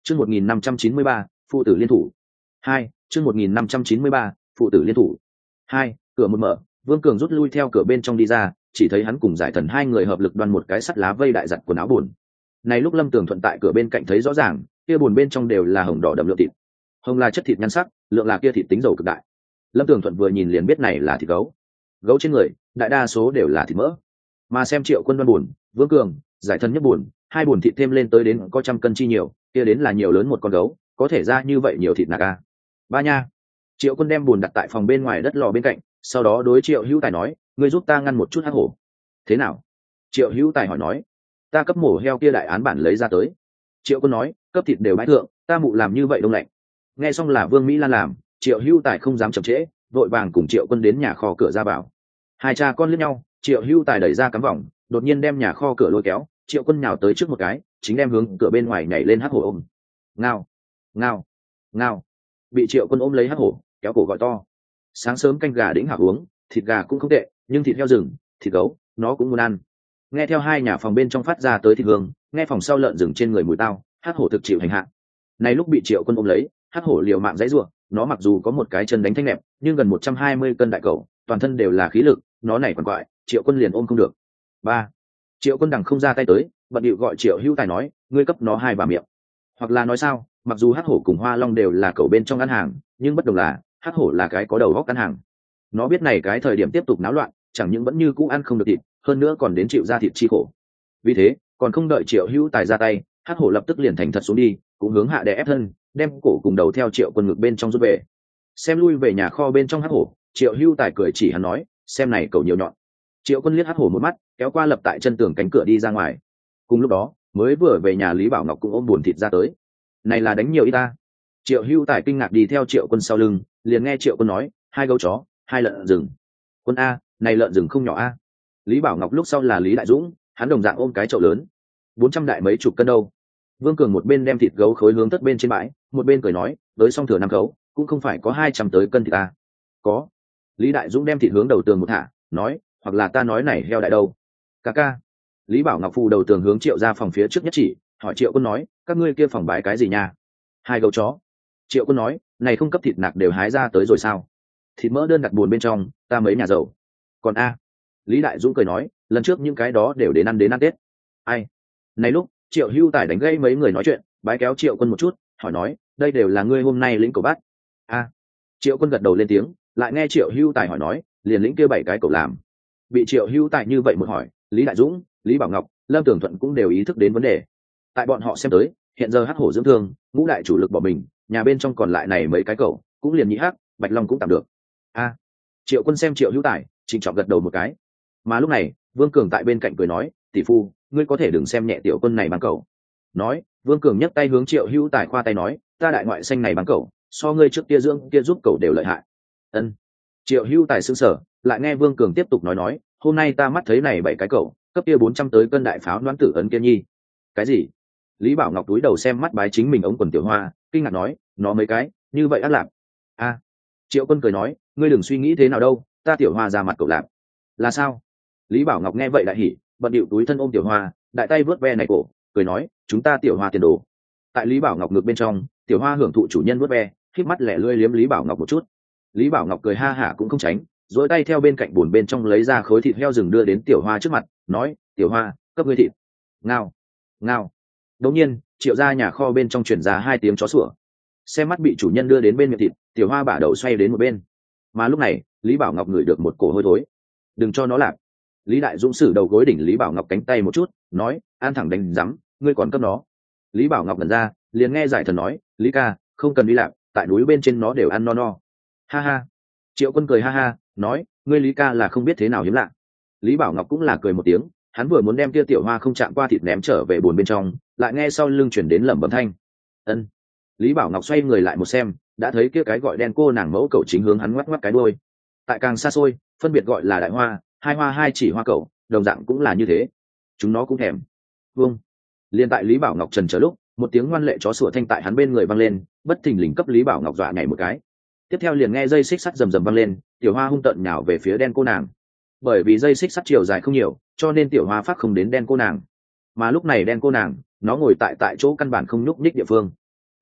Chương 1593, phụ tử liên thủ. 2, chương 1593, phụ tử liên thủ. 2, cửa một mở, Vương Cường rút lui theo cửa bên trong đi ra, chỉ thấy hắn cùng Giải Thần hai người hợp lực đoan một cái sắt lá vây đại giặt quần áo buồn. Này lúc Lâm Tường Thuận tại cửa bên cạnh thấy rõ ràng, kia buồn bên trong đều là hồng đỏ đậm lượng thịt. Hồng là chất thịt nhan sắc, lượng là kia thịt tính dầu cực đại. Lâm Tường Thuận vừa nhìn liền biết này là thịt gấu. Gấu trên người, đại đa số đều là thịt mỡ. Mà xem Triệu Quân đoan buồn, Vương Cường, Giải Thần nhất buồn, hai buồn thịt thêm lên tới đến có trăm cân chi nhiều, kia đến là nhiều lớn một con gấu, có thể ra như vậy nhiều thịt nạc a. Ba nha. Triệu Quân đem buồn đặt tại phòng bên ngoài đất lò bên cạnh, sau đó đối Triệu Hữu Tài nói, ngươi giúp ta ngăn một chút hắc hổ. Thế nào? Triệu Hữu Tài hỏi nói. Ta cấp mổ heo kia đại án bản lấy ra tới. Triệu Quân nói, cấp thịt đều bãi thượng, ta mụ làm như vậy đông lạnh. Nghe xong là Vương Mỹ Lan làm, Triệu Hữu Tài không dám chậm trễ, vội vàng cùng Triệu Quân đến nhà kho cửa ra vào. Hai cha con liếc nhau, Triệu Hữu Tài đẩy ra cắm vòng, đột nhiên đem nhà kho cửa lôi kéo, Triệu Quân nhào tới trước một cái, chính đem hướng cửa bên ngoài nhảy lên hắc hổ ôm. Ngao, ngao, ngao. Bị Triệu Quân ôm lấy hắc hổ, kéo cổ gọi to. Sáng sớm canh gà đĩnh hảo uống, thịt gà cũng không tệ, nhưng thịt heo rừng, thịt gấu, nó cũng muốn ăn. Nghe theo hai nhà phòng bên trong phát ra tới thịt hương, nghe phòng sau lợn rừng trên người mùi tao, hắc hổ thực chịu hành hạ. Này lúc bị Triệu Quân ôm lấy, hắc hổ liều mạng dãy rủa, nó mặc dù có một cái chân đánh thanh nẹp, nhưng gần 120 cân đại cẩu, toàn thân đều là khí lực, nó này quằn quại, Triệu Quân liền ôm không được. Ba. Triệu Quân đằng không ra tay tới, bận điệu gọi Triệu Hữu Tài nói, ngươi cấp nó hai bà miệng. Hoặc là nói sao, mặc dù hắc hổ cùng hoa long đều là cẩu bên trong ăn hàng, nhưng bất đồng là hắc hổ là cái có đầu góc ăn hàng. Nó biết này cái thời điểm tiếp tục náo loạn, chẳng những vẫn như cũ ăn không được thịt, hơn nữa còn đến chịu ra thịt chi khổ. Vì thế, còn không đợi Triệu Hữu Tài ra tay, hắc hổ lập tức liền thành thật xuống đi, cũng hướng hạ đè ép thân, đem cổ cùng đầu theo Triệu Quân ngực bên trong rút về. Xem lui về nhà kho bên trong hắc hổ, Triệu Hữu Tài cười chỉ hắn nói, xem này cẩu nhiều nhọn. Triệu Quân liếc hắc hổ một mắt, kéo qua lập tại chân tường cánh cửa đi ra ngoài. Cùng lúc đó, mới vừa về nhà Lý Bảo Ngọc cũng ôm buồn thịt ra tới. Này là đánh nhiều y ta. Triệu Hữu Tài kinh ngạc đi theo Triệu Quân sau lưng, liền nghe Triệu Quân nói, hai gấu chó, hai lợn rừng. Quân a, này lợn rừng không nhỏ a. Lý Bảo Ngọc lúc sau là Lý Đại Dũng, hắn đồng dạng ôm cái chậu lớn, 400 đại mấy chục cân đâu. Vương Cường một bên đem thịt gấu khối hướng tất bên trên bãi, một bên cười nói, tới xong thừa năm gấu, cũng không phải có 200 tới cân thịt ta. Có. Lý Đại Dũng đem thịt hướng đầu tường một thả, nói, hoặc là ta nói này heo đại đâu. Ca ca. Lý Bảo Ngọc phù đầu tường hướng Triệu ra phòng phía trước nhất chỉ, hỏi Triệu Quân nói, các ngươi kia phòng bãi cái gì nha? Hai gấu chó. Triệu Quân nói, này không cấp thịt nạc đều hái ra tới rồi sao? Thịt mỡ đơn đặt buồn bên trong, ta mấy nhà giàu. Còn a. Lý Đại Dũng cười nói, lần trước những cái đó đều đến ăn Tết. Ai? Này lúc, Triệu Hữu Tài đánh gây mấy người nói chuyện, bái kéo Triệu Quân một chút, hỏi nói, đây đều là ngươi hôm nay lĩnh cầu bắt. A. Triệu Quân gật đầu lên tiếng, lại nghe Triệu Hữu Tài hỏi nói, liền lĩnh kia 7 cái cậu làm. Bị Triệu Hữu Tài như vậy một hỏi, Lý Đại Dũng, Lý Bảo Ngọc, Lâm Tường Thuận cũng đều ý thức đến vấn đề. Tại bọn họ xem tới, hiện giờ hắc hổ dưỡng thương, ngũ đại chủ lực bỏ mình, nhà bên trong còn lại này mấy cái cậu, cũng liền nhị hắc, Bạch Long cũng tạm được. A. Triệu Quân xem Triệu Hữu Tài, trịnh trọng gật đầu một cái. Mà lúc này, Vương Cường tại bên cạnh cười nói, tỷ phu, ngươi có thể đừng xem nhẹ tiểu Quân này bằng cậu. Nói, Vương Cường nhấc tay hướng Triệu Hữu Tài khoa tay nói, ta đại ngoại xanh này bằng cậu, so ngươi trước kia dưỡng kia giúp cậu đều lợi hại. Ân. Triệu Hữu Tài sững sờ, lại nghe Vương Cường tiếp tục nói, hôm nay ta mắt thấy này 7 cái cậu, cấp kia 400 tới cân đại pháo đoán tử ấn kia nhi. Cái gì? Lý Bảo Ngọc túi đầu xem mắt bái chính mình ống quần tiểu hoa, kinh ngạc nói, nó mấy cái, như vậy ác lạc. A. Triệu Quân cười nói, ngươi đừng suy nghĩ thế nào đâu, ta tiểu hoa ra mặt cậu lạc. Là sao? Lý Bảo Ngọc nghe vậy đại hỉ, bận điệu túi thân ôm tiểu hoa, đại tay vớt ve này cổ, cười nói, chúng ta tiểu hoa tiền đồ. Tại Lý Bảo Ngọc ngực bên trong, tiểu hoa hưởng thụ chủ nhân vớt ve, khép mắt lẻ lươi liếm Lý Bảo Ngọc một chút. Lý Bảo Ngọc cười ha hả cũng không tránh, duỗi tay theo bên cạnh bùn bên trong lấy ra khối thịt heo rừng đưa đến tiểu hoa trước mặt, nói, tiểu hoa, cấp ngươi thịt. Ngao, ngao. Đống nhiên, Triệu ra nhà kho bên trong truyền ra 2 tiếng chó sủa. Xem mắt bị chủ nhân đưa đến bên miệng thịt, tiểu hoa bả đầu xoay đến một bên. Mà lúc này, Lý Bảo Ngọc ngửi được một cổ hôi thối. Đừng cho nó lạc. Lý Đại Dũng sử đầu gối đỉnh Lý Bảo Ngọc cánh tay một chút, nói, an thẳng đánh rắm, ngươi còn cấp nó. Lý Bảo Ngọc ngẩn ra, liền nghe Giải Thần nói, Lý ca, không cần đi lạc, tại núi bên trên nó đều ăn no no. Ha ha. Triệu Quân cười ha ha, nói, ngươi Lý ca là không biết thế nào hiếm lạ. Lý Bảo Ngọc cũng là cười một tiếng, hắn vừa muốn đem kia tiểu hoa không chạm qua thịt ném trở về buồn bên trong, lại nghe sau lưng chuyển đến lẩm bẩm thanh. Ân. Lý Bảo Ngọc xoay người lại một xem, đã thấy kia cái gọi đen cô nàng mẫu cậu chính hướng hắn ngoắc ngoắc cái đuôi. Tại càng xa xôi, phân biệt gọi là đại hoa, hai hoa hai chỉ hoa cậu, đồng dạng cũng là như thế. Chúng nó cũng thèm. Vương. Liên tại Lý Bảo Ngọc trần chờ lúc, một tiếng ngoan lệ chó sủa thanh tại hắn bên người vang lên, bất thình lình cấp Lý Bảo Ngọc dọa nhảy một cái. Tiếp theo liền nghe dây xích sắt rầm rầm vang lên, tiểu hoa hung tợn nhào về phía đen cô nàng. Bởi vì dây xích sắt chiều dài không nhiều, cho nên tiểu hoa phát không đến đen cô nàng. Mà lúc này đen cô nàng, nó ngồi tại chỗ căn bản không nhúc nhích địa phương.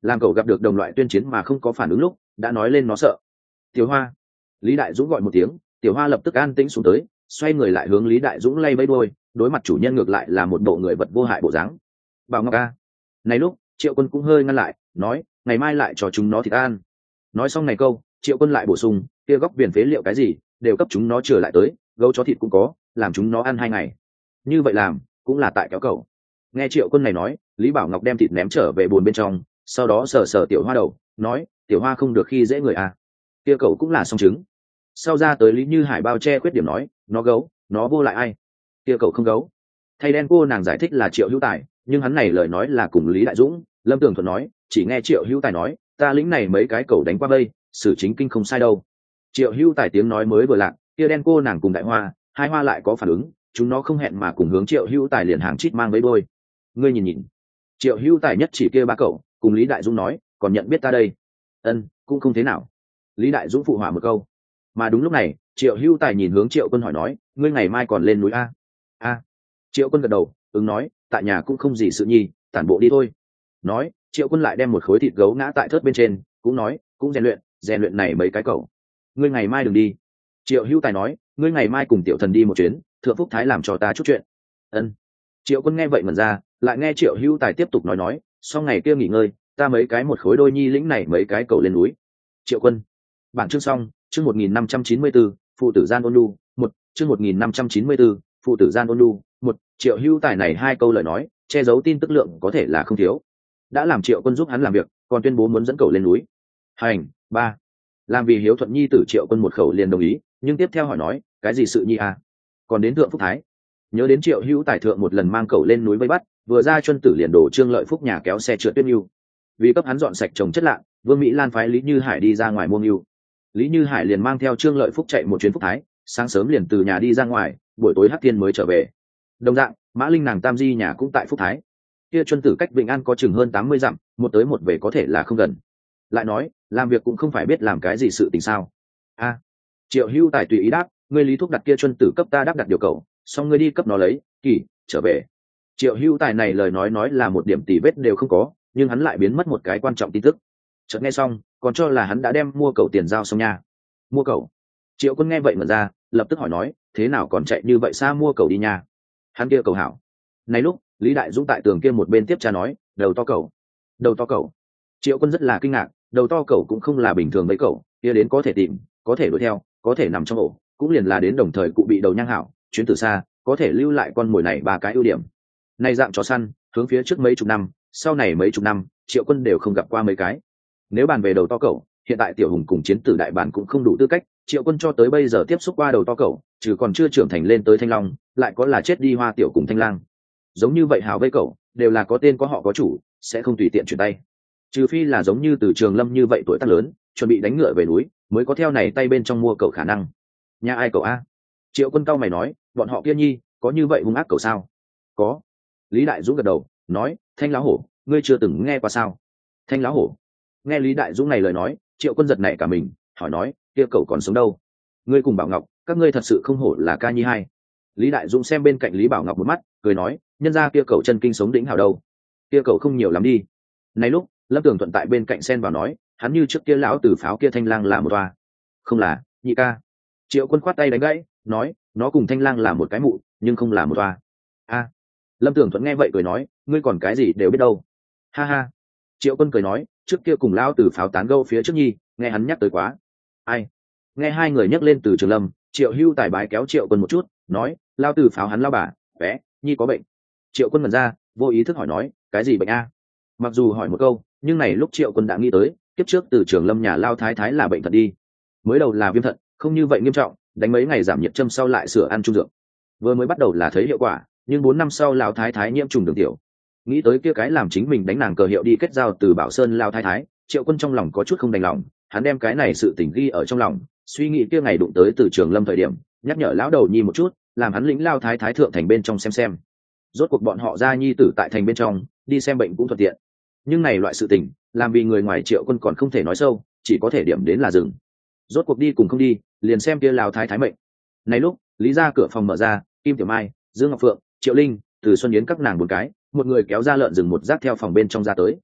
làm cậu gặp được đồng loại tuyên chiến mà không có phản ứng lúc đã nói lên nó sợ. Tiểu Hoa. Lý Đại Dũng gọi một tiếng, Tiểu Hoa lập tức an tĩnh xuống tới, xoay người lại hướng Lý Đại Dũng lay bẫy đuôi, đối mặt chủ nhân ngược lại là một bộ người vật vô hại bộ dáng. Bảo Ngọc a. Này lúc Triệu Quân cũng hơi ngăn lại, nói ngày mai lại cho chúng nó thịt ăn. Nói xong này câu, Triệu Quân lại bổ sung, kia góc viền phế liệu cái gì đều cấp chúng nó trở lại tới, gấu chó thịt cũng có, làm chúng nó ăn 2 ngày. Như vậy làm cũng là tại kéo cậu. Nghe Triệu Quân này nói, Lý Bảo Ngọc đem thịt ném trở về bồn bên trong, sau đó sờ sờ Tiểu Hoa đầu, nói Tiểu Hoa không được khi dễ người à. Kia cậu cũng là song chứng. Sau ra tới Lý Như Hải bao che khuyết điểm nói, nó gấu, nó vô lại ai. Kia cậu không gấu. Thay đen cô nàng giải thích là Triệu Hữu Tài, nhưng hắn này lời nói là cùng Lý Đại Dũng. Lâm Tường Thuận nói, chỉ nghe Triệu Hữu Tài nói, ta lĩnh này mấy cái cậu đánh qua vây, xử chính kinh không sai đâu. Triệu Hữu Tài tiếng nói mới vừa lạc, kia đen cô nàng cùng Đại Hoa, hai hoa lại có phản ứng, chúng nó không hẹn mà cùng hướng Triệu Hữu Tài liền hàng chít mang với đôi. Ngươi nhìn nhìn. Triệu Hữu Tài nhất chỉ kia ba cậu, cùng Lý Đại Dũng nói, còn nhận biết ta đây. Ân, cũng không thế nào. Lý Đại Dũng phụ họa một câu. Mà đúng lúc này, Triệu Hữu Tài nhìn hướng Triệu Quân hỏi nói, ngươi ngày mai còn lên núi a? A. Triệu Quân gật đầu, ứng nói, tại nhà cũng không gì sự nhi, tản bộ đi thôi. Nói, Triệu Quân lại đem một khối thịt gấu ngã tại thớt bên trên, cũng nói, cũng rèn luyện này mấy cái cậu. Ngươi ngày mai đừng đi. Triệu Hữu Tài nói, ngươi ngày mai cùng Tiểu Thần đi một chuyến, Thượng Phúc Thái làm cho ta chút chuyện. Ân. Triệu Quân nghe vậy mẩn ra, lại nghe Triệu Hữu Tài tiếp tục nói, sau ngày kia nghỉ ngơi, ta mấy cái một khối đôi nhi lĩnh này mấy cái cậu lên núi. Triệu Quân. Bản chương xong, chương 1594, phụ tử gian ôn nhu, 1, chương 1594, phụ tử gian ôn nhu, 1, Triệu Hữu Tài này hai câu lời nói, che giấu tin tức lượng có thể là không thiếu. Đã làm Triệu Quân giúp hắn làm việc, còn tuyên bố muốn dẫn cậu lên núi. Hành, 3. Làm vì hiếu thuận nhi tử Triệu Quân một khẩu liền đồng ý, nhưng tiếp theo hỏi nói, cái gì sự nhi à? Còn đến Thượng Phúc Thái. Nhớ đến Triệu Hữu Tài thượng một lần mang cậu lên núi vây bắt, vừa ra Chuân Tử liền đổ Trương Lợi Phúc nhà kéo xe trượt tuyết nhu. Vì cấp hắn dọn sạch trồng chất lạ, Vương Mỹ Lan phái Lý Như Hải đi ra ngoài mua nhu. Lý Như Hải liền mang theo Trương Lợi Phúc chạy một chuyến Phúc Thái, sáng sớm liền từ nhà đi ra ngoài, buổi tối Hắc Thiên mới trở về. Đồng dạng, Mã Linh nàng tam di nhà cũng tại Phúc Thái. Kia Chuân Tử cách Vĩnh An có chừng hơn 80 dặm, một tới một về có thể là không gần. Lại nói, làm việc cũng không phải biết làm cái gì sự tình sao? A. Triệu Hữu Tài tùy ý đáp, ngươi Lý Thúc đặt kia Chuân Tử cấp ta đáp đặt điều cầu, xong ngươi đi cấp nó lấy, kỳ trở về. Triệu Hữu Tài này lời nói là một điểm tỉ vết đều không có, nhưng hắn lại biến mất một cái quan trọng tin tức. Chợt nghe xong, còn cho là hắn đã đem mua cậu tiền giao xong nha. Mua cậu? Triệu Quân nghe vậy mà ra, lập tức hỏi nói, thế nào còn chạy như vậy xa mua cậu đi nha? Hắn kia cầu hảo. Này lúc, Lý Đại Dũng tại tường kia một bên tiếp tra nói, đầu to cậu. Đầu to cậu. Triệu Quân rất là kinh ngạc, đầu to cậu cũng không là bình thường mấy cậu, kia đến có thể tìm, có thể đuổi theo, có thể nằm trong ổ, cũng liền là đến đồng thời cụ bị đầu nhang hảo, chuyến từ xa, có thể lưu lại con mồi này ba cái ưu điểm. Này dạng chó săn, hướng phía trước mấy chục năm, sau này mấy chục năm, Triệu Quân đều không gặp qua mấy cái. Nếu bàn về đầu to cậu, hiện tại Tiểu Hùng cùng Chiến Tử đại bản cũng không đủ tư cách, Triệu Quân cho tới bây giờ tiếp xúc qua đầu to cậu, trừ còn chưa trưởng thành lên tới Thanh Long, lại có là chết đi Hoa Tiểu cùng Thanh Lang. Giống như vậy hào vây cậu, đều là có tên có họ có chủ, sẽ không tùy tiện chuyển tay. Trừ phi là giống như Từ Trường Lâm như vậy tuổi tác lớn, chuẩn bị đánh ngựa về núi, mới có theo này tay bên trong mua cậu khả năng. Nhà ai cậu a? Triệu Quân cau mày nói, bọn họ kia nhi, có như vậy hung ác cậu sao? Có. Lý Đại Dũng gật đầu, nói, Thanh Lão Hổ, ngươi chưa từng nghe qua sao? Thanh Lão Hổ. Nghe Lý Đại Dũng này lời nói, Triệu Quân giật nảy cả mình, hỏi nói, kia cậu còn sống đâu? Ngươi cùng Bảo Ngọc, các ngươi thật sự không hổ là ca nhi hai. Lý Đại Dũng xem bên cạnh Lý Bảo Ngọc một mắt, cười nói, nhân ra kia cậu chân kinh sống đỉnh hảo đâu? Kia cậu không nhiều lắm đi. Này lúc, Lâm Tường Thuận tại bên cạnh xen vào nói, hắn như trước kia lão tử pháo kia Thanh Lang là một toa. Không là, nhị ca. Triệu Quân khoát tay đánh gãy, nói, nó cùng Thanh Lang là một cái mụ, nhưng không là một toa. A. Lâm Tường Thuận nghe vậy cười nói, ngươi còn cái gì đều biết đâu. Ha ha. Triệu Quân cười nói, trước kia cùng lão tử pháo tán gẫu phía trước nhi, nghe hắn nhắc tới quá. Ai? Nghe hai người nhắc lên Từ Trường Lâm, Triệu Hưu Tài bái kéo Triệu Quân một chút, nói, lão tử pháo hắn lao bà, bé, nhi có bệnh. Triệu Quân ngẩn ra, vô ý thức hỏi nói, cái gì bệnh a? Mặc dù hỏi một câu, nhưng này lúc Triệu Quân đã nghĩ tới, kiếp trước Từ Trường Lâm nhà lao thái thái là bệnh thật đi. Mới đầu là viêm thận, không như vậy nghiêm trọng, đánh mấy ngày giảm nhiệt châm sau lại sửa ăn trung dược. Vừa mới bắt đầu là thấy hiệu quả, nhưng 4 năm sau lao thái thái nhiễm trùng đường tiểu. Nghĩ tới kia cái làm chính mình đánh nàng cờ hiệu đi kết giao từ Bảo Sơn lao thái thái, Triệu Quân trong lòng có chút không đành lòng, hắn đem cái này sự tình ghi ở trong lòng, suy nghĩ kia ngày đụng tới Từ Trường Lâm thời điểm, nhắc nhở lão đầu nhi một chút, làm hắn lĩnh lao thái thái thượng thành bên trong xem. Rốt cuộc bọn họ ra nhi tử tại thành bên trong, đi xem bệnh cũng thuận tiện. Nhưng này loại sự tình, làm vì người ngoài Triệu Quân còn không thể nói sâu, chỉ có thể điểm đến là dừng. Rốt cuộc đi cùng không đi, liền xem kia lao thái thái mệnh. Này lúc, Lý ra cửa phòng mở ra, Kim Tiểu Mai, Dương Ngọc Phượng, Triệu Linh, Từ Xuân Yến các nàng 4 cái, một người kéo ra lợn rừng một rác theo phòng bên trong ra tới.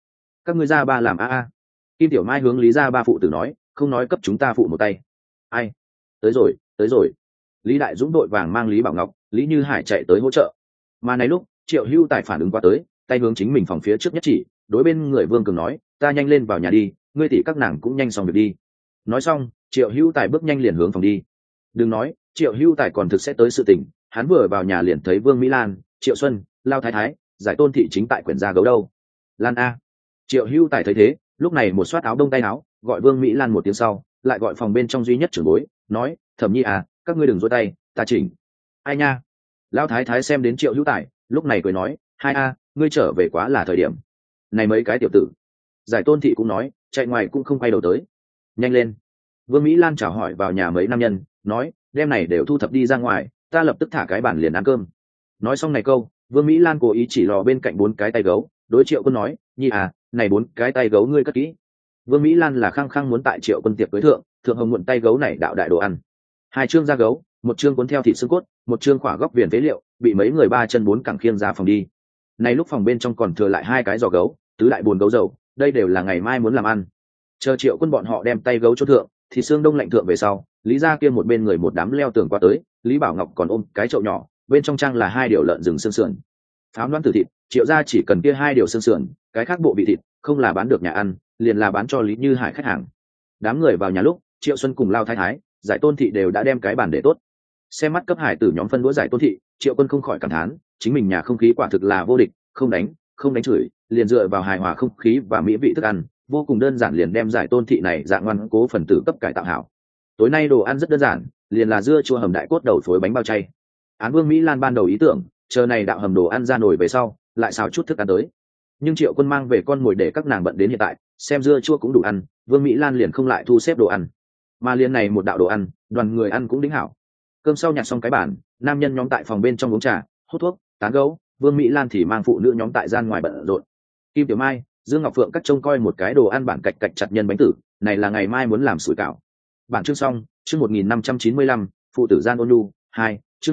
các ngươi ra ba làm a. Kim Tiểu Mai hướng Lý gia ba phụ tử nói, không nói cấp chúng ta phụ một tay. Ai? Tới rồi, tới rồi. Lý Đại Dũng đội vàng mang Lý Bảo Ngọc, Lý Như Hải chạy tới hỗ trợ. Mà này lúc Triệu Hưu Tài phản ứng qua tới, tay hướng chính mình phòng phía trước nhất chỉ, đối bên người Vương Cường nói, ta nhanh lên vào nhà đi, ngươi tỷ các nàng cũng nhanh xong việc đi. Nói xong, Triệu Hưu Tài bước nhanh liền hướng phòng đi. Đừng nói, Triệu Hưu Tài còn thực sẽ tới sự tình, hắn vừa vào nhà liền thấy Vương Mỹ Lan, Triệu Xuân, Lao Thái Thái, Giải Tôn thị chính tại quyển gia gấu đâu. Lan a. Triệu Hưu Tài thấy thế, lúc này một soát áo đông tay áo, gọi Vương Mỹ Lan một tiếng sau, lại gọi phòng bên trong duy nhất trưởng bối, nói, Thẩm Nhi à, các ngươi đừng giơ tay, ta chỉnh. Ai nha. Lão Thái Thái xem đến Triệu Hữu Tài, lúc này cười nói, hai a, ngươi trở về quá là thời điểm. Này mấy cái tiểu tử. Giải Tôn thị cũng nói, chạy ngoài cũng không quay đầu tới. Nhanh lên. Vương Mỹ Lan chào hỏi vào nhà mấy nam nhân, nói, đêm này đều thu thập đi ra ngoài, ta lập tức thả cái bàn liền ăn cơm. Nói xong này câu, Vương Mỹ Lan cố ý chỉ lò bên cạnh 4 cái tay gấu, đối Triệu Quân nói, Nhi à, này 4 cái tay gấu ngươi cất kỹ. Vương Mỹ Lan là khăng khăng muốn tại Triệu Quân tiệc cưới thượng hồng muộn tay gấu này đạo đại đồ ăn. 2 chương da gấu, 1 chương cuốn theo thịt xương cốt, 1 chương khỏa góc viền phế liệu, bị mấy người 3 chân 4 cẳng khiêng ra phòng đi. Này lúc phòng bên trong còn thừa lại 2 cái giò gấu, tứ đại buồn gấu dầu, đây đều là ngày mai muốn làm ăn. Chờ Triệu Quân bọn họ đem tay gấu chỗ thượng, thì xương đông lạnh thượng về sau, Lý gia kia một bên người một đám leo tường qua tới, Lý Bảo Ngọc còn ôm cái chậu nhỏ, bên trong trang là 2 điều lợn rừng xương sườn. Pháo đoán tử thịt, Triệu gia chỉ cần kia 2 điều xương sườn, cái khác bộ vị thịt, không là bán được nhà ăn, liền là bán cho Lý Như Hải khách hàng. Đám người vào nhà lúc, Triệu Xuân cùng Lao Thái Thái, Giải Tôn thị đều đã đem cái bàn để tốt. Xem mắt cấp hải tử nhóm phân đũa Giải Tôn thị, Triệu Quân không khỏi cảm thán, chính mình nhà không khí quả thực là vô địch, không đánh chửi, liền dựa vào hài hòa không khí và mỹ vị thức ăn, vô cùng đơn giản liền đem Giải Tôn thị này dạng ngoan cố phần tử cấp cải tạo hảo. Tối nay đồ ăn rất đơn giản, liền là dưa chua hầm đại cốt đầu phối bánh bao chay. Án Vương Mỹ Lan ban đầu ý tưởng, chờ này đạo hầm đồ ăn ra nồi về sau, lại xào chút thức ăn tới. Nhưng Triệu Quân mang về con mồi để các nàng bận đến hiện tại, xem dưa chua cũng đủ ăn, Vương Mỹ Lan liền không lại thu xếp đồ ăn. Mà liền này một đạo đồ ăn, đoàn người ăn cũng đính hảo. Cơm sau nhặt xong cái bàn, nam nhân nhóm tại phòng bên trong uống trà, hút thuốc, tán gẫu, Vương Mỹ Lan thì mang phụ nữ nhóm tại gian ngoài bận rộn. Kim Tiểu Mai, Dương Ngọc Phượng cắt trông coi một cái đồ ăn bản cạch cạch chặt nhân bánh tử, này là ngày mai muốn làm sủi cảo. Bản chương xong, chương 1595, phụ tử gian ôn nhu, 2, chương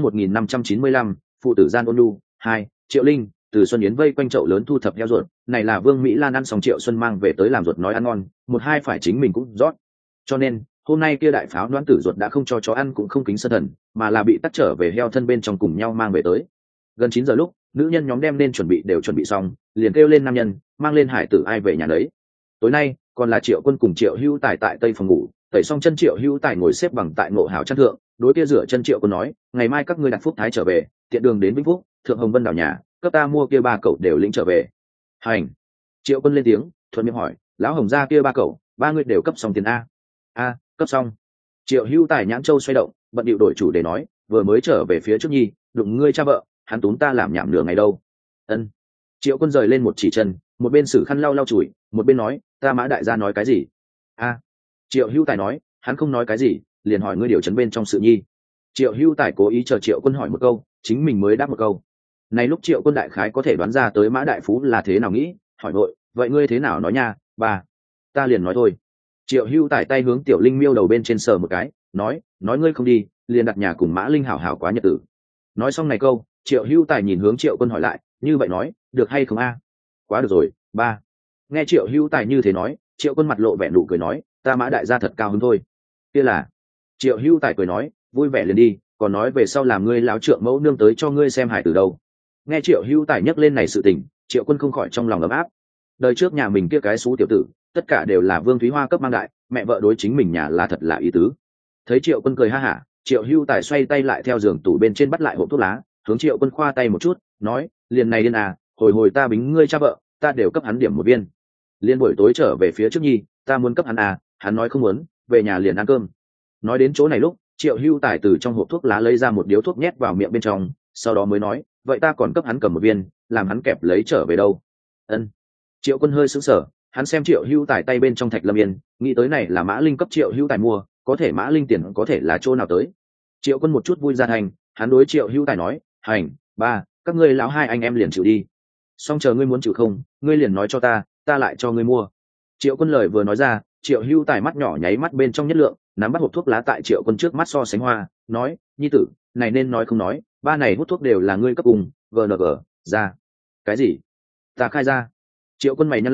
1595, phụ tử gian ôn nhu, 2, Triệu Linh, từ Xuân Yến vây quanh chậu lớn thu thập heo ruột, này là Vương Mỹ Lan ăn xong Triệu Xuân mang về tới làm ruột nói ăn ngon, một hai phải chính mình cũng rót. Cho nên, hôm nay kia đại pháo đoán tử ruột đã không cho chó ăn cũng không kính sân thần, mà là bị tắt trở về heo thân bên trong cùng nhau mang về tới. Gần 9 giờ lúc, nữ nhân nhóm đem nên chuẩn bị đều chuẩn bị xong, liền kêu lên nam nhân, mang lên hải tử ai về nhà đấy. Tối nay, còn là Triệu Quân cùng Triệu Hữu Tài tại tây phòng ngủ, tẩy xong chân Triệu Hữu Tài ngồi xếp bằng tại Ngộ Hảo chân thượng, đối kia rửa chân Triệu Quân nói, ngày mai các ngươi đặt Phúc Thái trở về, tiện đường đến Vĩnh Phúc, thượng Hồng Vân đảo nhà, cấp ta mua kia 3 cậu đều lĩnh trở về. Hành. Triệu Quân lên tiếng, thuận miệng hỏi, lão Hồng gia kia 3 cậu, 3 người đều cấp xong tiền a? A, cấp xong. Triệu Hữu Tài nhãn châu xoay động, bận điệu đổi chủ để nói, vừa mới trở về phía trước nhi, đụng ngươi cha vợ, hắn túm ta làm nhảm nửa ngày đâu. Ân. Triệu Quân rời lên một chỉ chân, một bên sử khăn lau lau chùi, một bên nói, ta Mã đại gia nói cái gì? A. Triệu Hữu Tài nói, hắn không nói cái gì, liền hỏi ngươi điều chấn bên trong sự nhi. Triệu Hữu Tài cố ý chờ Triệu Quân hỏi một câu, chính mình mới đáp một câu. Này lúc Triệu Quân đại khái có thể đoán ra tới Mã đại phú là thế nào nghĩ, hỏi vội, vậy ngươi thế nào nói nha, bà? Ta liền nói thôi. Triệu Hữu Tài tay hướng Tiểu Linh miêu đầu bên trên sờ một cái, nói ngươi không đi, liền đặt nhà cùng Mã Linh hảo hảo quá nhật tử. Nói xong này câu, Triệu Hữu Tài nhìn hướng Triệu Quân hỏi lại, như vậy nói, được hay không a? Quá được rồi, ba. Nghe Triệu Hữu Tài như thế nói, Triệu Quân mặt lộ vẻ nụ cười nói, ta Mã đại gia thật cao hứng thôi. Kia là. Triệu Hữu Tài cười nói, vui vẻ liền đi, còn nói về sau làm ngươi láo trượng mẫu nương tới cho ngươi xem hải tử đâu. Nghe Triệu Hữu Tài nhắc lên này sự tình, Triệu Quân không khỏi trong lòng ấm áp. Đời trước nhà mình kia cái xú tiểu tử, tất cả đều là Vương Thúy Hoa cấp mang đại, mẹ vợ đối chính mình nhà là thật là ý tứ. Thấy Triệu Quân cười ha hả, Triệu Hữu Tài xoay tay lại theo giường tủ bên trên bắt lại hộp thuốc lá, hướng Triệu Quân khoa tay một chút, nói, liền này điên à, hồi ta bính ngươi cha vợ, ta đều cấp hắn điểm 1 viên. Liên buổi tối trở về phía trước nhi, ta muốn cấp hắn à, hắn nói không muốn, về nhà liền ăn cơm. Nói đến chỗ này lúc, Triệu Hữu Tài từ trong hộp thuốc lá lấy ra một điếu thuốc nhét vào miệng bên trong, sau đó mới nói, vậy ta còn cấp hắn cầm 1 viên, làm hắn kẹp lấy trở về đâu. Ân. Triệu Quân hơi sững sờ, hắn xem Triệu Hữu Tài tay bên trong thạch lâm yên, nghĩ tới này là Mã Linh cấp Triệu Hữu Tài mua, có thể Mã Linh tiền có thể là chỗ nào tới. Triệu Quân một chút vui ra thành, hắn đối Triệu Hữu Tài nói, hành, ba, các ngươi lão hai anh em liền chịu đi. Xong chờ ngươi muốn chịu không, ngươi liền nói cho ta lại cho ngươi mua. Triệu Quân lời vừa nói ra, Triệu Hữu Tài mắt nhỏ nháy mắt bên trong nhất lượng, nắm bắt hộp thuốc lá tại Triệu Quân trước mắt so sánh hoa, nói, nhi tử, này nên nói không nói, ba này hút thuốc đều là ngươi cấp cùng, GNG, ra. Cái gì? Ta khai ra. Triệu Quân mày nhăn lại,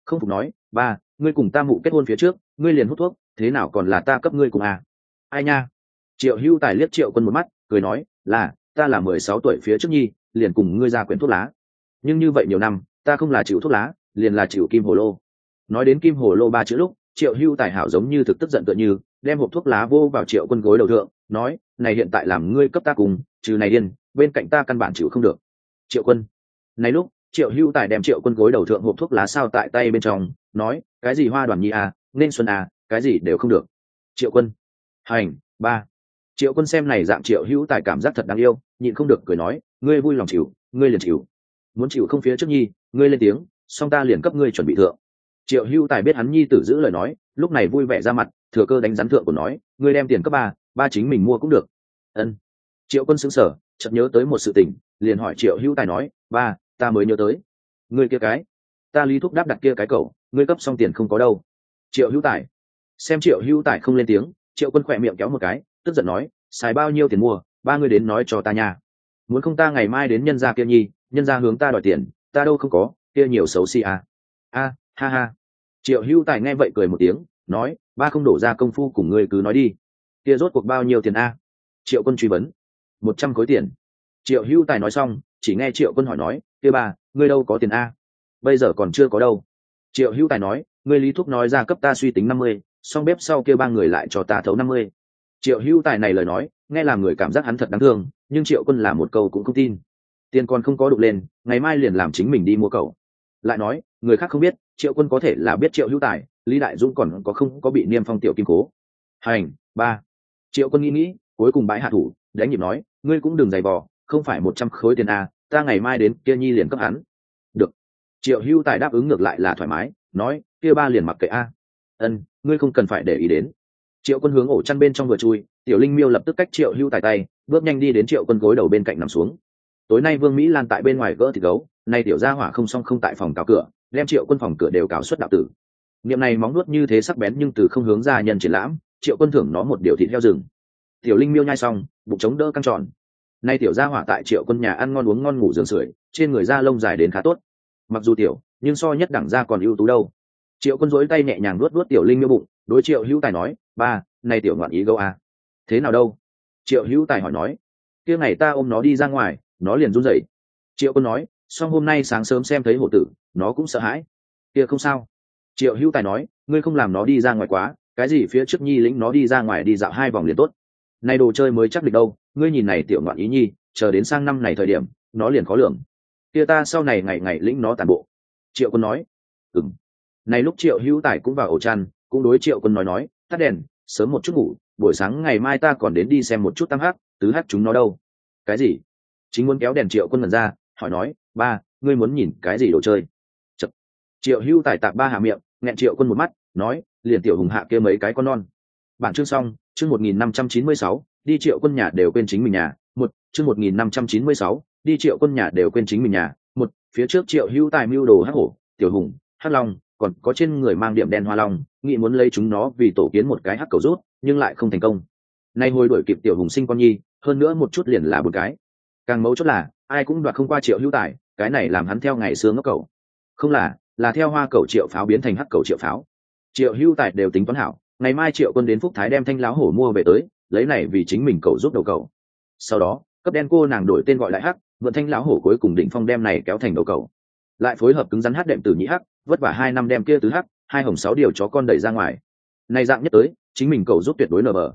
không phục nói, ba, ngươi cùng ta mụ kết hôn phía trước ngươi liền hút thuốc, thế nào còn là ta cấp ngươi cùng à? Ai nha? Triệu Hữu Tài liếc Triệu Quân một mắt, cười nói, là ta là 16 tuổi phía trước nhi liền cùng ngươi ra quyển thuốc lá, nhưng như vậy nhiều năm ta không là chịu thuốc lá liền là chịu kim hồ lô. Nói đến kim hồ lô ba chữ lúc, Triệu Hữu Tài hảo giống như thực tức giận tựa như đem hộp thuốc lá vô vào Triệu Quân gối đầu thượng, nói, này hiện tại làm ngươi cấp ta cùng, trừ này điên bên cạnh ta căn bản chịu không được. Triệu Quân. Này lúc Triệu Hữu Tài đem Triệu Quân gối đầu thượng hộp thuốc lá sao tại tay bên trong, nói, cái gì hoa đoàn nhi à, nên xuân à, cái gì đều không được. Triệu Quân. Hành. Ba. Triệu Quân xem này dạng Triệu Hữu Tài cảm giác thật đáng yêu, nhịn không được cười nói, ngươi vui lòng chịu ngươi liền chịu, muốn chịu không phía trước nhi ngươi lên tiếng, xong ta liền cấp ngươi chuẩn bị thượng. Triệu Hữu Tài biết hắn nhi tử giữ lời nói, lúc này vui vẻ ra mặt, thừa cơ đánh rắn thượng của nói, ngươi đem tiền cấp ba chính mình mua cũng được. Ân. Triệu Quân sững sờ, chợt nhớ tới một sự tình, liền hỏi Triệu Hữu Tài nói, ba, ta mới nhớ tới, ngươi kia cái, ta Lý Thúc đáp đặt kia cái cậu, ngươi cấp xong tiền không có đâu. Triệu Hữu Tài. Xem Triệu Hữu Tài không lên tiếng, Triệu Quân khỏe miệng kéo một cái, tức giận nói, xài bao nhiêu tiền mua, ba ngươi đến nói cho ta nha, muốn không ta ngày mai đến nhân gia kia nhi, nhân gia hướng ta đòi tiền, ta đâu không có, kia nhiều xấu xí à. A, ha ha. Triệu Hữu Tài nghe vậy cười một tiếng, nói, ba không đổ ra công phu cùng ngươi cứ nói đi, kia rốt cuộc bao nhiêu tiền a? Triệu Quân truy vấn. 100 khối tiền. Triệu Hữu Tài nói xong, chỉ nghe Triệu Quân hỏi nói, kia ba, ngươi đâu có tiền a? Bây giờ còn chưa có đâu. Triệu Hữu Tài nói, ngươi Lý Thúc nói ra cấp ta suy tính 50, xong bếp sau kia ba người lại cho ta thấu 50. Triệu Hữu Tài này lời nói nghe làm người cảm giác hắn thật đáng thương, nhưng Triệu Quân là một câu cũng không tin. Tiền còn không có đụng lên, ngày mai liền làm chính mình đi mua cậu. Lại nói, người khác không biết, Triệu Quân có thể là biết Triệu Hữu Tài, Lý Đại Dũng còn có không có bị niêm phong tiểu kim cố. Hành. Ba. Triệu Quân nghĩ, cuối cùng bãi hạ thủ, đánh nhịp nói, ngươi cũng đừng giày vò, không phải 100 khối tiền a, ta ngày mai đến kia nhi liền cấp hắn. Được. Triệu Hữu Tài đáp ứng ngược lại là thoải mái, nói, kia ba liền mặc kệ a. Ân, ngươi không cần phải để ý đến. Triệu Quân hướng ổ chăn bên trong vừa chui, tiểu linh miêu lập tức cách Triệu Hữu Tài tay, bước nhanh đi đến Triệu Quân gối đầu bên cạnh nằm xuống. Tối nay Vương Mỹ Lan tại bên ngoài gỡ thịt gấu, nay tiểu gia hỏa không xong không tại phòng cào cửa, đem Triệu Quân phòng cửa đều cào xuất đạo tử. Niệm này móng nuốt như thế sắc bén nhưng từ không hướng ra nhân triển lãm, Triệu Quân thưởng nó một điều thịt heo rừng. Tiểu linh miêu nhai xong, bụng chống đỡ căng tròn. Nay tiểu gia hỏa tại Triệu Quân nhà ăn ngon uống ngon ngủ giường sưởi, trên người da lông dài đến khá tốt. Mặc dù tiểu, nhưng so nhất đẳng gia còn ưu tú đâu. Triệu Quân duỗi tay nhẹ nhàng nuốt tiểu linh miêu bụng, đối Triệu Hữu Tài nói, ba, này tiểu ngoạn ý gấu à? Thế nào đâu? Triệu Hữu Tài hỏi nói, kia ngày ta ôm nó đi ra ngoài, nó liền run rẩy. Triệu Quân nói, xong hôm nay sáng sớm xem thấy hổ tử, nó cũng sợ hãi. Kia không sao. Triệu Hữu Tài nói, ngươi không làm nó đi ra ngoài quá, cái gì phía trước nhi lĩnh nó đi ra ngoài đi dạo 2 vòng liền tốt. Này đồ chơi mới chắc địch đâu, ngươi nhìn này tiểu ngoạn ý nhi, chờ đến sang năm này thời điểm, nó liền khó lường. Kia ta sau này ngày ngày lĩnh nó tàn bộ. Triệu Quân nói, ừm. Này lúc Triệu Hữu Tài cũng vào ổ chăn, cũng đối Triệu Quân nói, tắt đèn, sớm một chút ngủ, buổi sáng ngày mai ta còn đến đi xem một chút tam hắc, tứ hắc chúng nó đâu. Cái gì? Chính muốn kéo đèn Triệu Quân mần ra, hỏi nói, ba, ngươi muốn nhìn cái gì đồ chơi? Chật. Triệu Hữu Tài tạc ba hạ miệng, nghẹn Triệu Quân một mắt, nói, liền tiểu hùng hạ kia mấy cái con non. Bản chương xong, chương 1596, đi Triệu Quân nhà đều quên chính mình nhà, chương 1596, đi Triệu Quân nhà đều quên chính mình nhà, phía trước Triệu Hữu Tài mưu đồ hắc hổ, tiểu hùng, hắc long, còn có trên người mang điểm đen hoa long, nghĩ muốn lấy chúng nó vì tổ kiến một cái hắc cầu rút, nhưng lại không thành công. Nay hồi đuổi kịp tiểu hùng sinh con nhi, hơn nữa một chút liền là 4 cái. Càng mấu chốt là, ai cũng đoạt không qua Triệu Hữu Tài, cái này làm hắn theo ngày xưa ngốc cầu. Không là theo hoa cầu Triệu Pháo biến thành hắc cầu Triệu Pháo. Triệu Hữu Tài đều tính toán hảo, ngày mai Triệu Quân đến Phúc Thái đem thanh láo hổ mua về tới, lấy này vì chính mình cầu giúp đầu cầu. Sau đó, cấp đen cô nàng đổi tên gọi lại hắc, vượn thanh láo hổ cuối cùng đỉnh phong đem này kéo thành đầu cầu. Lại phối hợp cứng rắn hát đệm tử nhị hắc, vất vả 2 năm đem kia tứ hắc, 2 hồng 6 điều chó con đẩy ra ngoài. Này dạng nhất tới, chính mình cầu giúp tuyệt đối nở bờ.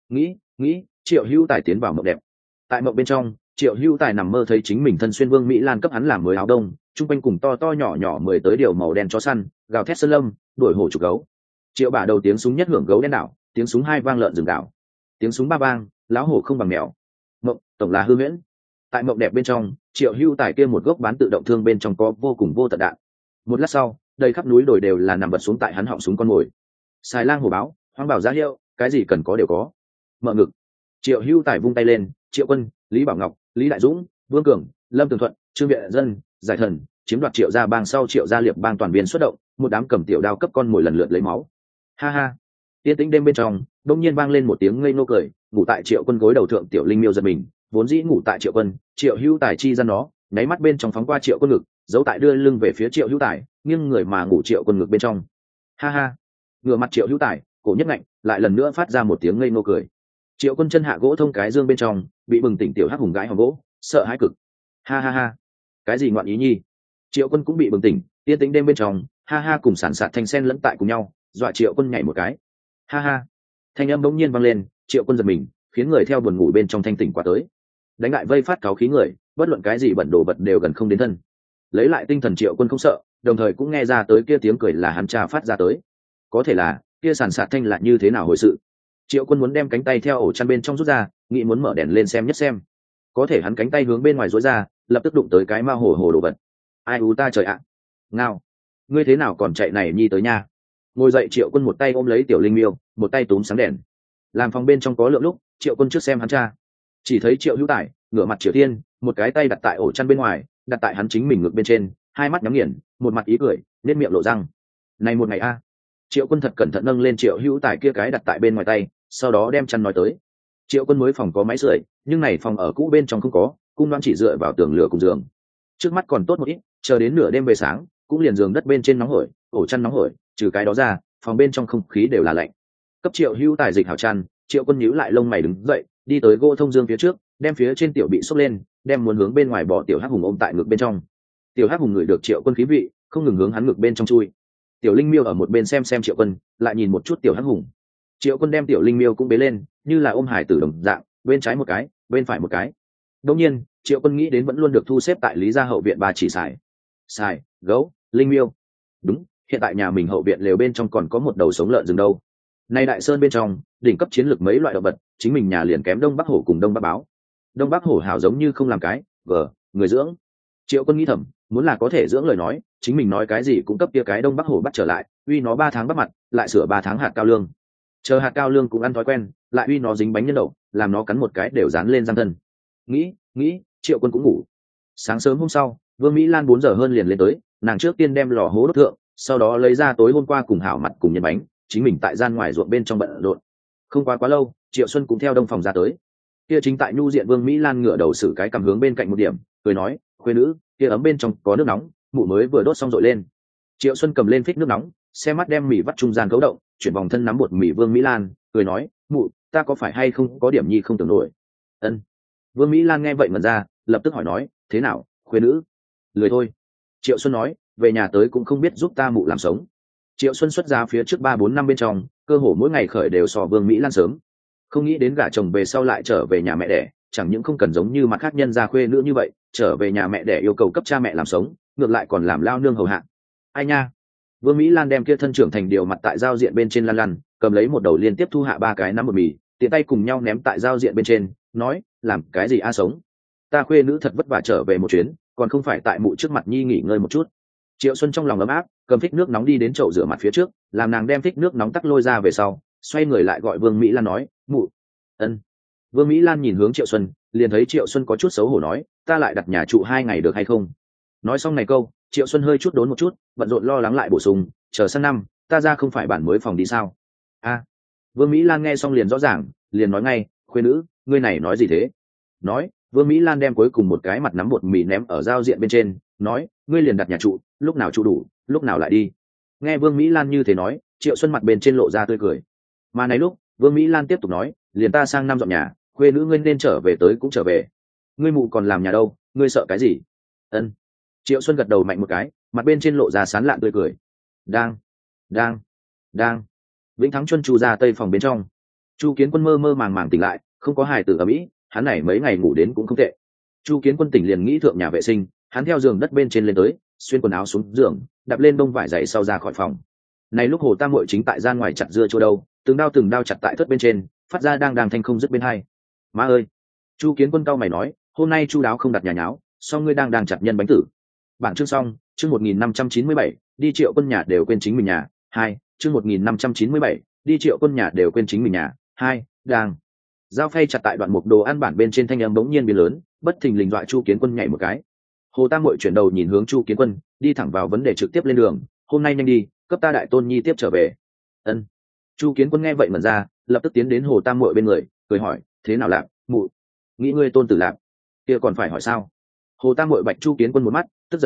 Nghĩ, Triệu Hữu Tài tiến vào mộng đẹp. Tại mộng bên trong, Triệu Hữu Tài nằm mơ thấy chính mình thân xuyên Vương Mỹ Lan cấp hắn làm mới áo đông, trung quanh cùng to to nhỏ nhỏ 10 tới điều màu đen chó săn, gào thét sơn lâm, đuổi hổ trục gấu. Triệu bả đầu tiếng súng nhất hưởng gấu đen đảo, tiếng súng 2 vang lợn rừng đảo, tiếng súng 3 vang, láo hổ không bằng mèo. Mộng, tổng là hư huyễn. Tại mộng đẹp bên trong, Triệu Hữu Tài kia một gốc bán tự động thương bên trong có vô cùng vô tận đạn. Một lát sau, đầy khắp núi đồi đều là nằm bật xuống tại hắn họng súng con mồi. Xài lang hổ báo, hoang bảo giá hiệu, cái gì cần có đều có. Mở ngực. Triệu Hữu Tài vung tay lên, Triệu Quân, Lý Bảo Ngọc, Lý Đại Dũng, Vương Cường, Lâm Tường Thuận, Trương Vệ Dân, Giải Thần, chiếm đoạt Triệu gia bang sau Triệu gia liệp bang toàn viên xuất động, một đám cầm tiểu đao cấp con mồi lần lượt lấy máu. Ha ha. Yên tĩnh đêm bên trong, đột nhiên vang lên một tiếng ngây ngô cười, ngủ tại Triệu Quân gối đầu thượng tiểu linh miêu giật mình, vốn dĩ ngủ tại Triệu Quân, Triệu Hữu Tài chi ra nó, nháy mắt bên trong phóng qua Triệu Quân ngực, giấu tại đưa lưng về phía Triệu Hữu Tài, nghiêng người mà ngủ Triệu Quân ngực bên trong. Ha ha. Ngửa mặt Triệu Hữu Tài, cổ nhất ngạnh, lại lần nữa phát ra một tiếng ngây ngô cười. Triệu Quân chân hạ gỗ thông cái dương bên trong, bị bừng tỉnh tiểu hắc hùng gãi hòm gỗ, sợ hãi cực. Ha ha ha. Cái gì ngoạn ý nhi? Triệu Quân cũng bị bừng tỉnh, yên tĩnh đêm bên trong, ha ha cùng sản sạt thanh sen lẫn tại cùng nhau, dọa Triệu Quân nhảy một cái. Ha ha. Thanh âm bỗng nhiên vang lên, Triệu Quân giật mình, khiến người theo buồn ngủ bên trong thanh tỉnh qua tới. Đánh lại vây phát cáo khí người, bất luận cái gì bẩn đồ vật đều gần không đến thân. Lấy lại tinh thần Triệu Quân không sợ, đồng thời cũng nghe ra tới kia tiếng cười là hắn cha phát ra tới. Có thể là kia sàn sạt thanh lại như thế nào hồi sự. Triệu Quân muốn đem cánh tay theo ổ chăn bên trong rút ra, nghĩ muốn mở đèn lên xem nhất xem. Có thể hắn cánh tay hướng bên ngoài rối ra, lập tức đụng tới cái ma hồ hồ đồ vật. Ai u ta trời ạ. Ngao, ngươi thế nào còn chạy này nhi tới nha. Ngồi dậy Triệu Quân một tay ôm lấy tiểu linh miêu, một tay túm sáng đèn. Làm phòng bên trong có lượng lúc, Triệu Quân trước xem hắn cha. Chỉ thấy Triệu Hữu Tài ngửa mặt Triệu Thiên, một cái tay đặt tại ổ chăn bên ngoài, đặt tại hắn chính mình ngực bên trên, hai mắt nhắm nghiền, một mặt ý cười, nét miệng lộ răng. Này một ngày a. Triệu Quân thật cẩn thận nâng lên Triệu Hữu Tài kia cái đặt tại bên ngoài tay, sau đó đem chăn nói tới. Triệu Quân mới phòng có máy sưởi, nhưng này phòng ở cũ bên trong không có, cung đoan chỉ dựa vào tường lửa cùng giường. Trước mắt còn tốt một ít, chờ đến nửa đêm về sáng, cũng liền giường đất bên trên nóng hổi, ổ chăn nóng hổi, trừ cái đó ra, phòng bên trong không khí đều là lạnh. Cấp Triệu Hữu Tài dịch hảo chăn, Triệu Quân nhíu lại lông mày đứng dậy, đi tới gỗ thông dương phía trước, đem phía trên tiểu bị xốc lên, đem muốn hướng bên ngoài bỏ tiểu hắc hùng ôm tại ngực bên trong. Tiểu hắc hùng ngửi được Triệu Quân khí vị, không ngừng hướng hắn ngực bên trong chui. Tiểu linh miêu ở một bên xem Triệu Quân, lại nhìn một chút tiểu hắc hùng. Triệu Quân đem tiểu linh miêu cũng bế lên, như là ôm hải tử đồng dạng, bên trái một cái, bên phải một cái. Đương nhiên, Triệu Quân nghĩ đến vẫn luôn được thu xếp tại Lý gia hậu viện ba chỉ sài, gấu, linh miêu. Đúng, hiện tại nhà mình hậu viện lều bên trong còn có một đầu sống lợn rừng đâu. Nay đại sơn bên trong, đỉnh cấp chiến lược mấy loại động vật, chính mình nhà liền kém Đông Bắc hổ cùng Đông Bắc báo. Đông Bắc hổ hảo giống như không làm cái, người dưỡng. Triệu Quân nghĩ thầm, muốn là có thể dưỡng lời nói, chính mình nói cái gì cũng cấp kia cái Đông Bắc hổ bắt trở lại, uy nó 3 tháng bắt mặt, lại sửa 3 tháng hạt cao lương. Chờ hạt cao lương cũng ăn thói quen, lại uy nó dính bánh nhân đậu, làm nó cắn một cái đều dán lên răng thân. Nghĩ, Triệu Quân cũng ngủ. Sáng sớm hôm sau, Vương Mỹ Lan 4 giờ hơn liền lên tới, nàng trước tiên đem lò hố đốt thượng, sau đó lấy ra tối hôm qua cùng hảo mặt cùng nhân bánh, chính mình tại gian ngoài ruộng bên trong bận rộn. Không quá lâu, Triệu Xuân cũng theo đông phòng ra tới. Kia chính tại nhu diện Vương Mỹ Lan ngửa đầu xử cái cầm hướng bên cạnh một điểm, cười nói, khuê nữ, kia ấm bên trong có nước nóng, mụ mới vừa đốt xong dội lên. Triệu Xuân cầm lên phích nước nóng, xe mắt đem mì vắt trung gian cấu động, chuyển vòng thân nắm bột mì Vương Mỹ Lan, cười nói, mụ, ta có phải hay không có điểm nhi không tưởng nổi. Ân. Vương Mỹ Lan nghe vậy ngẩn ra, lập tức hỏi nói, thế nào, khuê nữ? Lười thôi. Triệu Xuân nói, về nhà tới cũng không biết giúp ta mụ làm sống. Triệu Xuân xuất ra phía trước 3-4 năm bên trong, cơ hồ mỗi ngày khởi đều so Vương Mỹ Lan sớm. Không nghĩ đến gả chồng về sau lại trở về nhà mẹ đẻ, chẳng những không cần giống như mặt khác nhân gia khuê nữ như vậy, trở về nhà mẹ đẻ yêu cầu cấp cha mẹ làm sống, ngược lại còn làm lao nương hầu hạ. Ai nha. Vương Mỹ Lan đem kia thân trưởng thành điều mặt tại giao diện bên trên lăn lăn, cầm lấy một đầu liên tiếp thu hạ 3 cái nắm bột mì, tiện tay cùng nhau ném tại giao diện bên trên, nói, làm cái gì a sống? Ta khuê nữ thật vất vả trở về một chuyến, còn không phải tại mụ trước mặt nhi nghỉ ngơi một chút. Triệu Xuân trong lòng ấm áp, cầm phích nước nóng đi đến chậu rửa mặt phía trước, làm nàng đem phích nước nóng tắc lôi ra về sau, xoay người lại gọi Vương Mỹ Lan nói, mụ. Ân. Vương Mỹ Lan nhìn hướng Triệu Xuân, liền thấy Triệu Xuân có chút xấu hổ nói, ta lại đặt nhà trụ 2 ngày được hay không? Nói xong này câu, Triệu Xuân hơi chút đốn một chút, bận rộn lo lắng lại bổ sung, chờ sang năm, ta ra không phải bản mới phòng đi sao? A. Vương Mỹ Lan nghe xong liền rõ ràng, liền nói ngay, khuê nữ, ngươi này nói gì thế? Nói, Vương Mỹ Lan đem cuối cùng một cái mặt nắm bột mì ném ở giao diện bên trên, nói, ngươi liền đặt nhà trụ, lúc nào trụ đủ, lúc nào lại đi. Nghe Vương Mỹ Lan như thế nói, Triệu Xuân mặt bên trên lộ ra tươi cười. Mà này lúc, Vương Mỹ Lan tiếp tục nói, liền ta sang năm dọn nhà, khuê nữ ngươi nên trở về tới cũng trở về. Ngươi mụ còn làm nhà đâu, ngươi sợ cái gì? Ân. Triệu Xuân gật đầu mạnh một cái, mặt bên trên lộ ra sán lạn tươi cười. Đang. Vĩnh Thắng Chuân Chu ra tây phòng bên trong. Chu Kiến Quân mơ mơ màng màng tỉnh lại, không có hài tử ở mỹ, hắn này mấy ngày ngủ đến cũng không tệ. Chu Kiến Quân tỉnh liền nghĩ thượng nhà vệ sinh, hắn theo giường đất bên trên lên tới, xuyên quần áo xuống giường, đạp lên bông vải dày sau ra khỏi phòng. Này lúc Hồ Tam Muội chính tại gian ngoài chặt dưa chỗ đâu, từng đao chặt tại thớt bên trên, phát ra đang thanh không dứt bên hai. Má ơi! Chu Kiến Quân cau mày nói, hôm nay Chu Đáo không đặt nhà nháo, so ngươi đang chặt nhân bánh tử. Bảng chương xong, chương 1597, đi Triệu Quân nhà đều quên chính mình nhà, 2, chương 1597, đi Triệu Quân nhà đều quên chính mình nhà, 2, đang. Dao phay chặt tại đoạn mục đồ ăn bản bên trên thanh âm bỗng nhiên biến lớn, bất thình lình dọa Chu Kiến Quân nhảy một cái. Hồ Tam Muội chuyển đầu nhìn hướng Chu Kiến Quân, đi thẳng vào vấn đề trực tiếp lên đường, hôm nay nhanh đi, cấp ta đại tôn nhi tiếp trở về. Ân. Chu Kiến Quân nghe vậy mẩn ra, lập tức tiến đến Hồ Tam Muội bên người, cười hỏi, thế nào lạc, mụ? Nghĩ ngươi tôn tử lạc, kia còn phải hỏi sao? Hồ Tam Muội bạch Chu Kiến Quân một mắt, tức giận nói,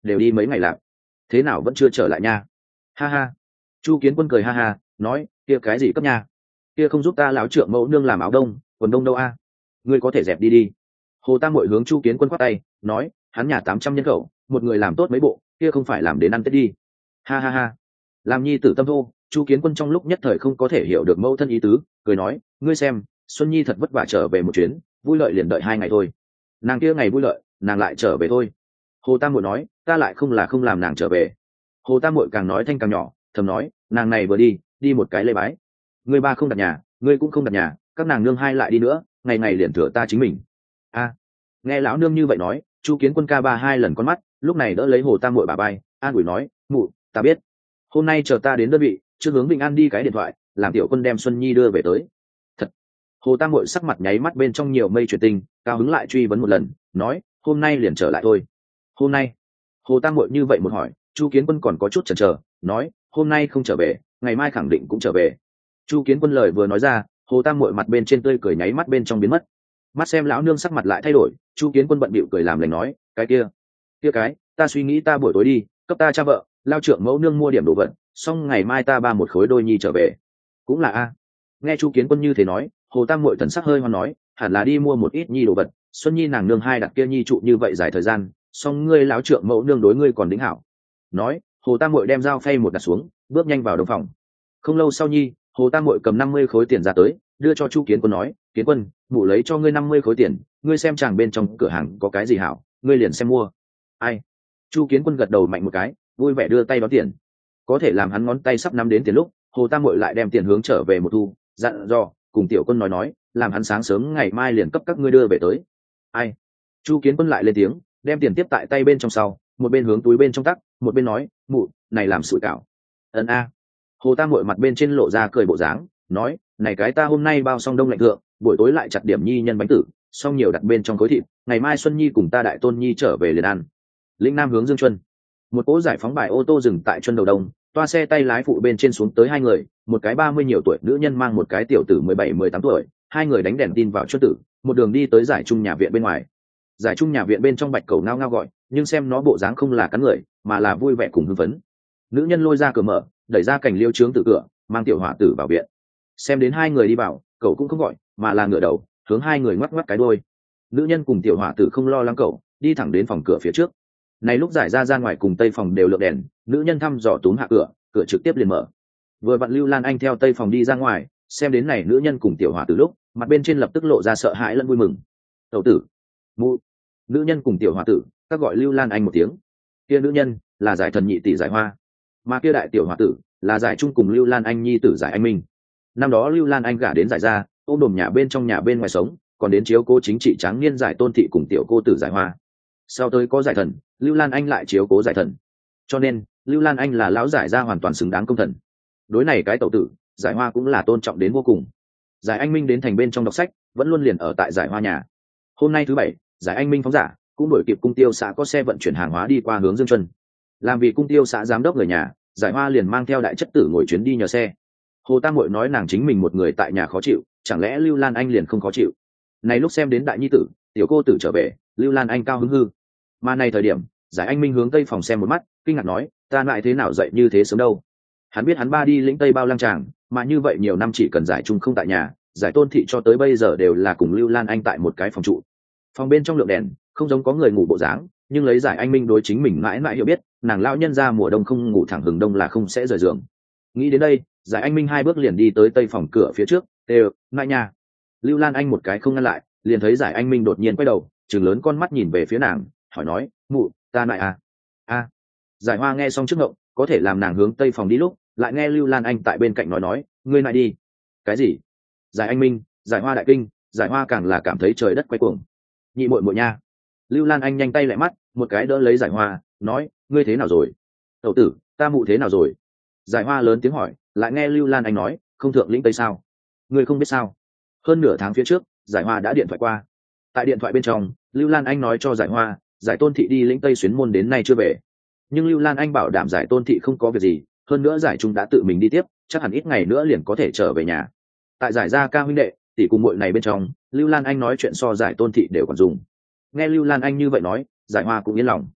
đều đi mấy ngày lạc, thế nào vẫn chưa trở lại nha? Ha ha. Chu Kiến Quân cười ha ha nói, kia cái gì cấp nha, kia không giúp ta lão trượng mẫu nương làm áo đông quần đông đâu a, ngươi có thể dẹp đi đi. Hồ Tam Mội hướng Chu Kiến Quân khoát tay nói, hắn nhà 800 nhân khẩu, một người làm tốt mấy bộ, kia không phải làm đến ăn tết đi. Ha ha ha. Làm nhi tử tâm thô, Chu Kiến Quân trong lúc nhất thời không có thể hiểu được mẫu thân ý tứ, cười nói, ngươi xem, Xuân Nhi thật vất vả trở về một chuyến, vui lợi liền đợi 2 ngày thôi, nàng kia ngày vui lợi nàng lại trở về thôi. Hồ Tam Mội nói, ta lại không là không làm nàng trở về. Hồ Tam Mội càng nói thanh càng nhỏ, thầm nói, nàng này vừa đi một cái lê bái, ngươi ba không đặt nhà, ngươi cũng không đặt nhà, các nàng nương hai lại đi nữa, ngày ngày liền thừa ta chính mình. A. Nghe lão nương như vậy nói, Chu Kiến Quân ca ba 2 lần con mắt, lúc này đỡ lấy Hồ Tam Mội bà bay, an ủi nói, mụ, ta biết, hôm nay chờ ta đến đơn vị, trước hướng Bình An đi cái điện thoại, làm tiểu quân đem Xuân Nhi đưa về tới. Thật. Hồ Tam Mội sắc mặt nháy mắt bên trong nhiều mây chuyển tình, cao hứng lại truy vấn một lần, nói, hôm nay liền trở lại thôi. Hôm nay? Hồ Tam Mội như vậy một hỏi, Chu Kiến Quân còn có chút chần chờ, nói, hôm nay không trở về, ngày mai khẳng định cũng trở về. Chu Kiến Quân lời vừa nói ra, Hồ Tam Mội mặt bên trên tươi cười nháy mắt bên trong biến mất. Mắt xem lão nương sắc mặt lại thay đổi, Chu Kiến Quân bận bịu cười làm lành nói, cái kia cái, ta suy nghĩ ta buổi tối đi, cấp ta cha vợ, lao trưởng mẫu nương mua điểm đồ vật, xong ngày mai ta ba một khối đôi nhi trở về. Cũng là a. Nghe Chu Kiến Quân như thế nói, Hồ Tam Mội thần sắc hơi hoan nói, hẳn là đi mua một ít nhi đồ vật, Xuân Nhi nàng nương hai đặt kia nhi trụ như vậy dài thời gian, xong ngươi lão trưởng mẫu nương đối ngươi còn đính hảo. Nói, Hồ Tam Mội đem dao phay một đặt xuống, bước nhanh vào đồng phòng. Không lâu sau nhi, Hồ Tam Mội cầm 50 khối tiền ra tới, đưa cho Chu Kiến Quân nói, Kiến Quân, mụ lấy cho ngươi 50 khối tiền, ngươi xem chàng bên trong cửa hàng có cái gì hảo, ngươi liền xem mua. Ai? Chu Kiến Quân gật đầu mạnh một cái, vui vẻ đưa tay đón tiền. Có thể làm hắn ngón tay sắp nắm đến tiền lúc, Hồ Tam Mội lại đem tiền hướng trở về một thu, dặn dò, cùng tiểu quân nói, làm hắn sáng sớm ngày mai liền cấp các ngươi đưa về tới. Ai? Chu Kiến Quân lại lên tiếng, đem tiền tiếp tại tay bên trong sau, một bên hướng túi bên trong tắc, một bên nói, mụ, này làm sủi cảo. Ấn a. Hồ Tam Mội mặt bên trên lộ ra cười bộ dáng, nói, này cái ta hôm nay bao xong đông lạnh thượng, buổi tối lại chặt điểm nhi nhân bánh tử, xong nhiều đặt bên trong khối thịt, ngày mai Xuân Nhi cùng ta đại tôn nhi trở về liền ăn. Lĩnh Nam hướng Dương Chuân. Một cỗ giải phóng bài ô tô dừng tại Chuân đầu đông, toa xe tay lái phụ bên trên xuống tới 2 người, một cái 30 nhiều tuổi nữ nhân mang một cái tiểu tử 17-18 tuổi, 2 người đánh đèn tin vào Chuân tử, một đường đi tới giải trung nhà viện bên ngoài. Giải trung nhà viện bên trong bạch cầu ngao ngao gọi, nhưng xem nó bộ dáng không là cắn người, mà là vui vẻ cùng hưng phấn. Nữ nhân lôi ra cửa mở, đẩy ra cành liêu trướng từ cửa, mang tiểu hỏa tử vào viện. Xem đến 2 người đi vào, cậu cũng không gọi, mà là ngửa đầu, hướng 2 người ngoắc ngoắc cái đuôi. Nữ nhân cùng tiểu hỏa tử không lo lắng cậu, đi thẳng đến phòng cửa phía trước. Này lúc giải ra ngoài cùng tây phòng đều lượng đèn, nữ nhân thăm dò túm hạ cửa, cửa trực tiếp liền mở. Vừa vặn Lưu Lan Anh theo tây phòng đi ra ngoài, xem đến này nữ nhân cùng tiểu hỏa tử lúc, mặt bên trên lập tức lộ ra sợ hãi lẫn vui mừng. Tẩu tử, mụ. Nữ nhân cùng tiểu hỏa tử, các gọi Lưu Lan Anh một tiếng. Kia nữ nhân là giải thần nhị tỷ Giải Hoa, mà kia đại tiểu hỏa tử là Giải Trung cùng Lưu Lan Anh nhi tử Giải Anh Minh. Năm đó Lưu Lan Anh gả đến Giải gia, ôm đồm nhà bên trong nhà bên ngoài sống, còn đến chiếu cố chính trị tráng niên Giải Tôn thị cùng tiểu cô tử Giải Hoa. Sau tới có Giải Thần, Lưu Lan Anh lại chiếu cố Giải Thần, cho nên Lưu Lan Anh là lão Giải gia hoàn toàn xứng đáng công thần. Đối này cái tẩu tử, Giải Hoa cũng là tôn trọng đến vô cùng. Giải Anh Minh đến thành bên trong đọc sách, vẫn luôn liền ở tại Giải Hoa nhà. Hôm nay thứ bảy, Giải Anh Minh phóng giả cũng đổi kịp cung tiêu xã có xe vận chuyển hàng hóa đi qua hướng Dương Chuân. Làm vì cung tiêu xã giám đốc người nhà, Giải Hoa liền mang theo đại chất tử ngồi chuyến đi nhờ xe. Hồ Tam Mội nói nàng chính mình một người tại nhà khó chịu, chẳng lẽ Lưu Lan Anh liền không khó chịu? Này lúc xem đến đại nhi tử, tiểu cô tử trở về, Lưu Lan Anh cao hứng hư. Mà này thời điểm, Giải Anh Minh hướng tây phòng xem một mắt, kinh ngạc nói, ta lại thế nào dậy như thế sớm đâu? Hắn biết hắn ba đi lĩnh tây bao lang tràng, mà như vậy nhiều năm chỉ cần Giải Trung không tại nhà, Giải Tôn thị cho tới bây giờ đều là cùng Lưu Lan Anh tại một cái phòng trụ. Phòng bên trong lượng đèn, không giống có người ngủ bộ dáng, nhưng lấy Giải Anh Minh đối chính mình mãi mãi hiểu biết, nàng lão nhân ra mùa đông không ngủ thẳng hừng đông là không sẽ rời giường. Nghĩ đến đây, Giải Anh Minh 2 bước liền đi tới tây phòng cửa phía trước, đều, ngại nhà. Lưu Lan Anh một cái không ngăn lại, liền thấy Giải Anh Minh đột nhiên quay đầu, trừng lớn con mắt nhìn về phía nàng, hỏi nói, mụ, ta lại à? A. Giải Hoa nghe xong trước ngộng, có thể làm nàng hướng tây phòng đi lúc, lại nghe Lưu Lan Anh tại bên cạnh nói, ngươi lại đi. Cái gì? Giải Anh Minh, Giải Hoa đại kinh, Giải Hoa càng là cảm thấy trời đất quay cuồng. Nhị muội muội nha. Lưu Lan Anh nhanh tay lại mắt, một cái đỡ lấy Giải Hoa, nói, ngươi thế nào rồi? Tẩu tử, ta mụ thế nào rồi? Giải Hoa lớn tiếng hỏi, lại nghe Lưu Lan Anh nói, không thượng lĩnh tây sao? Ngươi không biết sao? Hơn nửa tháng phía trước, Giải Hoa đã điện thoại qua. Tại điện thoại bên trong, Lưu Lan Anh nói cho Giải Hoa, Giải Tôn thị đi lĩnh tây xuyến môn đến nay chưa về. Nhưng Lưu Lan Anh bảo đảm Giải Tôn thị không có việc gì, hơn nữa Giải Trung đã tự mình đi tiếp, chắc hẳn ít ngày nữa liền có thể trở về nhà. Tại Giải gia ca huynh đệ, tỷ cùng muội này bên trong, Lưu Lan Anh nói chuyện so Giải Tôn thị đều còn dùng. Nghe Lưu Lan Anh như vậy nói, Giải Hoa cũng yên lòng.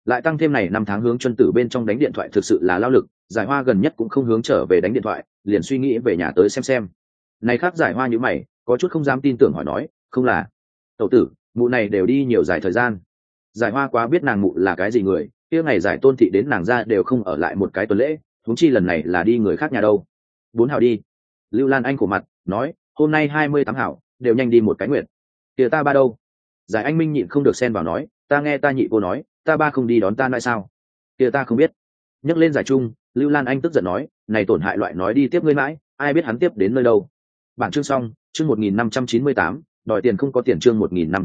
lại tăng thêm này 5 tháng hướng Chuân Tử bên trong đánh điện thoại thực sự là lao lực, Giải Hoa gần nhất cũng không hướng trở về đánh điện thoại, liền suy nghĩ về nhà tới xem. Này khác Giải Hoa như mày, có chút không dám tin tưởng hỏi nói, không là tẩu tử, mụ này đều đi nhiều dài thời gian. Giải Hoa quá biết nàng mụ là cái gì người, kia ngày giải Tôn thị đến nàng ra đều không ở lại một cái tuần lễ, huống chi lần này là đi người khác nhà đâu. 4 hảo đi. Lưu Lan Anh khổ mặt nói, hôm nay 28 hảo, đều nhanh đi một cái nguyện. Kìa ta ba đâu? Giải Anh Minh nhịn không được xen vào nói, ta nghe ta nhị cô nói, ta ba không đi đón ta lại sao? Kìa ta không biết. Nhắc lên Giải Trung, Lưu Lan Anh tức giận nói, này tổn hại loại nói đi tiếp ngươi mãi, ai biết hắn tiếp đến nơi đâu. Bản chương xong, chương 1598, đòi tiền không có tiền, chương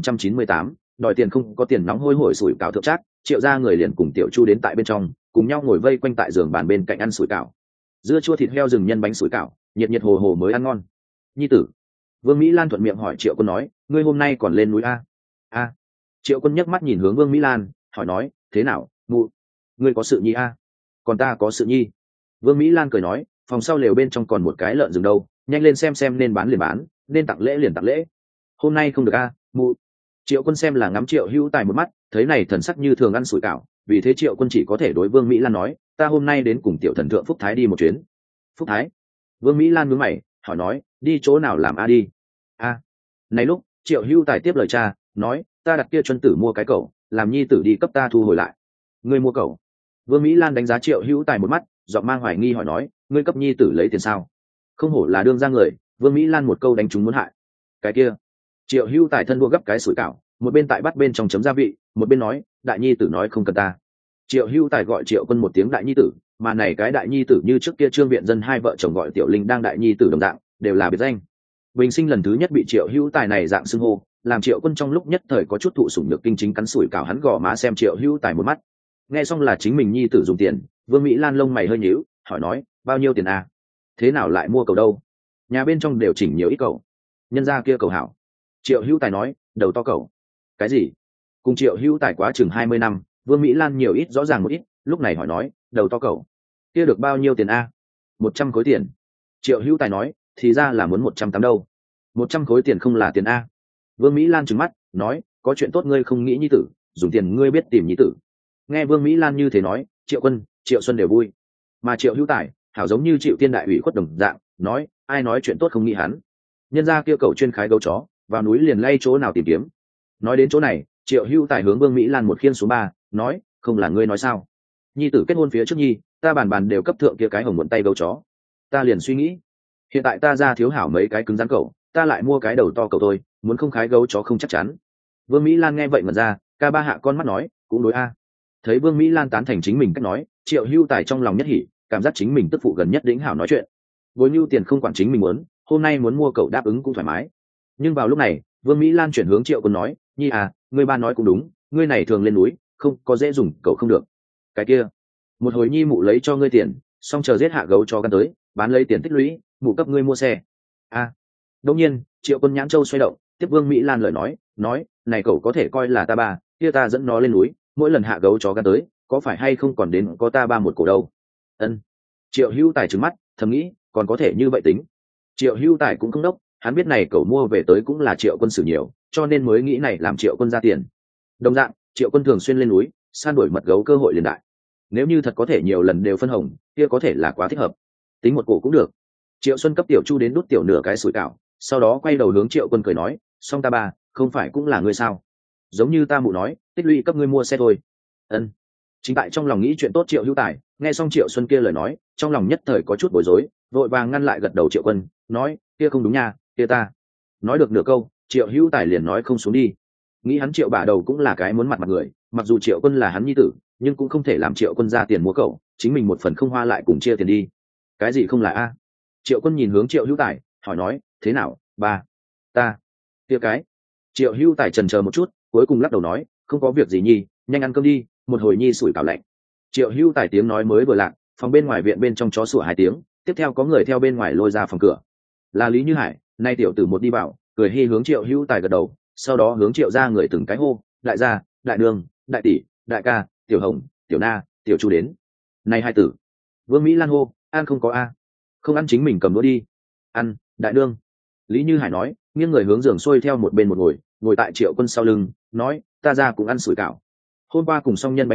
1598, đòi tiền không có tiền, nóng hôi hổi sủi cảo thượng trác, Triệu gia người liền cùng Tiểu Chu đến tại bên trong, cùng nhau ngồi vây quanh tại giường bàn bên cạnh ăn sủi cảo. Dưa chua thịt heo rừng nhân bánh sủi cảo, nhiệt nhiệt hồ hồ mới ăn ngon. Nhi tử. Vương Mỹ Lan thuận miệng hỏi Triệu Quân nói, ngươi hôm nay còn lên núi a? A. Triệu Quân nhấc mắt nhìn hướng Vương Mỹ Lan, hỏi nói, thế nào, mụ, ngươi có sự nhi a? Còn ta có sự nhi. Vương Mỹ Lan cười nói, phòng sau lều bên trong còn một cái lợn rừng đâu, nhanh lên xem nên bán liền bán, nên tặng lễ liền tặng lễ. Hôm nay không được a, mụ. Triệu Quân xem là ngắm Triệu Hữu Tài một mắt, thấy này thần sắc như thường ăn sủi cảo, vì thế Triệu Quân chỉ có thể đối Vương Mỹ Lan nói, ta hôm nay đến cùng tiểu thần thượng Phúc Thái đi một chuyến. Phúc Thái? Vương Mỹ Lan nhướng mày, hỏi nói, đi chỗ nào làm a đi? A. Này lúc, Triệu Hữu Tài tiếp lời cha, nói, ta đặt kia Chuân Tử mua cái cẩu, làm nhi tử đi cấp ta thu hồi lại. Ngươi mua cẩu? Vương Mỹ Lan đánh giá Triệu Hữu Tài một mắt, giọng mang hoài nghi hỏi nói, ngươi cấp nhi tử lấy tiền sao? Không hổ là đương ra người, Vương Mỹ Lan một câu đánh trúng muốn hại. Cái kia. Triệu Hữu Tài thân đua gấp cái sủi cảo, một bên tại bắt bên trong chấm gia vị, một bên nói, đại nhi tử nói không cần ta. Triệu Hữu Tài gọi Triệu Quân một tiếng đại nhi tử, mà này cái đại nhi tử như trước kia Trương Viện Dân hai vợ chồng gọi Tiểu Linh đang đại nhi tử đồng dạng, đều là biệt danh. Bình Sinh lần thứ nhất bị Triệu Hữu Tài này dạng xưng hô, làm Triệu Quân trong lúc nhất thời có chút thụ sủng nhược kinh, chính cắn sủi cảo hắn gò má xem Triệu Hữu Tài một mắt. Nghe xong là chính mình nhi tử dùng tiền, Vương Mỹ Lan lông mày hơi nhíu, hỏi nói, bao nhiêu tiền à? Thế nào lại mua cầu đâu? Nhà bên trong đều chỉnh nhiều ít cầu. Nhân gia kia cầu hảo. Triệu Hữu Tài nói, đầu to cầu. Cái gì? Cùng Triệu Hữu Tài quá chừng 20 năm, Vương Mỹ Lan nhiều ít rõ ràng một ít, lúc này hỏi nói, đầu to cầu. Kia được bao nhiêu tiền a? 100 khối tiền. Triệu Hữu Tài nói, thì ra là muốn 180 đâu. 100 khối tiền không là tiền a. Vương Mỹ Lan trừng mắt, nói, có chuyện tốt ngươi không nghĩ nhi tử, dùng tiền ngươi biết tìm nhi tử. Nghe Vương Mỹ Lan như thế nói, Triệu Quân, Triệu Xuân đều vui. Mà Triệu Hữu Tài, hảo giống như Triệu Tiên đại ủy khuất đồng dạng, nói, ai nói chuyện tốt không nghĩ hắn. Nhân ra kia cầu chuyên khái gấu chó, vào núi liền lay chỗ nào tìm kiếm. Nói đến chỗ này, Triệu Hữu Tài hướng Vương Mỹ Lan một khiên xuống 3, nói, không là ngươi nói sao? Nhi tử kết hôn phía trước nhi, ta bàn đều cấp thượng kia cái hồng muộn tay gấu chó. Ta liền suy nghĩ, hiện tại ta ra thiếu hảo mấy cái cứng rắn cậu, ta lại mua cái đầu to cậu thôi, muốn không khái gấu chó không chắc chắn. Vương Mỹ Lan nghe vậy mà ra, ca ba hạ con mắt nói, cũng đối a. Thấy Vương Mỹ Lan tán thành chính mình cách nói, Triệu Hữu Tài trong lòng nhất hỉ, cảm giác chính mình tức phụ gần nhất đỉnh hảo nói chuyện. Bối nhu tiền không quản chính mình muốn, hôm nay muốn mua cậu đáp ứng cũng thoải mái. Nhưng vào lúc này, Vương Mỹ Lan chuyển hướng Triệu Quân nói, nhi à, ngươi ba nói cũng đúng, ngươi này thường lên núi, không có dễ dùng cậu không được. Cái kia, một hồi nhi mụ lấy cho ngươi tiền, xong chờ giết hạ gấu cho gan tới, bán lấy tiền tích lũy, mụ cấp ngươi mua xe. A. Đương nhiên, Triệu Quân nhãn châu xoay động, tiếp Vương Mỹ Lan lời nói, này cậu có thể coi là ta ba, kia ta dẫn nó lên núi, mỗi lần hạ gấu chó gan tới, có phải hay không còn đến có ta ba một cổ đâu. Ân. Triệu Hữu Tài trừng mắt, thầm nghĩ, còn có thể như vậy tính. Triệu Hữu Tài cũng không đốc, hắn biết này cậu mua về tới cũng là Triệu Quân xử nhiều, cho nên mới nghĩ này làm Triệu Quân ra tiền. Đồng dạng, Triệu Quân thường xuyên lên núi, săn đuổi mật gấu cơ hội liền đại. Nếu như thật có thể nhiều lần đều phân hồng, kia có thể là quá thích hợp. Tính một cổ cũng được. Triệu Xuân cấp Tiểu Chu đến đút tiểu nửa cái sủi cảo, sau đó quay đầu hướng Triệu Quân cười nói, xong ta ba, không phải cũng là ngươi sao? Giống như ta mụ nói, tích lũy cấp ngươi mua xe thôi. Ân. Chính tại trong lòng nghĩ chuyện tốt Triệu Hữu Tài, nghe xong Triệu Xuân kia lời nói, trong lòng nhất thời có chút bối rối, vội vàng ngăn lại gật đầu Triệu Quân, nói, kia không đúng nha, kia ta. Nói được nửa câu, Triệu Hữu Tài liền nói không xuống đi. Nghĩ hắn Triệu bả đầu cũng là cái muốn mặt người, mặc dù Triệu Quân là hắn nhi tử, nhưng cũng không thể làm Triệu Quân ra tiền mua cậu, chính mình một phần không hoa lại cùng chia tiền đi. Cái gì không là a? Triệu Quân nhìn hướng Triệu Hữu Tài, hỏi nói, thế nào, ba? Ta. Kia cái. Triệu Hữu Tài chần chờ một chút, cuối cùng lắc đầu nói, không có việc gì nhi, nhanh ăn cơm đi, một hồi nhi sủi cảo lạnh. Triệu Hữu Tài tiếng nói mới vừa lạc, phòng bên ngoài viện bên trong chó sủa 2 tiếng, tiếp theo có người theo bên ngoài lôi ra phòng cửa. Là Lý Như Hải, nay tiểu tử một đi vào, cười hi hướng Triệu Hữu Tài gật đầu, sau đó hướng Triệu ra người từng cái hô, đại gia, đại đường, đại tỷ, đại ca, tiểu hồng, tiểu na, tiểu chu đến. Này hai tử. Vương Mỹ Lan hô, ăn không có a? Không ăn chính mình cầm đũa đi. Ăn, đại đương. Lý Như Hải nói, nghiêng người hướng giường xuôi theo một bên một ngồi tại Triệu Quân sau lưng, nói, ta ra cũng ăn sủi cảo. Hôm qua cùng song nhân bánh tử,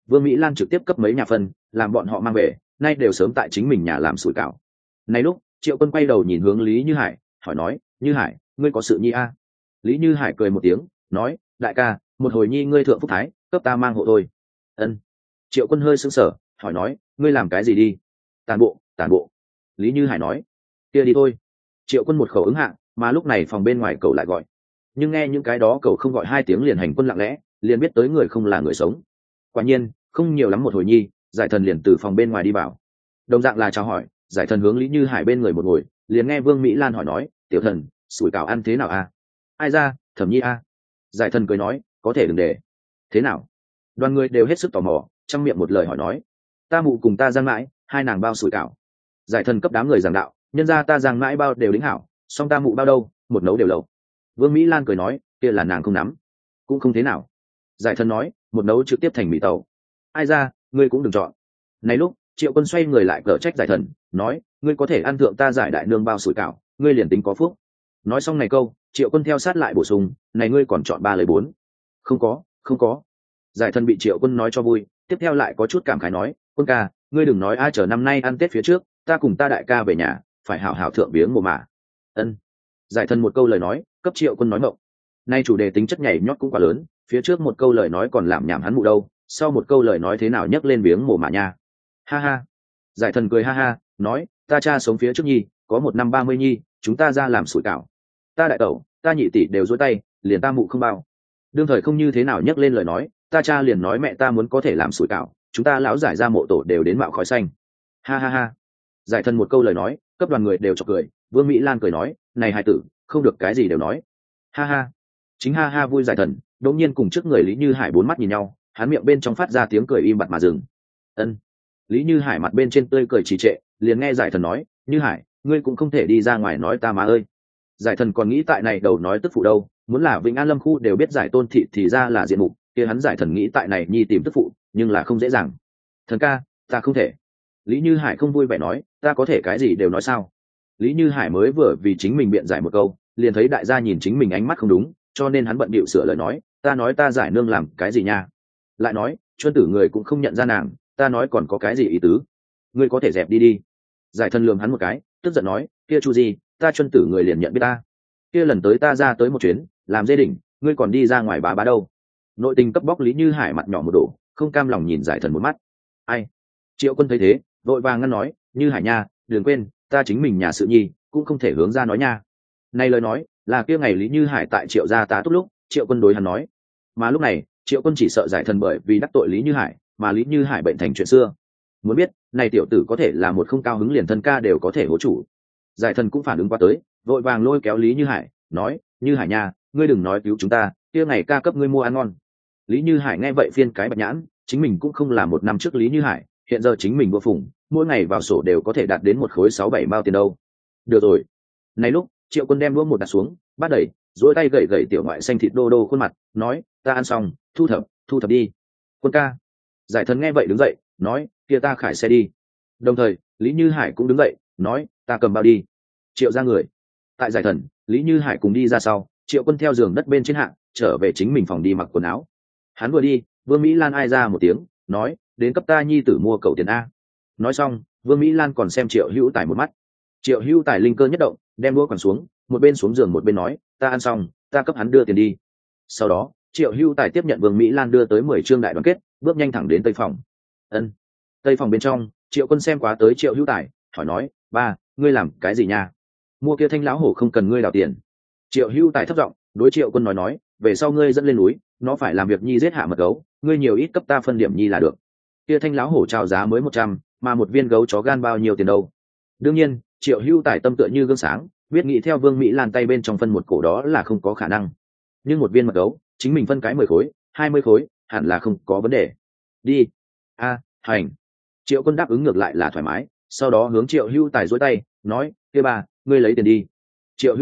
Vương Mỹ Lan trực tiếp cấp mấy nhà phân làm bọn họ mang về, nay đều sớm tại chính mình nhà làm sủi cảo. Này lúc Triệu Quân quay đầu nhìn hướng Lý Như Hải hỏi nói, Như Hải, ngươi có sự nhi a? Lý Như Hải cười một tiếng nói, đại ca, một hồi nhi ngươi thượng phúc thái cấp ta mang hộ thôi. Ân. Triệu Quân hơi sững sờ hỏi nói, ngươi làm cái gì đi? Tàn bộ. Lý Như Hải nói, kia đi thôi. Triệu Quân một khẩu ứng hạ, mà lúc này phòng bên ngoài cậu lại gọi, nhưng nghe những cái đó cậu không gọi hai tiếng liền hành quân lặng lẽ, liền biết tới người không là người sống. Quả nhiên không nhiều lắm một hồi nhi, giải thần liền từ phòng bên ngoài đi vào, đồng dạng là chào hỏi. Giải thần hướng Lý Như Hải bên người một ngồi, liền nghe Vương Mỹ Lan hỏi nói, tiểu thần, sủi cảo ăn thế nào a? Ai ra, Thẩm Nhi a? Giải thần cười nói, có thể đừng để. Thế nào? Đoàn người đều hết sức tò mò, trong miệng một lời hỏi nói, ta mụ cùng ta giang mãi hai nàng bao sủi cảo. Giải thần cấp đám người giảng đạo, nhân ra ta giang mãi bao đều đính hảo, song ta mụ bao đâu, một nấu đều lẩu. Vương Mỹ Lan cười nói, kia là nàng không nắm, cũng không thế nào. Giải thần nói, một nấu trực tiếp thành mì tàu. Ai ra, ngươi cũng đừng chọn. Này lúc Triệu Quân xoay người lại cở trách giải thần, nói, ngươi có thể ăn thượng ta giải đại nương bao sủi cảo, ngươi liền tính có phúc. Nói xong này câu, Triệu Quân theo sát lại bổ sung, này ngươi còn chọn 3 lời 4. Không có. Giải thần bị Triệu Quân nói cho vui, tiếp theo lại có chút cảm khái nói, Quân ca, ngươi đừng nói ai chờ năm nay ăn Tết phía trước, ta cùng ta đại ca về nhà, phải hảo hảo thượng viếng mồ mả. Ân. Giải thần một câu lời nói, cấp Triệu Quân nói mộng. Nay chủ đề tính chất nhảy nhót cũng quá lớn, phía trước một câu lời nói còn làm nhảm hắn mụ đâu, sau một câu lời nói thế nào nhấc lên viếng mồ mả nha. Ha ha. Giải thần cười ha ha nói, ta cha sống phía trước nhi, có 1 năm 30 nhi, chúng ta ra làm sủi cảo. Ta đại tẩu, ta nhị tỷ đều dối tay, liền ta mụ không bao. Đương thời không như thế nào nhấc lên lời nói, ta cha liền nói mẹ ta muốn có thể làm sủi cảo, chúng ta lão giải ra mộ tổ đều đến mạo khói xanh. Ha ha ha. Giải thần một câu lời nói, cấp đoàn người đều chọc cười. Vương Mỹ Lan cười nói, này hài tử, không được cái gì đều nói. Ha ha. Chính ha ha vui. Giải thần đột nhiên cùng trước người Lý Như Hải 4 mắt nhìn nhau, hắn miệng bên trong phát ra tiếng cười im bặt mà dừng. Ân. Lý Như Hải mặt bên trên tươi cười trì trệ, liền nghe giải thần nói, Như Hải, ngươi cũng không thể đi ra ngoài nói ta má ơi. Giải thần còn nghĩ tại này đầu nói tức phụ đâu, muốn là Vĩnh An Lâm khu đều biết giải tôn thị thì ra là diện mục, kia hắn giải thần nghĩ tại này nhi tìm tức phụ, nhưng là không dễ dàng. Thần ca, ta không thể. Lý Như Hải không vui vẻ nói, ta có thể cái gì đều nói sao? Lý Như Hải mới vừa vì chính mình biện giải một câu, liền thấy đại gia nhìn chính mình ánh mắt không đúng, cho nên hắn bận bịu sửa lời nói, ta nói ta giải nương làm cái gì nha? Lại nói, Chuân tử người cũng không nhận ra nàng, ta nói còn có cái gì ý tứ? Ngươi có thể dẹp đi đi. Giải thần lườm hắn một cái, tức giận nói, kia Chu gì, ta Chuân tử người liền nhận biết ta. Kia lần tới ta ra tới một chuyến, làm dê đỉnh, ngươi còn đi ra ngoài bá đâu? Nội tình cấp bóc Lý Như Hải mặt nhỏ một đổ, không cam lòng nhìn giải thần một mắt. Ai? Triệu Quân thấy thế, vội vàng ngăn nói, Như Hải nha, đừng quên, ta chính mình nhà sự nhi, cũng không thể hướng ra nói nha. Này lời nói, là kia ngày Lý Như Hải tại Triệu gia tá túc lúc, Triệu Quân đối hắn nói. Mà lúc này, Triệu Quân chỉ sợ giải thần bởi vì đắc tội Lý Như Hải, mà Lý Như Hải bệnh thành chuyện xưa. Muốn biết, này tiểu tử có thể là một không cao hứng liền thân ca đều có thể hố chủ. Giải thần cũng phản ứng qua tới, vội vàng lôi kéo Lý Như Hải, nói, Như Hải nha, ngươi đừng nói cứu chúng ta, kia ngày ca cấp ngươi mua ăn ngon. Lý Như Hải nghe vậy phiên cái bạch nhãn, chính mình cũng không là 1 năm trước Lý Như Hải, hiện giờ chính mình vô phùng, mỗi ngày vào sổ đều có thể đạt đến một khối 6-7 bao tiền đâu. Được rồi. Này lúc, Triệu Quân đem đũa một đặt xuống, bắt đẩy, duỗi tay gậy gậy tiểu ngoại xanh thịt đô đô khuôn mặt, nói, ta ăn xong, thu thập đi. Quân ca. Giải thần nghe vậy đứng dậy, nói, kia ta khải xe đi. Đồng thời, Lý Như Hải cũng đứng dậy, nói, ta cầm bao đi. Triệu ra người. Tại giải thần, Lý Như Hải cùng đi ra sau, Triệu Quân theo giường đất bên trên hạng, trở về chính mình phòng đi mặc quần áo. Hắn vừa đi, Vương Mỹ Lan ai ra một tiếng, nói, đến cấp ta nhi tử mua cầu tiền a. Nói xong, Vương Mỹ Lan còn xem Triệu Hữu Tài một mắt. Triệu Hữu Tài linh cơ nhất động, đem đũa quẳng xuống, một bên xuống giường một bên nói, ta ăn xong, ta cấp hắn đưa tiền đi. Sau đó, Triệu Hữu Tài tiếp nhận Vương Mỹ Lan đưa tới 10 chương đại đoàn kết, bước nhanh thẳng đến tây phòng. Ân. Tây phòng bên trong, Triệu Quân xem quá tới Triệu Hữu Tài, hỏi nói, ba, ngươi làm cái gì nha? Mua kia thanh lão hổ không cần ngươi đào tiền. Triệu Hữu Tài thấp giọng đối Triệu Quân nói, về sau ngươi dẫn lên núi, nó phải làm việc nhi giết hạ mật gấu, ngươi nhiều ít cấp ta phân điểm nhi là được. Kia thanh lão hổ chào giá mới 100, mà một viên gấu chó gan bao nhiêu tiền đâu? Đương nhiên, Triệu Hữu Tài tâm tựa như gương sáng, biết nghĩ theo Vương Mỹ Lan tay bên trong phân một cổ đó là không có khả năng. Nhưng một viên mật gấu, chính mình phân cái 10 khối, 20 khối, hẳn là không có vấn đề. Đi. Hành. Triệu Quân đáp ứng ngược lại là thoải mái, sau đó hướng Triệu Hữu Tài duỗi tay, nói, kia ba, ngươi lấy tiền đi. Triệu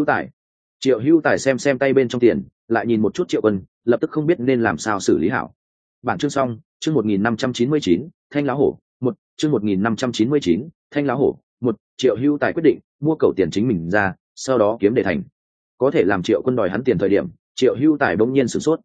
Hữu Tài xem tay bên trong tiền, lại nhìn một chút Triệu Quân, lập tức không biết nên làm sao xử lý hảo. Bản chương xong, chương 1599, thanh lá hổ, chương 1599, thanh lá hổ, Triệu Hữu Tài quyết định mua cầu tiền chính mình ra, sau đó kiếm để thành. Có thể làm Triệu Quân đòi hắn tiền thời điểm, Triệu Hữu Tài bỗng nhiên sửng sốt.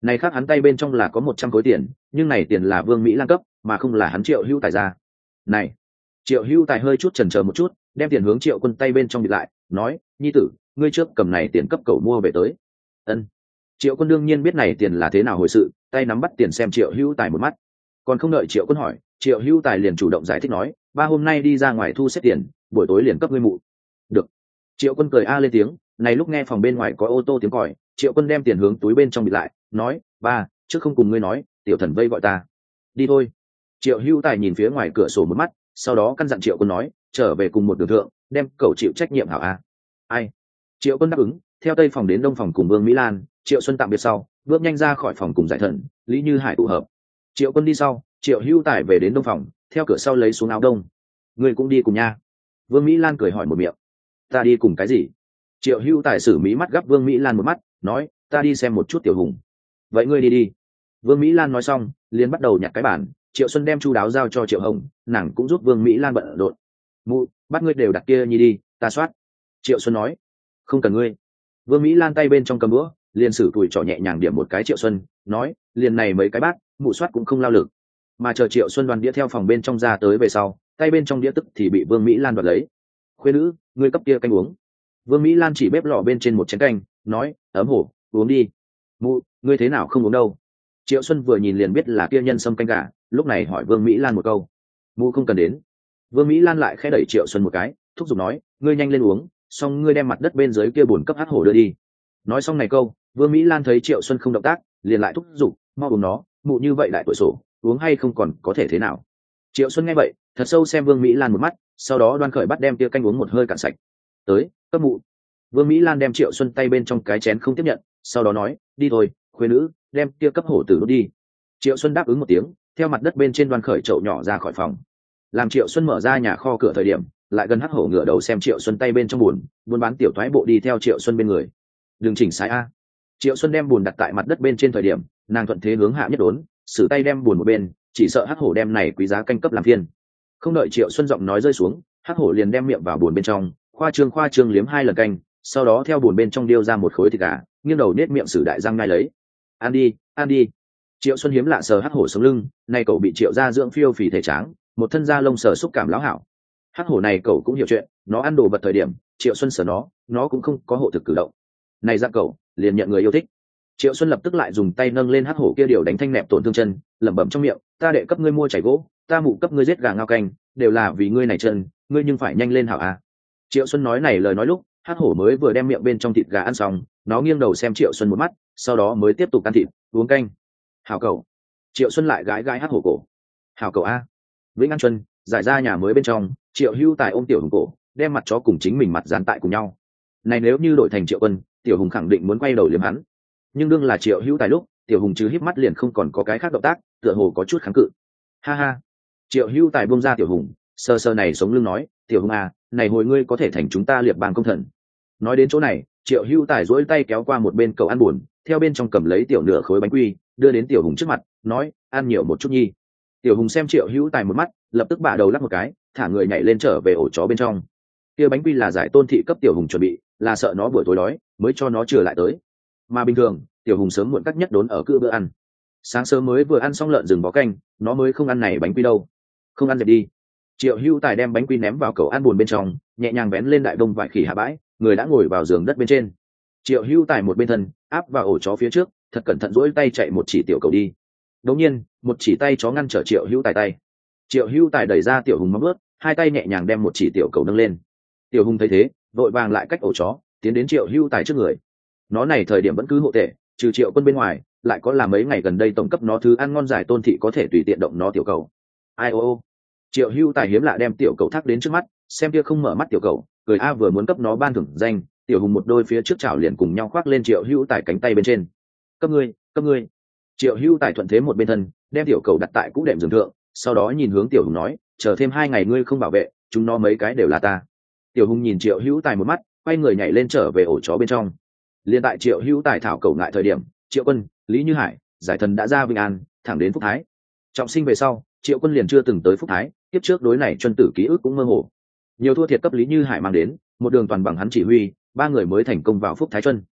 Này khác hắn tay bên trong là có 100 khối tiền, nhưng này tiền là Vương Mỹ Lan cấp, mà không là hắn Triệu Hữu Tài ra. Này, Triệu Hữu Tài hơi chút chần chờ một chút, đem tiền hướng Triệu Quân tay bên trong bịt lại, nói: "Nhi tử, ngươi trước cầm này tiền cấp cậu mua về tới." Ân. Triệu Quân đương nhiên biết này tiền là thế nào hồi sự, tay nắm bắt tiền xem Triệu Hữu Tài một mắt. Còn không đợi Triệu Quân hỏi, Triệu Hữu Tài liền chủ động giải thích nói: "Ba hôm nay đi ra ngoài thu xếp tiền, buổi tối liền cấp ngươi mụ." Được. Triệu Quân cười a lên tiếng, này lúc nghe phòng bên ngoài có ô tô tiếng còi, Triệu Quân đem tiền hướng túi bên trong bịt lại, nói: "Ba, trước không cùng ngươi nói, tiểu thần vây gọi ta." "Đi thôi." Triệu Hữu Tài nhìn phía ngoài cửa sổ một mắt, sau đó căn dặn Triệu Quân nói: "Trở về cùng một đường thượng, đem cậu chịu trách nhiệm hảo a." Ai? Triệu Quân đáp ứng, theo tây phòng đến đông phòng cùng Vương Mỹ Lan. Triệu Xuân tạm biệt sau, bước nhanh ra khỏi phòng cùng Giải Thần, Lý Như Hải tụ hợp. Triệu Quân đi sau, Triệu Hữu Tài về đến đông phòng, theo cửa sau lấy xuống áo đông. "Ngươi cũng đi cùng nha?" Vương Mỹ Lan cười hỏi một miệng. "Ta đi cùng cái gì?" Triệu Hữu Tài sử mỹ mắt gấp Vương Mỹ Lan một mắt, nói: "Ta đi xem một chút Tiểu Hùng." "Vậy ngươi đi đi." Vương Mỹ Lan nói xong, liền bắt đầu nhặt cái bản. Triệu Xuân đem chu đáo giao cho Triệu Hồng, nàng cũng giúp Vương Mỹ Lan bận rộn. "Mụ, bắt ngươi đều đặt kia nhi đi, ta soát." Triệu Xuân nói. "Không cần ngươi." Vương Mỹ Lan tay bên trong cầm đũa, liền sử tuổi trỏ nhẹ nhàng điểm một cái Triệu Xuân, nói: "Liền này mấy cái bát, mụ soát cũng không lao lực." Mà chờ Triệu Xuân đoàn đĩa theo phòng bên trong ra tới về sau, tay bên trong đĩa tức thì bị Vương Mỹ Lan đoạt lấy. "Khuê nữ, ngươi cấp kia canh uống." Vương Mỹ Lan chỉ bếp lò bên trên một chén canh, nói: "Ấm hổ, uống đi." "Mụ, ngươi thế nào không uống đâu?" Triệu Xuân vừa nhìn liền biết là kia nhân sâm canh gà, lúc này hỏi Vương Mỹ Lan một câu. "Mụ không cần đến." Vương Mỹ Lan lại khẽ đẩy Triệu Xuân một cái, thúc giục nói: "Ngươi nhanh lên uống, xong ngươi đem mặt đất bên dưới kia bồn cấp hắc hổ đưa đi." Nói xong này câu, Vương Mỹ Lan thấy Triệu Xuân không động tác, liền lại thúc giục: "Mau uống nó, mụ như vậy đại tuổi sổ, uống hay không còn có thể thế nào." Triệu Xuân nghe vậy, thật sâu xem Vương Mỹ Lan một mắt, sau đó đoan khởi bắt đem kia canh uống một hơi cạn sạch. "Tới, cấp mụ." Vương Mỹ Lan đem Triệu Xuân tay bên trong cái chén không tiếp nhận, sau đó nói: "Đi thôi, khuê nữ, đem kia cấp hổ tử đốt đi." Triệu Xuân đáp ứng một tiếng, theo mặt đất bên trên đoan khởi chậu nhỏ ra khỏi phòng. Làm Triệu Xuân mở ra nhà kho cửa thời điểm, lại gần hắc hổ ngửa đầu xem Triệu Xuân tay bên trong buồn, buôn bán tiểu thoái bộ đi theo Triệu Xuân bên người. "Đừng chỉnh sai a." Triệu Xuân đem buồn đặt tại mặt đất bên trên thời điểm, nàng thuận thế hướng hạ nhất đốn, sử tay đem buồn một bên, chỉ sợ hắc hổ đem này quý giá canh cấp làm phiền. Không đợi Triệu Xuân giọng nói rơi xuống, hắc hổ liền đem miệng vào buồn bên trong, khoa trương liếm 2 lần canh, sau đó theo buồn bên trong điêu ra một khối thịt gà, nghiêng đầu nết miệng sử đại răng ngay lấy. "Ăn đi, ăn đi." Triệu Xuân hiếm lạ sờ hắc hổ sống lưng, nay cậu bị Triệu gia dưỡng phiêu phì thể tráng, một thân da lông sờ xúc cảm lão hảo. Hắc hổ này cậu cũng hiểu chuyện, nó ăn đồ vật thời điểm, Triệu Xuân sờ nó cũng không có hộ thực cử động. Này ra cậu, liền nhận người yêu thích. Triệu Xuân lập tức lại dùng tay nâng lên hắc hổ kia điều đánh thanh nẹp tổn thương chân, lẩm bẩm trong miệng: "Ta đệ cấp ngươi mua chảy gỗ, ta mụ cấp ngươi giết gà ngao canh, đều là vì ngươi này chân, ngươi nhưng phải nhanh lên hảo à." Triệu Xuân nói này lời nói lúc, hắc hổ mới vừa đem miệng bên trong thịt gà ăn xong, nó nghiêng đầu xem Triệu Xuân một mắt, sau đó mới tiếp tục ăn thịt, uống canh. "Hảo cậu." Triệu Xuân lại gãi gãi hắc hổ cổ. "Hảo cậu a." Vĩnh An Xuân giải ra nhà mới bên trong, Triệu Hữu Tài ôm Tiểu Hùng cổ, đem mặt chó cùng chính mình mặt dán tại cùng nhau. Này nếu như đổi thành Triệu Quân, Tiểu Hùng khẳng định muốn quay đầu liếm hắn. Nhưng đương là Triệu Hữu Tài lúc, Tiểu Hùng chứ híp mắt liền không còn có cái khác động tác, tựa hồ có chút kháng cự. "Ha ha." Triệu Hữu Tài buông ra Tiểu Hùng, sờ sờ này sống lưng nói: "Tiểu Hùng à, này hồi ngươi có thể thành chúng ta liệp bang công thần." Nói đến chỗ này, Triệu Hữu Tài duỗi tay kéo qua một bên cậu ăn buồn, theo bên trong cầm lấy tiểu nửa khối bánh quy, đưa đến Tiểu Hùng trước mặt, nói: "Ăn nhiều một chút nhi." Tiểu Hùng xem Triệu Hữu Tài một mắt, lập tức bả đầu lắc một cái, thả người nhảy lên trở về ổ chó bên trong. Kia bánh quy là giải Tôn thị cấp Tiểu Hùng chuẩn bị, là sợ nó buổi tối đói, mới cho nó chừa lại tới. Mà bình thường, Tiểu Hùng sớm muộn cắt nhất đốn ở cữ bữa ăn. Sáng sớm mới vừa ăn xong lợn rừng bó canh, nó mới không ăn này bánh quy đâu. "Không ăn dẹp đi." Triệu Hữu Tài đem bánh quy ném vào cậu ăn buồn bên trong, nhẹ nhàng vén lên đại bông vải khỉ hạ bãi, người đã ngồi vào giường đất bên trên. Triệu Hữu Tài một bên thân áp vào ổ chó phía trước, thật cẩn thận duỗi tay chạy một chỉ tiểu cầu đi. Đột nhiên, một chỉ tay chó ngăn trở Triệu Hữu Tài tay. Triệu Hữu Tài đẩy ra Tiểu Hùng móng vuốt, hai tay nhẹ nhàng đem một chỉ tiểu cầu nâng lên. Tiểu Hùng thấy thế, vội vàng lại cách ổ chó, tiến đến Triệu Hữu Tài trước người. Nó này thời điểm vẫn cứ hộ tệ, trừ Triệu Quân bên ngoài, lại có là mấy ngày gần đây tổng cấp nó thứ ăn ngon giải Tôn thị có thể tùy tiện động nó tiểu cầu. Ai ô ô. Triệu Hữu Tài hiếm lạ đem tiểu cầu thác đến trước mắt, xem kia không mở mắt tiểu cầu, cười a vừa muốn cấp nó ban thưởng danh, Tiểu Hùng một đôi phía trước chảo liền cùng nhau khoác lên Triệu Hữu Tài cánh tay bên trên. Cấp ngươi, cấp ngươi." Triệu Hữu Tài thuận thế một bên thân, đem tiểu cầu đặt tại cũ đệm giường thượng, sau đó nhìn hướng Tiểu Hùng nói: "Chờ thêm 2 ngày ngươi không bảo vệ, chúng nó mấy cái đều là ta." Tiểu Hùng nhìn Triệu Hữu Tài một mắt, quay người nhảy lên trở về ổ chó bên trong. Liên tại Triệu Hữu Tài thảo cầu lại thời điểm, Triệu Quân, Lý Như Hải, Giải Thần đã ra Vĩnh An, thẳng đến Phúc Thái. Trọng sinh về sau, Triệu Quân liền chưa từng tới Phúc Thái, tiếp trước đối này Chuân tử ký ức cũng mơ hồ. Nhiều thua thiệt cấp Lý Như Hải mang đến, một đường toàn bằng hắn chỉ huy, 3 người mới thành công vào Phúc Thái Chuân.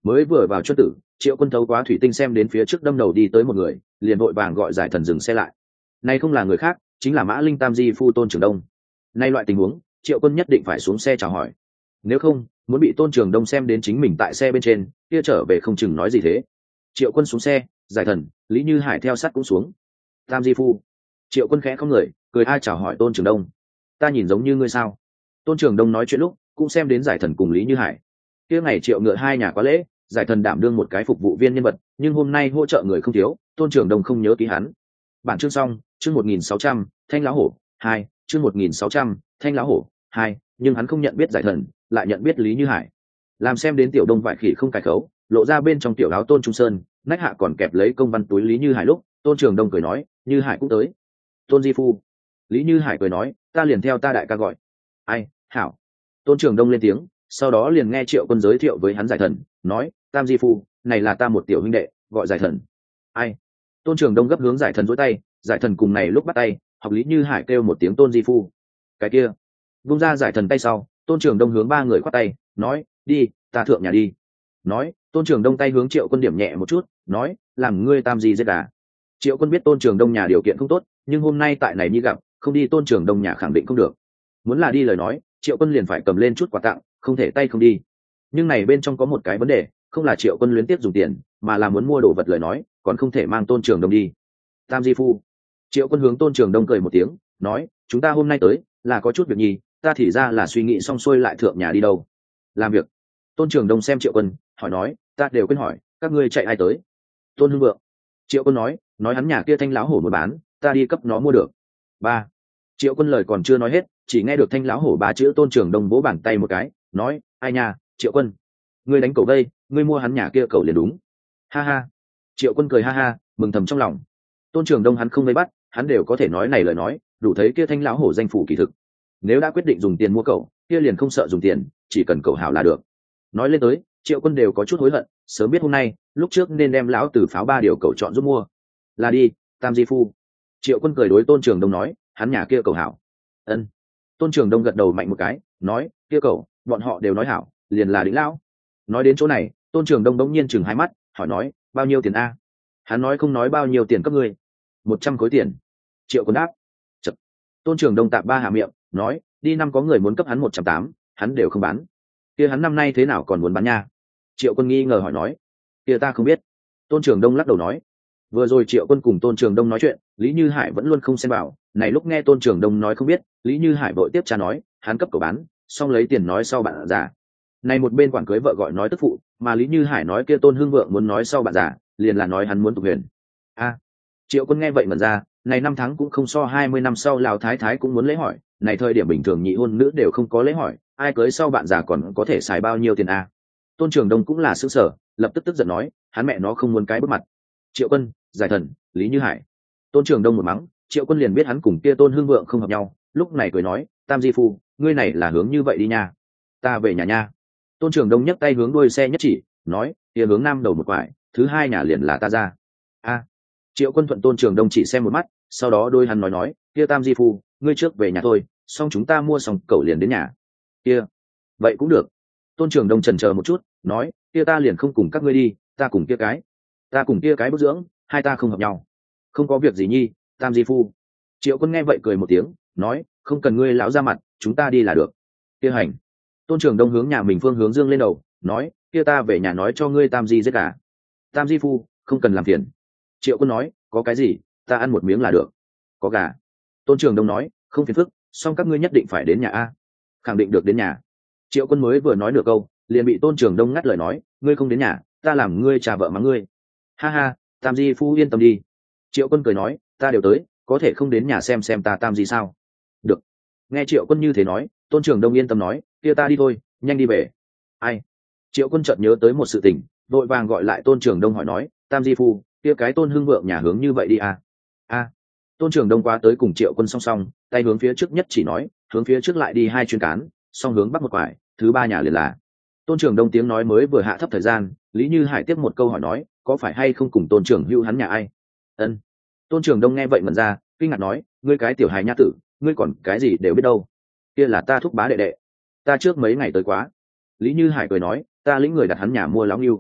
mới vừa vào chuân tử, Triệu Quân thấu quá thủy tinh xem đến phía trước đâm đầu đi tới một người, liền vội vàng gọi giải thần dừng xe lại. Này không là người khác, chính là Mã Linh Tam Di phu Tôn Trường Đông. Nay loại tình huống, Triệu Quân nhất định phải xuống xe chào hỏi. Nếu không, muốn bị Tôn Trường Đông xem đến chính mình tại xe bên trên, kia trở về không chừng nói gì thế. Triệu Quân xuống xe, giải thần, Lý Như Hải theo sát cũng xuống. Tam Di phu. Triệu Quân khẽ không người, cười ai chào hỏi Tôn Trường Đông. Ta nhìn giống như ngươi sao? Tôn Trường Đông nói chuyện lúc, cũng xem đến giải thần cùng Lý Như Hải. Kia ngày Triệu Ngựa hai nhà quá lễ, giải thần đảm đương một cái phục vụ viên nhân vật, nhưng hôm nay hỗ trợ người không thiếu, Tôn Trường Đông không nhớ ký hắn. Bản chương xong, chương 1600, Thanh Lão Hổ 2, chương 1600, Thanh Lão Hổ 2, nhưng hắn không nhận biết giải thần, lại nhận biết Lý Như Hải. Làm xem đến tiểu đông vải khỉ không cài khấu, lộ ra bên trong tiểu áo Tôn Trung Sơn, nách hạ còn kẹp lấy công văn túi Lý Như Hải lúc, Tôn Trường Đông cười nói, Như Hải cũng tới. Tôn Di phu. Lý Như Hải cười nói, ta liền theo ta đại ca gọi. Ai, hảo. Tôn Trường Đông lên tiếng, sau đó liền nghe Triệu Quân giới thiệu với hắn giải thần, nói, Tam Di phu, này là ta một tiểu huynh đệ, gọi giải thần. Ai? Tôn Trường Đông gấp hướng giải thần dối tay, giải thần cùng này lúc bắt tay, học Lý Như Hải kêu một tiếng Tôn Di phu. Cái kia, vung ra giải thần tay sau, Tôn Trường Đông hướng ba người khoát tay, nói, đi, ta thượng nhà đi. Nói, Tôn Trường Đông tay hướng Triệu Quân điểm nhẹ một chút, nói, làm ngươi Tam Di giết gà. Triệu Quân biết Tôn Trường Đông nhà điều kiện không tốt, nhưng hôm nay tại này như gặp, không đi Tôn Trường Đông nhà khẳng định không được. Muốn là đi lời nói, Triệu Quân liền phải cầm lên chút quà tặng, không thể tay không đi. Nhưng này bên trong có một cái vấn đề, không là Triệu Quân luyến tiếp dùng tiền, mà là muốn mua đồ vật lời nói, còn không thể mang Tôn Trường Đông đi. Tam Di phu. Triệu Quân hướng Tôn Trường Đông cười một tiếng, nói, chúng ta hôm nay tới là có chút việc nhì, ta thì ra là suy nghĩ xong xuôi lại thượng nhà đi đâu. Làm việc. Tôn Trường Đông xem Triệu Quân, hỏi nói, ta đều quên hỏi, các ngươi chạy ai tới? Tôn Hưng Vượng. Triệu Quân nói hắn nhà kia Thanh Lão Hổ muốn bán, ta đi cấp nó mua được. Ba. Triệu Quân lời còn chưa nói hết, chỉ nghe được Thanh Lão Hổ ba chữ. Tôn Trường Đông vỗ bàn tay một cái, nói, ai nha, Triệu Quân, ngươi đánh cậu đây, ngươi mua hắn nhà kia cậu liền đúng. Ha ha. Triệu Quân cười ha ha, mừng thầm trong lòng. Tôn Trường Đông hắn không vây bắt, hắn đều có thể nói này lời nói, đủ thấy kia Thanh Lão Hổ danh phủ kỳ thực. Nếu đã quyết định dùng tiền mua cậu, kia liền không sợ dùng tiền, chỉ cần cậu hảo là được. Nói lên tới, Triệu Quân đều có chút hối hận, sớm biết hôm nay, lúc trước nên đem lão tử pháo 3 điều cậu chọn giúp mua. Là đi, Tam Di phu. Triệu Quân cười đối Tôn Trường Đông nói, hắn nhà kia cậu hảo. Ân. Tôn Trường Đông gật đầu mạnh một cái, nói, kia cậu, bọn họ đều nói hảo, liền là đĩnh lão. Nói đến chỗ này, Tôn Trường Đông đống nhiên chừng hai mắt, hỏi nói, bao nhiêu tiền a? Hắn nói không nói bao nhiêu tiền cấp ngươi. 100 khối tiền. Triệu Quân đáp. Chật. Tôn Trường Đông tạm ba hạ miệng, nói, đi năm có người muốn cấp hắn 180, hắn đều không bán. Kia hắn năm nay thế nào còn muốn bán nha? Triệu Quân nghi ngờ hỏi nói, kia ta không biết. Tôn Trường Đông lắc đầu nói. Vừa rồi Triệu Quân cùng Tôn Trường Đông nói chuyện, Lý Như Hải vẫn luôn không xen vào, này lúc nghe Tôn Trường Đông nói không biết, Lý Như Hải vội tiếp tra nói, hắn cấp cậu bán, xong lấy tiền nói sau bạn già. Này một bên quản cưới vợ gọi nói tức phụ, mà Lý Như Hải nói kia Tôn Hưng Vượng muốn nói sau bạn già, liền là nói hắn muốn tục huyền. A. Triệu Quân nghe vậy mẩn ra, này 5 tháng cũng không so 20 năm sau Lào Thái Thái cũng muốn lấy hỏi, này thời điểm bình thường nhị hôn nữ đều không có lấy hỏi, ai cưới sau bạn già còn có thể xài bao nhiêu tiền a? Tôn Trường Đông cũng là sững sờ, lập tức tức giận nói, hắn mẹ nó không muốn cái bước mặt. Triệu Quân, giải thần, Lý Như Hải. Tôn Trường Đông một mắng, Triệu Quân liền biết hắn cùng kia Tôn Hưng Vượng không hợp nhau, lúc này cười nói, Tam Di phu, ngươi này là hướng như vậy đi nha. Ta về nhà nha. Tôn Trường Đông nhấc tay hướng đuôi xe nhất chỉ, nói, kia hướng nam đầu một quải, thứ hai nhà liền là ta ra. A. Triệu Quân thuận Tôn Trường Đông chỉ xem một mắt, sau đó đôi hắn nói, kia Tam Di phu, ngươi trước về nhà thôi, xong chúng ta mua xong cậu liền đến nhà. Kia, vậy cũng được. Tôn Trường Đông chần chờ một chút, nói, kia ta liền không cùng các ngươi đi, ta cùng kia cái bức dưỡng, hai ta không hợp nhau. Không có việc gì nhi, Tam Di phu. Triệu Quân nghe vậy cười một tiếng, nói, không cần ngươi lão ra mặt, chúng ta đi là được. Kia hành. Tôn Trường Đông hướng nhà mình phương hướng dương lên đầu, nói, kia ta về nhà nói cho ngươi Tam Di giết cả. Tam Di phu, không cần làm phiền. Triệu Quân nói, có cái gì, ta ăn một miếng là được. Có gà. Tôn Trường Đông nói, không phiền phức, song các ngươi nhất định phải đến nhà a. Khẳng định được đến nhà. Triệu Quân mới vừa nói được câu, liền bị Tôn Trường Đông ngắt lời nói, ngươi không đến nhà, ta làm ngươi trà vợ mắng ngươi. Ha ha, Tam Di phu yên tâm đi. Triệu Quân cười nói, ta đều tới, có thể không đến nhà xem ta Tam Di sao? Được. Nghe Triệu Quân như thế nói, Tôn Trường Đông yên tâm nói, kia ta đi thôi, nhanh đi về. Ai? Triệu Quân chợt nhớ tới một sự tình, vội vàng gọi lại Tôn Trường Đông hỏi nói, Tam Di phu, kia cái Tôn Hưng Vượng nhà hướng như vậy đi à? A. Tôn Trường Đông qua tới cùng Triệu Quân song song, tay hướng phía trước nhất chỉ nói, hướng phía trước lại đi 2 chuyến cán, song hướng bắc một quải, thứ 3 nhà liền là. Tôn Trường Đông tiếng nói mới vừa hạ thấp thời gian, Lý Như Hải tiếp một câu hỏi nói, có phải hay không cùng Tôn Trường Hữu hắn nhà ai? Ân. Tôn Trường Đông nghe vậy mẩn ra, kinh ngạc nói, ngươi cái tiểu hài nha tử, ngươi còn cái gì đều biết đâu? Kia là ta thúc bá đệ đệ, ta trước mấy ngày tới quá. Lý Như Hải cười nói, ta lĩnh người đặt hắn nhà mua láo nghiêu,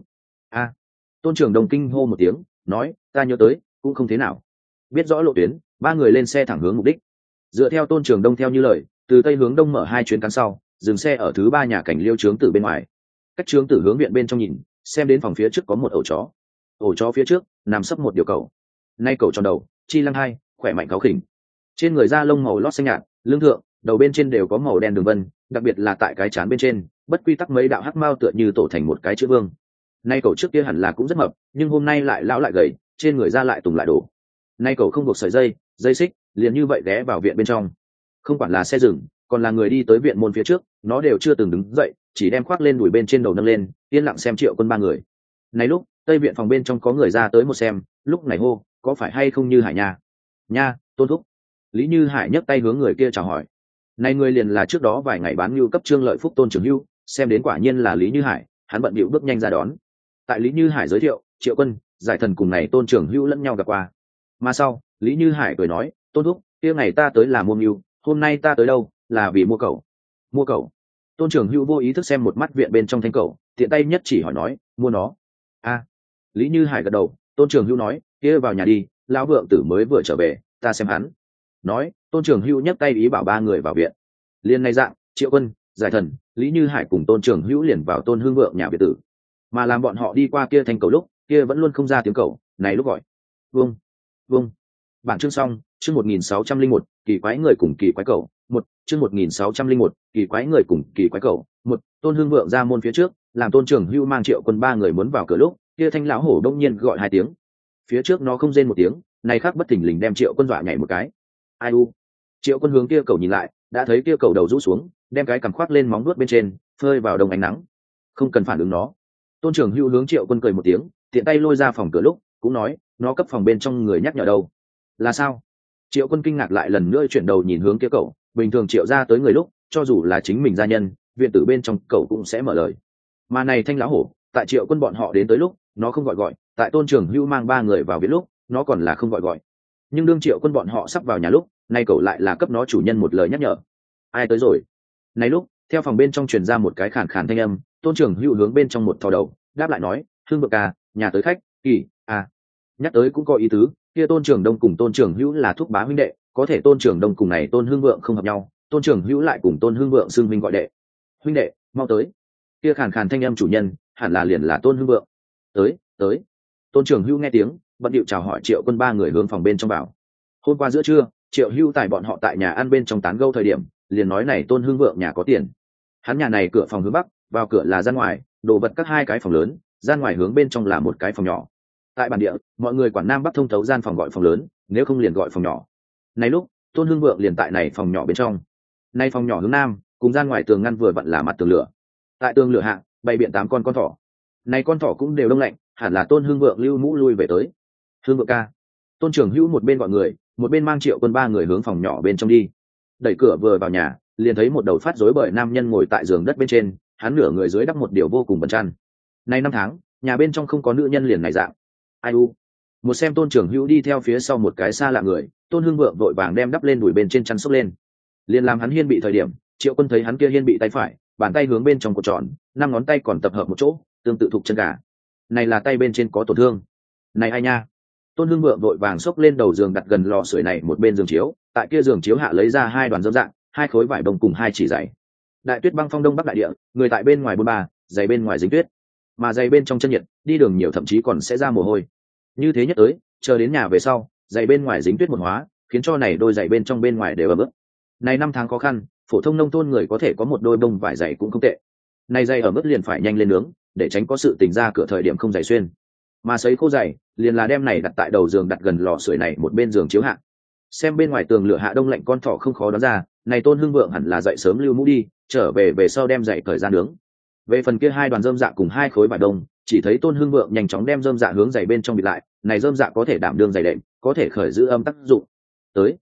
a Tôn Trường Đông kinh hô một tiếng, nói, ta nhớ tới, cũng không thế nào. Biết rõ lộ tuyến, ba người lên xe thẳng hướng mục đích. Dựa theo Tôn Trường Đông theo như lời, từ tây hướng đông mở hai chuyến cắn sau, dừng xe ở thứ ba nhà cảnh Liêu Trướng Tử bên ngoài. Cách Trướng Tử hướng viện bên trong nhìn, xem đến phòng phía trước có một ổ chó. Ổ chó phía trước nằm sấp một điều cẩu. Nay cẩu tròn đầu, chi lăng hai, khỏe mạnh cáu khỉnh. Trên người da lông màu lót xanh nhạt, lưng thượng, đầu bên trên đều có màu đen đường vân, đặc biệt là tại cái trán bên trên, bất quy tắc mấy đạo hắc mao tựa như tổ thành một cái chữ vương. Nay cậu trước kia hẳn là cũng rất mập, nhưng hôm nay lại lão lại gầy, trên người da lại tùng lại đổ. Nay cậu không buộc sợi dây, dây xích, liền như vậy ghé vào viện bên trong. Không quản là xe dừng, còn là người đi tới viện môn phía trước, nó đều chưa từng đứng dậy, chỉ đem khoác lên đùi bên trên đầu nâng lên, yên lặng xem Triệu Quân ba người. Này lúc, tây viện phòng bên trong có người ra tới một xem, lúc này hô, có phải hay không Như Hải nha? Nha, Tôn thúc. Lý Như Hải nhấc tay hướng người kia chào hỏi. Này người liền là trước đó vài ngày bán nhu cấp Trương Lợi Phúc Tôn Trường Hưu, xem đến quả nhiên là Lý Như Hải, hắn bận bịu bước nhanh ra đón. Tại Lý Như Hải giới thiệu, Triệu Quân, Giải Thần cùng này Tôn Trường Hưu lẫn nhau gặp qua. Mà sau, Lý Như Hải cười nói, Tôn thúc, kia ngày ta tới là mua mưu, hôm nay ta tới đâu, là vì mua cẩu. Mua cẩu. Tôn Trường Hưu vô ý thức xem một mắt viện bên trong thanh cẩu, tiện tay nhất chỉ hỏi nói, mua nó. A. Lý Như Hải gật đầu, Tôn Trường Hưu nói, kia vào nhà đi, lão vượng tử mới vừa trở về, ta xem hắn. Nói, Tôn Trường Hưu nhấc tay ý bảo ba người vào viện. Liên này dạng, Triệu Quân, Giải Thần, Lý Như Hải cùng Tôn Trường Hữu liền vào Tôn Hương Vượng nhà biệt tử. Mà làm bọn họ đi qua kia thành cầu lúc, kia vẫn luôn không ra tiếng cầu, này lúc gọi. Vâng, vâng. Bản chương xong, chương 1601, kỳ quái người cùng kỳ quái cầu, một, chương 1601, kỳ quái người cùng kỳ quái cầu, một. Tôn Hương Vượng ra môn phía trước, làm Tôn Trường Hữu mang Triệu Quân ba người muốn vào cửa lúc, kia thanh lão hổ đông nhiên gọi hai tiếng. Phía trước nó không rên một tiếng, này khác bất thình lình đem Triệu Quân dọa nhảy một cái. Ai u. Triệu Quân hướng kia cầu nhìn lại, đã thấy kia cầu đầu rũ xuống, đem cái cằm khoác lên móng vuốt bên trên, phơi vào đông ánh nắng. Không cần phản ứng nó. Tôn Trường Hữu hướng Triệu Quân cười một tiếng, tiện tay lôi ra phòng cửa lúc, cũng nói, nó cấp phòng bên trong người nhắc nhở đâu. Là sao? Triệu Quân kinh ngạc lại lần nữa chuyển đầu nhìn hướng kia cậu, bình thường Triệu ra tới người lúc, cho dù là chính mình gia nhân, viện tử bên trong cậu cũng sẽ mở lời. Mà này thanh lão hổ, tại Triệu Quân bọn họ đến tới lúc, nó không gọi, tại Tôn Trường Hữu mang ba người vào viện lúc, nó còn là không gọi. Nhưng đương Triệu Quân bọn họ sắp vào nhà lúc, nay cậu lại là cấp nó chủ nhân một lời nhắc nhở. Ai tới rồi? Này lúc, theo phòng bên trong truyền ra một cái khàn khàn thanh âm, Tôn Trường Hữu hướng bên trong một thò đầu, đáp lại nói, Hương Vượng ca, nhà tới khách, kỳ, à. Nhắc tới cũng có ý tứ, kia Tôn Trường Đông cùng Tôn Trường Hữu là thúc bá huynh đệ, có thể Tôn Trường Đông cùng này Tôn Hương Vượng không hợp nhau, Tôn Trường Hữu lại cùng Tôn Hương Vượng xưng huynh gọi đệ. Huynh đệ, mau tới. Kia khàn khàn thanh âm chủ nhân, hẳn là liền là Tôn Hương Vượng. Tới. Tôn Trường Hữu nghe tiếng, bận điệu chào hỏi Triệu Quân ba người hướng phòng bên trong vào. Hôm qua giữa trưa, Triệu Hữu tại bọn họ tại nhà ăn bên trong tán gẫu thời điểm, liền nói này Tôn Hương Vượng nhà có tiền. Hắn nhà này cửa phòng hướng bắc, vào cửa là gian ngoài, đồ vật các hai cái phòng lớn, gian ngoài hướng bên trong là một cái phòng nhỏ. Tại bản địa, mọi người quản nam bắc thông thấu gian phòng gọi phòng lớn, nếu không liền gọi phòng nhỏ. Này lúc, Tôn Hương Vượng liền tại này phòng nhỏ bên trong. Nay phòng nhỏ hướng nam, cùng gian ngoài tường ngăn vừa vặn là mặt tường lửa. Tại tường lửa hạ, bày biện 8 con thỏ. Này con thỏ cũng đều đông lạnh, hẳn là Tôn Hương Vượng lưu mũ lui về tới. Hương Vượng ca. Tôn Trường Hữu một bên gọi người, một bên mang Triệu Quân ba người hướng phòng nhỏ bên trong đi. Đẩy cửa vừa vào nhà, liền thấy một đầu phát rối bời nam nhân ngồi tại giường đất bên trên, hắn nửa người dưới đắp một điều vô cùng bẩn chăn. Nay 5 tháng, nhà bên trong không có nữ nhân liền này dạng. Ai u. Một xem Tôn Trường Hữu đi theo phía sau một cái xa lạ người, Tôn Hương Vượng vội vàng đem đắp lên đùi bên trên chăn xốc lên. Liền làm hắn hiên bị thời điểm, Triệu Quân thấy hắn kia hiên bị tay phải, bàn tay hướng bên trong cột tròn, 5 ngón tay còn tập hợp một chỗ, tương tự thuộc chân gà. Này là tay bên trên có tổn thương. Này ai nha. Tôn Hương Vượng vội vàng xốc lên đầu giường đặt gần lò sưởi này một bên giường chiếu, tại kia giường chiếu hạ lấy ra 2 đoàn dâm dạng, 2 khối vải bông cùng 2 chỉ giày. Đại tuyết băng phong đông bắc đại địa, người tại bên ngoài bôn ba, giày bên ngoài dính tuyết, mà giày bên trong chân nhiệt, đi đường nhiều thậm chí còn sẽ ra mồ hôi. Như thế nhất tới, chờ đến nhà về sau, giày bên ngoài dính tuyết một hóa, khiến cho này đôi giày bên trong bên ngoài đều ẩm ướt. Này 5 tháng khó khăn, phổ thông nông thôn người có thể có một đôi bông vải giày cũng không tệ. Này giày ẩm ướt liền phải nhanh lên nướng, để tránh có sự tình ra cửa thời điểm không giày xuyên. Mà sấy khô giày, liền là đem này đặt tại đầu giường đặt gần lò sưởi này một bên giường chiếu hạ. Xem bên ngoài tường lửa hạ đông lạnh con thỏ không khó đoán ra, này Tôn Hương Vượng hẳn là dậy sớm lưu mũ đi, trở về sau đem giày cởi ra nướng. Về phần kia 2 đoàn rơm dạ cùng 2 khối vải đông, chỉ thấy Tôn Hương Vượng nhanh chóng đem rơm dạ hướng giày bên trong bịt lại, này rơm dạ có thể đảm đương giày đệm, có thể khởi giữ âm tác dụng. Tới.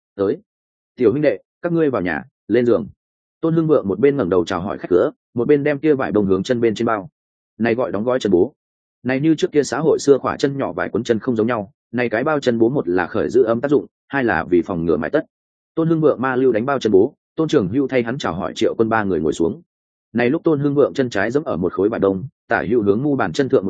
Tiểu huynh đệ, các ngươi vào nhà, lên giường. Tôn Hương Vượng một bên ngẩng đầu chào hỏi khách cửa, một bên đem kia vải đông hướng chân bên trên bao. Này gọi đóng gói chân bố. Này như trước kia xã hội xưa khỏa chân nhỏ vải quấn chân không giống nhau, này cái bao chân bố một là khởi giữ âm tác dụng, hai là vì phòng ngừa mãi tất. Tôn Hương Vượng ma lưu đánh bao chân bố, Tôn Trường Hữu thay hắn chào hỏi Triệu Quân ba người ngồi xuống. Này lúc Tôn Hương Vượng chân trái giẫm ở một khối vải đông, tả hữu hướng mu bàn chân thượng một bao,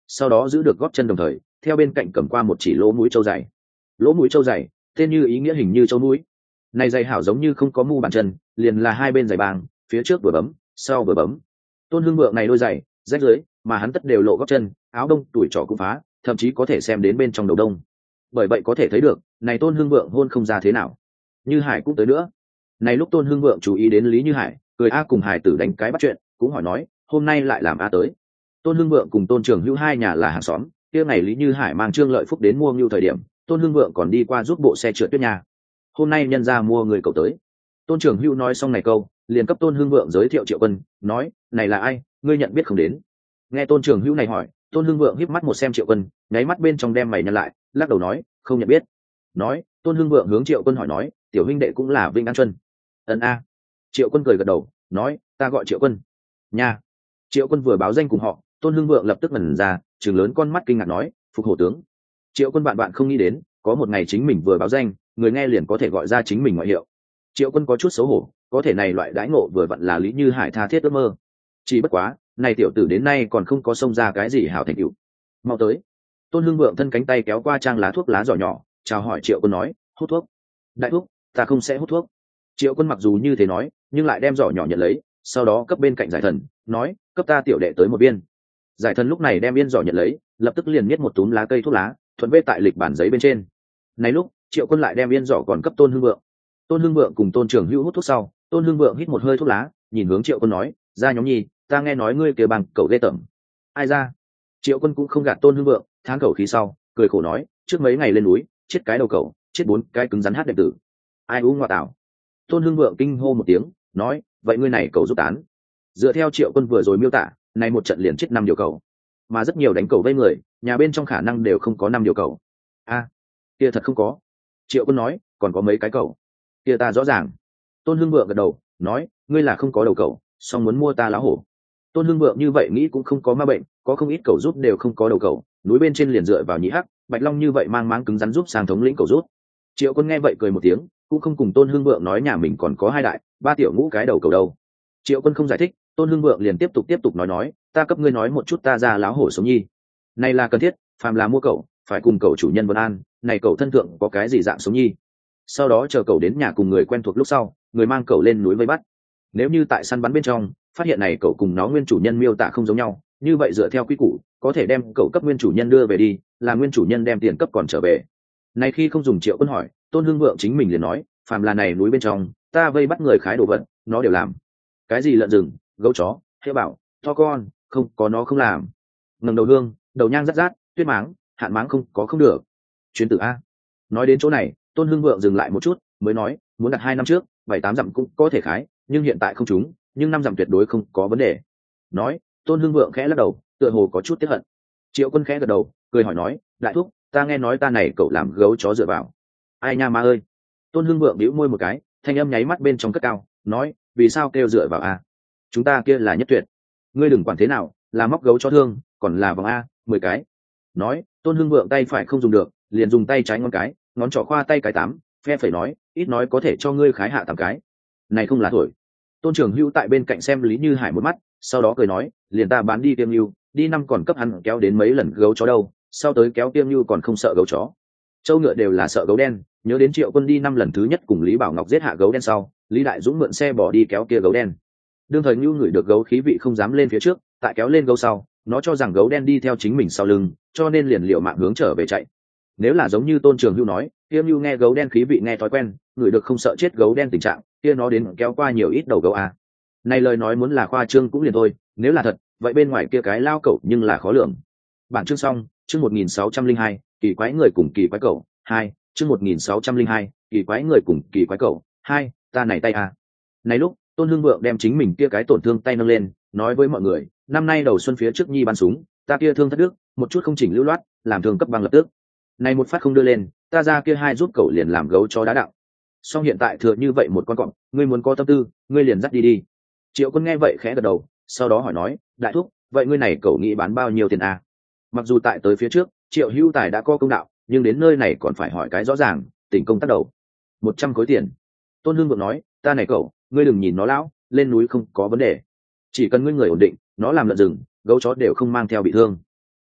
sau đó giữ được gót chân đồng thời theo bên cạnh cầm qua một chỉ lỗ mũi trâu dày. Lỗ mũi trâu dày tên như ý nghĩa hình như trâu mũi, này giày hảo giống như không có mu bàn chân, liền là hai bên giày bàng, phía trước vừa bấm sau vừa bấm. Tôn Hưng Vượng này đôi giày rách dưới mà hắn tất đều lộ gót chân, áo đông tuổi trỏ cũng phá, thậm chí có thể xem đến bên trong đầu đông. Bởi vậy có thể thấy được này Tôn Hưng Vượng hôn không ra thế nào. Như Hải cũng tới nữa. Này lúc Tôn Hưng Vượng chú ý đến Lý Như Hải, cười a cùng Hải tử đánh cái bắt chuyện, cũng hỏi nói hôm nay lại làm a tới. Tôn Hưng Vượng cùng Tôn Trường Hữu hai nhà là hàng xóm, kia ngày Lý Như Hải mang Trương Lợi Phúc đến mua ngưu thời điểm, Tôn Hưng Vượng còn đi qua giúp bộ xe trượt tuyết nhà. Hôm nay nhân ra mua người cậu tới. Tôn Trường Hữu nói xong này câu, liền cấp Tôn Hưng Vượng giới thiệu Triệu Quân, nói này là ai, ngươi nhận biết không đến. Nghe Tôn Trường Hữu này hỏi, Tôn Hưng Vượng híp mắt một xem Triệu Quân, nháy mắt bên trong đem mày nhăn lại, lắc đầu nói không nhận biết. Nói Tôn Hưng Vượng hướng Triệu Quân hỏi nói tiểu huynh đệ cũng là Vinh An Chuân. Ân a. Triệu Quân cười gật đầu, nói ta gọi Triệu Quân. Nha. Triệu Quân vừa báo danh cùng họ, Tôn Hưng Vượng lập tức ngẩn ra, trừng lớn con mắt kinh ngạc nói phục hổ tướng. Triệu Quân bạn không nghĩ đến có một ngày chính mình vừa báo danh, người nghe liền có thể gọi ra chính mình ngoại hiệu. Triệu Quân có chút xấu hổ, có thể này loại đãi ngộ vừa vặn là Lý Như Hải tha thiết ước mơ. Chỉ bất quá này tiểu tử đến nay còn không có xông ra cái gì hảo thành tựu. Mau tới. Tôn Hưng Vượng thân cánh tay kéo qua trang lá thuốc lá giỏ nhỏ, chào hỏi Triệu Quân nói hút thuốc. Đại thúc ta không sẽ hút thuốc. Triệu Quân mặc dù như thế nói nhưng lại đem giỏ nhỏ nhận lấy, sau đó cấp bên cạnh Giải Thần nói cấp ta tiểu đệ tới một viên. Giải Thần lúc này đem viên giỏ nhận lấy, lập tức liền miết một túm lá cây thuốc lá thuận vết tại lịch bản giấy bên trên. Này lúc Triệu Quân lại đem viên giỏ còn cấp Tôn Hưng Vượng. Tôn Hưng Vượng cùng Tôn Trường Hữu hút thuốc sau, Tôn Hưng Vượng hít một hơi thuốc lá, nhìn hướng Triệu Quân nói ra nhóm nhi ta nghe nói ngươi kia bằng cậu ghê tởm. Ai ra? Triệu Quân cũng không gạt Tôn Hưng Vượng, thán khẩu khí sau cười khổ nói trước mấy ngày lên núi chết cái đầu cậu, chết 4 cái cứng rắn hát đệ tử. Ai u ngoa tảo. Tôn Hưng Vượng kinh hô một tiếng nói vậy ngươi này cậu giúp tán. Dựa theo Triệu Quân vừa rồi miêu tả, này một trận liền chết 5 điều cậu, mà rất nhiều đánh cậu vây người nhà bên trong khả năng đều không có 5 điều cậu. A, kia thật không có. Triệu Quân nói còn có mấy cái cậu kia ta rõ ràng. Tôn Hưng Vượng gật đầu nói ngươi là không có đầu cậu, song muốn mua ta lá hổ. Tôn Hưng Vượng như vậy nghĩ cũng không có ma bệnh, có không ít cậu rút đều không có đầu cậu, núi bên trên liền dựa vào nhị hắc Bạch Long như vậy mang máng cứng rắn giúp sang thống lĩnh cậu rút. Triệu Quân nghe vậy cười một tiếng, cũng không cùng Tôn Hưng Vượng nói nhà mình còn có 2 đại 3 tiểu ngũ cái đầu cậu đâu. Triệu Quân không giải thích, Tôn Hưng Vượng liền tiếp tục nói ta cấp ngươi nói một chút ta ra láo hổ sống nhi. Này là cần thiết, phàm là mua cậu phải cùng cậu chủ nhân vấn an, này cậu thân thượng có cái gì dạng sống nhi. Sau đó chờ cậu đến nhà cùng người quen thuộc lúc sau, người mang cậu lên núi vây bắt. Nếu như tại săn bắn bên trong phát hiện này cậu cùng nó nguyên chủ nhân miêu tả không giống nhau, như vậy dựa theo quy củ có thể đem cậu cấp nguyên chủ nhân đưa về đi, là nguyên chủ nhân đem tiền cấp còn trở về. Này khi không dùng Triệu Quân hỏi, Tôn Hưng Vượng chính mình liền nói phàm là này núi bên trong ta vây bắt người khái đồ vật nó đều làm. Cái gì lợn rừng gấu chó heo bảo to con không có nó không làm. Ngẩng đầu hương đầu nhang rát rát tuyết máng hạn máng không có không được. Chuyến tử a. Nói đến chỗ này Tôn Hưng Vượng dừng lại một chút mới nói muốn đặt 2 năm trước 7-8 dặm cũng có thể khái, nhưng hiện tại không trúng, nhưng 5 dặm tuyệt đối không có vấn đề. Nói Tôn Hưng Vượng khẽ lắc đầu tựa hồ có chút tiếc hận. Triệu Quân khẽ gật đầu cười hỏi nói đại thúc ta nghe nói ta này cậu làm gấu chó dựa vào. Ai nha ma ơi. Tôn Hưng Vượng bĩu môi một cái, thanh âm nháy mắt bên trong cất cao nói vì sao kêu dựa vào a? Chúng ta kia là nhất tuyệt. Ngươi đừng quản thế nào là móc gấu cho thương còn là vòng a 10 cái. Nói Tôn Hưng Vượng tay phải không dùng được, liền dùng tay trái ngón cái, ngón trỏ khoa tay cái 8, phe phẩy nói ít nói có thể cho ngươi khái hạ 8 cái. Này không là thổi. Tôn Trường Hữu tại bên cạnh xem Lý Như Hải một mắt, sau đó cười nói liền ta bán đi tiêm lưu, đi năm còn cấp hắn kéo đến mấy lần gấu chó đâu, sau tới kéo tiêm lưu còn không sợ gấu chó. Châu ngựa đều là sợ gấu đen, nhớ đến Triệu Quân đi 5 lần thứ nhất cùng Lý Bảo Ngọc giết hạ gấu đen sau, Lý Đại Dũng mượn xe bỏ đi kéo kia gấu đen. Đương thời Nưu ngửi được gấu khí vị không dám lên phía trước, tại kéo lên gấu sau, nó cho rằng gấu đen đi theo chính mình sau lưng, cho nên liền liều mạng hướng trở về chạy. Nếu là giống như Tôn Trường Hữu nói, kia Nưu nghe gấu đen khí vị nghe thói quen, ngửi được không sợ chết gấu đen tình trạng, kia nó đến kéo qua nhiều ít đầu gấu a. Này lời nói muốn là khoa trương cũng liền thôi, nếu là thật, vậy bên ngoài kia cái lao cẩu nhưng là khó lường. Bản chương xong, chương 1602, kỳ quái người cùng kỳ quái cẩu, 2, chương 1602, kỳ quái người cùng kỳ quái cẩu, 2, ta này tay a. Này lúc, Tôn Hưng Vượng đem chính mình kia cái tổn thương tay nâng lên, nói với mọi người, năm nay đầu xuân phía trước nhi bắn súng, ta kia thương thất đức, một chút không chỉnh lưu loát, làm thương cấp băng lập tức. Này một phát không đưa lên, ta ra kia 2 giúp cậu liền làm gấu chó đá đạo. Song hiện tại thừa như vậy một con cọp, ngươi muốn có tâm tư, ngươi liền dắt đi đi. Triệu Quân nghe vậy khẽ gật đầu, sau đó hỏi nói, đại thúc, vậy ngươi này cậu nghĩ bán bao nhiêu tiền a? Mặc dù tại tới phía trước, Triệu Hữu Tài đã có công đạo, nhưng đến nơi này còn phải hỏi cái rõ ràng, tỉnh công tác đầu. 100 khối tiền. Tôn Hưng Vượng nói, ta này cậu, ngươi đừng nhìn nó lão, lên núi không có vấn đề. Chỉ cần ngươi người ổn định, nó làm lợn rừng, gấu chó đều không mang theo bị thương.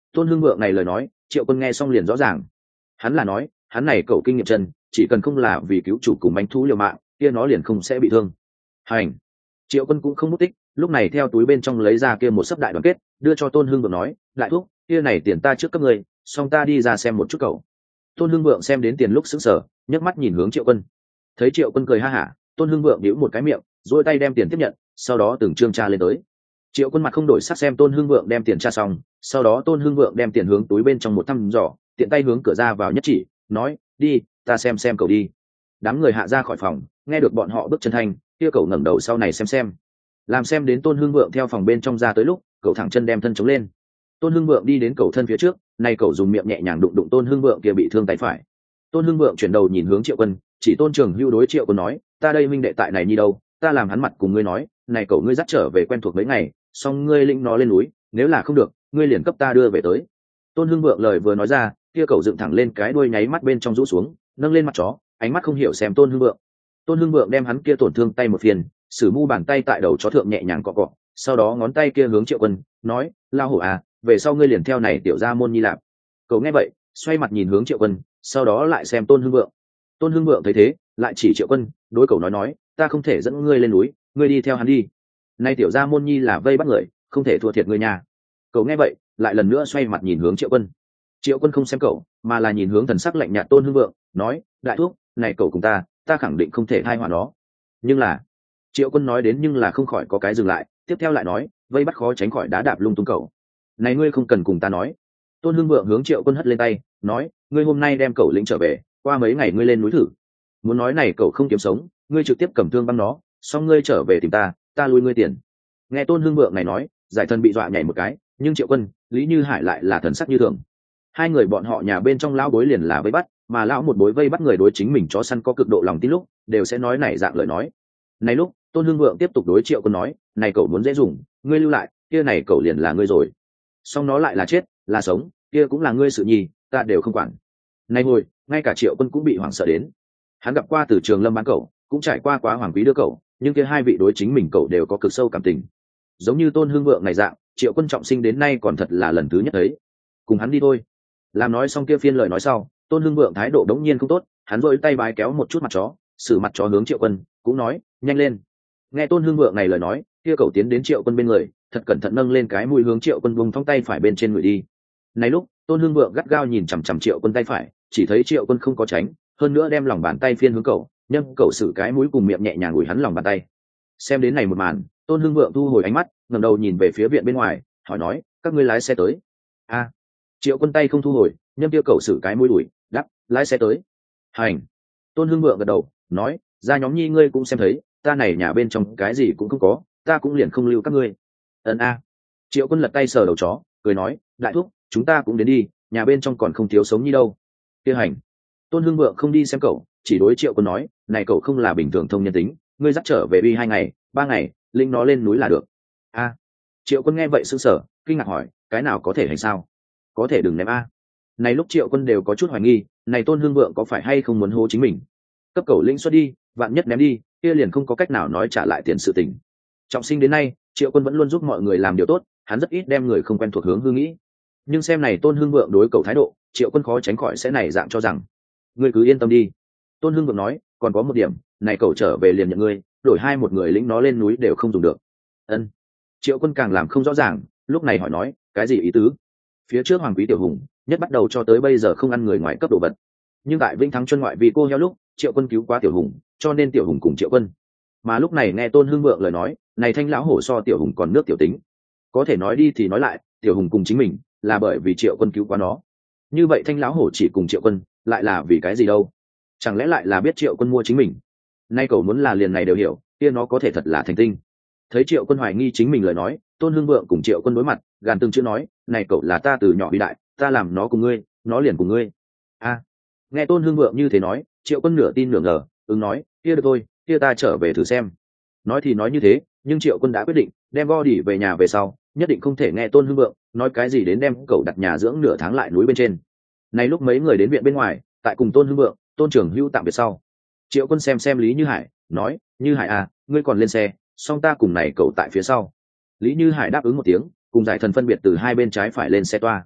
Tôn Hưng Vượng này lời nói Triệu Quân nghe xong liền rõ ràng. Hắn là nói hắn này cậu kinh nghiệm chân, chỉ cần không là vì cứu chủ cùng bánh thú liều mạng kia nó liền không sẽ bị thương. Hành. Triệu Quân cũng không mất tích, lúc này theo túi bên trong lấy ra kia một sấp đại đoàn kết, đưa cho Tôn Hưng Vượng nói, đại thúc, kia này tiền ta trước cấp người, xong ta đi ra xem một chút cậu. Tôn Hưng Vượng xem đến tiền lúc sững sờ, nhấc mắt nhìn hướng Triệu Quân. Thấy Triệu Quân cười ha hả, Tôn Hưng Vượng bĩu một cái miệng, duỗi tay đem tiền tiếp nhận, sau đó từng trương tra lên tới. Triệu Quân mặt không đổi sắc xem Tôn Hưng Vượng đem tiền tra xong, sau đó Tôn Hưng Vượng đem tiền hướng túi bên trong một thăm dò, tiện tay hướng cửa ra vào nhất chỉ, nói, đi, ta xem cậu đi. Đám người hạ ra khỏi phòng, nghe được bọn họ bước chân thanh, kia cậu ngẩng đầu sau này xem. Làm xem đến Tôn Hưng Vượng theo phòng bên trong ra tới lúc, cậu thẳng chân đem thân chống lên. Tôn Hưng Vượng đi đến cậu thân phía trước, nay cậu dùng miệng nhẹ nhàng đụng Tôn Hưng Vượng kia bị thương tay phải. Tôn Hưng Vượng chuyển đầu nhìn hướng Triệu Quân, chỉ Tôn Trường Hưu đối Triệu Quân nói, ta đây minh đệ tại này như đâu, ta làm hắn mặt cùng ngươi nói, này cậu ngươi dắt trở về quen thuộc mấy ngày, xong ngươi lĩnh nó lên núi, nếu là không được, ngươi liền cấp ta đưa về tới. Tôn Hưng Vượng lời vừa nói ra, kia cậu dựng thẳng lên cái đuôi nháy mắt bên trong rũ xuống, nâng lên mặt chó, ánh mắt không hiểu xem Tôn Hưng Vượng. Tôn Hưng Vượng đem hắn kia tổn thương tay một phiền, sử mu bàn tay tại đầu chó thượng nhẹ nhàng cọ cọ, sau đó ngón tay kia hướng Triệu Quân, nói, lao hổ à, về sau ngươi liền theo này tiểu gia môn nhi lạp. Cậu nghe vậy, xoay mặt nhìn hướng Triệu Quân, sau đó lại xem Tôn Hưng Vượng. Tôn Hưng Vượng thấy thế, lại chỉ Triệu Quân, đối cậu nói, ta không thể dẫn ngươi lên núi, ngươi đi theo hắn đi. Nay tiểu gia môn nhi là vây bắt người, không thể thua thiệt ngươi nha. Cậu nghe vậy, lại lần nữa xoay mặt nhìn hướng Triệu Quân. Triệu Quân không xem cậu, mà là nhìn hướng thần sắc lạnh nhạt Tôn Hưng Vượng, nói, đại thúc, này cậu cùng ta khẳng định không thể thay hòa nó. Nhưng là, Triệu Quân nói đến nhưng là không khỏi có cái dừng lại, tiếp theo lại nói, vây bắt khó tránh khỏi đá đạp lung tung cậu. Này ngươi không cần cùng ta nói. Tôn Hưng Vượng hướng Triệu Quân hất lên tay, nói, ngươi hôm nay đem cậu lĩnh trở về, qua mấy ngày ngươi lên núi thử. Muốn nói này cậu không kiếm sống, ngươi trực tiếp cầm thương băng nó, xong ngươi trở về tìm ta lui ngươi tiền. Nghe Tôn Hưng Vượng này nói, giải thân bị dọa nhảy một cái, nhưng Triệu Quân, Lý Như Hải lại là thần sắc như thường. Hai người bọn họ nhà bên trong lão bối liền là vây bắt, mà lão một bối vây bắt người đối chính mình chó săn có cực độ lòng tin lúc, đều sẽ nói này dạng lời nói. Này lúc, Tôn Hưng Vượng tiếp tục đối Triệu Quân nói, này cậu muốn dễ dùng, ngươi lưu lại, kia này cậu liền là ngươi rồi. Xong nó lại là chết, là sống, kia cũng là ngươi sự nhi, ta đều không quản. Này hồi, ngay cả Triệu Quân cũng bị hoảng sợ đến. Hắn gặp qua từ Trường Lâm bán cậu, cũng trải qua quá Hoàng Quý đưa cậu, nhưng kia hai vị đối chính mình cậu đều có cực sâu cảm tình. Giống như Tôn Hưng Vượng này dạng, Triệu Quân trọng sinh đến nay còn thật là lần thứ nhất thấy. Cùng hắn đi thôi. Làm nói xong kia phiên lời nói sau, Tôn Hưng Vượng thái độ đống nhiên không tốt, hắn rôi tay bái kéo một chút mặt chó, xử mặt chó hướng Triệu Quân, cũng nói, nhanh lên. Nghe Tôn Hưng Vượng này lời nói, kia cậu tiến đến Triệu Quân bên người, thật cẩn thận nâng lên cái mũi hướng Triệu Quân buông thong tay phải bên trên người đi. Này lúc, Tôn Hưng Vượng gắt gao nhìn chằm chằm Triệu Quân tay phải, chỉ thấy Triệu Quân không có tránh, hơn nữa đem lòng bàn tay phiên hướng cậu, nhưng cậu xử cái mũi cùng miệng nhẹ nhàng ủi hắn lòng bàn tay. Xem đến này một màn, Tôn Hưng Vượng thu hồi ánh mắt, ngẩng đầu nhìn về phía viện bên ngoài, hỏi nói, các ngươi lái xe tới. A. Triệu Quân tay không thu hồi, nhâm tiêu cậu xử cái mũi đuổi, đắp, lái xe tới. Hành. Tôn Hưng Vượng gật đầu, nói, ra nhóm nhi ngươi cũng xem thấy, ta này nhà bên trong cái gì cũng không có, ta cũng liền không lưu các ngươi. A. Triệu Quân lật tay sờ đầu chó, cười nói, đại thúc, chúng ta cũng đến đi, nhà bên trong còn không thiếu sống như đâu. Kia hành. Tôn Hưng Vượng không đi xem cậu, chỉ đối Triệu Quân nói, này cậu không là bình thường thông nhân tính, ngươi dắt trở về uy 2 ngày, 3 ngày, linh nó lên núi là được. A. Triệu Quân nghe vậy sững sờ, kinh ngạc hỏi, cái nào có thể hành sao? Có thể đừng ném a. Này lúc Triệu Quân đều có chút hoài nghi, này Tôn Hưng Vượng có phải hay không muốn hô chính mình? Cấp cậu linh xuất đi, vạn nhất ném đi, kia liền không có cách nào nói trả lại tiền sự tình. Trọng sinh đến nay, Triệu Quân vẫn luôn giúp mọi người làm điều tốt, hắn rất ít đem người không quen thuộc hướng hư nghĩ. Nhưng xem này Tôn Hưng Vượng đối cậu thái độ, Triệu Quân khó tránh khỏi sẽ này dạng cho rằng, ngươi cứ yên tâm đi. Tôn Hưng Vượng nói, còn có một điểm, này cậu trở về liền nhận ngươi, đổi hai một người lĩnh nó lên núi đều không dùng được. Ân. Triệu Quân càng làm không rõ ràng, lúc này hỏi nói, cái gì ý tứ? Phía trước Hoàng Quý Tiểu Hùng nhất bắt đầu cho tới bây giờ không ăn người ngoài cấp đồ vật, nhưng tại Vĩnh Thắng Chuân ngoại vì cô heo lúc Triệu Quân cứu quá Tiểu Hùng, cho nên Tiểu Hùng cùng Triệu Quân. Mà lúc này nghe Tôn Hưng Vượng lời nói, này thanh lão hổ so Tiểu Hùng còn nước tiểu tính. Có thể nói đi thì nói lại, Tiểu Hùng cùng chính mình là bởi vì Triệu Quân cứu quá nó. Như vậy thanh lão hổ chỉ cùng Triệu Quân, lại là vì cái gì đâu? Chẳng lẽ lại là biết Triệu Quân mua chính mình? Nay cậu muốn là liền này đều hiểu, kia nó có thể thật là thành tinh. Thấy Triệu Quân hoài nghi chính mình lời nói, Tôn Hưng Vượng cùng Triệu Quân đối mặt, gàn từng chữ nói, này cậu là ta từ nhỏ bị đại, ta làm nó cùng ngươi, nó liền cùng ngươi. A. Nghe Tôn Hưng Vượng như thế nói, Triệu Quân nửa tin nửa ngờ, nói, kia được thôi, kia ta trở về thử xem. Nói thì nói như thế, nhưng Triệu Quân đã quyết định, đem Go Đỉ về nhà về sau, nhất định không thể nghe Tôn Hưng Vượng nói cái gì đến đem cậu đặt nhà dưỡng nửa tháng lại núi bên trên. Này lúc mấy người đến viện bên ngoài, tại cùng Tôn Hưng Vượng, Tôn Trường Hữu tạm biệt sau, Triệu Quân xem Lý Như Hải, nói, Như Hải à, ngươi còn lên xe, song ta cùng này cậu tại phía sau. Lý Như Hải đáp ứng một tiếng, cùng giải thần phân biệt từ hai bên trái phải lên xe toa.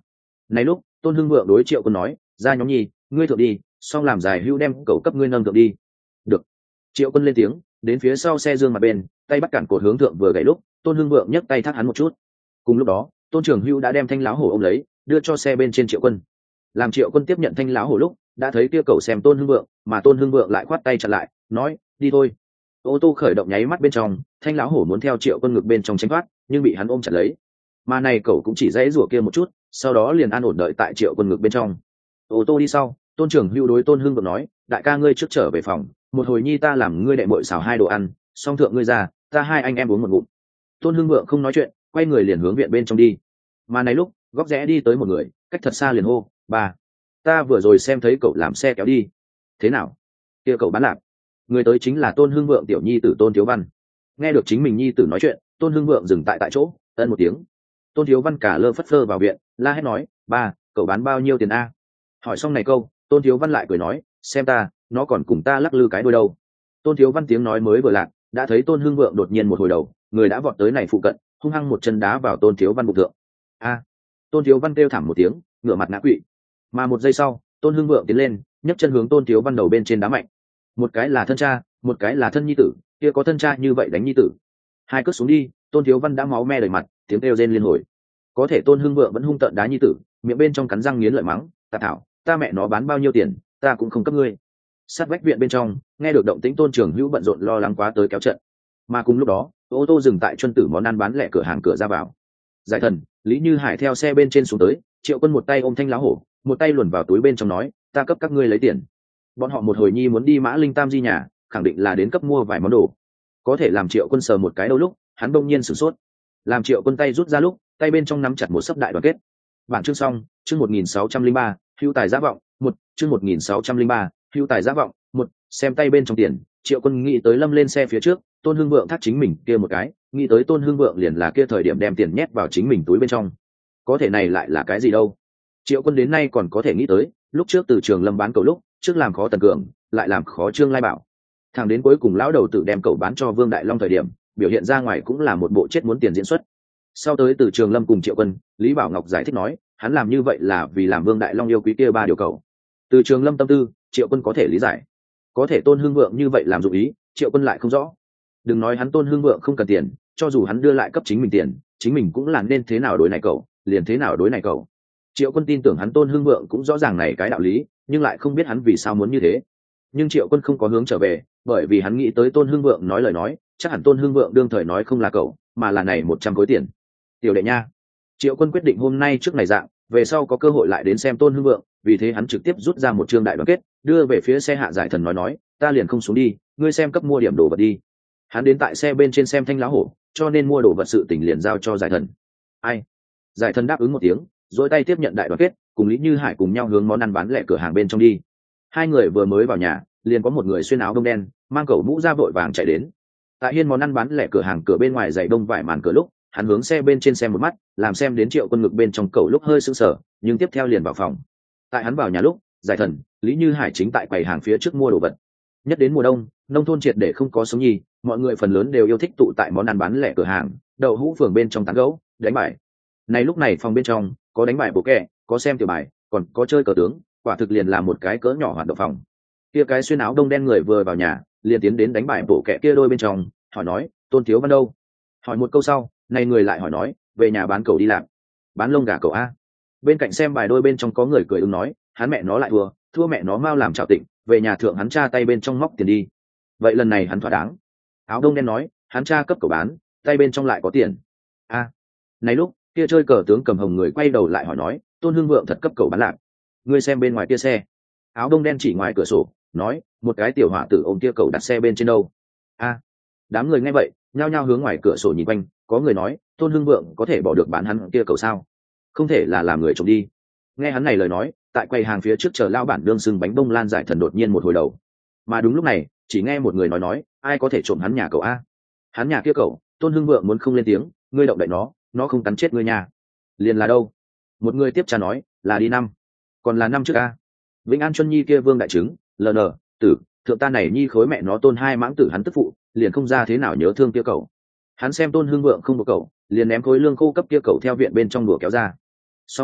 Này lúc Tôn Hưng Vượng đối Triệu Quân nói, ra nhóm nhi, ngươi thượng đi, xong làm giải hưu đem cậu cấp ngươi nâng thượng đi. Được. Triệu Quân lên tiếng, đến phía sau xe dương mặt bên, tay bắt cản cột hướng thượng vừa gãy lúc Tôn Hưng Vượng nhấc tay thắt hắn một chút. Cùng lúc đó Tôn Trường Hưu đã đem thanh láo hổ ôm lấy đưa cho xe bên trên Triệu Quân. Làm Triệu Quân tiếp nhận thanh láo hổ lúc đã thấy kia cậu xem Tôn Hưng Vượng, mà Tôn Hưng Vượng lại khoát tay chặn lại, nói đi thôi. Ô tô khởi động nháy mắt bên trong, thanh láo hổ muốn theo Triệu Quân ngực bên trong tránh thoát, nhưng bị hắn ôm chặt lấy. Mà này cậu cũng chỉ dãy rủa kia một chút, sau đó liền an ổn đợi tại Triệu Quân ngực bên trong. Ô tô đi sau, Tôn Trường Hưu đối Tôn Hưng Vượng nói, đại ca ngươi trước trở về phòng, một hồi nhi ta làm ngươi đệ muội xào hai đồ ăn, xong thượng ngươi ra, ta hai anh em uống một ngụm. Tôn Hưng Vượng không nói chuyện, quay người liền hướng viện bên trong đi. Mà này lúc góc rẽ đi tới một người, cách thật xa liền hô, bà, ta vừa rồi xem thấy cậu làm xe kéo đi. Thế nào? Kia cậu bán lạc. Người tới chính là Tôn Hưng Vượng tiểu nhi tử Tôn Thiếu Văn. Nghe được chính mình nhi tử nói chuyện, Tôn Hưng Vượng dừng tại chỗ, ân một tiếng. Tôn Thiếu Văn cả lơ phất phơ vào viện, la hét nói, ba, cậu bán bao nhiêu tiền a? Hỏi xong này câu, Tôn Thiếu Văn lại cười nói, xem ta, nó còn cùng ta lắc lư cái đôi đâu. Tôn Thiếu Văn tiếng nói mới vừa lạc, đã thấy Tôn Hưng Vượng đột nhiên một hồi đầu, người đã vọt tới này phụ cận, hung hăng một chân đá vào Tôn Thiếu Văn bụng thượng. A! Tôn Thiếu Văn kêu thảm một tiếng, ngửa mặt ngã quỵ. Mà một giây sau, Tôn Hưng Vượng tiến lên, nhấc chân hướng Tôn Thiếu Văn đầu bên trên đá mạnh. Một cái là thân cha, một cái là thân nhi tử, kia có thân cha như vậy đánh nhi tử. Hai cước xuống đi, Tôn Thiếu Văn đã máu me đầy mặt, tiếng kêu rên liên hồi. Có thể Tôn Hưng Vượng vẫn hung tợn đá nhi tử, miệng bên trong cắn răng nghiến lợi mắng, "Ta thảo, ta mẹ nó bán bao nhiêu tiền, ta cũng không cấp ngươi." Sát vách viện bên trong, nghe được động tĩnh Tôn Trường Hữu bận rộn lo lắng quá tới kéo trận. Mà cùng lúc đó, ô tô dừng tại Chuân Tử món ăn bán lẻ cửa hàng cửa ra vào. Giải Thần, Lý Như Hải theo xe bên trên xuống tới, Triệu Quân một tay ôm thanh lá hổ, một tay luồn vào túi bên trong nói, "Ta cấp các ngươi lấy tiền." Bọn họ một hồi nhi muốn đi Mã Linh Tam di nhà, khẳng định là đến cấp mua vài món đồ. Có thể làm Triệu Quân sờ một cái đâu lúc, hắn bỗng nhiên sửng sốt. Làm Triệu Quân tay rút ra lúc, tay bên trong nắm chặt một sấp đại đoàn kết. Bản chương xong, chương 1603, hữu tài giá vọng, một chương 1603, hữu tài giá vọng, một xem tay bên trong tiền, Triệu Quân nghĩ tới lâm lên xe phía trước, Tôn Hưng Vượng thắt chính mình kia một cái, nghĩ tới Tôn Hưng Vượng liền là kia thời điểm đem tiền nhét vào chính mình túi bên trong. Có thể này lại là cái gì đâu? Triệu Quân đến nay còn có thể nghĩ tới, lúc trước từ trường lâm bán cầu lúc, trước làm khó Tần Cường, lại làm khó Trương Lai Bảo. Thằng đến cuối cùng lão đầu tự đem cậu bán cho Vương Đại Long thời điểm, biểu hiện ra ngoài cũng là một bộ chết muốn tiền diễn xuất. Sau tới từ trường lâm cùng Triệu Quân, Lý Bảo Ngọc giải thích nói, hắn làm như vậy là vì làm Vương Đại Long yêu quý kia ba điều cầu. Từ trường lâm tâm tư, Triệu Quân có thể lý giải. Có thể Tôn Hưng Vượng như vậy làm dụng ý, Triệu Quân lại không rõ. Đừng nói hắn Tôn Hưng Vượng không cần tiền, cho dù hắn đưa lại cấp chính mình tiền, chính mình cũng là nên thế nào đối này cậu, liền thế nào đối này cậu. Triệu Quân tin tưởng hắn Tôn Hưng Vượng cũng rõ ràng này cái đạo lý, nhưng lại không biết hắn vì sao muốn như thế. Nhưng Triệu Quân không có hướng trở về, bởi vì hắn nghĩ tới Tôn Hưng Vượng nói lời nói, chắc hẳn Tôn Hưng Vượng đương thời nói không là cậu, mà là này 100 khối tiền. Tiểu đệ nha. Triệu Quân quyết định hôm nay trước này dạng, về sau có cơ hội lại đến xem Tôn Hưng Vượng, vì thế hắn trực tiếp rút ra một chương đại đoàn kết, đưa về phía xe hạ Giải Thần nói, ta liền không xuống đi, ngươi xem cấp mua điểm đồ vật đi. Hắn đến tại xe bên trên xem thanh lá hổ, cho nên mua đồ vật sự tình liền giao cho Giải Thần. Ai? Giải Thần đáp ứng một tiếng, rồi tay tiếp nhận đại đoàn kết, cùng Lý Như Hải cùng nhau hướng món ăn bán lẻ cửa hàng bên trong đi. Hai người vừa mới vào nhà, liền có một người xuyên áo đông đen, mang cẩu mũ da vội vàng chạy đến. Tại hiên món ăn bán lẻ cửa hàng cửa bên ngoài dày đông vải màn cửa lúc, hắn hướng xe bên trên xem một mắt, làm xem đến Triệu Quân ngực bên trong cẩu lúc hơi sững sờ, nhưng tiếp theo liền vào phòng. Tại hắn vào nhà lúc, Giải Thần, Lý Như Hải chính tại quầy hàng phía trước mua đồ vật. Nhất đến mùa đông, nông thôn triệt để không có sống nhi, mọi người phần lớn đều yêu thích tụ tại món ăn bán lẻ cửa hàng, đậu hũ phường bên trong tán gấu, đánh bài. Này lúc này phòng bên trong có đánh bài bộ kẹ, có xem tiểu bài, còn có chơi cờ tướng, quả thực liền là một cái cỡ nhỏ hoạt động phòng. Kia cái xuyên áo đông đen người vừa vào nhà, liền tiến đến đánh bài bộ kẹ kia đôi bên trong, hỏi nói, Tôn Thiếu Văn đâu? Hỏi một câu sau, này người lại hỏi nói, về nhà bán cẩu đi làm, bán lông gà cẩu a. Bên cạnh xem bài đôi bên trong có người cười ứng nói, hắn mẹ nó lại thua mẹ nó mau làm chào tịnh, về nhà thượng hắn cha tay bên trong móc tiền đi. Vậy lần này hắn thỏa đáng. Áo đông đen nói, hắn cha cấp cẩu bán, tay bên trong lại có tiền. A. Này lúc kia chơi cờ tướng cầm hồng người quay đầu lại hỏi nói, Tôn Hưng Vượng thật cấp cẩu bán lạc. Ngươi xem bên ngoài kia xe. Áo đông đen chỉ ngoài cửa sổ, nói, một cái tiểu hỏa tử ôm kia cẩu đặt xe bên trên đâu. A. Đám người nghe vậy, nhao nhao hướng ngoài cửa sổ nhìn quanh, có người nói, Tôn Hưng Vượng có thể bỏ được bán hắn kia cẩu sao? Không thể là làm người trộm đi. Nghe hắn này lời nói, tại quầy hàng phía trước chờ lao bản đương sưng bánh bông lan Giải Thần đột nhiên một hồi đầu. Mà đúng lúc này, chỉ nghe một người nói, ai có thể trộm hắn nhà cậu a? Hắn nhà kia cậu, Tôn Hưng Vượng muốn không lên tiếng, ngươi động đậy nó không cắn chết ngươi nhà. Liền là đâu? Một người tiếp trả nói, là đi năm, còn là năm trước a. Vĩnh An Chuân Nhi kia Vương đại chứng, LN, tử, thượng ta này nhi khối mẹ nó Tôn hai mãng tử hắn tức phụ, liền không ra thế nào nhớ thương kia cậu. Hắn xem Tôn Hưng Vượng không có cậu, liền ném khối lương khô cấp kia cậu theo viện bên trong đùa kéo ra. Xong à,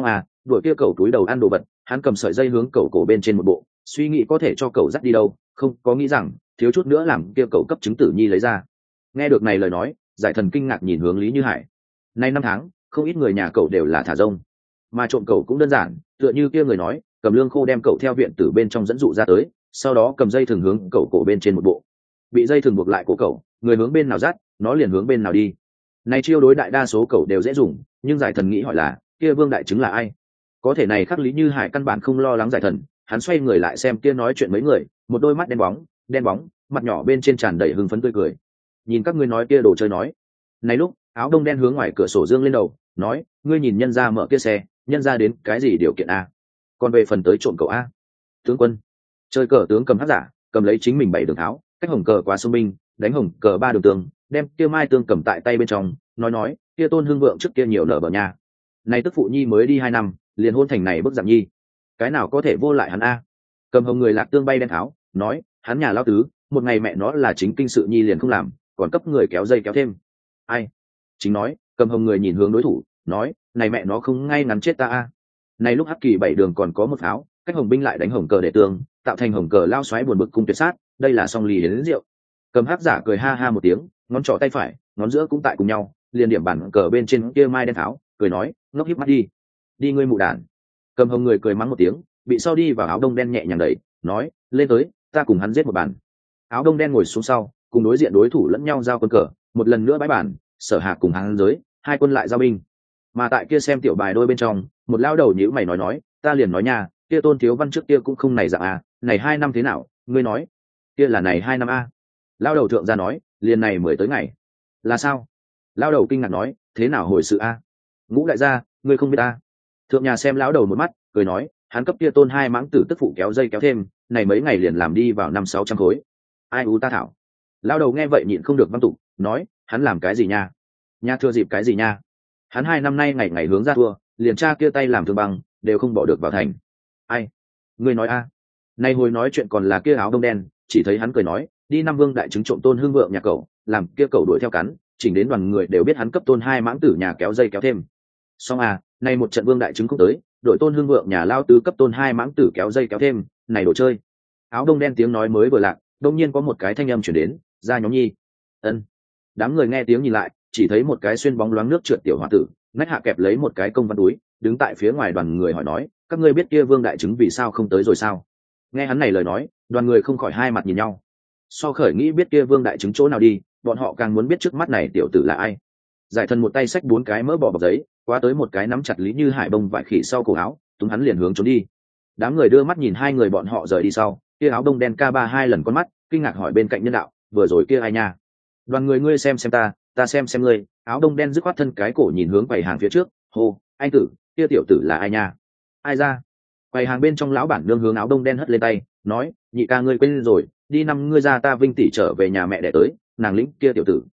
đuổi kia cậu túi đầu ăn đồ vật, hắn cầm sợi dây hướng cậu cổ bên trên một bộ, suy nghĩ có thể cho cậu dắt đi đâu, không có nghĩ rằng thiếu chút nữa làm kia cậu cấp chứng tử nhi lấy ra. Nghe được này lời nói, Giải Thần kinh ngạc nhìn hướng Lý Như Hải. Nay 5 tháng, không ít người nhà cậu đều là thả rông, mà trộm cậu cũng đơn giản, tựa như kia người nói, cầm lương khô đem cậu theo viện tử bên trong dẫn dụ ra tới, sau đó cầm dây thừng hướng cậu cổ bên trên một bộ, bị dây thừng buộc lại cổ cậu, người hướng bên nào dắt, nó liền hướng bên nào đi. Này chiêu đối đại đa số cậu đều dễ dùng, nhưng Giải Thần nghĩ hỏi là, kia Vương đại chứng là ai? Có thể này khắc Lý Như Hải căn bản không lo lắng Giải Thần, hắn xoay người lại xem kia nói chuyện mấy người, một đôi mắt đen bóng, mặt nhỏ bên trên tràn đầy hưng phấn tươi cười. Nhìn các ngươi nói kia đồ chơi nói. Này lúc, áo đông đen hướng ngoài cửa sổ dương lên đầu, nói, ngươi nhìn nhân gia mở kia xe, nhân gia đến cái gì điều kiện a? Còn về phần tới trộm cậu a? Tướng quân, chơi cờ tướng cầm hắc giả, cầm lấy chính mình 7 đường tháo, cách hồng cờ quá sông minh, đánh hồng cờ 3 đường tường, đem kia mai tương cầm tại tay bên trong, nói, kia Tôn Hương Vượng trước kia nhiều nở bờ nhà. Này tức phụ nhi mới đi 2 năm, liền hôn thành này bức dạng nhi, cái nào có thể vô lại hắn a? Cầm hồng người lạc tương bay đen tháo, nói, hắn nhà lao tứ, một ngày mẹ nó là chính kinh sự nhi liền không làm, còn cấp người kéo dây kéo thêm. Ai? Chính nói, cầm hồng người nhìn hướng đối thủ, nói, này mẹ nó không ngay ngắn chết ta a. Này lúc hắc kỳ 7 đường còn có một pháo, cách hồng binh lại đánh hồng cờ để tương, tạo thành hồng cờ lao xoáy buồn bực cung tuyệt sát, đây là song ly đến rượu. Cầm hắc giả cười ha ha một tiếng, ngón trỏ tay phải, ngón giữa cũng tại cùng nhau, liền điểm bản cờ bên trên kia mai đen tháo, cười nói, ngốc híp mắt đi ngươi mụ đàn. Cầm hồng người cười mắng một tiếng, bị sau đi vào áo đông đen nhẹ nhàng đẩy, nói, lên tới, ta cùng hắn giết một bàn. Áo đông đen ngồi xuống sau, cùng đối diện đối thủ lẫn nhau giao quân cờ, một lần nữa bãi bản, Sở Hà cùng hắn giới, hai quân lại giao binh. Mà tại kia xem tiểu bài đôi bên trong, một lao đầu nhíu mày nói, ta liền nói nha, kia Tôn Thiếu Văn trước kia cũng không này dạng à, này 2 năm thế nào, ngươi nói, kia là này 2 năm a. Lao đầu thượng ra nói, liền này mới tới ngày. Là sao? Lao đầu kinh ngạc nói, thế nào hồi sự a? Ngũ đại gia, ngươi không biết ta. Thượng nhà xem lão đầu một mắt, cười nói, hắn cấp kia Tôn 2 mãng tử tức phụ kéo dây kéo thêm, này mấy ngày liền làm đi vào 500-600 khối. Ai u ta thảo. Lao đầu nghe vậy nhịn không được văn tục, nói, hắn làm cái gì nha? Nha thua dịp cái gì nha? Hắn 2 năm nay ngày ngày hướng ra thua, liền cha kia tay làm thương băng, đều không bỏ được vào thành. Ai? Ngươi nói a? Nay hồi nói chuyện còn là kia áo đông đen, chỉ thấy hắn cười nói, đi Nam Vương đại chứng trộm Tôn Hương Vượng nhà cậu, làm kia cậu đuổi theo cắn, chỉnh đến đoàn người đều biết hắn cấp Tôn 2 mãng tử nhà kéo dây kéo thêm. Xong à, nay một trận Vương đại chứng cũng tới, đội Tôn Hương Vượng nhà lao tứ cấp Tôn 2 mãng tử kéo dây kéo thêm, này đồ chơi. Áo đông đen tiếng nói mới vừa lạc, đông nhiên có một cái thanh âm chuyển đến, ra nhóm nhi. Ân. Đám người nghe tiếng nhìn lại, chỉ thấy một cái xuyên bóng loáng nước trượt tiểu hòa tử, nách hạ kẹp lấy một cái công văn túi, đứng tại phía ngoài đoàn người hỏi nói, các ngươi biết kia Vương đại chứng vì sao không tới rồi sao? Nghe hắn này lời nói, đoàn người không khỏi hai mặt nhìn nhau. So khởi nghĩ biết kia Vương đại chứng chỗ nào đi, bọn họ càng muốn biết trước mắt này tiểu tử là ai. Giải Thần một tay xách 4 cái mỡ bỏ bọc giấy, qua tới một cái nắm chặt Lý Như Hải bông vải khỉ sau cổ áo, túm hắn liền hướng trốn đi. Đám người đưa mắt nhìn hai người bọn họ rời đi sau, kia áo đông đen K3 2 lần con mắt, kinh ngạc hỏi bên cạnh nhân đạo, vừa rồi kia ai nha? Đoàn người ngươi xem ta xem ngươi. Áo đông đen dứt khoát thân cái cổ nhìn hướng quầy hàng phía trước, hô, anh tử, kia tiểu tử là ai nha? Ai ra? Quầy hàng bên trong lão bản nương hướng áo đông đen hất lên tay, nói, nhị ca ngươi quên rồi, đi năm ngươi ra ta Vinh tỷ trở về nhà mẹ đẻ tới, nàng lĩnh kia tiểu tử.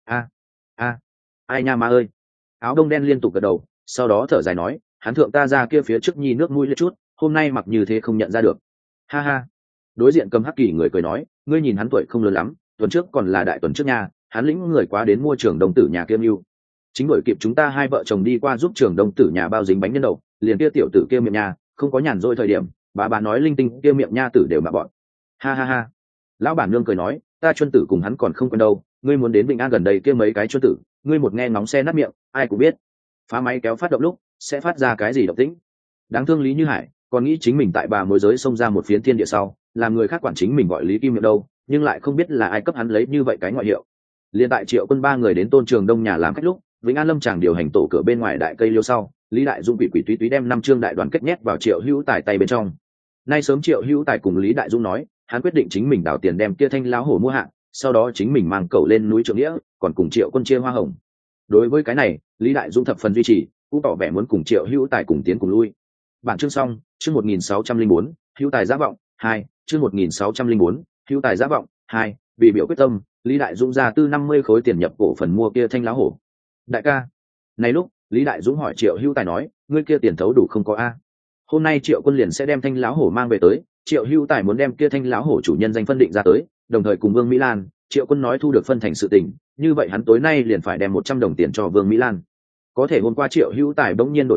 Ai nha ma ơi. Áo đông đen liên tục gật đầu, sau đó thở dài nói, hắn thượng ta ra kia phía trước nhi nước mũi liếc chút, hôm nay mặc như thế không nhận ra được. Ha ha. Đối diện cầm hắc kỳ người cười nói, ngươi nhìn hắn tuổi không lớn lắm, tuần trước còn là đại tuần trước nha, hắn lĩnh người quá đến mua trường đông tử nhà kiêm yêu. Chính bởi kịp chúng ta hai vợ chồng đi qua giúp trường đông tử nhà bao dính bánh nhân đậu, liền kia tiểu tử kia miệng nha, không có nhàn rỗi thời điểm, bà nói linh tinh kia miệng nha tử đều mà bọn. Ha ha ha. Lão bản nương cười nói, ta chuân tử cùng hắn còn không quen đâu, ngươi muốn đến Bình An gần đây kia mấy cái chuân tử, ngươi một nghe ngóng xe nát miệng, ai cũng biết. Phá máy kéo phát động lúc, sẽ phát ra cái gì động tĩnh. Đáng thương Lý Như Hải, còn nghĩ chính mình tại bà môi giới xông ra một phiến thiên địa sau, làm người khác quản chính mình gọi Lý Kim miệng đâu, nhưng lại không biết là ai cấp hắn lấy như vậy cái ngoại hiệu. Liên tại Triệu Quân 3 người đến Tôn Trường Đông nhà làm khách lúc, Vĩnh An Lâm chàng điều hành tổ cửa bên ngoài đại cây liêu sau, Lý Đại Dung quỷ túy đem 5 chương đại đoàn kết nhét vào Triệu Hữu Tài tay bên trong. Nay sớm Triệu Hữu Tài cùng Lý Đại Dung nói, hắn quyết định chính mình đào tiền đem kia thanh lão hổ mua hạ, sau đó chính mình mang cậu lên núi Trượng Nghĩa, còn cùng Triệu Quân chia hoa hồng. Đối với cái này, Lý Đại Dung thập phần duy trì, cũng tỏ vẻ muốn cùng Triệu Hữu Tài cùng tiến cùng lui. Bản chương xong, chương 1604, Hữu Tài giá vọng 2, chương 1604, Hữu Tài giá vọng 2, vì biểu quyết tâm, Lý Đại Dũng ra tư 50 khối tiền nhập cổ phần mua kia thanh lão hổ. Đại ca, này lúc, Lý Đại Dũng hỏi Triệu Hữu Tài nói, ngươi kia tiền thấu đủ không có a? Hôm nay Triệu Quân liền sẽ đem thanh lão hổ mang về tới, Triệu Hữu Tài muốn đem kia thanh lão hổ chủ nhân danh phân định ra tới, đồng thời cùng Vương Mỹ Lan, Triệu Quân nói thu được phân thành sự tình, như vậy hắn tối nay liền phải đem 100 đồng tiền cho Vương Mỹ Lan. Có thể hôm qua Triệu Hữu Tài bỗng nhiên đổi ý,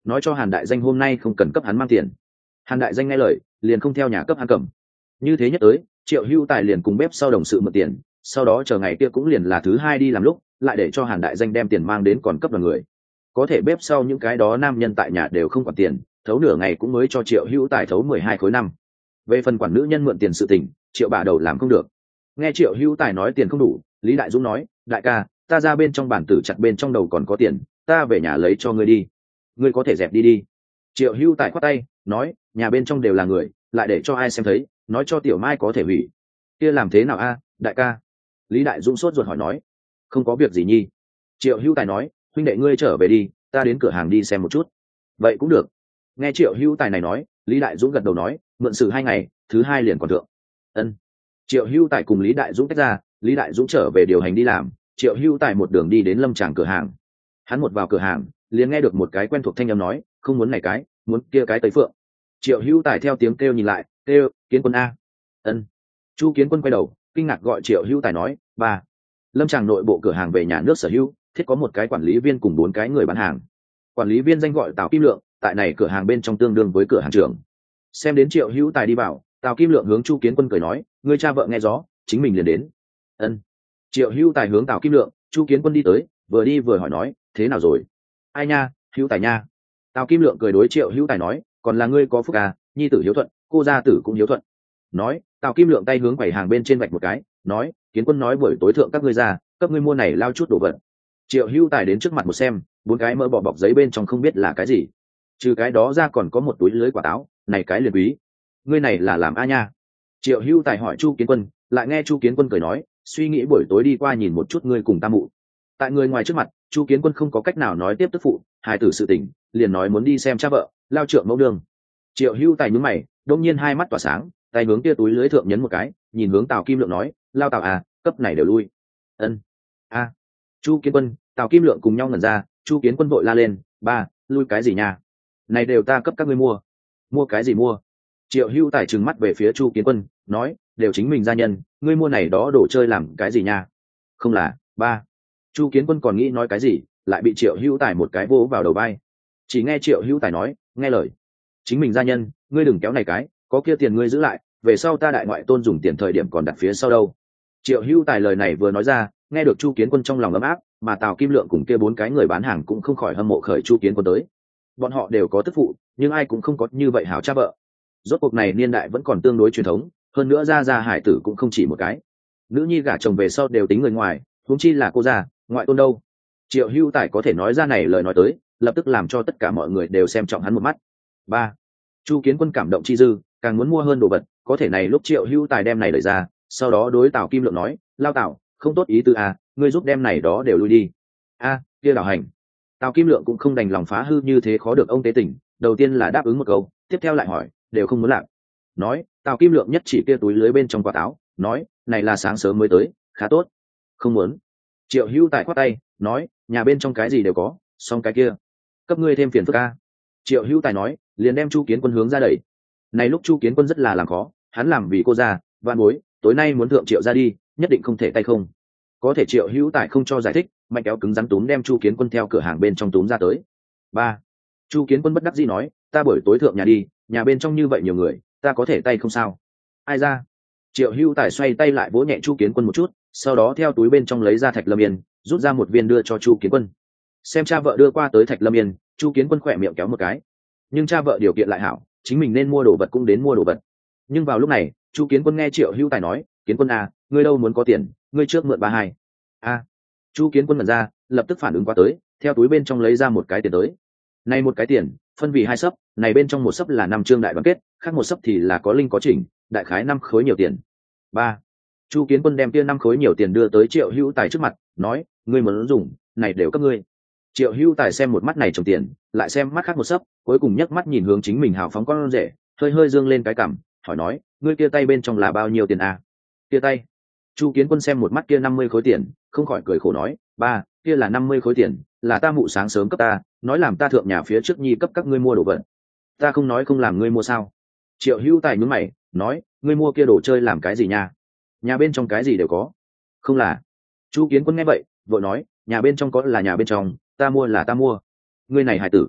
nói cho Hàn đại danh hôm nay không cần cấp hắn mang tiền. Hàn đại danh nghe lời liền không theo nhà cấp hắn cầm. Như thế nhất tới, Triệu Hưu Tài liền cùng bếp sau đồng sự mượn tiền, sau đó chờ ngày kia cũng liền là thứ hai đi làm lúc, lại để cho Hàn đại danh đem tiền mang đến còn cấp đoàn người. Có thể bếp sau những cái đó nam nhân tại nhà đều không quản tiền, thấu nửa ngày cũng mới cho Triệu Hưu Tài thấu 12 khối năm. Về phần quản nữ nhân mượn tiền sự tình, Triệu bà đầu làm không được. Nghe Triệu Hưu Tài nói tiền không đủ, Lý Đại Dũng nói, đại ca, ta ra bên trong bản tử chặt bên trong đầu còn có tiền, ta về nhà lấy cho ngươi đi. Ngươi có thể dẹp đi đi. Triệu Hưu Tài khoát tay, nói, nhà bên trong đều là người, lại để cho ai xem thấy, nói cho Tiểu Mai có thể hủy. Kia làm thế nào a, đại ca? Lý Đại Dũng sốt ruột hỏi nói. Không có việc gì nhi. Triệu Hưu Tài nói, huynh đệ ngươi trở về đi, ta đến cửa hàng đi xem một chút. Vậy cũng được. Nghe Triệu Hưu Tài này nói, Lý Đại Dũng gật đầu nói, mượn xử 2 ngày, thứ hai liền còn thượng. Ân. Triệu Hưu Tài cùng Lý Đại Dũng tách ra, Lý Đại Dũng trở về điều hành đi làm, Triệu Hưu Tài một đường đi đến Lâm Tràng cửa hàng. Hắn một vào cửa hàng, liền nghe được một cái quen thuộc thanh âm nói, không muốn này cái, muốn kia cái Tây Phượng. Triệu Hưu Tài theo tiếng kêu nhìn lại, kêu, Kiến Quân a. Ân. Chu Kiến Quân quay đầu, kinh ngạc gọi Triệu Hưu Tài nói, ba. Lâm Tràng nội bộ cửa hàng về nhà nước sở hữu, thiết có một cái quản lý viên cùng 4 cái người bán hàng. Quản lý viên danh gọi Tào Kim Lượng, tại này cửa hàng bên trong tương đương với cửa hàng trưởng. Xem đến Triệu Hưu Tài đi vào, Tào Kim Lượng hướng Chu Kiến Quân cười nói, ngươi cha vợ nghe gió, chính mình liền đến. Ân. Triệu Hưu Tài hướng Tào Kim Lượng, Chu Kiến Quân đi tới, vừa đi vừa hỏi nói, thế nào rồi? Ai nha, Hưu Tài nha. Tào Kim Lượng cười đối Triệu Hưu Tài nói, còn là ngươi có phúc à, nhi tử hiếu thuận, cô gia tử cũng hiếu thuận. Nói, Tào Kim Lượng tay hướng quầy hàng bên trên vạch một cái, nói, Kiến Quân nói buổi tối thượng các ngươi ra, cấp ngươi mua này lao chút đồ vật. Triệu Hưu Tài đến trước mặt một xem, 4 cái mỡ bò bọc giấy bên trong không biết là cái gì. Trừ cái đó ra còn có một túi lưới quả táo, này cái liền quý. Ngươi này là làm a nha? Triệu Hưu Tài hỏi Chu Kiến Quân, lại nghe Chu Kiến Quân cười nói, suy nghĩ buổi tối đi qua nhìn một chút ngươi cùng ta mụ. Tại người ngoài trước mặt, Chu Kiến Quân không có cách nào nói tiếp tức phụ, hài tử sự tình, liền nói muốn đi xem cha vợ, lao trượng mẫu đường. Triệu Hưu Tài nhướng mày, đột nhiên hai mắt tỏa sáng, tay hướng kia túi lưới thượng nhấn một cái, nhìn hướng Tào Kim Lượng nói, lao Tào à, cấp này đều lui. Ân. A. Chu Kiến Quân, Tào Kim Lượng cùng nhau ngẩn ra, Chu Kiến Quân vội la lên, ba, lui cái gì nha? Này đều ta cấp các ngươi mua. Mua cái gì mua? Triệu Hưu Tài trừng mắt về phía Chu Kiến Quân, nói, đều chính mình gia nhân, ngươi mua này đó đồ chơi làm cái gì nha? Không là, ba. Chu Kiến Quân còn nghĩ nói cái gì, lại bị Triệu Hưu Tài một cái vỗ vào đầu vai. Chỉ nghe Triệu Hưu Tài nói, nghe lời, chính mình gia nhân, ngươi đừng kéo này cái, có kia tiền ngươi giữ lại, về sau ta đại ngoại tôn dùng tiền thời điểm còn đặt phía sau đâu. Triệu Hưu Tài lời này vừa nói ra, nghe được Chu Kiến Quân trong lòng ấm áp, mà Tào Kim Lượng cùng kia 4 cái người bán hàng cũng không khỏi hâm mộ khởi Chu Kiến Quân tới. Bọn họ đều có tức phụ, nhưng ai cũng không có như vậy hảo cha vợ. Rốt cuộc này niên đại vẫn còn tương đối truyền thống, hơn nữa gia hải tử cũng không chỉ một cái. Nữ nhi gả chồng về sau đều tính người ngoài, huống chi là cô già, ngoại tôn đâu. Triệu Hưu Tài có thể nói ra này lời nói tới, lập tức làm cho tất cả mọi người đều xem trọng hắn một mắt. Ba. Chu Kiến Quân cảm động chi dư, càng muốn mua hơn đồ vật, có thể này lúc Triệu Hưu Tài đem này đẩy ra, sau đó đối Tào Kim Lượng nói, lao Tào, không tốt ý tư à, ngươi giúp đem này đó đều lui đi. A, kia đảo hành. Tào Kim Lượng cũng không đành lòng phá hư như thế khó được ông tế tỉnh, đầu tiên là đáp ứng một câu, tiếp theo lại hỏi, đều không muốn làm. Nói, Tào Kim Lượng nhất chỉ kia túi lưới bên trong quả táo, nói, này là sáng sớm mới tới, khá tốt. Không muốn. Triệu Hưu Tài khoát tay, nói, nhà bên trong cái gì đều có, xong cái kia, cấp ngươi thêm phiền phức a. Triệu Hưu Tài nói, liền đem Chu Kiến Quân hướng ra đẩy. Này lúc Chu Kiến Quân rất là làm khó, hắn làm vì cô già, vạn bối, tối nay muốn thượng Triệu ra đi, nhất định không thể tay không. Có thể Triệu Hữu Tài không cho giải thích, mạnh kéo cứng rắn túm đem Chu Kiến Quân theo cửa hàng bên trong túm ra tới. Ba. Chu Kiến Quân bất đắc dĩ nói, ta buổi tối thượng nhà đi, nhà bên trong như vậy nhiều người, ta có thể tay không sao? Ai ra? Triệu Hữu Tài xoay tay lại vỗ nhẹ Chu Kiến Quân một chút, sau đó theo túi bên trong lấy ra thạch lâm yên, rút ra một viên đưa cho Chu Kiến Quân. Xem cha vợ đưa qua tới thạch lâm yên, Chu Kiến Quân khỏe miệng kéo một cái. Nhưng cha vợ điều kiện lại hảo, chính mình nên mua đồ vật cũng đến mua đồ vật. Nhưng vào lúc này, Chu Kiến Quân nghe Triệu Hữu Tài nói, Kiến Quân à, ngươi đâu muốn có tiền, ngươi trước mượn 32. A. Chu Kiến Quân mở ra, lập tức phản ứng qua tới, theo túi bên trong lấy ra một cái tiền tới. Này một cái tiền, phân vì 2 xấp, này bên trong một xấp là 5 chương đại đoàn kết, khác một xấp thì là có linh có chỉnh, đại khái 5 khối nhiều tiền. 3. Chu Kiến Quân đem kia 5 khối nhiều tiền đưa tới Triệu Hữu Tài trước mặt, nói, ngươi muốn dùng, này đều cấp ngươi. Triệu Hữu Tài xem một mắt này trồng tiền, lại xem mắt khác một xấp, cuối cùng nhấc mắt nhìn hướng chính mình hào phóng con rể, hơi hơi dương lên cái cằm, hỏi nói, ngươi kia tay bên trong là bao nhiêu tiền à? Kia tay. Chu Kiến Quân xem một mắt kia 50 khối tiền, không khỏi cười khổ nói, ba, kia là 50 khối tiền, là ta mụ sáng sớm cấp ta, nói làm ta thượng nhà phía trước nhi cấp các ngươi mua đồ vật. Ta không nói không làm ngươi mua sao? Triệu Hữu Tài nhướng mày, nói, ngươi mua kia đồ chơi làm cái gì nha? Nhà bên trong cái gì đều có. Không là. Chu Kiến Quân nghe vậy, vội nói, nhà bên trong có là nhà bên trong, ta mua là ta mua. Ngươi này hài tử.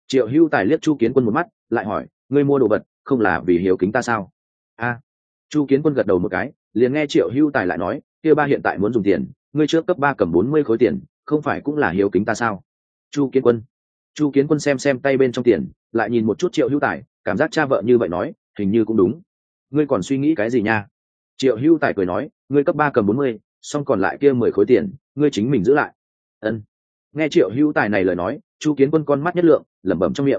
Triệu Hưu Tài liếc Chu Kiến Quân một mắt, lại hỏi, ngươi mua đồ vật không là vì hiếu kính ta sao? Chu Kiến Quân gật đầu một cái, liền nghe Triệu Hưu Tài lại nói, kia ba hiện tại muốn dùng tiền, ngươi trước cấp 3 cầm 40 khối tiền, không phải cũng là hiếu kính ta sao? Chu Kiến Quân xem tay bên trong tiền, lại nhìn một chút Triệu Hưu Tài, cảm giác cha vợ như vậy nói, hình như cũng đúng. Ngươi còn suy nghĩ cái gì nha? Triệu Hưu Tài cười nói, ngươi cấp 3 cầm 40, xong còn lại kia 10 khối tiền, ngươi chính mình giữ lại. Ân. Nghe Triệu Hưu Tài này lời nói, Chu Kiến Quân con mắt nhất lượng, lẩm bẩm trong miệng,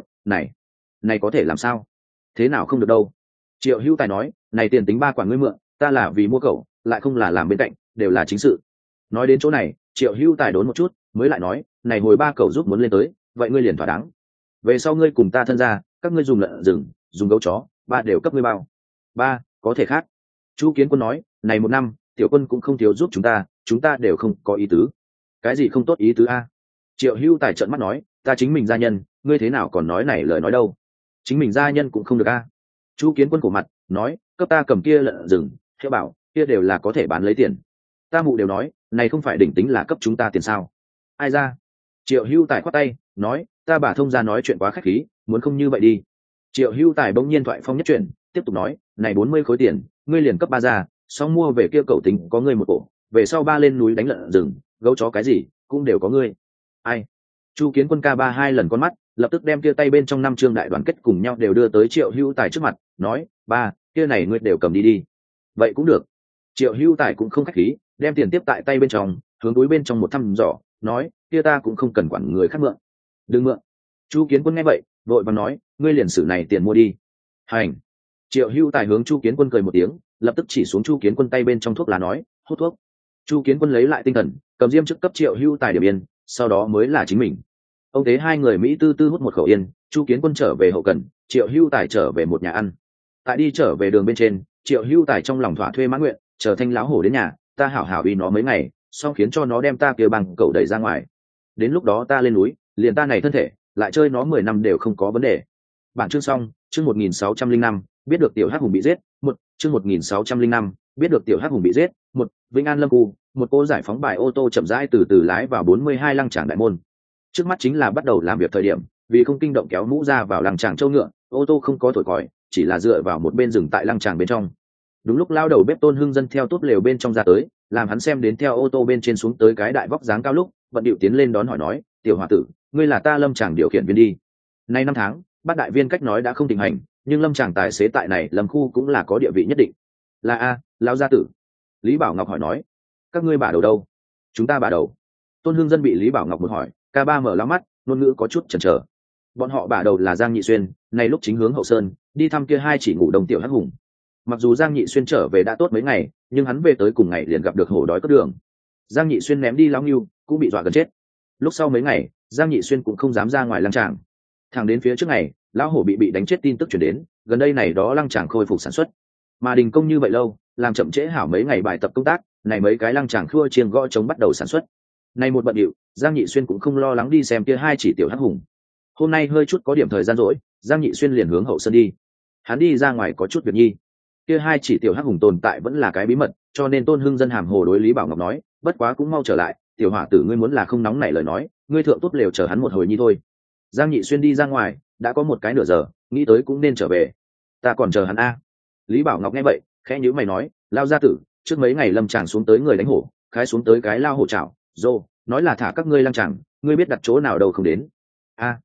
này có thể làm sao? Thế nào không được đâu? Triệu Hưu Tài nói, này tiền tính ba quả ngươi mượn, ta là vì mua cậu, lại không là làm bên cạnh, đều là chính sự. Nói đến chỗ này, Triệu Hưu Tài đốn một chút, mới lại nói, này hồi ba cậu giúp muốn lên tới, vậy ngươi liền thỏa đáng. Về sau ngươi cùng ta thân ra, các ngươi dùng lợn rừng, dùng gấu chó, ba đều cấp ngươi bao. Ba, có thể khác. Chu Kiến Quân nói, này một năm, tiểu quân cũng không thiếu giúp chúng ta đều không có ý tứ. Cái gì không tốt ý tứ a? Triệu Hưu Tài trợn mắt nói, ta chính mình gia nhân, ngươi thế nào còn nói này lời nói đâu? Chính mình gia nhân cũng không được a. Chu Kiến Quân cổ mặt nói, cấp ta cầm kia lợn rừng, theo bảo kia đều là có thể bán lấy tiền. Ta mụ đều nói, này không phải đỉnh tính là cấp chúng ta tiền sao? Ai ra? Triệu Hưu Tài khoát tay nói, ta bà thông gia nói chuyện quá khách khí, muốn không như vậy đi. Triệu Hưu Tài bỗng nhiên thoại phong nhất chuyển, tiếp tục nói, này 40 khối tiền, ngươi liền cấp ba ra, xong mua về kia cậu tính có ngươi một cổ, về sau ba lên núi đánh lợn rừng, gấu chó cái gì cũng đều có ngươi. Ai? Chu Kiến Quân ca ba hai lần con mắt, lập tức đem kia tay bên trong 5 trương đại đoàn kết cùng nhau đều đưa tới Triệu Hưu Tài trước mặt, nói, ba, kia này ngươi đều cầm đi đi. Vậy cũng được. Triệu Hưu Tài cũng không khách khí, đem tiền tiếp tại tay bên trong, hướng túi bên trong một thăm dò, nói, kia ta cũng không cần quản người khác mượn. Đừng mượn. Chu Kiến Quân nghe vậy, vội vàng nói, ngươi liền sử này tiền mua đi. Hành. Triệu Hưu Tài hướng Chu Kiến Quân cười một tiếng, lập tức chỉ xuống Chu Kiến Quân tay bên trong thuốc lá nói, hút thuốc. Chu Kiến Quân lấy lại tinh thần, cầm diêm chức cấp Triệu Hưu Tài điểm yên, sau đó mới là chính mình. Ông tế hai người Mỹ tư tư hút một khẩu yên, Chu Kiến Quân trở về hậu cần, Triệu Hưu Tài trở về một nhà ăn. Tại đi trở về đường bên trên, Triệu Hưu Tài trong lòng thỏa thuê mãn nguyện, chờ Thanh lão hổ đến nhà, ta hảo hảo uy nó mấy ngày, xong khiến cho nó đem ta kia bằng cậu đẩy ra ngoài. Đến lúc đó ta lên núi, liền ta này thân thể, lại chơi nó 10 năm đều không có vấn đề. Bản chương xong, chương 1605, biết được tiểu hắc hùng bị giết, chương 1605, biết được tiểu hắc hùng bị giết, Vĩnh An Lâm Khu, một cô giải phóng bài ô tô chậm rãi từ từ lái vào 42 lăng tràng đại môn. Trước mắt chính là bắt đầu làm việc thời điểm, vì không kinh động kéo mũ ra vào lăng tràng châu ngựa, ô tô không có thổi còi, chỉ là dựa vào một bên rừng tại lăng tràng bên trong. Đúng lúc lao đầu bếp Tôn Hưng Dân theo túp lều bên trong ra tới, làm hắn xem đến theo ô tô bên trên xuống tới cái đại vóc dáng cao lúc, vận điệu tiến lên đón hỏi nói, tiểu hòa tử, ngươi là ta Lâm Tràng điều khiển viên đi. Nay 5 tháng, bát đại viên cách nói đã không thịnh hành, nhưng Lâm Tràng tài xế tại này Lâm khu cũng là có địa vị nhất định. Là a, lão gia tử. Lý Bảo Ngọc hỏi nói, các ngươi bà đầu đâu? Chúng ta bà đầu. Tôn Hưng Dân bị Lý Bảo Ngọc một hỏi, ca ba mở lắm mắt, ngôn ngữ có chút chần chờ. Bọn họ bà đầu là Giang Nhị Xuyên, này lúc chính hướng hậu sơn, đi thăm kia hai chỉ ngủ đồng tiểu hắc hùng. Mặc dù Giang Nhị Xuyên trở về đã tốt mấy ngày, nhưng hắn về tới cùng ngày liền gặp được hổ đói cướp đường. Giang Nhị Xuyên ném đi lão ngưu, cũng bị dọa gần chết. Lúc sau mấy ngày, Giang Nhị Xuyên cũng không dám ra ngoài lăng tràng. Thẳng đến phía trước ngày, lão hổ bị đánh chết tin tức truyền đến, gần đây này đó lăng tràng khôi phục sản xuất. Mà đình công như vậy lâu, làm chậm trễ hảo mấy ngày bài tập công tác, này mấy cái lăng tràng khua chiêng gõ chống bắt đầu sản xuất. Này một bận điệu, Giang Nhị Xuyên cũng không lo lắng đi xem kia hai chỉ tiểu hắc hùng. Hôm nay hơi chút có điểm thời gian rỗi, Giang Nhị Xuyên liền hướng hậu sơn đi. Hắn đi ra ngoài có chút việc nhi. Kia hai chỉ tiểu hắc hùng tồn tại vẫn là cái bí mật, cho nên Tôn Hưng Dân hàm hồ đối Lý Bảo Ngọc nói, bất quá cũng mau trở lại, tiểu hỏa tử ngươi muốn là không nóng nảy lời nói, ngươi thượng tốt lều chờ hắn một hồi nhi thôi. Giang Nhị Xuyên đi ra ngoài, đã có một cái nửa giờ, nghĩ tới cũng nên trở về. Ta còn chờ hắn a. Lý Bảo Ngọc nghe vậy, khẽ nhíu mày nói, lao gia tử, trước mấy ngày Lâm Tràng xuống tới người đánh hổ, khái xuống tới cái lao hổ chảo, rô, nói là thả các ngươi lăng tràng, ngươi biết đặt chỗ nào đâu không đến. A,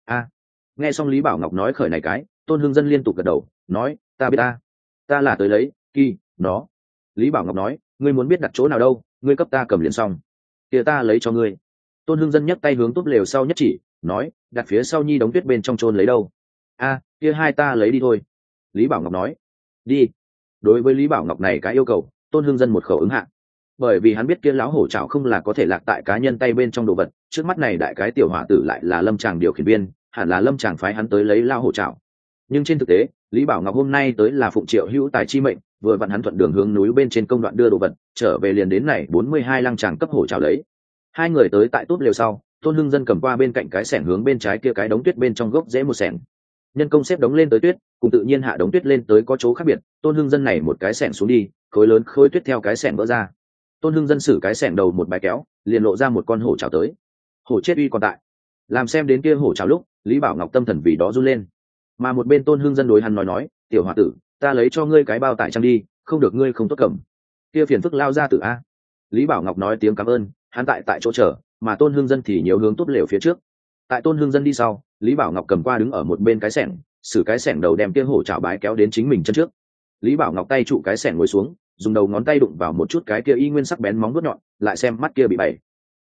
nghe xong Lý Bảo Ngọc nói khởi này cái, Tôn Hưng Dân liên tục gật đầu, nói, ta biết ta là tới lấy nó. Lý Bảo Ngọc nói, ngươi muốn biết đặt chỗ nào đâu, ngươi cấp ta cầm liền xong, kia ta lấy cho ngươi. Tôn Hưng Dân nhấc tay hướng túp lều sau nhất chỉ, nói, đặt phía sau nhi đống tuyết bên trong chôn lấy đâu. Kia hai ta lấy đi thôi. Lý Bảo Ngọc nói, đi. Đối với Lý Bảo Ngọc này cái yêu cầu, Tôn Hưng Dân một khẩu ứng hạ. Bởi vì hắn biết kia lão hổ trảo không là có thể lạc tại cá nhân tay bên trong đồ vật, trước mắt này đại cái tiểu hỏa tử lại là Lâm Tràng điều khiển viên, hẳn là Lâm Tràng phái hắn tới lấy lao hổ trảo. Nhưng trên thực tế, Lý Bảo Ngọc hôm nay tới là phụng Triệu Hữu Tài chi mệnh, vừa vặn hắn thuận đường hướng núi bên trên công đoạn đưa đồ vật, trở về liền đến này 42 lăng tràng cấp hổ trảo lấy. Hai người tới tại túp lều sau, Tôn Hưng Dân cầm qua bên cạnh cái xẻng hướng bên trái kia cái đống tuyết bên trong gốc rễ một xẻng. Nhân công xếp đống lên tới tuyết, cùng tự nhiên hạ đống tuyết lên tới có chỗ khác biệt, Tôn Hưng Dân này một cái xẻng xuống đi, khối lớn khối tuyết theo cái xẻng vỡ ra. Tôn Hưng Dân sử cái xẻng đầu một bài kéo, liền lộ ra một con hổ trảo tới. Hổ chết uy còn tại. Làm xem đến kia hổ trảo lúc, Lý Bảo Ngọc tâm thần vì đó run lên. Mà một bên Tôn Hưng Dân đối hắn nói, tiểu hòa tử, ta lấy cho ngươi cái bao tải trang đi, không được ngươi không tốt cầm. Kia phiền phức lao ra tử a. Lý Bảo Ngọc nói tiếng cảm ơn, hắn tại chỗ chờ, mà Tôn Hưng Dân thì nhiều hướng tốt lều phía trước. Tại Tôn Hưng Dân đi sau, Lý Bảo Ngọc cầm qua đứng ở một bên cái xẻng, sử cái xẻng đầu đem kia hổ chảo bái kéo đến chính mình chân trước. Lý Bảo Ngọc tay trụ cái xẻng ngồi xuống, dùng đầu ngón tay đụng vào một chút cái kia y nguyên sắc bén móng vuốt nhọn, lại xem mắt kia bị bẩy.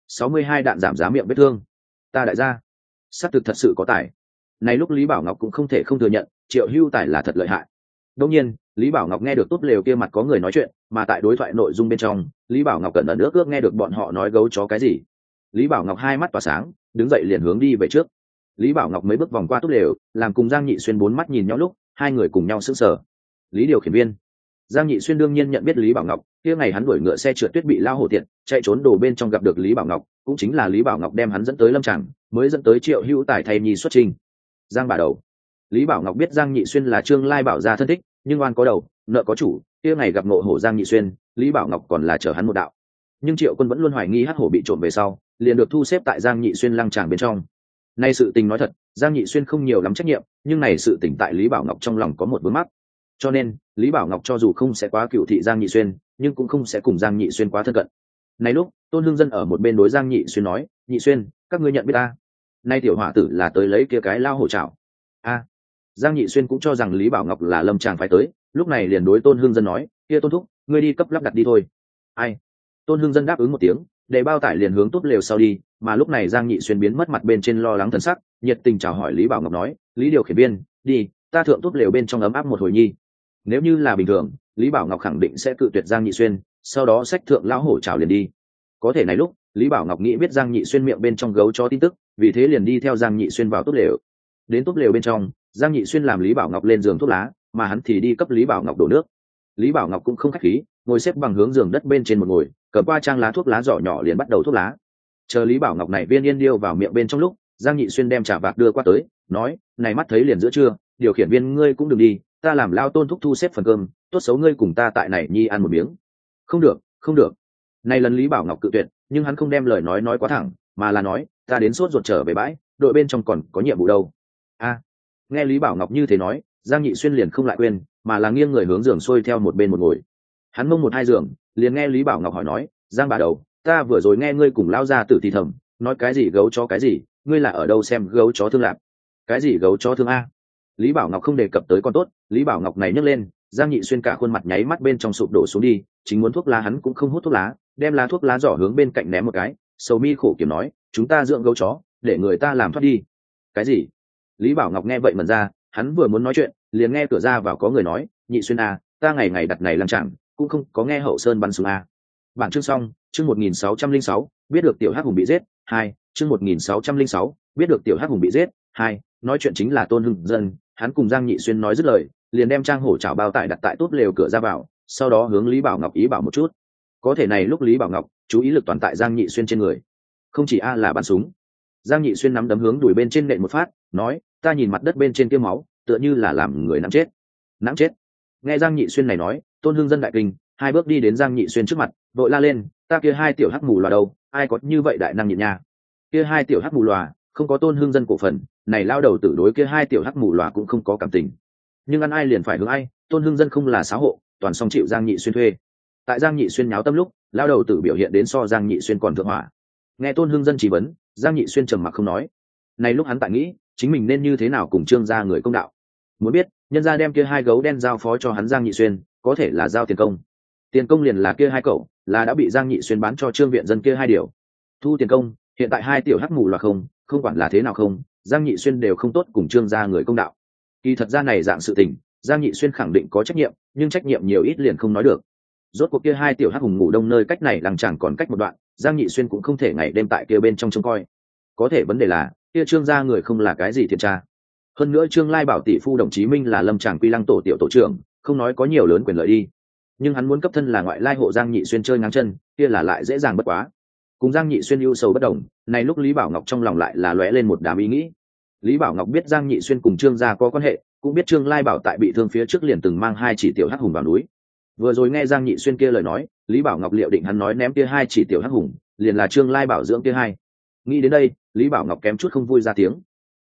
62 đạn giảm giá miệng vết thương. Ta đại gia, sát thực thật sự có tài. Này lúc Lý Bảo Ngọc cũng không thể không thừa nhận, Triệu Hưu tài là thật lợi hại. Đương nhiên, Lý Bảo Ngọc nghe được tốt lều kia mặt có người nói chuyện, mà tại đối thoại nội dung bên trong, Lý Bảo Ngọc cẩn ẩn ước nghe được bọn họ nói gấu chó cái gì. Lý Bảo Ngọc hai mắt tỏa sáng, đứng dậy liền hướng đi về trước. Lý Bảo Ngọc mấy bước vòng qua tốt lều, làm cùng Giang Nhị Xuyên bốn mắt nhìn nhau lúc, hai người cùng nhau sững sờ. Lý điều khiển viên. Giang Nhị Xuyên đương nhiên nhận biết Lý Bảo Ngọc, kia ngày hắn đuổi ngựa xe trượt tuyết bị lao hổ tiện, chạy trốn đồ bên trong gặp được Lý Bảo Ngọc, cũng chính là Lý Bảo Ngọc đem hắn dẫn tới Lâm Tràng, mới dẫn tới Triệu Hữu Tài thay nhi xuất trình. Giang bà đầu. Lý Bảo Ngọc biết Giang Nhị Xuyên là Trương Lai Bảo gia thân thích, nhưng oan có đầu, nợ có chủ, kia ngày gặp ngộ hổ Giang Nhị Xuyên, Lý Bảo Ngọc còn là chở hắn một đạo. Nhưng Triệu Quân vẫn luôn hoài nghi hắc hổ bị trộm về sau, liền được thu xếp tại Giang Nhị Xuyên lăng tràng bên trong. Nay sự tình nói thật, Giang Nhị Xuyên không nhiều lắm trách nhiệm, nhưng này sự tình tại Lý Bảo Ngọc trong lòng có một vướng mắc. Cho nên, Lý Bảo Ngọc cho dù không sẽ quá cựu thị Giang Nhị Xuyên, nhưng cũng không sẽ cùng Giang Nhị Xuyên quá thân cận. Này lúc, Tôn Hưng Dân ở một bên đối Giang Nhị Xuyên nói, Nhị Xuyên, các ngươi nhận biết ta. Nay tiểu hỏa tử là tới lấy kia cái lao hổ chảo. Giang Nhị Xuyên cũng cho rằng Lý Bảo Ngọc là Lâm Tràng phải tới, lúc này liền đối Tôn Hưng Dân nói, kia Tôn thúc, ngươi đi cấp lắp đặt đi thôi. Ai? Tôn Hưng Dân đáp ứng một tiếng, để bao tải liền hướng tốt lều sau đi, mà lúc này Giang Nhị Xuyên biến mất mặt bên trên lo lắng thần sắc, nhiệt tình chào hỏi Lý Bảo Ngọc nói, Lý điều khiển viên, đi, ta thượng tốt lều bên trong ấm áp một hồi nhi. Nếu như là bình thường, Lý Bảo Ngọc khẳng định sẽ cự tuyệt Giang Nhị Xuyên, sau đó xách thượng lão hổ chào liền đi. Có thể này lúc, Lý Bảo Ngọc nghĩ biết Giang Nhị Xuyên miệng bên trong gấu chó tin tức, vì thế liền đi theo Giang Nhị Xuyên vào tốt lều. Đến tốt lều bên trong, Giang Nhị Xuyên làm Lý Bảo Ngọc lên giường thuốc lá, mà hắn thì đi cấp Lý Bảo Ngọc đổ nước. Lý Bảo Ngọc cũng không khách khí, ngồi xếp bằng hướng giường đất bên trên một ngồi, cầm qua trang lá thuốc lá giỏ nhỏ liền bắt đầu thuốc lá. Chờ Lý Bảo Ngọc này viên yên điêu vào miệng bên trong lúc, Giang Nhị Xuyên đem trà bạc đưa qua tới, nói, này mắt thấy liền giữa trưa, điều khiển viên ngươi cũng đừng đi, ta làm lao Tôn thúc thu xếp phần cơm, tốt xấu ngươi cùng ta tại này nhi ăn một miếng. Không được, không được. Này lần Lý Bảo Ngọc cự tuyệt, nhưng hắn không đem lời nói quá thẳng, mà là nói, ta đến sốt ruột trở về bãi, đội bên trong còn có nhiệm vụ đâu. Nghe Lý Bảo Ngọc như thế nói, Giang Nhị Xuyên liền không lại quên, mà là nghiêng người hướng giường xuôi theo một bên một ngồi. Hắn mông một hai giường, liền nghe Lý Bảo Ngọc hỏi nói, Giang bà đầu, ta vừa rồi nghe ngươi cùng lao ra tử thì thầm, nói cái gì gấu chó cái gì, ngươi là ở đâu xem gấu chó thương lạc? Cái gì gấu chó thương a? Lý Bảo Ngọc không đề cập tới con tốt, Lý Bảo Ngọc này nhấc lên, Giang Nhị Xuyên cả khuôn mặt nháy mắt bên trong sụp đổ xuống đi, chính muốn thuốc lá hắn cũng không hút thuốc lá, đem lá thuốc lá giỏ hướng bên cạnh ném một cái, sầu mi khổ kiểm nói, chúng ta dưỡng gấu chó, để người ta làm thoát đi. Cái gì? Lý Bảo Ngọc nghe vậy mẩn ra, hắn vừa muốn nói chuyện, liền nghe cửa ra vào có người nói, Nhị Xuyên a, ta ngày ngày đặt này làm chẳng, cũng không có nghe Hậu Sơn bắn súng a. Bản chương xong, chương 1606, biết được tiểu hắc hùng bị giết, 2, chương 1606, biết được tiểu hắc hùng bị giết, 2, nói chuyện chính là Tôn Hưng Dân, hắn cùng Giang Nhị Xuyên nói dứt lời, liền đem trang hổ chảo bao tải đặt tại tốt lều cửa ra vào, sau đó hướng Lý Bảo Ngọc ý bảo một chút. Có thể này lúc Lý Bảo Ngọc chú ý lực toàn tại Giang Nhị Xuyên trên người, không chỉ a là bắn súng. Giang Nhị Xuyên nắm đấm hướng đùi bên trên nện một phát, nói, ta nhìn mặt đất bên trên kia máu, tựa như là làm người nắm chết. Nắm chết? Nghe Giang Nhị Xuyên này nói, Tôn Hưng Dân đại kinh, hai bước đi đến Giang Nhị Xuyên trước mặt, vội la lên, ta kia hai tiểu hắc mù lòa đâu, ai có như vậy đại năng nhịn nha? Kia hai tiểu hắc mù lòa, không có Tôn Hưng Dân cổ phần, này lao đầu tử đối kia hai tiểu hắc mù lòa cũng không có cảm tình. Nhưng ăn ai liền phải hướng ai, Tôn Hưng Dân không là xã hộ, toàn song chịu Giang Nhị Xuyên thuê. Tại Giang Nhị Xuyên nháo tâm lúc, lao đầu tử biểu hiện đến so Giang Nhị Xuyên còn thượng hỏa. Nghe Tôn Hưng Dân chỉ vấn, Giang Nhị Xuyên trầm mặc không nói. Này lúc hắn tại nghĩ, chính mình nên như thế nào cùng Trương gia người công đạo. Muốn biết, nhân gia đem kia hai gấu đen giao phó cho hắn Giang Nhị Xuyên, có thể là giao tiền công. Tiền công liền là kia hai cậu, là đã bị Giang Nhị Xuyên bán cho Trương viện dân kia hai điều. Thu tiền công, hiện tại hai tiểu hắc mù là không quản là thế nào không, Giang Nhị Xuyên đều không tốt cùng Trương gia người công đạo. Kỳ thật ra này dạng sự tình, Giang Nhị Xuyên khẳng định có trách nhiệm, nhưng trách nhiệm nhiều ít liền không nói được. Rốt cuộc kia hai tiểu hắc hùng ngủ đông nơi cách này lằng chẳng còn cách một đoạn, Giang Nhị Xuyên cũng không thể ngày đêm tại kia bên trong trông coi. Có thể vấn đề là, kia Trương gia người không là cái gì thiện tra. Hơn nữa Trương Lai Bảo tỷ phu đồng chí Minh là Lâm Tràng Quy Lăng tổ tiểu tổ trưởng, không nói có nhiều lớn quyền lợi đi, nhưng hắn muốn cấp thân là ngoại lai hộ Giang Nhị Xuyên chơi ngang chân, kia là lại dễ dàng bất quá. Cùng Giang Nhị Xuyên ưu sầu bất đồng, này lúc Lý Bảo Ngọc trong lòng lại là lóe lên một đám ý nghĩ. Lý Bảo Ngọc biết Giang Nhị Xuyên cùng Trương gia có quan hệ, cũng biết Trương Lai Bảo tại bị thương phía trước liền từng mang hai chỉ tiểu hắc hùng vào núi. Vừa rồi nghe Giang Nhị Xuyên kia lời nói, Lý Bảo Ngọc liệu định hắn nói ném kia hai chỉ tiểu hắc hùng, liền là Trương Lai Bảo dưỡng kia hai. Nghĩ đến đây, Lý Bảo Ngọc kém chút không vui ra tiếng.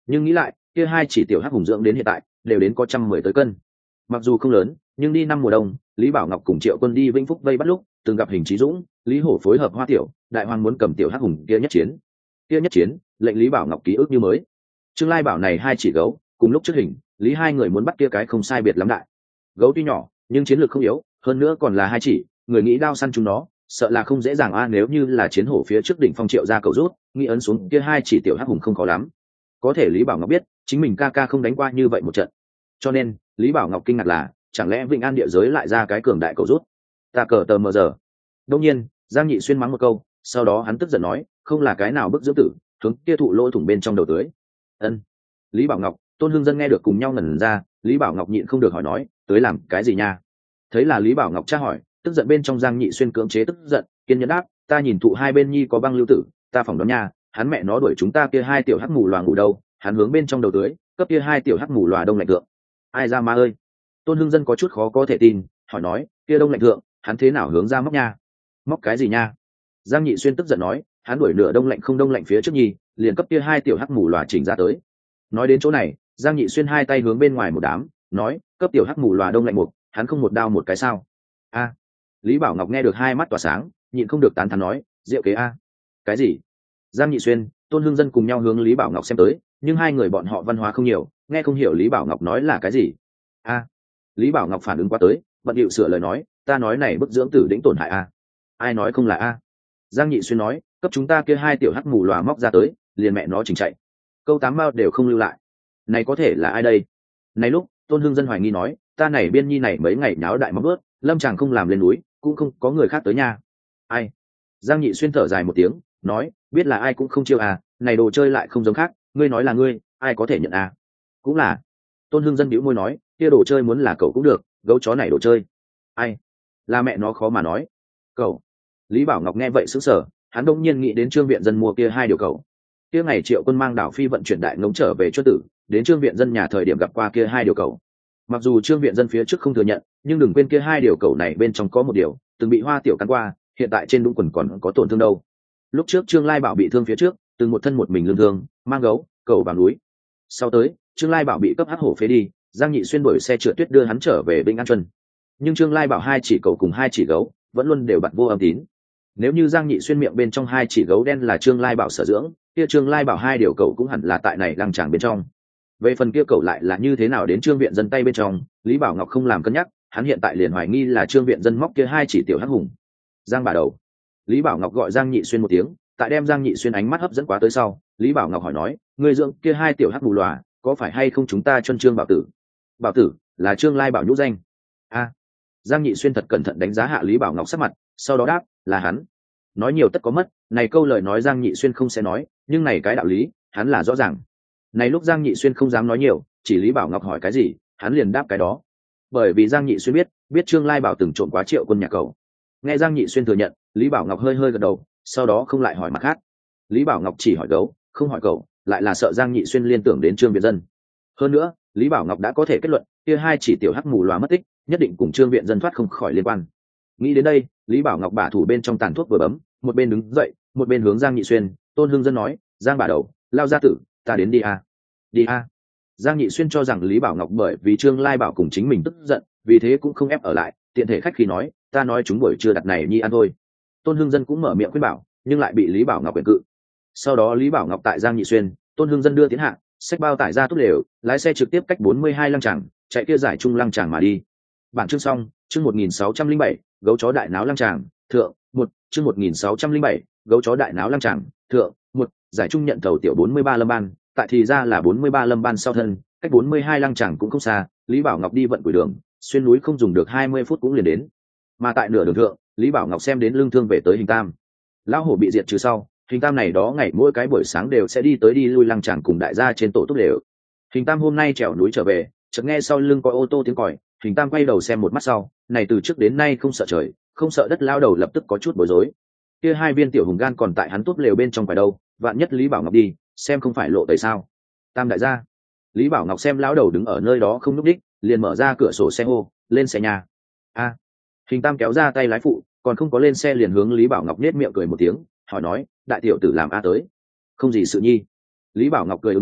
nhưng nghĩ lại kia hai chỉ tiểu hắc hùng dưỡng đến hiện tại đều đến có 110 tới cân, mặc dù không lớn nhưng đi năm mùa đông Lý Bảo Ngọc cùng Triệu Quân đi Vĩnh Phúc vây bắt lúc từng gặp Hình Chí Dũng, Lý Hổ phối hợp Hoa Tiểu đại hoàng muốn cầm tiểu hắc hùng kia nhất chiến lệnh Lý Bảo Ngọc ký ức như mới. Trương Lai bảo này hai chỉ gấu cùng lúc trước Hình Lý hai người muốn bắt kia cái không sai biệt lắm đại gấu, tuy nhỏ nhưng chiến lược không yếu, hơn nữa còn là hai chỉ, người nghĩ đao săn chúng nó sợ là không dễ dàng nếu như là chiến hổ phía trước đỉnh phong Triệu ra cầu rút nghĩ ấn xuống kia hai chỉ tiểu hắc hùng không khó lắm. Có thể Lý Bảo Ngọc biết chính mình ca ca không đánh qua như vậy một trận, cho nên Lý Bảo Ngọc kinh ngạc là chẳng lẽ Vịnh An địa giới lại ra cái cường đại cầu rút, ta cờ tờ mờ giờ. Đông nhiên Giang Nhị Xuyên mắng một câu, sau đó hắn tức giận nói không là cái nào bức dưỡng tử hướng kia thụ lỗ thủng bên trong đầu tưới. Ân. Lý Bảo Ngọc Tôn Hưng Dân nghe được cùng nhau ngẩn ra, Lý Bảo Ngọc nhịn không được hỏi nói tới làm cái gì nha. Thấy là Lý Bảo Ngọc tra hỏi, tức giận bên trong Giang Nhị Xuyên cưỡng chế tức giận, kiên nhẫn đáp ta nhìn thụ hai bên nhi có băng lưu tử, ta phỏng đoán nha hắn mẹ nó đuổi chúng ta kia hai tiểu hắc mù loà ngủ đâu, hắn hướng bên trong đầu tưới cấp kia hai tiểu hắc mù loà đông lạnh thượng. Ai ra ma ơi. Tôn Hưng Dân có chút khó có thể tin, hỏi nói kia đông lạnh thượng hắn thế nào hướng ra móc nha. Móc cái gì nha. Giang Nhị Xuyên tức giận nói hắn đuổi nửa đông lạnh không đông lạnh phía trước nhi liền cấp kia hai tiểu hắc mù loà chỉnh ra tới. Nói đến chỗ này Giang Nhị Xuyên hai tay hướng bên ngoài một đám nói cấp tiểu hắc mù loà đông lạnh mục hắn không một đao một cái sao. A. Lý Bảo Ngọc nghe được hai mắt tỏa sáng, nhịn không được tán thán nói diệu kế a. Cái gì. Giang Nhị Xuyên Tôn Hưng Dân cùng nhau hướng Lý Bảo Ngọc xem tới, nhưng hai người bọn họ văn hóa không nhiều, nghe không hiểu Lý Bảo Ngọc nói là cái gì. A. Lý Bảo Ngọc phản ứng qua tới, bận điệu sửa lời nói ta nói này bức dưỡng tử đỉnh tổn hại a. Ai nói không là a. Giang Nhị Xuyên nói cấp chúng ta kia hai tiểu hắc mù lòa móc ra tới liền mẹ nó chỉnh chạy, câu tám mao đều không lưu lại. Này có thể là ai đây. Này lúc Tôn Hưng Dân hoài nghi nói ta này biên nhi này mấy ngày náo đại móc bớt lâm chàng không làm lên núi cũng không có người khác tới nha. Ai. Giang Nhị Xuyên thở dài một tiếng nói biết là ai cũng không chiêu à, này đồ chơi lại không giống khác, ngươi nói là ngươi ai có thể nhận à. Cũng là. Tôn Hưng Dân bĩu môi nói kia đồ chơi muốn là cậu cũng được, gấu chó này đồ chơi ai là mẹ nó khó mà nói. Cậu. Lý Bảo Ngọc nghe vậy sững sờ, hắn đông nhiên nghĩ đến Trương Viện Dân mua kia hai điều cậu. Kia ngày Triệu Quân mang đảo phi vận chuyển đại ngống trở về chuất tử đến Trương Viện Dân nhà thời điểm gặp qua kia hai điều cậu. Mặc dù Trương Viện Dân phía trước không thừa nhận, nhưng đừng quên kia hai điều cậu này bên trong có một điều từng bị Hoa Tiểu cắn qua, hiện tại trên đũng quần còn có tổn thương đâu. Lúc trước Trương Lai Bảo bị thương phía trước từng một thân một mình lương thương mang gấu cậu vào núi, sau tới Trương Lai Bảo bị cấp hắc hổ phế đi, Giang Nhị Xuyên đuổi xe trượt tuyết đưa hắn trở về Vĩnh An Chuân, nhưng Trương Lai Bảo hai chỉ cậu cùng hai chỉ gấu vẫn luôn đều bặt vô âm tín. Nếu như Giang Nhị Xuyên miệng bên trong hai chỉ gấu đen là Trương Lai Bảo sở dưỡng, kia Trương Lai Bảo hai điều cậu cũng hẳn là tại này lăng tràng bên trong. Về phần kia cậu lại là như thế nào đến Trương Viện Dân tay bên trong, Lý Bảo Ngọc không làm cân nhắc, hắn hiện tại liền hoài nghi là Trương Viện Dân móc kia hai chỉ tiểu hắc hùng. Giang bà đầu. Lý Bảo Ngọc gọi Giang Nhị Xuyên một tiếng, tại đem Giang Nhị Xuyên ánh mắt hấp dẫn quá tới sau, Lý Bảo Ngọc hỏi nói người dưỡng kia hai tiểu hắc mù lòa có phải hay không chúng ta chuân Trương Bảo Tử. Bảo Tử là Trương Lai Bảo nhũ danh. A. Giang Nhị Xuyên thật cẩn thận đánh giá hạ Lý Bảo Ngọc sắc mặt, sau đó đáp là hắn. Nói nhiều tất có mất, này câu lời nói Giang Nhị Xuyên không sẽ nói, nhưng này cái đạo lý hắn là rõ ràng. Này lúc Giang Nhị Xuyên không dám nói nhiều, chỉ Lý Bảo Ngọc hỏi cái gì hắn liền đáp cái đó, bởi vì Giang Nhị Xuyên biết Trương Lai Bảo từng trộm quá Triệu Quân nhà cậu. Nghe Giang Nhị Xuyên thừa nhận, Lý Bảo Ngọc hơi gật đầu, sau đó không lại hỏi mặt khác. Lý Bảo Ngọc chỉ hỏi gấu không hỏi cậu, lại là sợ Giang Nhị Xuyên liên tưởng đến Trương Viện Dân. Hơn nữa Lý Bảo Ngọc đã có thể kết luận kia hai chỉ tiểu hắc mù lòa mất tích nhất định cùng Trương Viện Dân thoát không khỏi liên quan. Nghĩ đến đây Lý Bảo Ngọc bả thủ bên trong tàn thuốc vừa bấm, một bên đứng dậy một bên hướng Giang Nhị Xuyên Tôn Hưng Dân nói Giang bà đầu lao ra tử ta đến đi a. Đi a. Giang Nhị Xuyên cho rằng Lý Bảo Ngọc bởi vì Trương Lai Bảo cùng chính mình tức giận, vì thế cũng không ép ở lại, tiện thể khách khí nói ta nói chúng buổi trưa đặt này nhi ăn thôi. Tôn Hưng Dân cũng mở miệng khuyên bảo, nhưng lại bị Lý Bảo Ngọc quyền cự. Sau đó Lý Bảo Ngọc tại Giang Nhị Xuyên Tôn Hưng Dân đưa tiến hạ xách bao tải ra tốt lều, lái xe trực tiếp cách 42 lăng tràng chạy kia giải trung lăng tràng mà đi. Bản chương xong. Chương 1607 gấu chó đại náo lăng tràng thượng một. Chương 1607 gấu chó đại náo lăng tràng thượng một. Giải trung nhận thầu tiểu 43 lâm ban, tại thì ra là 43 lâm ban sau thân, cách 42 lăng tràng cũng không xa. Lý Bảo Ngọc đi vận quỷ đường xuyên núi không dùng được 20 phút cũng liền đến, mà tại nửa đường thượng Lý Bảo Ngọc xem đến lương thương về tới Hình Tam. Lão hổ bị diệt trừ sau, Hình Tam này đó ngày mỗi cái buổi sáng đều sẽ đi tới đi lui lăng tràng cùng đại gia trên tổ túc đều. Hình Tam hôm nay trèo núi trở về, chợt nghe sau lưng có ô tô tiếng còi, Hình Tam quay đầu xem một mắt sau, này từ trước đến nay không sợ trời không sợ đất lao đầu lập tức có chút bối rối. Kia hai viên tiểu hùng gan còn tại hắn túp lều bên trong phải đâu, vạn nhất Lý Bảo Ngọc đi xem không phải lộ tẩy sao. Tam đại gia. Lý Bảo Ngọc xem lão đầu đứng ở nơi đó không núp đích, liền mở ra cửa sổ xe hô lên xe nhà. A. Hình Tam kéo ra tay lái phụ, còn không có lên xe liền hướng Lý Bảo Ngọc nết miệng cười một tiếng, hỏi nói đại tiểu tử làm a tới không gì sự nhi. Lý Bảo Ngọc cười nói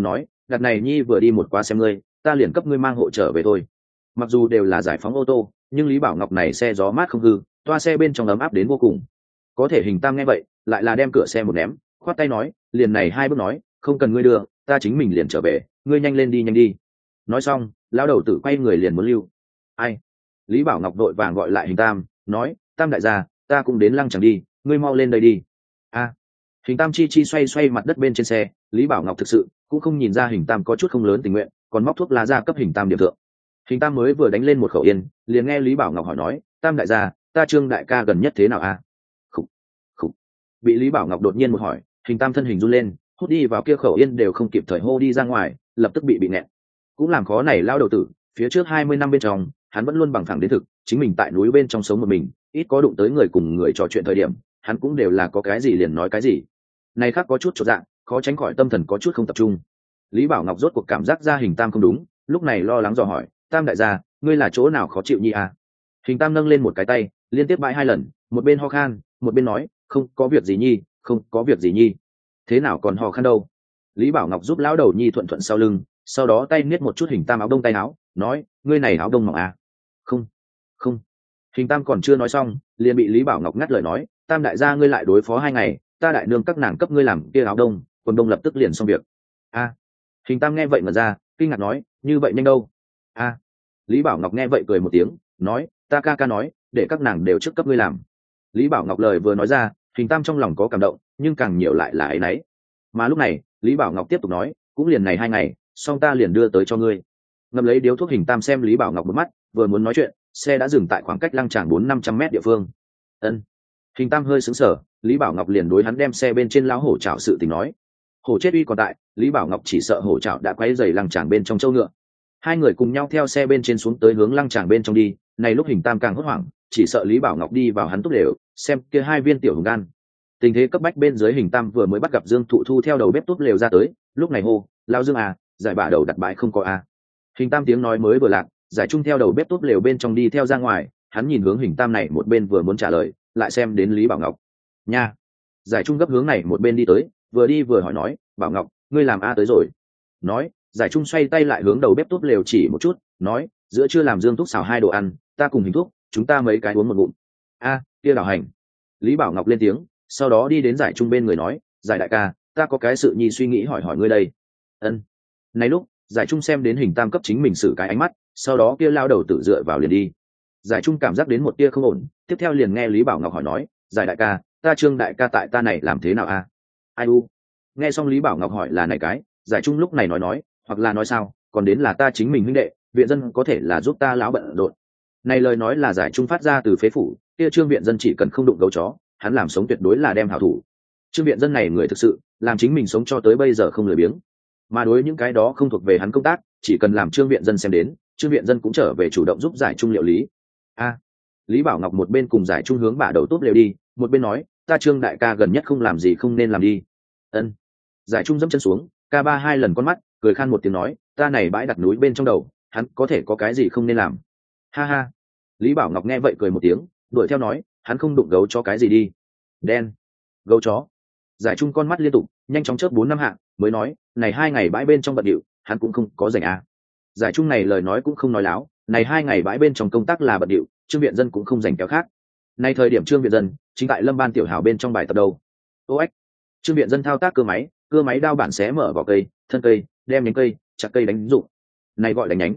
đặt này nhi vừa đi một qua xem ngươi, ta liền cấp ngươi mang hộ trở về thôi. Mặc dù đều là giải phóng ô tô, nhưng Lý Bảo Ngọc này xe gió mát không hư, toa xe bên trong ấm áp đến vô cùng. Có thể Hình Tam nghe vậy lại là đem cửa xe một ném, khoát tay nói, liền này hai bước nói, không cần ngươi đưa, ta chính mình liền trở về, ngươi nhanh lên đi nhanh đi. Nói xong lão đầu tử quay người liền muốn lưu. Ai? Lý Bảo Ngọc đội vàng gọi lại Hình Tam, nói, Tam đại gia, ta cũng đến Lăng Tràng đi, ngươi mau lên đây đi. A. Hình Tam chi xoay xoay mặt đất bên trên xe. Lý Bảo Ngọc thực sự cũng không nhìn ra Hình Tam có chút không lớn tình nguyện, còn móc thuốc lá ra cấp Hình Tam điểm thượng. Hình Tam mới vừa đánh lên một khẩu yên, liền nghe Lý Bảo Ngọc hỏi nói, Tam đại gia, ta Trương đại ca gần nhất thế nào a? Khục, khục. Bị Lý Bảo Ngọc đột nhiên một hỏi, Hình Tam thân hình run lên, hút đi vào kia khẩu yên đều không kịp thời hô đi ra ngoài, lập tức bị nghẹn. Cũng làm khó này lao đầu tử, phía trước 20 năm bên trong, hắn vẫn luôn bằng thẳng đến thực, chính mình tại núi bên trong sống một mình, ít có đụng tới người cùng người trò chuyện thời điểm, hắn cũng đều là có cái gì liền nói cái gì. Này khác có chút chột dạng, khó tránh khỏi tâm thần có chút không tập trung. Lý Bảo Ngọc rốt cuộc cảm giác ra Hình Tam không đúng, lúc này lo lắng dò hỏi, Tam đại gia, ngươi là chỗ nào khó chịu nhi à? Hình Tam nâng lên một cái tay, liên tiếp bãi 2 lần, một bên ho khan, một bên nói, không có việc gì nhi, không có việc gì nhi. Thế nào còn ho khan đâu? Lý Bảo Ngọc giúp lão đầu nhi thuận thuận sau lưng, sau đó tay niết một chút Hình Tam áo đông tay áo, nói, ngươi này áo đông mỏng à? Không, không. Hình Tam còn chưa nói xong, liền bị Lý Bảo Ngọc ngắt lời nói, Tam đại gia ngươi lại đối phó 2 ngày, ta đại nương các nàng cấp ngươi làm kia áo đông, quần đông lập tức liền xong việc. A. Hình Tam nghe vậy mà ra, kinh ngạc nói, như vậy nhanh đâu? A. Lý Bảo Ngọc nghe vậy cười một tiếng, nói, ta ca nói, để các nàng đều trước cấp ngươi làm. Lý Bảo Ngọc lời vừa nói ra, Hình Tam trong lòng có cảm động, nhưng càng nhiều lại là ấy nấy. Mà lúc này, Lý Bảo Ngọc tiếp tục nói, cũng liền này 2 ngày, xong ta liền đưa tới cho ngươi. Ngậm lấy điếu thuốc, Hình Tam xem Lý Bảo Ngọc một mắt, vừa muốn nói chuyện, xe đã dừng tại khoảng cách Lăng Tràng 400-500 mét địa phương. Ân. Hình Tam hơi sững sờ, Lý Bảo Ngọc liền đối hắn đem xe bên trên lão hổ trảo sự tình nói. Hổ chết uy còn tại, Lý Bảo Ngọc chỉ sợ hổ trảo đã quấy rầy Lăng Tràng bên trong châu ngựa. Hai người cùng nhau theo xe bên trên xuống tới hướng Lăng Tràng bên trong đi, này lúc Hình Tam càng hốt hoảng, chỉ sợ Lý Bảo Ngọc đi vào hắn túc đều, xem kia 2 viên tiểu hùng gan. Tình thế cấp bách bên dưới, Hình Tam vừa mới bắt gặp Dương Thụ Thu theo đầu bếp túc lều ra tới, lúc này hô, lao Dương à, giải bả đầu đặt bãi không có à. Hình Tam tiếng nói mới vừa lạc, giải trung theo đầu bếp túc lều bên trong đi theo ra ngoài, hắn nhìn hướng Hình Tam này một bên vừa muốn trả lời, lại xem đến Lý Bảo Ngọc. Nha. Giải trung gấp hướng này một bên đi tới, vừa đi vừa hỏi nói, Bảo Ngọc, ngươi làm a tới rồi. Nói, giải trung xoay tay lại hướng đầu bếp túc lều chỉ một chút, nói, giữa trưa làm Dương thúc xào 2 đồ ăn, ta cùng Hình thúc, chúng ta mấy cái uống một ngụm. A, kia đào hành. Lý Bảo Ngọc lên tiếng, sau đó đi đến giải trung bên người nói, giải đại ca, ta có cái sự nhi suy nghĩ hỏi hỏi ngươi đây. Ân. Này lúc giải trung xem đến Hình Tam cấp chính mình xử cái ánh mắt, sau đó kia lao đầu tự dựa vào liền đi. Giải trung cảm giác đến một tia không ổn, tiếp theo liền nghe Lý Bảo Ngọc hỏi nói, giải đại ca, ta Trương đại ca tại ta này làm thế nào a? Ai u? Nghe xong Lý Bảo Ngọc hỏi là này cái, giải trung lúc này nói, hoặc là nói sao, còn đến là ta chính mình huynh đệ, viện dân có thể là giúp ta lão bận rộn. Này lời nói là giải trung phát ra từ phế phủ, kia Trương viện dân chỉ cần không đụng gấu chó, hắn làm sống tuyệt đối là đem hảo thủ. Trương viện dân này người thực sự, làm chính mình sống cho tới bây giờ không lười biếng. Mà đối những cái đó không thuộc về hắn công tác, chỉ cần làm Trương viện dân xem đến, Trương viện dân cũng trở về chủ động giúp giải trung liệu lý. A. Lý Bảo Ngọc một bên cùng giải trung hướng bả đầu tốt lều đi, một bên nói, ta Trương đại ca gần nhất không làm gì không nên làm đi. Ân. Giải trung dẫm chân xuống, ca ba 2 lần con mắt, cười khan một tiếng nói, ta này bãi đặt núi bên trong đầu, hắn có thể có cái gì không nên làm. Ha ha. Lý Bảo Ngọc nghe vậy cười một tiếng, đuổi theo nói, hắn không đụng gấu cho cái gì đi. Đen. Gấu chó. Giải trung con mắt liên tục, nhanh chóng chớp 4-5 hạ, mới nói, này 2 ngày bãi bên trong bận điệu, hắn cũng không có rảnh à. Giải trung này lời nói cũng không nói láo, này 2 ngày bãi bên trong công tác là bận điệu, Trương viện dân cũng không rảnh kéo khác. Nay thời điểm Trương viện dân chính tại Lâm Ban tiểu hào bên trong bài tập đâu. Ô ếch. Trương viện dân thao tác cơ máy đao bản xé mở vỏ cây, thân cây, đem nhánh cây, chặt cây đánh dụng. Này gọi đánh nhánh.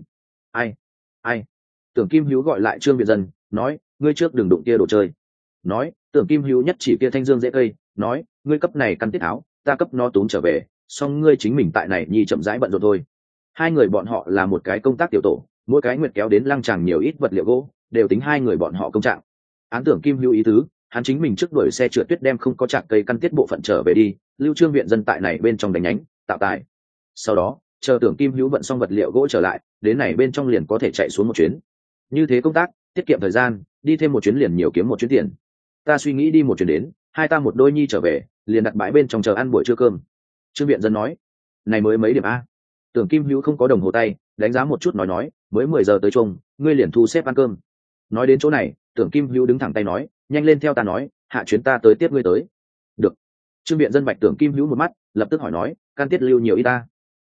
Ai? Tưởng Kim Hữu gọi lại Trương viện dân, nói, ngươi trước đừng đụng kia đồ chơi. Nói, Tưởng Kim Hữu nhất chỉ kia thanh dương dễ cây, nói, ngươi cấp này căn tiết áo, ta cấp nó túm trở về, xong ngươi chính mình tại này nhi chậm rãi bận rộn thôi. 2 người bọn họ là một cái công tác tiểu tổ, mỗi cái nguyệt kéo đến Lăng Tràng nhiều ít vật liệu gỗ, đều tính 2 người bọn họ công trạng. Án Tưởng Kim Hữu ý tứ, hắn chính mình trước đuổi xe trượt tuyết đem không có chạc cây căn tiết bộ phận trở về đi, lưu Trương viện dân tại này bên trong đánh nhánh, tạo tài. Sau đó, chờ Tưởng Kim Hữu vận xong vật liệu gỗ trở lại, đến này bên trong liền có thể chạy xuống một chuyến. Như thế công tác, tiết kiệm thời gian, đi thêm một chuyến liền nhiều kiếm một chuyến tiền. Ta suy nghĩ đi một chuyến đến, 2 ta một đôi nhi trở về, liền đặt bãi bên trong chờ ăn buổi trưa cơm. Trương viện dân nói, này mới mấy điểm a? Tưởng Kim Hữu không có đồng hồ tay, đánh giá một chút nói, mới 10 giờ tới chung, ngươi liền thu xếp ăn cơm. Nói đến chỗ này, Tưởng Kim Hữu đứng thẳng tay nói, nhanh lên theo ta nói, hạ chuyến ta tới tiếp ngươi tới. Được. Trương viện dân bạch Tưởng Kim Hữu một mắt, lập tức hỏi nói, can tiết lưu nhiều ít ta?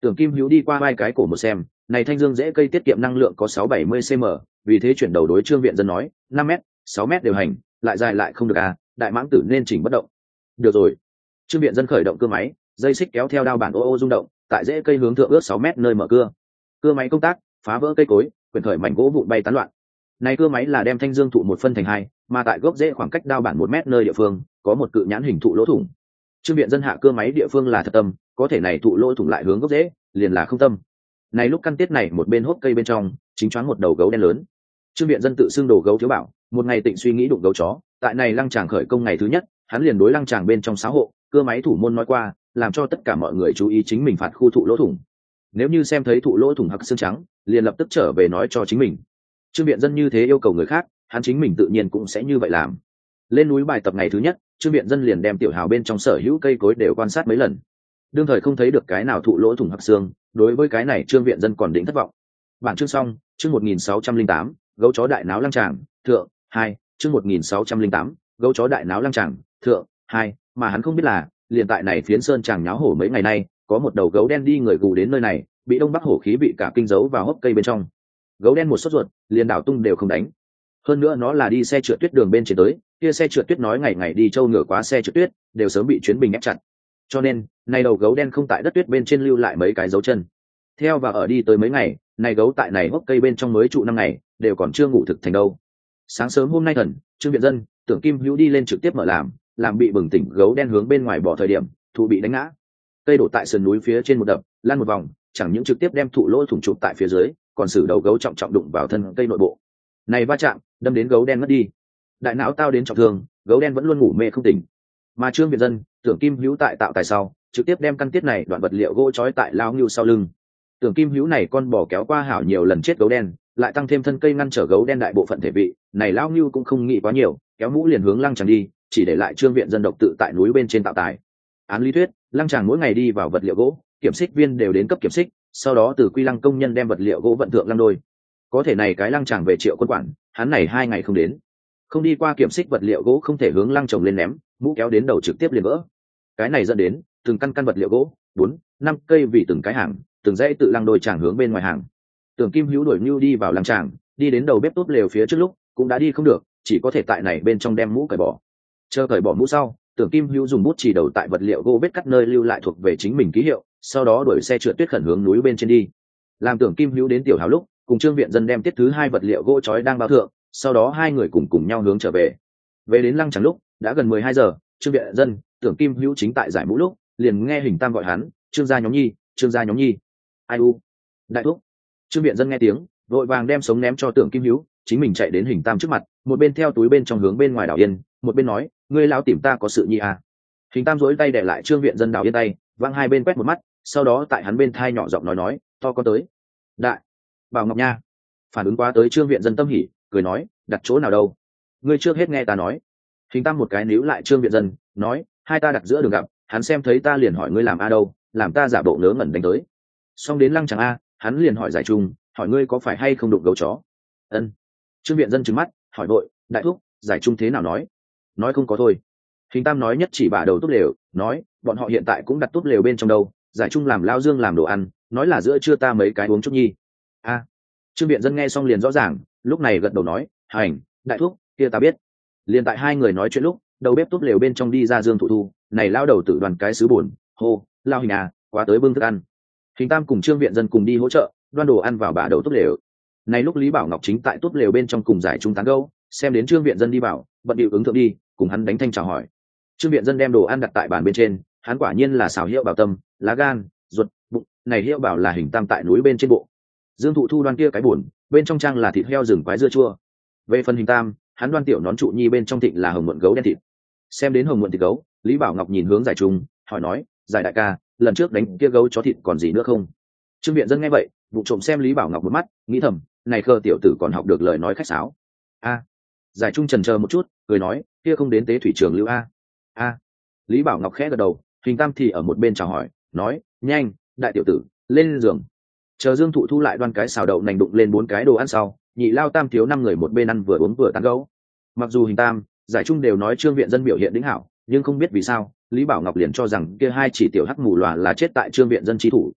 Tưởng Kim Hữu đi qua vai cái cổ một xem, này thanh dương dễ cây tiết kiệm năng lượng có 670 cm, vì thế chuyển đầu đối Trương Viện Dân nói, 5 m, 6 m đều hành, lại dài lại không được à, đại mãng tử nên chỉnh bất động. Được rồi. Trương Viện Dân khởi động cưa máy, dây xích kéo theo đao bản ô ô rung động, tại rễ cây hướng thượng ước 6 m nơi mở cưa. Cưa máy công tác, phá vỡ cây cối, quyển khởi mảnh gỗ vụn bay tán loạn. Này cưa máy là đem thanh dương thụ một phân thành hai, mà tại gốc rễ khoảng cách đao bản 1 m nơi địa phương, có một cự nhãn hình thụ lỗ thủng. Trương Viện Dân hạ cưa máy địa phương là thật tâm, có thể này thụ lỗ thủng lại hướng gốc rễ, liền là không tâm. Này lúc căn tiết này một bên hốc cây bên trong, chính choáng một đầu gấu đen lớn. Trương Viện Dân tự xưng đồ gấu thiếu bảo, một ngày tịnh suy nghĩ đụng gấu chó, tại này lăng tràng khởi công ngày thứ nhất, hắn liền đối lăng tràng bên trong xã hộ, cưa máy thủ môn nói qua, làm cho tất cả mọi người chú ý chính mình phạt khu thụ lỗ thủng. Nếu như xem thấy thụ lỗ thủng hắc xương trắng, liền lập tức trở về nói cho chính mình. Trương Viện Dân như thế yêu cầu người khác, hắn chính mình tự nhiên cũng sẽ như vậy làm. Lên núi bài tập ngày thứ nhất, Trương Viện Dân liền đem tiểu hào bên trong sở hữu cây cối đều quan sát mấy lần. Đương thời không thấy được cái nào thụ lỗ thủng hắc xương, đối với cái này Trương Viện Dân còn định thất vọng. Bản chương xong, chương 1608, gấu chó đại náo lăng tràng, thượng, 2, chương 1608, gấu chó đại náo lăng tràng, thượng, 2, mà hắn không biết là, liền tại này phiến sơn tràng nháo hổ mấy ngày nay, có một đầu gấu đen đi người gù đến nơi này, bị đông bắc hổ khí bị cả kinh giấu vào hốc cây bên trong. Gấu đen một sốt ruột, liền đảo tung đều không đánh. Hơn nữa nó là đi xe trượt tuyết đường bên trên tới, kia xe trượt tuyết nói ngày ngày đi trâu ngựa quá xe trượt tuyết, đều sớm bị chuyến bình ép chặt. Cho nên, này đầu gấu đen không tại đất tuyết bên trên lưu lại mấy cái dấu chân. Theo và ở đi tới mấy ngày, này gấu tại này hốc cây bên trong mới trụ 5 ngày, đều còn chưa ngủ thực thành đâu. Sáng sớm hôm nay thần, Trương Viện Dân, Tưởng Kim Hữu đi lên trực tiếp mở làm bị bừng tỉnh gấu đen hướng bên ngoài bỏ thời điểm, thụ bị đánh ngã. Cây đổ tại sườn núi phía trên một đập, lan một vòng, chẳng những trực tiếp đem thụ lỗ thủng trụ tại phía dưới, còn sử đầu gấu trọng trọng đụng vào thân cây nội bộ. Này va chạm, đâm đến gấu đen mất đi. Đại não tao đến trọng thương, gấu đen vẫn luôn ngủ mê không tỉnh. Mà Trương Viện Dân, Tưởng Kim Hữu tại tạo tài sau, trực tiếp đem căn tiết này đoạn vật liệu gỗ trói tại lao ngưu sau lưng. Tưởng Kim Hữu này con bò kéo qua hảo nhiều lần chết gấu đen, lại tăng thêm thân cây ngăn trở gấu đen đại bộ phận thể vị, này lao ngưu cũng không nghĩ quá nhiều, kéo mũ liền hướng lăng tràng đi, chỉ để lại Trương Viện Dân độc tự tại núi bên trên tạo tài. Án lý thuyết, lăng tràng mỗi ngày đi vào vật liệu gỗ, kiểm xích viên đều đến cấp kiểm xích, sau đó từ quy lăng công nhân đem vật liệu gỗ vận thượng lăng đôi. Có thể này cái lăng tràng về Triệu Quân quản, hắn này 2 ngày không đến, không đi qua kiểm xích vật liệu gỗ không thể hướng lăng trồng lên ném, mũ kéo đến đầu trực tiếp liền vỡ. Cái này dẫn đến từng căn vật liệu gỗ 4-5 cây vì từng cái hàng, từng dãy tự lăng đôi tràng hướng bên ngoài hàng. Tưởng Kim Hữu đuổi Nưu đi vào lăng tràng, đi đến đầu bếp tốt lều phía trước lúc cũng đã đi không được, chỉ có thể tại này bên trong đem mũ cởi bỏ. Chờ cởi bỏ mũ sau, Tưởng Kim Hữu dùng bút chỉ đầu tại vật liệu gỗ vết cắt nơi lưu lại thuộc về chính mình ký hiệu, sau đó đuổi xe trượt tuyết khẩn hướng núi bên trên đi. Làm Tưởng Kim Hữu đến tiểu hào lúc, cùng Trương Viện Dân đem tiết thứ 2 vật liệu gỗ chói đang bao thượng, sau đó hai người cùng nhau hướng trở về. Về đến lăng tràng lúc đã gần 12 giờ, Trương Viện Dân, Tưởng Kim Hữu chính tại giải mũ lúc, liền nghe Hình Tam gọi hắn, "Trương gia nhóm nhi, Trương gia nhóm nhi." "Ai u?" "Đại thúc." Trương Viện Dân nghe tiếng, vội vàng đem sống ném cho Tưởng Kim Hữu, chính mình chạy đến Hình Tam trước mặt, một bên theo túi bên trong hướng bên ngoài đảo yên, một bên nói, "Ngươi lão tìm ta có sự nhi à?" Hình Tam duỗi tay để lại Trương Viện Dân đảo yên tay, văng hai bên quét một mắt, sau đó tại hắn bên thai nhỏ giọng nói, "To có tới." "Đại Bảo Ngọc nha." Phản ứng quá tới Trương Viện Dân tâm hỉ, cười nói, "Đặt chỗ nào đâu? Ngươi trước hết nghe ta nói." Hình Tam một cái níu lại Trương Viện Dân, nói, "Hai ta đặt giữa đường gặp, hắn xem thấy ta liền hỏi ngươi làm a đâu, làm ta giả bộ ngớ ngẩn đánh tới. Xong đến lăng chẳng a, hắn liền hỏi Giải Trung, hỏi ngươi có phải hay không đụng gấu chó." "Ân." Trương Viện Dân trừng mắt, hỏi vội, "Đại thúc, Giải Trung thế nào nói?" "Nói không có thôi." Hình Tam nói nhất chỉ bả đầu tốt lều, nói, "Bọn họ hiện tại cũng đặt tốt lều bên trong đâu, Giải Trung làm lao dương làm đồ ăn, nói là giữa trưa ta mấy cái uống chút nhi." "A." Trương Viện Dân nghe xong liền rõ ràng, lúc này gật đầu nói, "Hành, đại thúc, kia ta biết." Liền tại hai người nói chuyện lúc, đầu bếp tốt lều bên trong đi ra Dương Thụ Thu, này lao đầu tử đoàn cái sứ buồn, hô, "Lao Hình à, quá tới bưng thức ăn." Hình Tam cùng Trương Viện Dân cùng đi hỗ trợ đoan đồ ăn vào bả đầu tốt lều. Này lúc Lý Bảo Ngọc chính tại tốt lều bên trong cùng Giải Trung tán gẫu, xem đến Trương Viện Dân đi vào, bận điệu ứng thượng đi, cùng hắn đánh thanh chào hỏi. Trương Viện Dân đem đồ ăn đặt tại bàn bên trên, hắn quả nhiên là xào hiệu bảo tâm, lá gan, ruột, bụng, này hiệu bảo là Hình Tam tại núi bên trên bộ. Dương Thụ Thu đoan kia cái buồn, bên trong trang là thịt heo rừng quái dưa chua. Về phần Hình Tam, hắn đoan tiểu nón trụ nhi bên trong thịt là hồng muộn gấu đen thịt. Xem đến hồng muộn thịt gấu, Lý Bảo Ngọc nhìn hướng Giải Trung, hỏi nói, "Giải đại ca, lần trước đánh kia gấu chó thịt còn gì nữa không?" Trương Viện Dân nghe vậy, vụ trộm xem Lý Bảo Ngọc một mắt, nghĩ thầm, này khờ tiểu tử còn học được lời nói khách sáo. "A." Giải Trung chần chờ một chút, cười nói, "Kia không đến tế thủy trường lưu a?" "A." Lý Bảo Ngọc khẽ gật đầu, Hình Tam thì ở một bên chào hỏi, nói, "Nhanh, đại tiểu tử, lên giường." Chờ Dương Thụ Thu lại đoan cái xào đậu nành đụng lên 4 cái đồ ăn sau, nhị lao tam thiếu 5 người một bên ăn vừa uống vừa tán gẫu. Mặc dù Hình Tam, Giải Trung đều nói Trương Viện Dân biểu hiện đỉnh hảo, nhưng không biết vì sao, Lý Bảo Ngọc liền cho rằng kia hai chỉ tiểu hắc mù lòa là chết tại Trương Viện Dân chi thủ.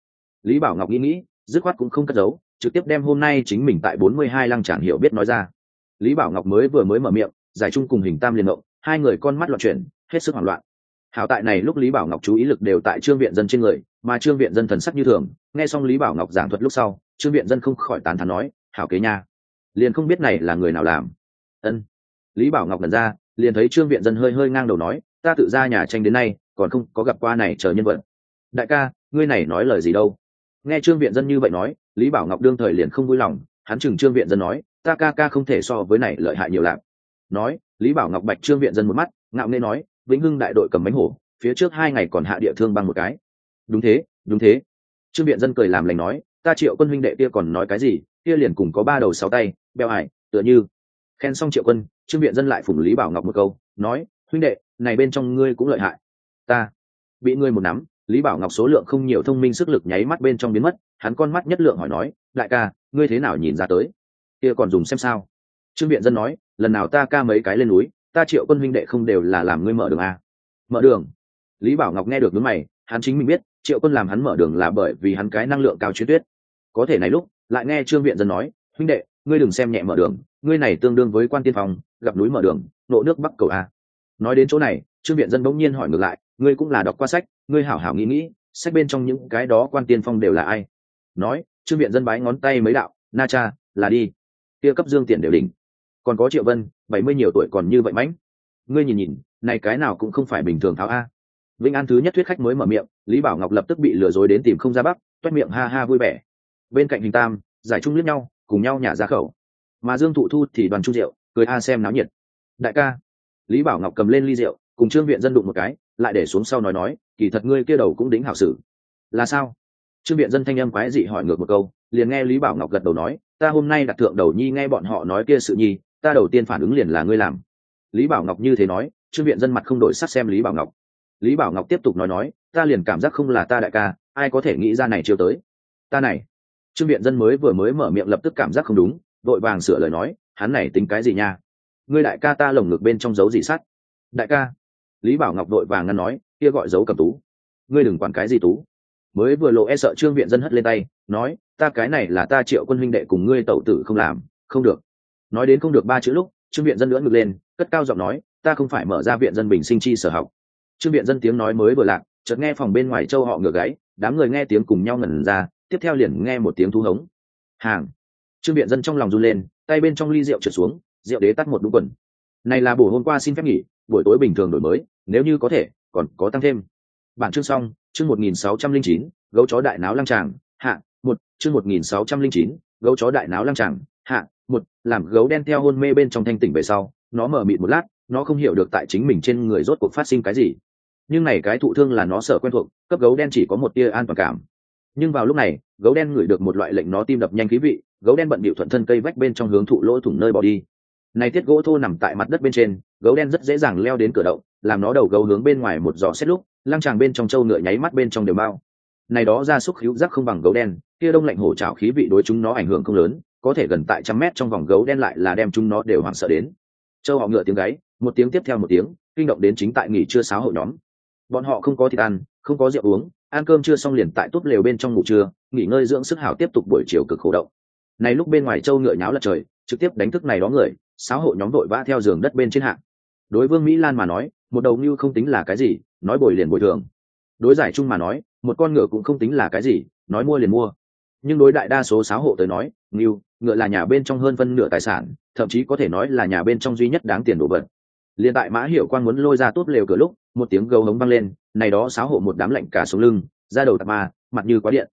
Lý Bảo Ngọc nghĩ dứt khoát cũng không cất giấu, trực tiếp đem hôm nay chính mình tại 42 lăng tràng hiểu biết nói ra. Lý Bảo Ngọc mới vừa mở miệng, Giải Trung cùng Hình Tam liền ngộng, hai người con mắt loạn chuyển, hết sức hoảng loạn. Hảo tại này lúc Lý Bảo Ngọc chú ý lực đều tại Trương Viện Dân trên người, mà Trương Viện Dân thần sắc như thường, nghe xong Lý Bảo Ngọc giảng thuật lúc sau, Trương Viện Dân không khỏi tán thán nói, hảo kế nha, liền không biết này là người nào làm. Ân. Lý Bảo Ngọc lần ra, liền thấy Trương Viện Dân hơi ngang đầu nói, ta tự ra nhà tranh đến nay, còn không có gặp qua này chờ nhân vật. Đại ca, ngươi này nói lời gì đâu? Nghe Trương Viện Dân như vậy nói, Lý Bảo Ngọc đương thời liền không vui lòng, hắn chừng Trương Viện Dân nói, ta ca không thể so với này lợi hại nhiều lạc. Nói, Lý Bảo Ngọc bạch Trương Viện Dân một mắt, ngạo nghễ nói, Vĩnh Hưng đại đội cầm bánh hổ, phía trước 2 ngày còn hạ địa thương băng một cái. Đúng thế. Trương Viện Dân cười làm lành nói, ta Triệu Quân huynh đệ kia còn nói cái gì, kia liền cùng có 3 đầu 6 tay, beo ải, tựa như. Khen xong Triệu Quân, Trương Viện Dân lại phủng Lý Bảo Ngọc một câu, nói, huynh đệ, này bên trong ngươi cũng lợi hại. Ta bị ngươi một nắm. Lý Bảo Ngọc số lượng không nhiều, thông minh sức lực nháy mắt bên trong biến mất, hắn con mắt nhất lượng hỏi nói, đại ca, ngươi thế nào nhìn ra tới? Kia còn dùng xem sao? Trương Viện Dân nói, lần nào ta ca mấy cái lên núi, ta Triệu Quân huynh đệ không đều là làm ngươi mở đường à? Mở đường? Lý Bảo Ngọc nghe được đúng mày, hắn chính mình biết, Triệu Quân làm hắn mở đường là bởi vì hắn cái năng lượng cao chuyên tuyết. Có thể này lúc, lại nghe Trương Viện Dân nói, huynh đệ, ngươi đừng xem nhẹ mở đường, ngươi này tương đương với quan tiên phong, gặp núi mở đường, nộ nước bắc cầu a. Nói đến chỗ này, Trương Viện Dân bỗng nhiên hỏi ngược lại, ngươi cũng là đọc qua sách, ngươi hảo hảo nghĩ, sách bên trong những cái đó quan tiên phong đều là ai? Nói, Trương Viện Dân bái ngón tay mấy đạo, na cha, là đi. Kia cấp Dương Tiện đều đỉnh. Còn có Triệu Vân, 70 nhiều tuổi còn như vậy mãnh. Ngươi nhìn, này cái nào cũng không phải bình thường tháo a. Vĩnh An thứ nhất thuyết khách mới mở miệng, Lý Bảo Ngọc lập tức bị lừa dối đến tìm không ra bắc, toét miệng ha ha vui vẻ. Bên cạnh Hình Tam, Giải Trung liếc nhau, cùng nhau nhả ra khẩu. Mà Dương Thụ Thu thì đoàn chung rượu, cười a xem náo nhiệt. Đại ca. Lý Bảo Ngọc cầm lên ly rượu, cùng Trương Viện Dân đụng một cái, lại để xuống sau nói, kỳ thật ngươi kia đầu cũng đính hảo sử. Là sao? Trương Viện Dân thanh âm quái dị hỏi ngược một câu, liền nghe Lý Bảo Ngọc gật đầu nói, ta hôm nay đặt thượng đầu nhi nghe bọn họ nói kia sự nhi, ta đầu tiên phản ứng liền là ngươi làm. Lý Bảo Ngọc như thế nói, Trương Viện Dân mặt không đổi sắc xem Lý Bảo Ngọc. Lý Bảo Ngọc tiếp tục nói, ta liền cảm giác không là ta đại ca, ai có thể nghĩ ra này chiêu tới. Ta này. Trương Viện Dân mới mở miệng lập tức cảm giác không đúng, vội vàng sửa lời nói, hắn này tính cái gì nha? Ngươi đại ca ta lồng ngực bên trong giấu gì sắt? Đại ca. Lý Bảo Ngọc vội vàng ngăn nói, kia gọi giấu cầm tú. Ngươi đừng quản cái gì tú. Mới vừa lộ e sợ Trương Viện Dân hất lên tay, nói, ta cái này là ta Triệu Quân huynh đệ cùng ngươi tẩu tử không làm, không được. Nói đến không được 3 chữ lúc, Trương Viện Dân lưỡn ngực lên, cất cao giọng nói, ta không phải mở ra viện dân bình sinh chi sở học. Trương Viện Dân tiếng nói mới vừa lạc, chợt nghe phòng bên ngoài châu họ ngửa gáy, đám người nghe tiếng cùng nhau ngẩn ra, tiếp theo liền nghe một tiếng thú hống. Hàng. Trương Viện Dân trong lòng run lên, tay bên trong ly rượu trượt xuống, rượu đế tắt một đúng quần. Này là buổi hôm qua xin phép nghỉ, buổi tối bình thường đổi mới, nếu như có thể, còn có tăng thêm. Bản chương xong, chương 1609, gấu chó đại náo lăng tràng, hạ, 1, chương 1609, gấu chó đại náo lăng tràng, hạ, 1, làm gấu đen theo hôn mê bên trong thanh tỉnh về sau, nó mở mịt một lát, nó không hiểu được tại chính mình trên người rốt cuộc phát sinh cái gì. Nhưng này cái thụ thương là nó sợ quen thuộc, cấp gấu đen chỉ có một tia an toàn cảm. Nhưng vào lúc này, gấu đen ngửi được một loại lệnh nó tim đập nhanh khí vị, gấu đen bận bịu thuận thân cây vách bên trong hướng thụ lỗ thủng nơi bỏ đi. Này tiết gỗ thô nằm tại mặt đất bên trên, gấu đen rất dễ dàng leo đến cửa động, làm nó đầu gấu hướng bên ngoài một giò xét lúc, lăng tràng bên trong trâu ngựa nháy mắt bên trong đều bao. Này đó gia súc hữu giác không bằng gấu đen, kia đông lạnh hổ trảo khí vị đối chúng nó ảnh hưởng không lớn, có thể gần tại 100 mét trong vòng gấu đen lại là đem chúng nó đều hoảng sợ đến. Trâu họ ngựa tiếng gáy, một tiếng tiếp theo một tiếng, kinh động đến chính tại nghỉ trưa sáo hội nhóm. Bọn họ không có thịt ăn, không có rượu uống, ăn cơm trưa xong liền tại túp lều bên trong ngủ trưa, nghỉ ngơi dưỡng sức hảo tiếp tục buổi chiều cực khổ động. Này lúc bên ngoài trâu ngựa nháo lật trời, trực tiếp đánh thức này đó người, sáo hội nhóm vội vã theo giường đất bên trên hạng. Đối Vương Mỹ Lan mà nói, một đầu ngưu không tính là cái gì, nói bồi liền bồi thường. Đối Giải Trung mà nói, một con ngựa cũng không tính là cái gì, nói mua liền mua. Nhưng đối đại đa số sáo hộ tới nói, ngựa là nhà bên trong hơn phân nửa tài sản, thậm chí có thể nói là nhà bên trong duy nhất đáng tiền đồ vật. Liên tại Mã Hiểu Quang muốn lôi ra tốt lều cửa lúc, một tiếng gâu hống vang lên, này đó sáo hộ một đám lạnh cả sống lưng, da đầu tạc ma, mặt như quá điện.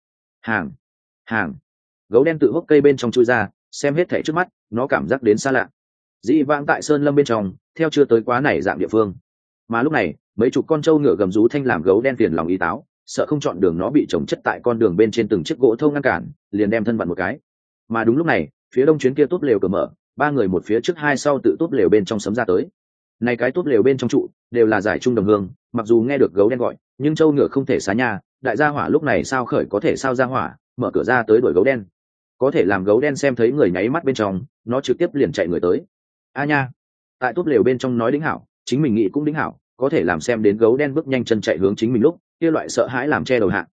Hàng. Gấu đen tự hốc cây bên trong chui ra, xem hết thảy trước mắt, nó cảm giác đến xa lạ. Dĩ vãng tại sơn lâm bên trong, theo chưa tới quá này dạng địa phương. Mà lúc này, mấy chục con trâu ngựa gầm rú thanh làm gấu đen phiền lòng ý táo, sợ không chọn đường nó bị trồng chất tại con đường bên trên từng chiếc gỗ thâu ngăn cản, liền đem thân vặn một cái. Mà đúng lúc này, phía đông chuyến kia túp lều cửa mở, 3 người một phía trước 2 sau tự túp lều bên trong sấm ra tới. Này cái túp lều bên trong trụ đều là Giải Trung đồng hương, mặc dù nghe được gấu đen gọi, nhưng trâu ngựa không thể xá nhà, đại gia hỏa lúc này sao khởi có thể sao ra hỏa, mở cửa ra tới đuổi gấu đen. Có thể làm gấu đen xem thấy người nháy mắt bên trong, nó trực tiếp liền chạy người tới. A nha, tại túp lều bên trong nói đính hảo, chính mình nghĩ cũng đính hảo, có thể làm xem đến gấu đen bước nhanh chân chạy hướng chính mình lúc kia loại sợ hãi làm che đầu hạ.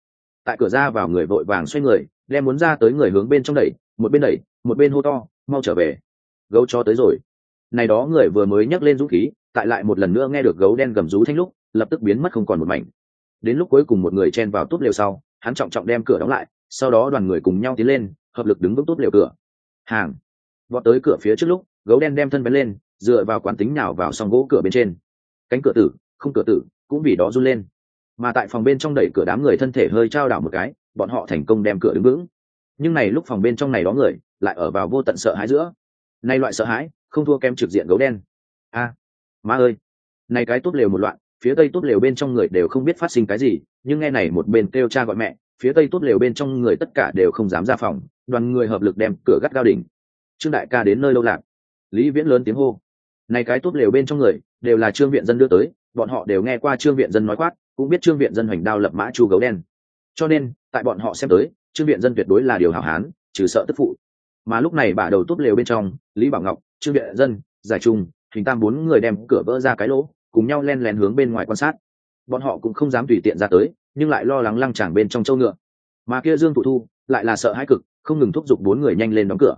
tại cửa ra vào người vội vàng xoay người, đem muốn ra tới người hướng bên trong đẩy, một bên hô to, mau trở về, gấu chó tới rồi. Này đó người vừa mới nhấc lên dũng khí, tại lại một lần nữa nghe được gấu đen gầm rú thanh lúc, lập tức biến mất không còn một mảnh. Đến lúc cuối cùng một người chen vào túp lều sau, hắn trọng trọng đem cửa đóng lại, sau đó đoàn người cùng nhau tiến lên, hợp lực đứng vững túp lều cửa. Hàng vọt tới cửa phía trước lúc, gấu đen đem thân bén lên, dựa vào quán tính nào vào song gỗ cửa bên trên. Cánh cửa tử, không cửa tử, cũng vì đó run lên. Mà tại phòng bên trong đẩy cửa đám người thân thể hơi trao đảo một cái, bọn họ thành công đem cửa đứng vững. Nhưng này lúc phòng bên trong này đó người lại ở vào vô tận sợ hãi giữa. Nay loại sợ hãi không thua kém trực diện gấu đen. A, má ơi, này cái túp lều một loạn, phía tây túp lều bên trong người đều không biết phát sinh cái gì, nhưng nghe này một bên kêu cha gọi mẹ, phía tây túp lều bên trong người tất cả đều không dám ra phòng, đoàn người hợp lực đem cửa gắt gao đỉnh. Trương đại ca đến nơi lâu lạc, Lý Viễn lớn tiếng hô. Này cái túp lều bên trong người đều là Trương viện dân đưa tới, bọn họ đều nghe qua Trương viện dân nói quát, cũng biết Trương viện dân hoành đao lập mã chu gấu đen, cho nên tại bọn họ xem tới, Trương viện dân tuyệt đối là điều hảo hán, trừ sợ tức phụ. Mà lúc này bả đầu túp lều bên trong, Lý Bảo Ngọc, Trương viện dân, Giải Trung, Hình Tam bốn người đem cửa vỡ ra cái lỗ, cùng nhau len lén hướng bên ngoài quan sát. Bọn họ cũng không dám tùy tiện ra tới, nhưng lại lo lắng lăng tràng bên trong châu ngựa. Mà kia Dương Thụ Thu lại là sợ hãi cực, không ngừng thúc giục bốn người nhanh lên đóng cửa.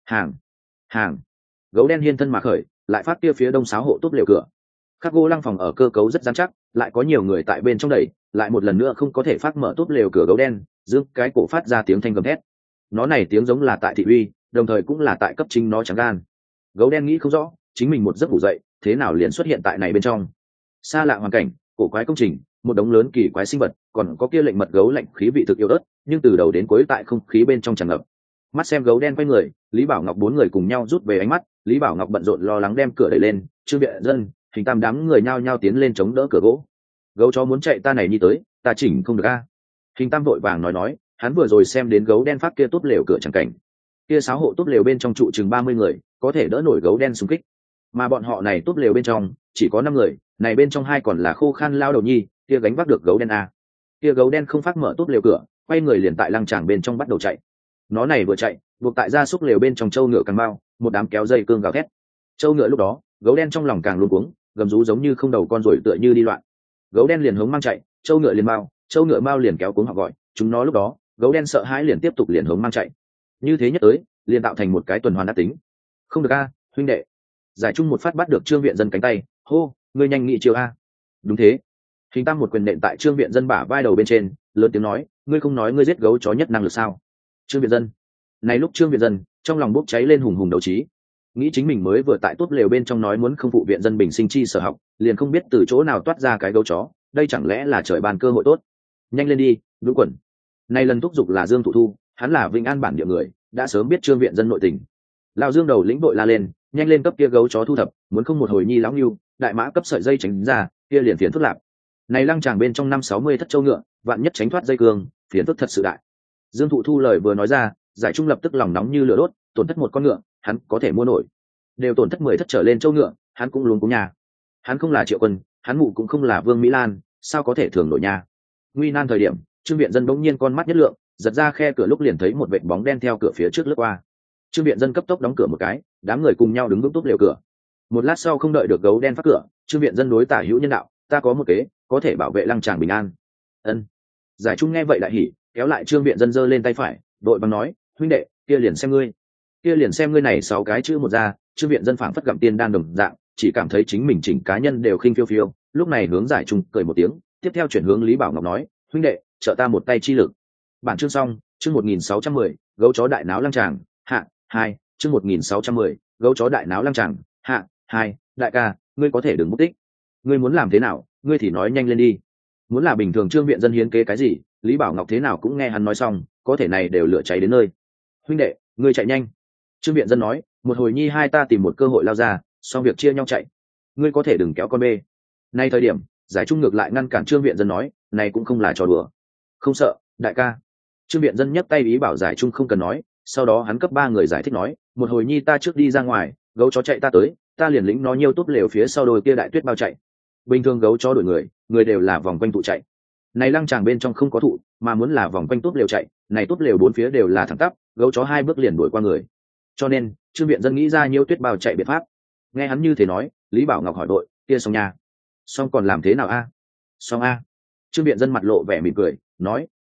Hàng, gấu đen hiên thân mà khởi, lại phát kia phía đông sáo hộ túp lều cửa. Khắc gỗ lăng phòng ở cơ cấu rất rắn chắc, lại có nhiều người tại bên trong đẩy, lại một lần nữa không có thể phát mở túp lều cửa gấu đen, dương cái cổ phát ra tiếng thanh gầm thét. Nó này tiếng giống là tại thị uy, đồng thời cũng là tại cấp chính nó trắng gan. Gấu đen nghĩ không rõ, chính mình một giấc ngủ dậy, thế nào liền xuất hiện tại này bên trong. Xa lạ hoàn cảnh, cổ quái công trình, một đống lớn kỳ quái sinh vật, còn có kia lệnh mật gấu lạnh khí vị thực yêu ớt, nhưng từ đầu đến cuối tại không khí bên trong tràn ngập. Mắt xem gấu đen quay người, Lý Bảo Ngọc bốn người cùng nhau rút về ánh mắt, Lý Bảo Ngọc bận rộn lo lắng đem cửa đẩy lên, Trương viện dân, Hình Tam đám người nhao nhao tiến lên chống đỡ cửa gỗ. Gấu chó muốn chạy ta này đi tới, ta chỉnh không được a. Hình Tam vội vàng nói, hắn vừa rồi xem đến gấu đen phát kia túp lều cửa chẳng cảnh. Kia sáo hộ túp lều bên trong trụ chừng 30 người, có thể đỡ nổi gấu đen xung kích. Mà bọn họ này túp lều bên trong chỉ có 5 người, này bên trong 2 còn là khô khan lao đầu nhi, kia gánh vác được gấu đen a. Kia gấu đen không phát mở túp lều cửa, quay người liền tại lăng tràng bên trong bắt đầu chạy. Nó này vừa chạy, buộc tại gia súc lều bên trong trâu ngựa càng bao, một đám kéo dây cương gào thét. Trâu ngựa lúc đó, gấu đen trong lòng càng luống cuống, gầm rú giống như không đầu con rồi tựa như đi loạn. Gấu đen liền hống mang chạy, trâu ngựa liền bao, trâu ngựa bao liền kéo cuống họ gọi, chúng nó lúc đó, gấu đen sợ hãi liền tiếp tục liền hống mang chạy. Như thế nhất tới, liền tạo thành một cái tuần hoàn ác tính. Không được a, huynh đệ. Giải Trung một phát bắt được Trương viện dân cánh tay, hô, ngươi nhanh nghị chiều a. Đúng thế. Hình Tam một quyền nện tại Trương viện dân bả vai đầu bên trên, lớn tiếng nói, ngươi không nói ngươi giết gấu chó nhất năng lực sao? Trương viện dân. Này lúc Trương viện dân trong lòng bốc cháy lên hùng hùng đấu trí, nghĩ chính mình mới vừa tại tốt lều bên trong nói muốn không phụ viện dân bình sinh chi sở học, liền không biết từ chỗ nào toát ra cái gấu chó, đây chẳng lẽ là trời ban cơ hội tốt. Nhanh lên đi, Đỗ Quẩn. Này lần thúc giục là Dương Thụ Thu, hắn là Vĩnh An bản địa người, đã sớm biết Trương viện dân nội tình. Lão Dương đầu lĩnh đội la lên, nhanh lên cấp kia gấu chó thu thập, muốn không một hồi nhi lão nưu, đại mã cấp sợi dây tránh ra, kia liền phiền phức lạc. Này lăng tràng bên trong 560 thất châu ngựa, vạn nhất tránh thoát dây cương, phiền phức thật sự đại. Dương Thụ Thu lời vừa nói ra, Giải Trung lập tức lòng nóng như lửa đốt, tổn thất một con ngựa, hắn có thể mua nổi. Đều tổn thất 10 thất trở lên châu ngựa, hắn cũng luống cuống nhà. Hắn không là Triệu Quân, hắn mụ cũng không là Vương Mỹ Lan, sao có thể thường nổi nhà. Nguy nan thời điểm, Trương viện dân bỗng nhiên con mắt nhất lượng, giật ra khe cửa lúc liền thấy một vệt bóng đen theo cửa phía trước lướt qua. Trương viện dân cấp tốc đóng cửa một cái, đám người cùng nhau đứng vững túp lều cửa. Một lát sau không đợi được gấu đen phá cửa, Trương viện dân đối tả hữu nhân đạo, ta có một kế, có thể bảo vệ lăng tràng bình an. Ân. Giải Trung nghe vậy đại hỉ, kéo lại Trương viện dân giơ lên tay phải, đội bằng nói, huynh đệ, kia liền xem ngươi. Kia liền xem ngươi này 6 cái chữ một ra, Trương viện dân phảng phất gặm tiên đan đồng dạng, chỉ cảm thấy chính mình chỉnh cá nhân đều khinh phiêu phiêu, lúc này hướng Giải Trung cười một tiếng, tiếp theo chuyển hướng Lý Bảo Ngọc nói, huynh đệ, trợ ta một tay chi lực. Bản chương xong, chương 1610, gấu chó đại náo lăng tràng, hạ 2, chương 1610, gấu chó đại náo lăng tràng, hạ 2, đại ca, ngươi có thể đừng mất tích. Ngươi muốn làm thế nào, ngươi thì nói nhanh lên đi. Muốn là bình thường Trương viện dân hiến kế cái gì, Lý Bảo Ngọc thế nào cũng nghe hắn nói xong, có thể này đều lửa cháy đến nơi. Huynh đệ, ngươi chạy nhanh. Trương viện dân nói, một hồi nhi hai ta tìm một cơ hội lao ra, xong việc chia nhau chạy. Ngươi có thể đừng kéo con bê. Nay thời điểm, Giải Trung ngược lại ngăn cản Trương viện dân nói, này cũng không là trò đùa. Không sợ, đại ca. Trương viện dân nhấc tay ý bảo Giải Trung không cần nói, sau đó hắn cấp 3 người giải thích nói, một hồi nhi ta trước đi ra ngoài, gấu chó chạy ta tới, ta liền lĩnh nó nhiêu túp lều phía sau đôi kia đại tuyết bao chạy. Bình thường gấu chó đuổi người đều là vòng quanh tụ chạy. Này lăng tràng bên trong không có thụ, mà muốn là vòng quanh túp lều chạy, này túp lều 4 phía đều là thẳng tắp, gấu chó 2 bước liền đuổi qua người. Cho nên, Trương viện dân nghĩ ra nhiêu tuyết bao chạy biện pháp. Nghe hắn như thế nói, Lý Bảo Ngọc hỏi đội, kia xong nha. Xong còn làm thế nào a? Xong a. Trương viện dân mặt lộ vẻ mỉm cười, nói,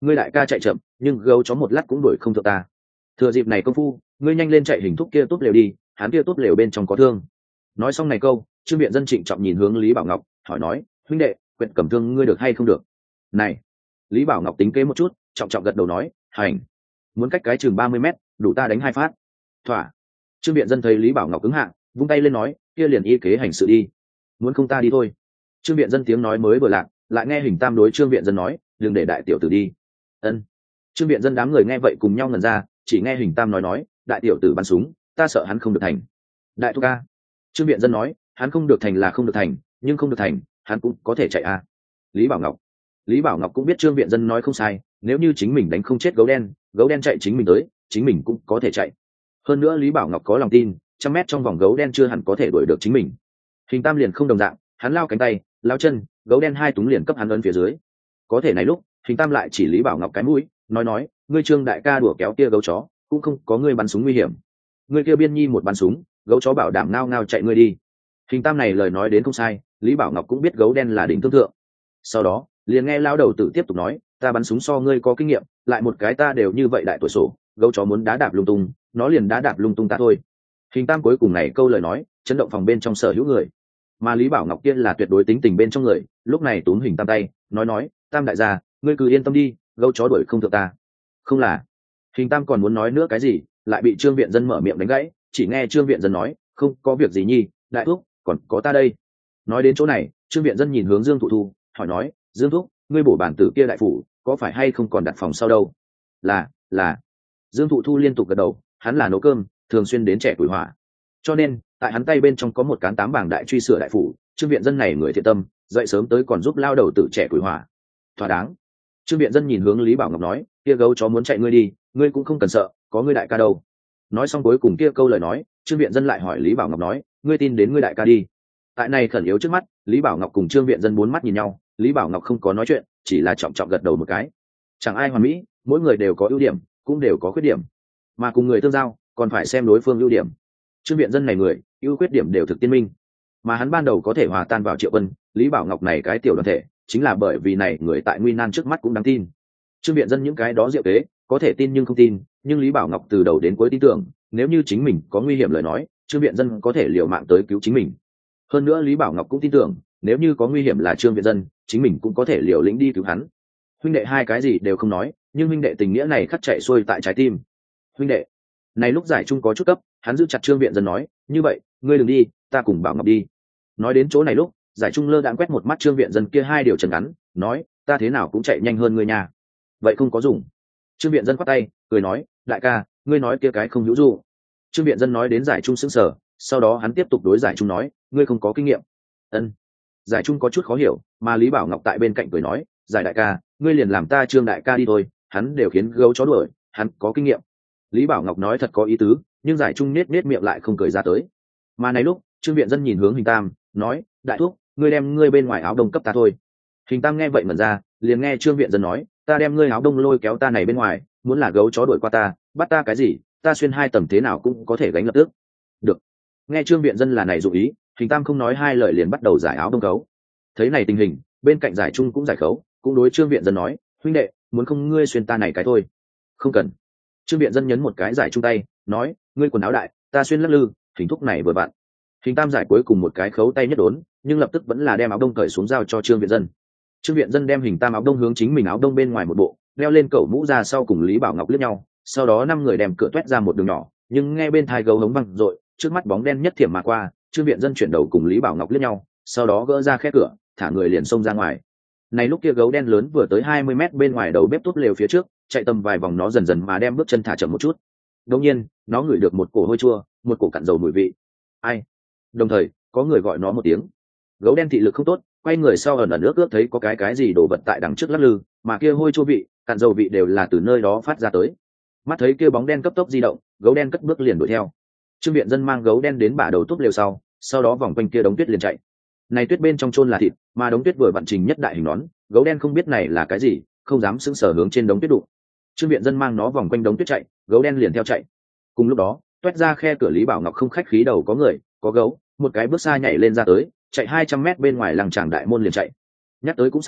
ngươi đại ca chạy chậm nhưng gấu chó một lát cũng đuổi không thượng ta. Thừa dịp này công phu ngươi nhanh lên chạy hình thúc kia túp lều đi, hắn kia túp lều bên trong có thương. Nói xong này câu, Trương Viện Dân trịnh trọng nhìn hướng Lý Bảo Ngọc hỏi nói, huynh đệ, quyện cầm thương ngươi được hay không được? Này, Lý Bảo Ngọc tính kế một chút, trọng trọng gật đầu nói, hành. Muốn cách cái chừng 30 mét, đủ ta đánh 2 phát. Thỏa. Trương Viện Dân thấy Lý Bảo Ngọc ứng hạ, vung tay lên nói, kia liền y kế hành sự đi. Muốn không ta đi thôi. Trương Viện Dân tiếng nói mới vừa lạc, lại nghe Hình Tam đối Trương Viện Dân nói, đừng để đại tiểu tử đi. Ân. Trương Viện Dân đám người nghe vậy cùng nhau ngẩn ra, chỉ nghe Hình Tam nói, đại tiểu tử bắn súng, ta sợ hắn không được thành. Đại thúc ca. Trương Viện Dân nói, hắn không được thành là không được thành, nhưng không được thành, hắn cũng có thể chạy à. Lý Bảo Ngọc cũng biết Trương Viện Dân nói không sai, nếu như chính mình đánh không chết gấu đen chạy chính mình tới, chính mình cũng có thể chạy. Hơn nữa Lý Bảo Ngọc có lòng tin, 100 mét trong vòng gấu đen chưa hẳn có thể đuổi được chính mình. Hình Tam liền không đồng dạng, hắn lao cánh tay, lao chân, gấu đen 2 túng liền cấp hắn ấn phía dưới. Có thể này lúc, Hình Tam lại chỉ Lý Bảo Ngọc cái mũi, nói, ngươi Trương đại ca đùa kéo kia gấu chó, cũng không có ngươi bắn súng nguy hiểm. Ngươi kia biên nhi một bắn súng, gấu chó bảo đảm ngao ngao chạy ngươi đi. Hình Tam này lời nói đến không sai, Lý Bảo Ngọc cũng biết gấu đen là đỉnh thương thượng. Sau đó liền nghe lao đầu tử tiếp tục nói, ta bắn súng so ngươi có kinh nghiệm, lại một cái ta đều như vậy đại tuổi sổ, gấu chó muốn đá đạp lung tung, nó liền đá đạp lung tung ta thôi. Hình Tam cuối cùng này câu lời nói chấn động phòng bên trong sở hữu người, mà Lý Bảo Ngọc kia là tuyệt đối tính tình bên trong người, lúc này túm Hình Tam tay nói, Tam đại gia, ngươi cứ yên tâm đi, gấu chó đuổi không thượng ta. Không là. Hình Tam còn muốn nói nữa cái gì, lại bị Trương Viện Dân mở miệng đánh gãy, chỉ nghe Trương Viện Dân nói, không có việc gì nhi, đại thúc, còn có ta đây. Nói đến chỗ này, Trương Viện Dân nhìn hướng Dương Thụ Thu hỏi nói, Dương thúc, ngươi bổ bản tử kia đại phủ có phải hay không còn đặt phòng sau đâu? Là. Dương Thụ Thu liên tục gật đầu, hắn là nấu cơm thường xuyên đến trẻ tuổi hỏa, cho nên tại hắn tay bên trong có một cán 8 bảng đại truy sửa đại phủ. Trương Viện Dân này người thiện tâm, dậy sớm tới còn giúp lao đầu tử trẻ tuổi hỏa, thỏa đáng. Trương Viện Dân nhìn hướng Lý Bảo Ngọc nói, kia gấu chó muốn chạy ngươi đi, ngươi cũng không cần sợ, có ngươi đại ca đâu. Nói xong cuối cùng kia câu lời nói, Trương Viện Dân lại hỏi Lý Bảo Ngọc nói, ngươi tin đến ngươi đại ca đi. Tại này khẩn yếu trước mắt, Lý Bảo Ngọc cùng Trương Viện Dân 4 mắt nhìn nhau, Lý Bảo Ngọc không có nói chuyện, chỉ là trọng trọng gật đầu một cái. Chẳng ai hoàn mỹ, mỗi người đều có ưu điểm, cũng đều có khuyết điểm, mà cùng người tương giao còn phải xem đối phương ưu điểm. Trương Viện Dân này người ưu khuyết điểm đều thực tiên minh, mà hắn ban đầu có thể hòa tan vào Triệu Vân, Lý Bảo Ngọc này cái tiểu đoàn thể, chính là bởi vì này người tại nguy nan trước mắt cũng đáng tin. Trương Viện Dân những cái đó diệu kế có thể tin nhưng không tin, nhưng Lý Bảo Ngọc từ đầu đến cuối tin tưởng, nếu như chính mình có nguy hiểm lời nói, Trương Viện Dân có thể liều mạng tới cứu chính mình. Hơn nữa Lý Bảo Ngọc cũng tin tưởng, nếu như có nguy hiểm là Trương Viện Dân, chính mình cũng có thể liều lĩnh đi cứu hắn. Huynh đệ hai cái gì đều không nói, nhưng huynh đệ tình nghĩa này khắc chạy xuôi tại trái tim. Huynh đệ. Này lúc giải trung có chút cấp, hắn giữ chặt Trương Viện Dân nói, như vậy, ngươi đừng đi, ta cùng Bảo Ngọc đi. Nói đến chỗ này lúc, giải trung lơ đãng quét một mắt Trương Viện Dân kia 2 điều trần ngắn, nói, ta thế nào cũng chạy nhanh hơn ngươi nha. Vậy không có dùng. Trương Viện Dân quát tay, cười nói, đại ca, ngươi nói kia cái không hữu dụ. Trương Viện Dân nói đến giải trung sững sờ, sau đó hắn tiếp tục đối giải trung nói, ngươi không có kinh nghiệm. Ân. Giải trung có chút khó hiểu, mà Lý Bảo Ngọc tại bên cạnh cười nói, giải đại ca, ngươi liền làm ta Trương đại ca đi thôi, hắn đều khiến gấu chó đuổi, hắn có kinh nghiệm. Lý Bảo Ngọc nói thật có ý tứ, nhưng giải trung nết miệng lại không cười ra tới. Mà này lúc, Trương Viện Dân nhìn hướng Hình Tam, nói, đại thúc, ngươi đem ngươi bên ngoài áo đông cấp ta thôi. Hình Tam nghe vậy mẩn ra, liền nghe Trương Viện Dân nói, ta đem ngươi áo đông lôi kéo ta này bên ngoài, muốn là gấu chó đuổi qua ta, bắt ta cái gì, ta xuyên 2 tầng thế nào cũng có thể gánh lập tức. Được. Nghe Trương Viện Dân là này dụ ý, Hình Tam không nói 2 lời liền bắt đầu giải áo đông khấu. Thấy này tình hình, bên cạnh giải trung cũng giải khấu, cũng đối Trương Viện Dân nói, huynh đệ, muốn không ngươi xuyên ta này cái thôi. Không cần. Trương Viện Dân nhấn một cái giải trung tay, nói, ngươi quần áo đại, ta xuyên lắc lư, hình thúc này vừa vặn. Hình Tam giải cuối cùng một cái khấu tay nhất đốn, nhưng lập tức vẫn là đem áo đông cởi xuống giao cho Trương Viện Dân. Trương Viện Dân đem Hình Tam áo đông hướng chính mình áo đông bên ngoài một bộ, đeo lên cẩu mũ ra sau cùng Lý Bảo Ngọc liếc nhau, sau đó 5 người đem cửa toét ra một đường nhỏ, nhưng nghe bên tai gấu hống vang dội, trước mắt bóng đen nhất thiểm mà qua, Trương Viện Dân chuyển đầu cùng Lý Bảo Ngọc liếc nhau, sau đó gỡ ra khe cửa, thả người liền xông ra ngoài. Này lúc kia gấu đen lớn vừa tới 20 mét bên ngoài đầu bếp túp lều phía trước, chạy tầm vài vòng nó dần dần mà đem bước chân thả chậm một chút. Đột nhiên, nó ngửi được một cổ hôi chua, một cổ cặn dầu mùi vị. Ai? Đồng thời, có người gọi nó một tiếng. Gấu đen thị lực không tốt, quay người sau ẩn ước thấy có cái gì đổ vật tại đằng trước lắc lư, mà kia hôi chua vị, cặn dầu vị đều là từ nơi đó phát ra tới. Mắt thấy kia bóng đen cấp tốc di động, gấu đen cất bước liền đuổi theo. Trương Viện Dân mang gấu đen đến bả đầu túp lều sau đó vòng quanh kia đống tuyết liền chạy. Này tuyết bên trong chôn là thịt, mà đống tuyết vừa vặn trình nhất đại hình nón, gấu đen không biết này là cái gì, không dám sững sờ hướng trên đống tuyết đụng. Trương Viện Dân mang nó vòng quanh đống tuyết chạy, gấu đen liền theo chạy. Cùng lúc đó, toét ra khe cửa Lý Bảo Ngọc không khách khí đầu có người, có gấu, một cái bước xa nhảy lên ra tới, chạy 200 mét bên ngoài làng tràng đại môn liền chạy. Nhắc tới cũng xảo,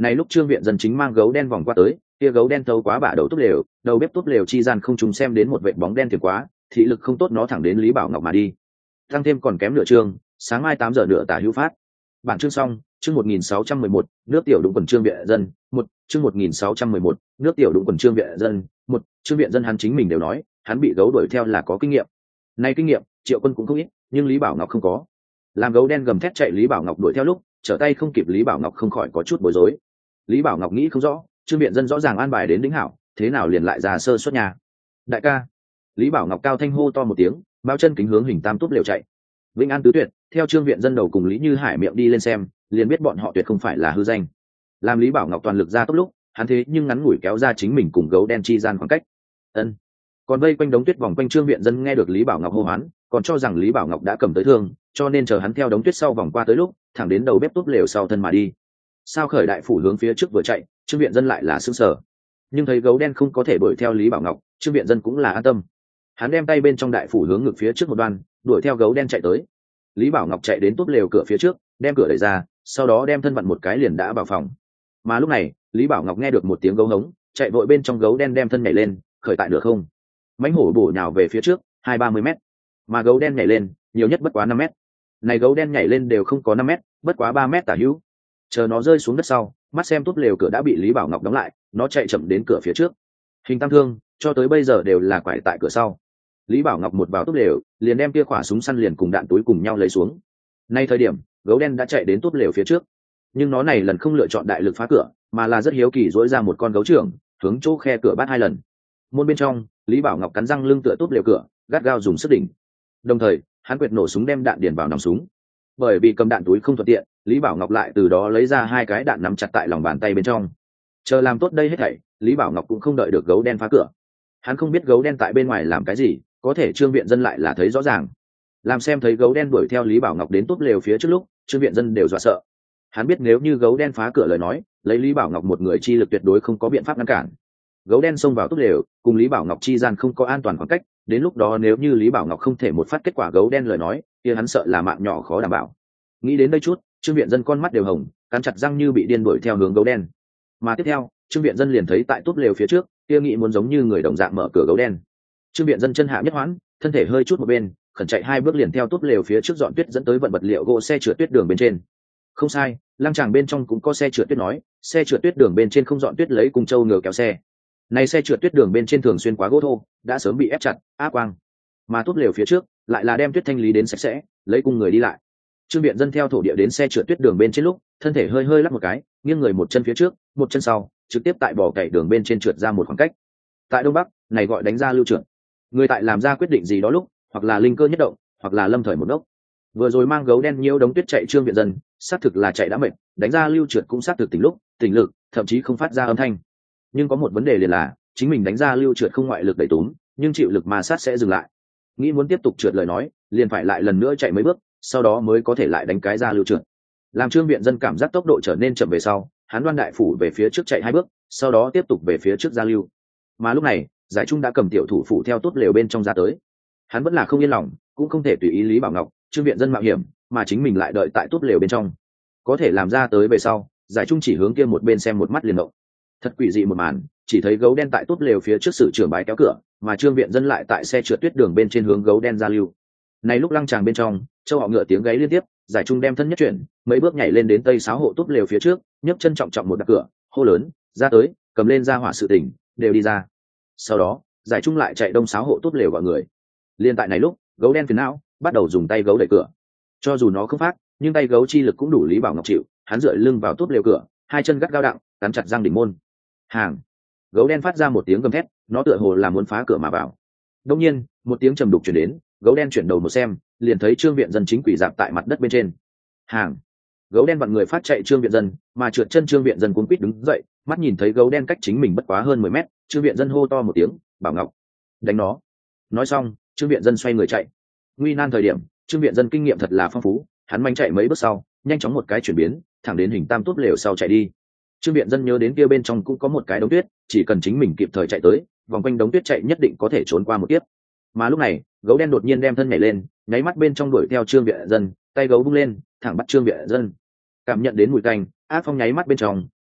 Này lúc Trương Viện Dân chính mang gấu đen vòng qua tới, kia gấu đen thấu quá bả đầu túp lều, đầu bếp túp lều chi gian không trùng xem đến một vệt bóng đen thiệt quá, thị lực không tốt nó thẳng đến Lý Bảo Ngọc mà đi. Tăng thêm còn kém nửa chương, sáng mai 8 giờ nửa tả hữu phát. Bản chương xong, chương 1611, nước tiểu đụng quần Trương Viện Dân, chương 1611, nước tiểu đụng quần Trương Viện Dân, Trương Viện Dân hắn chính mình đều nói, hắn bị gấu đuổi theo là có kinh nghiệm. Này kinh nghiệm, Triệu Quân cũng không ít, nhưng Lý Bảo Ngọc không có. Làm gấu đen gầm thét chạy Lý Bảo Ngọc đuổi theo lúc, trở tay không kịp Lý Bảo Ngọc không khỏi có chút bối rối. Lý Bảo Ngọc nghĩ không rõ, Trương Viện Dân rõ ràng an bài đến đính hảo, thế nào liền lại ra sơ suất nhà. Đại ca. Lý Bảo Ngọc cao thanh hô to một tiếng, bao chân kính hướng hình tam túp liều chạy. Vĩnh An tứ tuyệt, theo Trương Viện Dân đầu cùng Lý Như Hải miệng đi lên xem, liền biết bọn họ tuyệt không phải là hư danh. Làm Lý Bảo Ngọc toàn lực ra tốc lúc, hắn thế nhưng ngắn ngủi kéo ra chính mình cùng gấu đen chi gian khoảng cách. Ân. Còn vây quanh đống tuyết vòng quanh Trương Viện Dân nghe được Lý Bảo Ngọc hô hoán, còn cho rằng Lý Bảo Ngọc đã cầm tới thương, cho nên chờ hắn theo đống tuyết sau vòng qua tới lúc, thẳng đến đầu bếp túp lều sau thân mà đi. Sao khởi đại phủ hướng phía trước vừa chạy, Trương Viện Dân lại là sững sờ. Nhưng thấy gấu đen không có thể đuổi theo Lý Bảo Ngọc, Trương Viện Dân cũng là an tâm. Hắn đem tay bên trong đại phủ hướng ngực phía trước một đoan, đuổi theo gấu đen chạy tới. Lý Bảo Ngọc chạy đến túp lều cửa phía trước, đem cửa đẩy ra, sau đó đem thân vặn một cái liền đã vào phòng. Mà lúc này, Lý Bảo Ngọc nghe được một tiếng gấu hống, chạy vội bên trong gấu đen đem thân nhảy lên, khởi tại nửa không. Mãnh hổ bổ nhào về phía trước, 20-30 mét. Mà gấu đen nhảy lên, nhiều nhất bất quá 5 mét. Này gấu đen nhảy lên đều không có 5 mét, bất quá 3 mét tả hữu. Chờ nó rơi xuống đất sau, mắt xem túp lều cửa đã bị Lý Bảo Ngọc đóng lại, nó chạy chậm đến cửa phía trước. Hình tam thương, cho tới bây giờ đều là quải tại cửa sau. Lý Bảo Ngọc một vào túp lều, liền đem kia khỏa súng săn liền cùng đạn túi cùng nhau lấy xuống. Nay thời điểm, gấu đen đã chạy đến túp lều phía trước, nhưng nó này lần không lựa chọn đại lực phá cửa, mà là rất hiếu kỳ dỗi ra một con gấu trưởng, hướng chỗ khe cửa bắt 2 lần. Môn bên trong, Lý Bảo Ngọc cắn răng lưng tựa túp lều cửa, gắt gao dùng sức đỉnh. Đồng thời, hắn quệt nổ súng đem đạn điền vào nòng súng. Bởi vì cầm đạn túi không thuận tiện, Lý Bảo Ngọc lại từ đó lấy ra 2 cái đạn nắm chặt tại lòng bàn tay bên trong. Chờ làm tốt đây hết thảy, Lý Bảo Ngọc cũng không đợi được gấu đen phá cửa. Hắn không biết gấu đen tại bên ngoài làm cái gì, có thể Trương Viện Dân lại là thấy rõ ràng. Làm xem thấy gấu đen đuổi theo Lý Bảo Ngọc đến túp lều phía trước lúc, Trương Viện Dân đều dọa sợ. Hắn biết nếu như gấu đen phá cửa lời nói, lấy Lý Bảo Ngọc một người chi lực tuyệt đối không có biện pháp ngăn cản. Gấu đen xông vào túp lều, cùng Lý Bảo Ngọc chi gian không có an toàn khoảng cách, đến lúc đó nếu như Lý Bảo Ngọc không thể một phát kết quả gấu đen lời nói, kia hắn sợ là mạng nhỏ khó đảm bảo. Nghĩ đến đây chút, Trương Viện Dân con mắt đều hồng, cắn chặt răng như bị điên đuổi theo hướng gấu đen. Mà tiếp theo, Trương Viện Dân liền thấy tại túp lều phía trước, kia nghĩ muốn giống như người đồng dạng mở cửa gấu đen. Trương Viện Dân chân hạ nhất hoãn, thân thể hơi chút một bên, khẩn chạy 2 bước liền theo túp lều phía trước dọn tuyết dẫn tới vận vật liệu gỗ xe trượt tuyết đường bên trên. Không sai, lăng tràng bên trong cũng có xe trượt tuyết nói, xe trượt tuyết đường bên trên không dọn tuyết lấy cùng châu ngựa kéo xe. Này xe trượt tuyết đường bên trên thường xuyên quá gỗ thô, đã sớm bị ép chặt, áp quang. Mà túp lều phía trước, lại là đem tuyết thanh lý đến sạch sẽ, lấy cùng người đi lại. Trương Viện Dân theo thổ địa đến xe trượt tuyết đường bên trên lúc, thân thể hơi hơi lắc một cái, nghiêng người một chân phía trước, một chân sau, trực tiếp tại bò cày đường bên trên trượt ra một khoảng cách. Tại Đông Bắc, này gọi đánh ra lưu trượt. Người tại làm ra quyết định gì đó lúc, hoặc là linh cơ nhất động, hoặc là lâm thời một đốc. Vừa rồi mang gấu đen nhiễu đống tuyết chạy Trương Viện Dân, xác thực là chạy đã mệt, đánh ra lưu trượt cũng xác thực tỉnh lúc, tỉnh lực, thậm chí không phát ra âm thanh. Nhưng có một vấn đề liền là, chính mình đánh ra lưu trượt không ngoại lực đẩy túm, nhưng chịu lực ma sát sẽ dừng lại. Nghĩ muốn tiếp tục trượt lời nói, liền phải lại lần nữa chạy mấy bước, sau đó mới có thể lại đánh cái ra lưu trượt. Làm Trương Viện Dân cảm giác tốc độ trở nên chậm về sau, hắn đoan đại phủ về phía trước chạy 2 bước, sau đó tiếp tục về phía trước ra lưu. Mà lúc này, Giải Trung đã cầm tiểu thủ phủ theo túp lều bên trong ra tới. Hắn vẫn là không yên lòng, cũng không thể tùy ý Lý Bảo Ngọc, Trương Viện Dân mạo hiểm, mà chính mình lại đợi tại túp lều bên trong. Có thể làm ra tới về sau, Giải Trung chỉ hướng kia một bên xem một mắt liền động. Thật quỷ dị một màn, chỉ thấy gấu đen tại túp lều phía trước sử trưởng bái kéo cửa, mà Trương Viện Dân lại tại xe trượt tuyết đường bên trên hướng gấu đen ra lưu. Này lúc lăng tràng bên trong, châu họ ngựa tiếng gáy liên tiếp, Giải Trung đem thân nhất chuyển, mấy bước nhảy lên đến tây sáo hộ túp lều phía trước, nhấc chân trọng trọng một đập cửa, hô lớn, ra tới, cầm lên ra hỏa sự tình, đều đi ra. Sau đó, Giải Trung lại chạy đông sáo hộ túp lều gọi người. Liên tại này lúc, gấu đen phiền não, bắt đầu dùng tay gấu đẩy cửa. Cho dù nó không phát, nhưng tay gấu chi lực cũng đủ Lý Bảo Ngọc chịu, hắn dựa lưng vào túp lều cửa, 2 chân gắt gao đặng, cắn chặt răng đỉnh môn. Hàng. Gấu đen phát ra một tiếng gầm thét, nó tựa hồ là muốn phá cửa mà vào. Đột nhiên, một tiếng trầm đục truyền đến, gấu đen chuyển đầu một xem, liền thấy Trương Viện Dân chính quỷ dạp tại mặt đất bên trên. Hàng. Gấu đen vặn người phát chạy Trương Viện Dân, mà trượt chân Trương Viện Dân cuống quýt đứng dậy, mắt nhìn thấy gấu đen cách chính mình bất quá hơn 10 mét, Trương Viện Dân hô to một tiếng, "Bảo Ngọc, đánh nó!" Nói xong, Trương Viện Dân xoay người chạy. Nguy nan thời điểm, Trương Viện Dân kinh nghiệm thật là phong phú, hắn manh chạy mấy bước sau, nhanh chóng một cái chuyển biến, thẳng đến hình tam túp lều sau chạy đi. Trương Viện Dân nhớ đến kia bên trong cũng có một cái đống tuyết, chỉ cần chính mình kịp thời chạy tới, vòng quanh đống tuyết chạy nhất định có thể trốn qua một kiếp. Mà lúc này, gấu đen đột nhiên đem thân nhảy lên, nháy mắt bên trong đuổi theo Trương Viện Dân, tay gấu vung lên, thẳng bắt Trương Viện Dân. Cảm nhận đến mùi tanh, ác phong nháy mắt bên trong,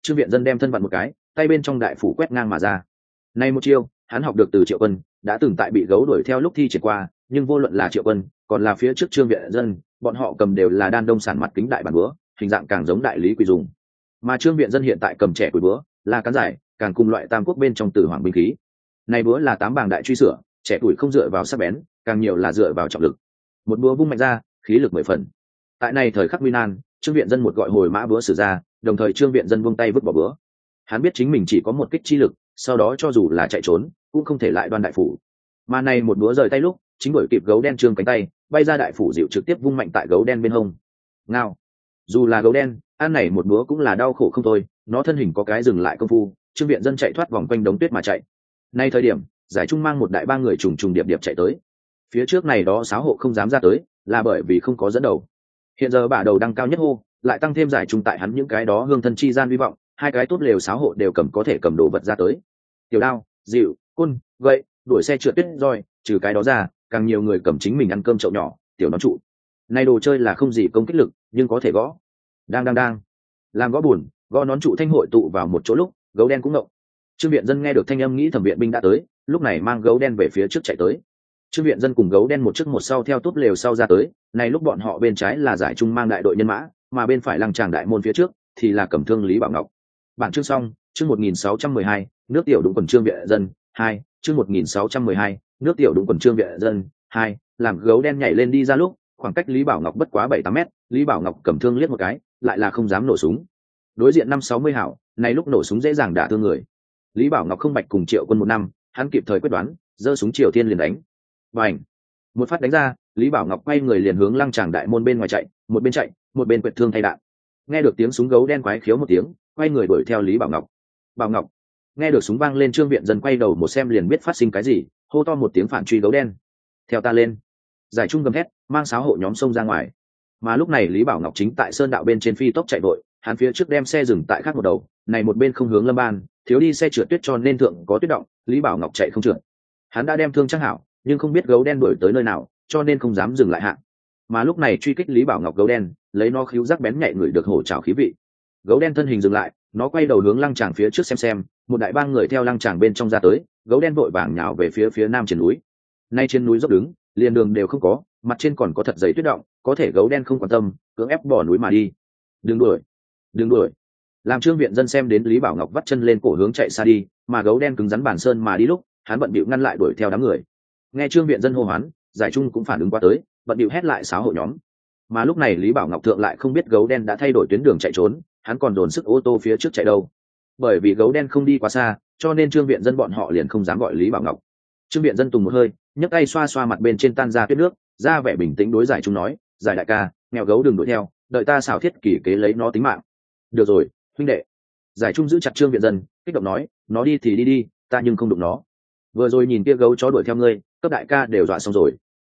Trương Viện Dân đem thân vặn một cái, tay bên trong đại phủ quét ngang mà ra. Này một chiêu hắn học được từ Triệu Quân, đã từng tại bị gấu đuổi theo lúc thi triển qua, nhưng vô luận là Triệu Quân còn là phía trước Trương Viện Dân, bọn họ cầm đều là đan đông sản mặt kính đại bản búa, hình dạng càng giống đại lý quỳ dùng. Mà Trương Viện Dân hiện tại cầm trẻ củi búa, là cán dài, càng cùng loại tam quốc bên trong tử hoàng binh khí. Này búa là tám bảng đại truy sửa, trẻ tuổi không dựa vào sắc bén, càng nhiều là dựa vào trọng lực. Một búa vung mạnh ra, khí lực 10 phần. Tại này thời khắc nguy nan, Trương Viện Dân một gọi hồi mã búa sử ra, đồng thời Trương Viện Dân buông tay vứt bỏ búa. Hắn biết chính mình chỉ có một kích chi lực, sau đó cho dù là chạy trốn, cũng không thể lại đoan đại phủ. Mà này một búa rời tay lúc, chính đuổi kịp gấu đen trương cánh tay, bay ra đại phủ dịu trực tiếp vung mạnh tại gấu đen bên hông. Ngao. Dù là gấu đen, ăn này một búa cũng là đau khổ không thôi, nó thân hình có cái dừng lại công phu, Trương Viện Dân chạy thoát vòng quanh đống tuyết mà chạy. Nay thời điểm, giải trung mang một đại ba người trùng trùng điệp điệp chạy tới. Phía trước này đó sáo hộ không dám ra tới, là bởi vì không có dẫn đầu. Hiện giờ bả đầu đăng cao nhất hô, lại tăng thêm giải trung tại hắn những cái đó hương thân chi gian vi vọng, hai cái tốt lều sáo hộ đều có thể cầm đồ vật ra tới. Tiểu đao, dịu, côn, gậy, đuổi xe trượt tuyết roi, trừ cái đó ra, càng nhiều người cầm chính mình ăn cơm chậu nhỏ, tiểu nón trụ. Này đồ chơi là không gì công kích lực, nhưng có thể gõ. Đang. Làm gõ buồn, gõ nón trụ thanh hội tụ vào một chỗ lúc, gấu đen cũng động. Trương Viện Dân nghe được thanh âm nghĩ thẩm viện binh đã tới, lúc này mang gấu đen về phía trước chạy tới. Trương Viện Dân cùng gấu đen một trước một sau theo túp lều sau ra tới, này lúc bọn họ bên trái là giải trung mang đại đội nhân mã, mà bên phải lăng tràng đại môn phía trước thì là cẩm thương Lý Bảo Ngọc. Bản chương xong, chương 1612, nước tiểu đúng quần Trương Viện Dân 2, chương 1612, nước tiểu đúng quần Trương Viện Dân 2, làm gấu đen nhảy lên đi ra lúc, khoảng cách Lý Bảo Ngọc bất quá 7-8 mét, Lý Bảo Ngọc cầm thương liếc một cái, lại là không dám nổ súng. Đối diện 5-60 hảo, này lúc nổ súng dễ dàng đả thương người. Lý Bảo Ngọc không bạch cùng Triệu Quân một năm, hắn kịp thời quyết đoán, giơ súng Triều Thiên liền đánh. Bành! Một phát đánh ra, Lý Bảo Ngọc quay người liền hướng lăng tràng đại môn bên ngoài chạy, một bên quệt thương thay đạn. Nghe được tiếng súng gấu đen quái khiếu một tiếng, quay người đuổi theo Lý Bảo Ngọc. Bảo Ngọc! Nghe được súng vang lên, Trương Viện Dân quay đầu một xem liền biết phát sinh cái gì, hô to một tiếng phản truy gấu đen. Theo ta lên! Giải trung gầm thét, mang sáo hộ nhóm xông ra ngoài. Mà lúc này Lý Bảo Ngọc chính tại sơn đạo bên trên phi tốc chạy vội, hắn phía trước đem xe dừng tại khác một đầu, này một bên không hướng Lâm Ban, thiếu đi xe trượt tuyết cho nên thượng có tuyết động, Lý Bảo Ngọc chạy không trượt. Hắn đã đem thương trang hảo, nhưng không biết gấu đen đuổi tới nơi nào, cho nên không dám dừng lại hạ. Mà lúc này truy kích Lý Bảo Ngọc gấu đen, lấy nó khíu giác bén nhạy người được hổ trảo khí vị. Gấu đen thân hình dừng lại, nó quay đầu hướng lăng tràng phía trước xem, một đại bang người theo lăng tràng bên trong ra tới, gấu đen vội vàng nhào về phía nam trên núi. Nay trên núi dốc đứng, liền đường đều không có, mặt trên còn có thật dày tuyết động, có thể gấu đen không quan tâm, cưỡng ép bỏ núi mà đi. Đừng đuổi. Làm Trương Viện Dân xem đến Lý Bảo Ngọc vắt chân lên cổ hướng chạy xa đi, mà gấu đen cứng rắn bản sơn mà đi lúc, hắn bận bịu ngăn lại đuổi theo đám người. Nghe Trương Viện Dân hô hoán, giải trung cũng phản ứng qua tới, bận bịu hét lại sáo hộ nhóm. Mà lúc này Lý Bảo Ngọc thượng lại không biết gấu đen đã thay đổi tuyến đường chạy trốn, hắn còn dồn sức ô tô phía trước chạy đâu. Bởi vì gấu đen không đi quá xa, cho nên Trương Viện Dân bọn họ liền không dám gọi Lý Bảo Ngọc. Trương Viện Dân tùng một hơi, nhấc tay xoa xoa mặt bên trên tan ra tuyết nước, ra vẻ bình tĩnh đối giải trung nói, giải đại ca, mèo gấu đừng đuổi theo, đợi ta xảo thiết kỳ kế lấy nó tính mạng. Được rồi, huynh đệ. Giải trung giữ chặt Trương Viện Dân, kích động nói, nó đi thì đi, ta nhưng không đụng nó. Vừa rồi nhìn kia gấu chó đuổi theo ngươi, cấp đại ca đều dọa xong rồi.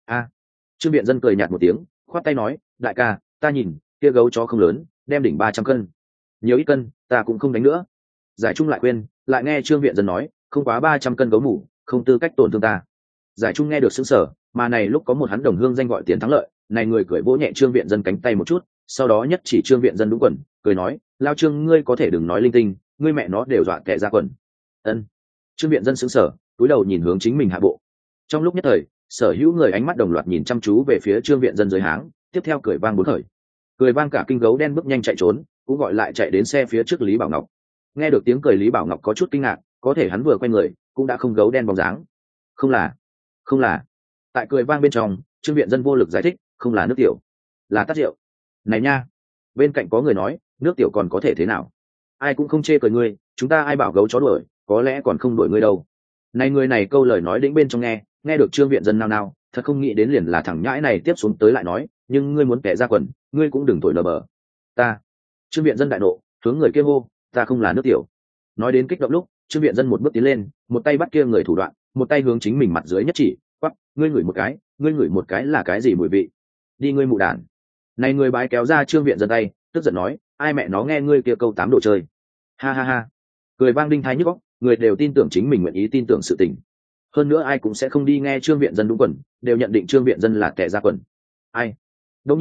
Trương Viện Dân cười nhạt một tiếng, khoát tay nói, đại ca, ta nhìn kia gấu chó không lớn, đem đỉnh 300 cân, nhiều ít cân, ta cũng không đánh nữa. Giải trung lại khuyên, lại nghe Trương Viện Dân nói, không quá 300 cân gấu mủ, không tư cách tổn thương ta. Giải trung nghe được sững sờ, mà này lúc có một hắn đồng hương danh gọi tiền thắng lợi, này người cười vỗ nhẹ Trương Viện Dân cánh tay một chút, sau đó nhất chỉ Trương Viện Dân đúng quần, cười nói, lao Trương ngươi có thể đừng nói linh tinh, ngươi mẹ nó đều dọa tè ra quần. Ân. Trương Viện Dân sững sờ, cúi đầu nhìn hướng chính mình hạ bộ. Trong lúc nhất thời, sở hữu người ánh mắt đồng loạt nhìn chăm chú về phía Trương Viện Dân dưới háng, tiếp theo cười vang bốn khởi. Cười vang cả kinh gấu đen bước nhanh chạy trốn, cũng gọi lại chạy đến xe phía trước Lý Bảo Ngọc. Nghe được tiếng cười Lý Bảo Ngọc có chút kinh ngạc, có thể hắn vừa quay người, cũng đã không gấu đen bóng dáng. Không là. Tại cười vang bên trong, Trương Viện Dân vô lực giải thích, không là nước tiểu, là tắt rượu. Này nha, bên cạnh có người nói, nước tiểu còn có thể thế nào? Ai cũng không chê cười ngươi, chúng ta ai bảo gấu chó đuổi, có lẽ còn không đuổi ngươi đâu. Này người này câu lời nói đĩnh bên trong nghe được Trương Viện Dân nao, thật không nghĩ đến liền là thằng nhãi này tiếp xuống tới lại nói, nhưng ngươi muốn kẻ ra quần, ngươi cũng đừng thổi lờ bờ. Ta. Trương Viện Dân đại nộ, hướng người kia hô, ta không là nước tiểu. Nói đến kích động lúc, Trương Viện Dân một bước tiến lên, một tay bắt kia người thủ đoạn, một tay hướng chính mình mặt dưới nhất chỉ, quắc, ngươi ngửi một cái là cái gì mùi vị? Đi ngươi mụ đàn. Này người bái kéo ra Trương Viện Dân tay, tức giận nói, ai mẹ nó nghe ngươi kia câu 8 độ chơi. Ha. Cười vang đinh thái nhức óc, người đều tin tưởng chính mình nguyện ý tin tưởng sự tình. Hơn nữa ai cũng sẽ không đi nghe Trương Viện Dân đúng quần, đều nhận định Trương Viện Dân là kẻ ra quần. Ai? Đương nhiên,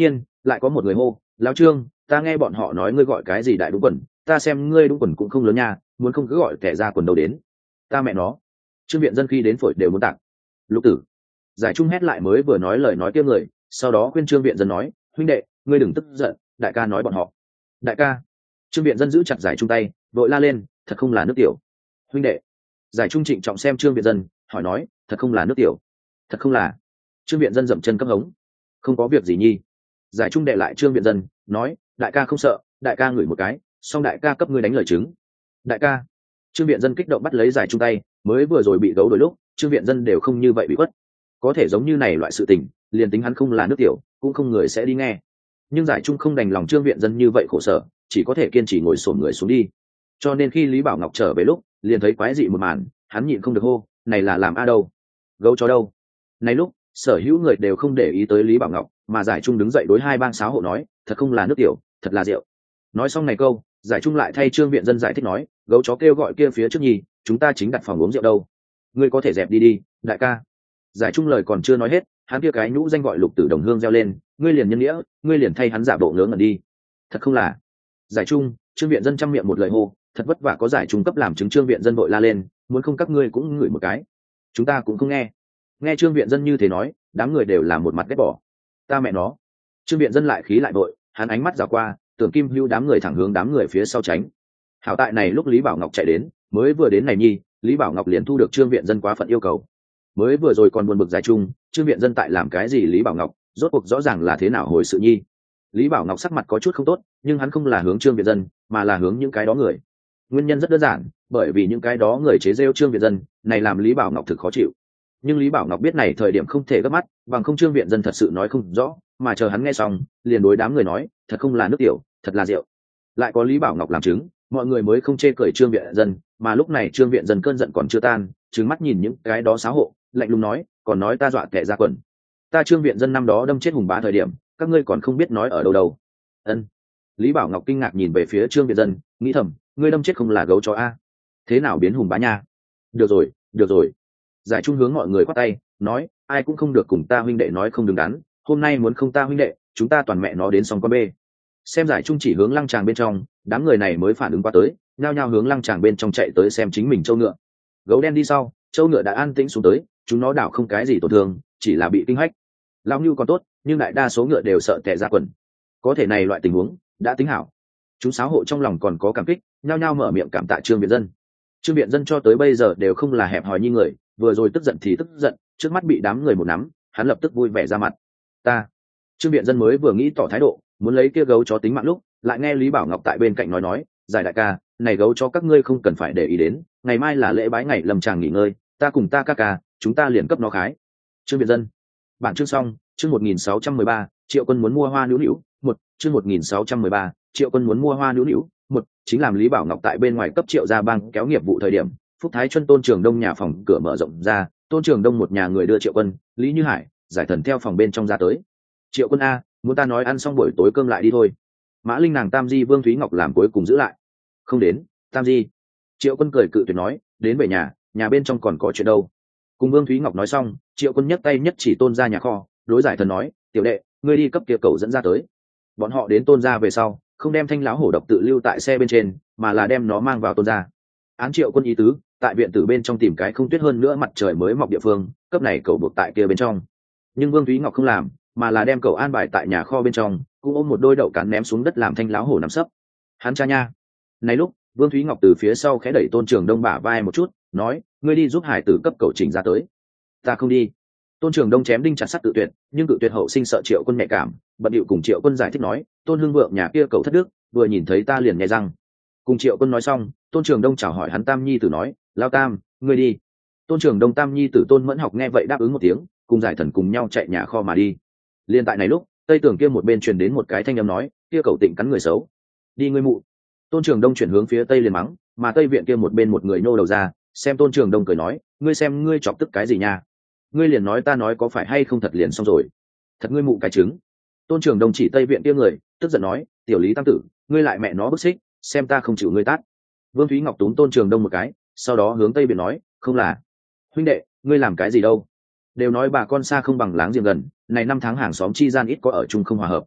lại có một người hô, lão Trương, ta nghe bọn họ nói ngươi gọi cái gì đại đúng quần, ta xem ngươi đúng quần cũng không lớn nha, muốn không cứ gọi kẻ ra quần đâu đến. Ta mẹ nó. Trương Viện Dân khi đến phổi đều muốn tạc. Lục Tử. Giải Trung hét lại mới vừa nói lời nói kia người, sau đó khuyên Trương Viện Dân nói, huynh đệ, ngươi đừng tức giận, đại ca nói bọn họ. Đại ca. Trương Viện Dân giữ chặt Giải Trung tay, vội la lên, thật không là nước tiểu. Huynh đệ. Giải Trung trịnh trọng xem Trương Viện Dân, hỏi nói, thật không là nước tiểu. Thật không là. Trương Viện Dân dậm chân cấp hống. Không có việc gì nhi. Giải Trung đệ lại Trương Viện Dân, nói, đại ca không sợ, đại ca ngửi một cái, xong đại ca cấp ngươi đánh lời chứng. Đại ca. Trương Viện Dân kích động bắt lấy Giải Trung tay, mới vừa rồi bị gấu đôi lúc, Trương Viện Dân đều không như vậy bị quất. Có thể giống như này loại sự tình, liền tính hắn không là nước tiểu, cũng không người sẽ đi nghe. Nhưng Giải Trung không đành lòng Trương Viện Dân như vậy khổ sở, chỉ có thể kiên trì ngồi xổm người xuống đi. Cho nên khi Lý Bảo Ngọc trở về lúc, liền thấy quái dị một màn, hắn nhịn không được hô, này là làm a đâu? Gấu chó đâu? Này lúc, sở hữu người đều không để ý tới Lý Bảo Ngọc, mà Giải Trung đứng dậy đối hai bang sáo hộ nói, thật không là nước tiểu, thật là rượu. Nói xong này câu, Giải Trung lại thay Trương Viện Dân giải thích nói, gấu chó kêu gọi kia phía trước nhì, chúng ta chính đặt phòng uống rượu đâu. Ngươi có thể dẹp đi đi, đại ca. Giải Trung lời còn chưa nói hết, hắn kia cái nhũ danh gọi Lục Tử đồng hương reo lên, ngươi liền nhân nghĩa, ngươi liền thay hắn giả bộ ngớ ngẩn đi. Thật không là. Giải Trung, Trương Viện Dân trăm miệng một lời hô, thật vất vả có Giải Trung cấp làm chứng. Trương Viện Dân vội la lên, muốn không các ngươi cũng ngửi một cái. Chúng ta cũng không nghe. Nghe Trương Viện Dân như thế nói, đám người đều làm một mặt ghét bỏ. Ta mẹ nó. Trương Viện Dân lại khí lại vội, hắn ánh mắt dạo qua, tưởng Kim Hưu đám người thẳng hướng đám người phía sau tránh. Hảo tại này lúc Lý Bảo Ngọc chạy đến, mới vừa đến này nhi, Lý Bảo Ngọc liền thu được Trương Viện Dân quá phận yêu cầu. Mới vừa rồi còn buồn bực Giải Trung, Trương Viện Dân tại làm cái gì Lý Bảo Ngọc, rốt cuộc rõ ràng là thế nào hồi sự nhi. Lý Bảo Ngọc sắc mặt có chút không tốt, nhưng hắn không là hướng Trương Viện Dân, mà là hướng những cái đó người. Nguyên nhân rất đơn giản, bởi vì những cái đó người chế giễu Trương Viện Dân, này làm Lý Bảo Ngọc thực khó chịu. Nhưng Lý Bảo Ngọc biết này thời điểm không thể gấp mắt, bằng không Trương Viện Dân thật sự nói không rõ, mà chờ hắn nghe xong, liền đối đám người nói, thật không là nước tiểu, thật là rượu. Lại có Lý Bảo Ngọc làm chứng, mọi người mới không chê cười Trương Viện Dân, mà lúc này Trương Viện Dân cơn giận còn chưa tan, trừng mắt nhìn những cái đó xáo hộ, lạnh lùng nói, còn nói ta dọa kẻ ra quần. Ta Trương Viện Dân năm đó đâm chết Hùng Bá thời điểm, các ngươi còn không biết nói ở đâu đâu. Ân. Lý Bảo Ngọc kinh ngạc nhìn về phía Trương Viện Dân, nghĩ thầm, ngươi đâm chết không là gấu chó a? Thế nào biến Hùng Bá nha? Được rồi, được rồi. Giải Trung hướng mọi người khoát tay, nói, ai cũng không được cùng ta huynh đệ nói không đứng đắn, hôm nay muốn không ta huynh đệ, chúng ta toàn mẹ nó đến xong con bê. Xem Giải Trung chỉ hướng lăng tràng bên trong, đám người này mới phản ứng qua tới, nhao nhao hướng lăng tràng bên trong chạy tới xem chính mình châu ngựa. Gấu đen đi sau, châu ngựa đã an tĩnh xuống tới, chúng nó đảo không cái gì tổn thương, chỉ là bị kinh hách. Lão Nưu còn tốt, nhưng đại đa số ngựa đều sợ tè ra quần. Có thể này loại tình huống đã tính hảo. Chúng xáo hộ trong lòng còn có cảm kích, nhao nhao mở miệng cảm tạ Trương Viện Dân. Trương Viện Dân cho tới bây giờ đều không là hẹp hòi như người, vừa rồi tức giận thì tức giận, trước mắt bị đám người một nắm, hắn lập tức vui vẻ ra mặt. Ta. Trương Viện Dân mới vừa nghĩ tỏ thái độ, muốn lấy kia gấu chó tính mạng lúc, lại nghe Lý Bảo Ngọc tại bên cạnh nói, giải đại ca, này gấu chó các ngươi không cần phải để ý đến, ngày mai là lễ bái ngày lâm tràng nghỉ ngơi, ta cùng ta ca, chúng ta liền cấp nó khái. Trương Viện Dân. Bản chương xong, chương 1613, Triệu Quân muốn mua hoa nữu nữu, một, chương 1613, Triệu Quân muốn mua hoa nữu nữu, một, chính làm Lý Bảo Ngọc tại bên ngoài cấp Triệu gia bang kéo nghiệp vụ thời điểm, Phúc Thái Chuân Tôn Trường Đông nhà phòng cửa mở rộng ra, Tôn Trường Đông một nhà người đưa Triệu Quân, Lý Như Hải, Giải Thần theo phòng bên trong ra tới. Triệu Quân a, muốn ta nói ăn xong buổi tối cơm lại đi thôi. Mã Linh nàng Tam Di Vương Thúy Ngọc làm cuối cùng giữ lại. Không đến, Tam Di. Triệu Quân cười cự tuyệt nói, đến về nhà bên trong còn có chuyện đâu. Cùng Vương Thúy Ngọc nói xong, Triệu Quân nhấc tay nhất chỉ Tôn ra nhà kho, đối Giải Thần nói, tiểu đệ, ngươi đi cấp kia cầu dẫn ra tới. Bọn họ đến Tôn ra về sau, không đem thanh lão hổ độc tự lưu tại xe bên trên, mà là đem nó mang vào Tôn ra. Án Triệu Quân ý tứ, tại viện tử bên trong tìm cái không tuyết hơn nữa mặt trời mới mọc địa phương, cấp này cầu buộc tại kia bên trong. Nhưng Vương Thúy Ngọc không làm, mà là đem cầu an bài tại nhà kho bên trong, cũng ôm một đôi đậu cán ném xuống đất làm thanh lão hổ nằm sấp. Hắn cha nha. Này lúc, Vương Thúy Ngọc từ phía sau khẽ đẩy Tôn Trường Đông bả vai một chút, nói, ngươi đi giúp hải tử cấp cầu chỉnh ra tới. Ta không đi. Tôn Trường Đông chém đinh chặt sắt tự tuyệt, nhưng tự tuyệt hậu sinh sợ Triệu Quân nhạy cảm, bận điệu cùng Triệu Quân giải thích nói, Tôn Hưng Vượng nhà kia cầu thất đức, vừa nhìn thấy ta liền nhè răng. Cùng Triệu Quân nói xong, Tôn Trường Đông chào hỏi hắn Tam Nhi tử nói, lao Tam, ngươi đi. Tôn Trường Đông Tam Nhi tử Tôn Mẫn Học nghe vậy đáp ứng một tiếng, cùng Giải Thần cùng nhau chạy nhà kho mà đi. Liên tại này lúc, tây tường kia một bên truyền đến một cái thanh âm nói, kia cầu tịnh cắn người xấu. Đi ngươi mụ. Tôn Trường Đông chuyển hướng phía tây liền mắng, mà tây viện kia một bên một người nô đầu ra, xem Tôn Trường Đông cười nói, ngươi xem ngươi chọc tức cái gì nha? Ngươi liền nói ta nói có phải hay không thật liền xong rồi. Thật ngươi mụ cái trứng. Tôn Trường Đông chỉ tây viện kia người, tức giận nói, tiểu Lý Tam tử, ngươi lại mẹ nó bức xích, xem ta không chịu ngươi tát. Vương Thúy Ngọc túm Tôn Trường Đông một cái, sau đó hướng tây viện nói, không là. Huynh đệ, ngươi làm cái gì đâu? Đều nói bà con xa không bằng láng giềng gần, này 5 tháng hàng xóm chi gian ít có ở chung không hòa hợp.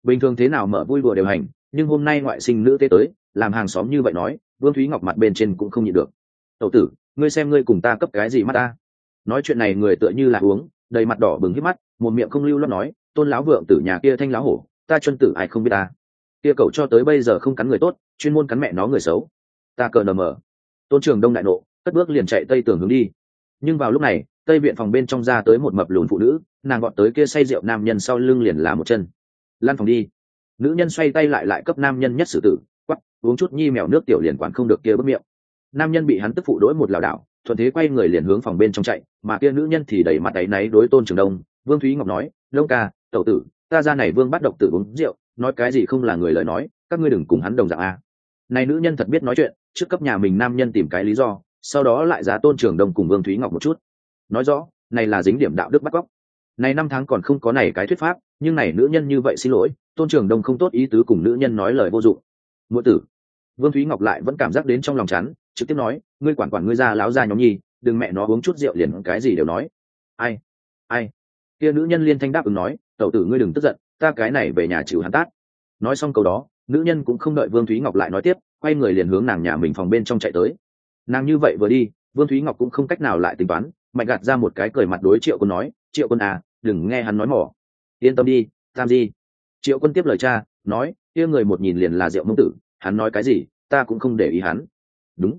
bình thường thế nào mở vui đùa đều hành, nhưng hôm nay ngoại sinh nữ tế tới, làm hàng xóm như vậy nói, Vương Thúy Ngọc mặt bên trên cũng không nhịn được. Tẩu tử, ngươi xem ngươi cùng ta cấp cái gì mắt ta? Nói chuyện này người tựa như là uống, đầy mặt đỏ bừng hít mắt, một miệng không lưu loát nói, Tôn lão vượng tử nhà kia Thanh lão hổ, ta chuân tử ai không biết ta. Kia cậu cho tới bây giờ không cắn người tốt, chuyên môn cắn mẹ nó người xấu. Ta cờ nờ mờ. Tôn Trường Đông đại nộ, cất bước liền chạy tây tường hướng đi. Nhưng vào lúc này, tây viện phòng bên trong ra tới một mập lùn phụ nữ, nàng gọn tới kia say rượu nam nhân sau lưng liền là một chân. Lan phòng đi. Nữ nhân xoay tay lại cấp nam nhân nhất xử tử, quắc, uống chút nhi mèo nước tiểu liền quản không được kia bứt miệng. Nam nhân bị hắn tức phụ đối một lảo đảo, thuận thế quay người liền hướng phòng bên trong chạy, mà kia nữ nhân thì đẩy mặt áy náy đối Tôn Trường Đông. Vương Thúy Ngọc nói, Đông ca, tẩu tử, ta ra này Vương bắt độc tử uống rượu, nói cái gì không là người lời nói, các ngươi đừng cùng hắn đồng dạng a. Này nữ nhân thật biết nói chuyện, trước cấp nhà mình nam nhân tìm cái lý do, sau đó lại giá Tôn Trường Đông cùng Vương Thúy Ngọc một chút. Nói rõ, này là dính điểm đạo đức bắt cóc. Này 5 tháng còn không có này cái thuyết pháp, nhưng này nữ nhân như vậy xin lỗi, Tôn Trường Đông không tốt ý tứ cùng nữ nhân nói lời vô dụng. Muội tử. Vương Thúy Ngọc lại vẫn cảm giác đến trong lòng chán, trực tiếp nói, ngươi quản ngươi ra láo ra nhóm nhi, đừng mẹ nó uống chút rượu liền cái gì đều nói. Ai? Kia nữ nhân liên thanh đáp ứng nói, tẩu tử ngươi đừng tức giận, ta cái này về nhà chịu hắn tát. Nói xong câu đó, nữ nhân cũng không đợi Vương Thúy Ngọc lại nói tiếp, quay người liền hướng nàng nhà mình phòng bên trong chạy tới. Nàng như vậy vừa đi, Vương Thúy Ngọc cũng không cách nào lại tính toán, mạnh gạt ra một cái cười mặt đối Triệu Quân nói, Triệu Quân à, đừng nghe hắn nói mỏ. Yên tâm đi, tam di. Triệu Quân tiếp lời cha, nói, kia người một nhìn liền là Diệu Mông Tử, hắn nói cái gì, ta cũng không để ý hắn. Đúng.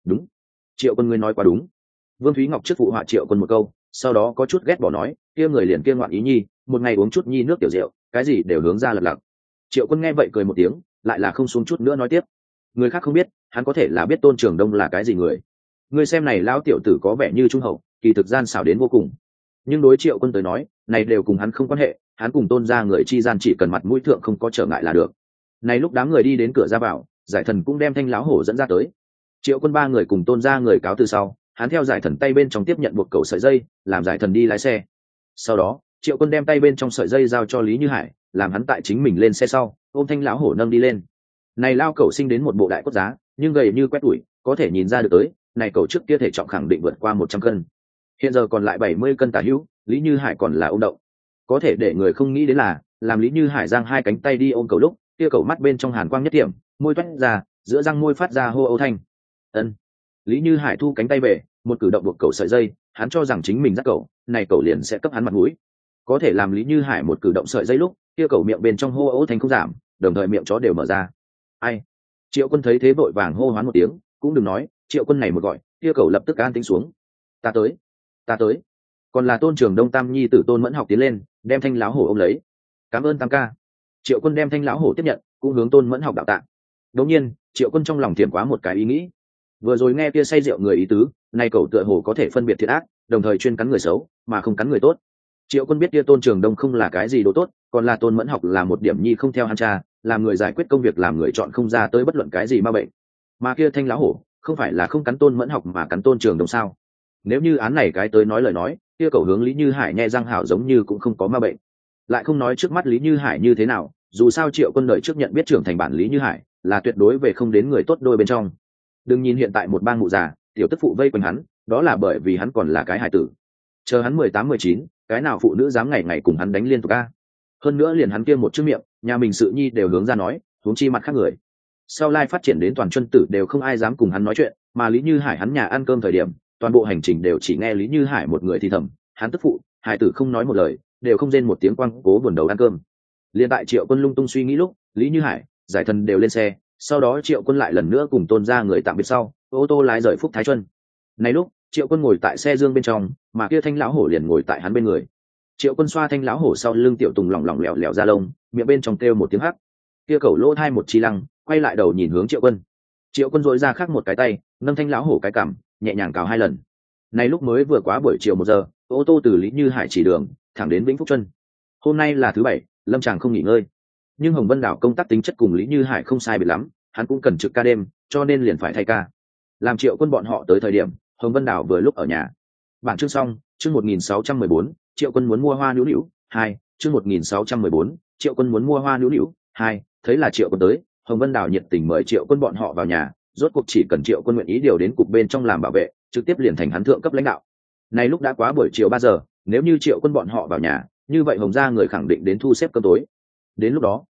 Triệu Quân ngươi nói quá đúng. Vương Thúy Ngọc trước phụ họa Triệu Quân một câu, sau đó có chút ghét bỏ nói, kia người liền kia ngoạn ý nhi, một ngày uống chút nhi nước tiểu rượu, cái gì đều hướng ra lật lặc. Triệu Quân nghe vậy cười một tiếng, lại là không xuống chút nữa nói tiếp. Người khác không biết, hắn có thể là biết Tôn Trường Đông là cái gì người. Ngươi xem này lão tiểu tử có vẻ như trung hậu, kỳ thực gian xảo đến vô cùng. Nhưng đối Triệu Quân tới nói, này đều cùng hắn không quan hệ, hắn cùng Tôn gia người chi gian chỉ cần mặt mũi thượng không có trở ngại là được. Này lúc đám người đi đến cửa ra vào, Giải Thần cũng đem Thanh lão hổ dẫn ra tới. Triệu Quân 3 người cùng Tôn gia người cáo từ sau, hắn theo Giải Thần tay bên trong tiếp nhận buộc cầu sợi dây, làm Giải Thần đi lái xe. Sau đó, Triệu Quân đem tay bên trong sợi dây giao cho Lý Như Hải, làm hắn tại chính mình lên xe sau, ôm Thanh lão hổ nâng đi lên. Này lao cẩu sinh đến một bộ đại cốt giá, nhưng gầy như quét đuổi, có thể nhìn ra được tới, này cẩu trước kia thể trọng khẳng định vượt qua 100 cân. Hiện giờ còn lại 70 cân tả hữu, Lý Như Hải còn là ôm động. Có thể để người không nghĩ đến là, làm Lý Như Hải giang 2 cánh tay đi ôm cẩu lúc, kia cẩu mắt bên trong hàn quang nhất điểm, môi toét ra, giữa răng môi phát ra hô âu thanh. Ân. Lý Như Hải thu cánh tay về, một cử động buộc cẩu sợi dây, hắn cho rằng chính mình dắt cẩu, này cẩu liền sẽ cấp hắn mặt mũi. Có thể làm Lý Như Hải một cử động sợi dây lúc, kia cẩu miệng bên trong hô âu thanh không giảm, đồng thời miệng chó đều mở ra. Ai? Triệu Quân thấy thế vội vàng hô hoán một tiếng, cũng đừng nói, Triệu Quân này một gọi, kia cẩu lập tức an tĩnh xuống. Ta tới. Còn là Tôn Trường Đông tam nhi tử Tôn Mẫn Học tiến lên, đem Thanh lão hổ ôm lấy. Cảm ơn tam ca. Triệu Quân đem Thanh lão hổ tiếp nhận, cũng hướng Tôn Mẫn Học đạo tạ. Đống nhiên, Triệu Quân trong lòng thiểm quá một cái ý nghĩ. Vừa rồi nghe kia say rượu người ý tứ, nay cẩu tựa hồ có thể phân biệt thiện ác, đồng thời chuyên cắn người xấu, mà không cắn người tốt. Triệu Quân biết kia Tôn Trường Đông không là cái gì đồ tốt, còn là Tôn Mẫn Học là một điểm nhi không theo hắn cha, làm người giải quyết công việc làm người chọn không ra tới bất luận cái gì ma bệnh. Mà kia Thanh lão hổ, không phải là không cắn Tôn Mẫn Học mà cắn Tôn Trường Đông sao? Nếu như án này cái tới nói lời nói, kia cẩu hướng Lý Như Hải nhe răng hảo giống như cũng không có ma bệnh. Lại không nói trước mắt Lý Như Hải như thế nào, dù sao Triệu Quân đời trước nhận biết trưởng thành bản Lý Như Hải, là tuyệt đối về không đến người tốt đôi bên trong. Đừng nhìn hiện tại một bang mụ già, tiểu tức phụ vây quanh hắn, đó là bởi vì hắn còn là cái hài tử. Chờ hắn 18-19, cái nào phụ nữ dám ngày ngày cùng hắn đánh liên tục a? Hơn nữa liền hắn kia một chữ miệng, nhà mình sự nhi đều hướng ra nói, huống chi mặt khác người. Sau lai phát triển đến toàn chuân tử đều không ai dám cùng hắn nói chuyện, mà Lý Như Hải hắn nhà ăn cơm thời điểm, toàn bộ hành trình đều chỉ nghe Lý Như Hải một người thì thầm, hắn tức phụ, hải tử không nói một lời, đều không rên một tiếng quăng cố buồn đầu ăn cơm. Liên tại Triệu Quân lung tung suy nghĩ lúc, Lý Như Hải, Giải Thần đều lên xe, sau đó Triệu Quân lại lần nữa cùng Tôn gia người tạm biệt sau, ô tô lái rời Phúc Thái Chuân. Này lúc, Triệu Quân ngồi tại xe dương bên trong, mà kia Thanh lão hổ liền ngồi tại hắn bên người. Triệu Quân xoa Thanh lão hổ sau lưng tiểu tùng lỏng lẻo lẻo ra lông, miệng bên trong kêu một tiếng hắc. Kia cẩu lỗ thai một chi lăng, quay lại đầu nhìn hướng Triệu Quân. Triệu Quân dội ra khác một cái tay, nâng Thanh lão hổ cái cằm, nhẹ nhàng cào 2 lần. Này lúc mới vừa quá buổi chiều 1 giờ, ô tô từ Lý Như Hải chỉ đường thẳng đến Vĩnh Phúc Chuân. Hôm nay là thứ 7, Lâm Tràng không nghỉ ngơi. Nhưng Hồng Vân Đảo công tác tính chất cùng Lý Như Hải không sai biệt lắm, hắn cũng cần trực ca đêm, cho nên liền phải thay ca. Làm Triệu Quân bọn họ tới thời điểm, Hồng Vân Đảo vừa lúc ở nhà. Bản chương xong, chương 1614, Triệu Quân muốn mua hoa nữu nữu 2, chương 1614, Triệu Quân muốn mua hoa nữu nữu 2, thấy là Triệu Quân tới, Hồng Vân Đảo nhiệt tình mời Triệu Quân bọn họ vào nhà, rốt cuộc chỉ cần Triệu Quân nguyện ý điều đến cục bên trong làm bảo vệ, trực tiếp liền thành hắn thượng cấp lãnh đạo. Này lúc đã quá buổi chiều 3 giờ, nếu như Triệu Quân bọn họ vào nhà, như vậy Hồng gia người khẳng định đến thu xếp cơm tối. Đến lúc đó,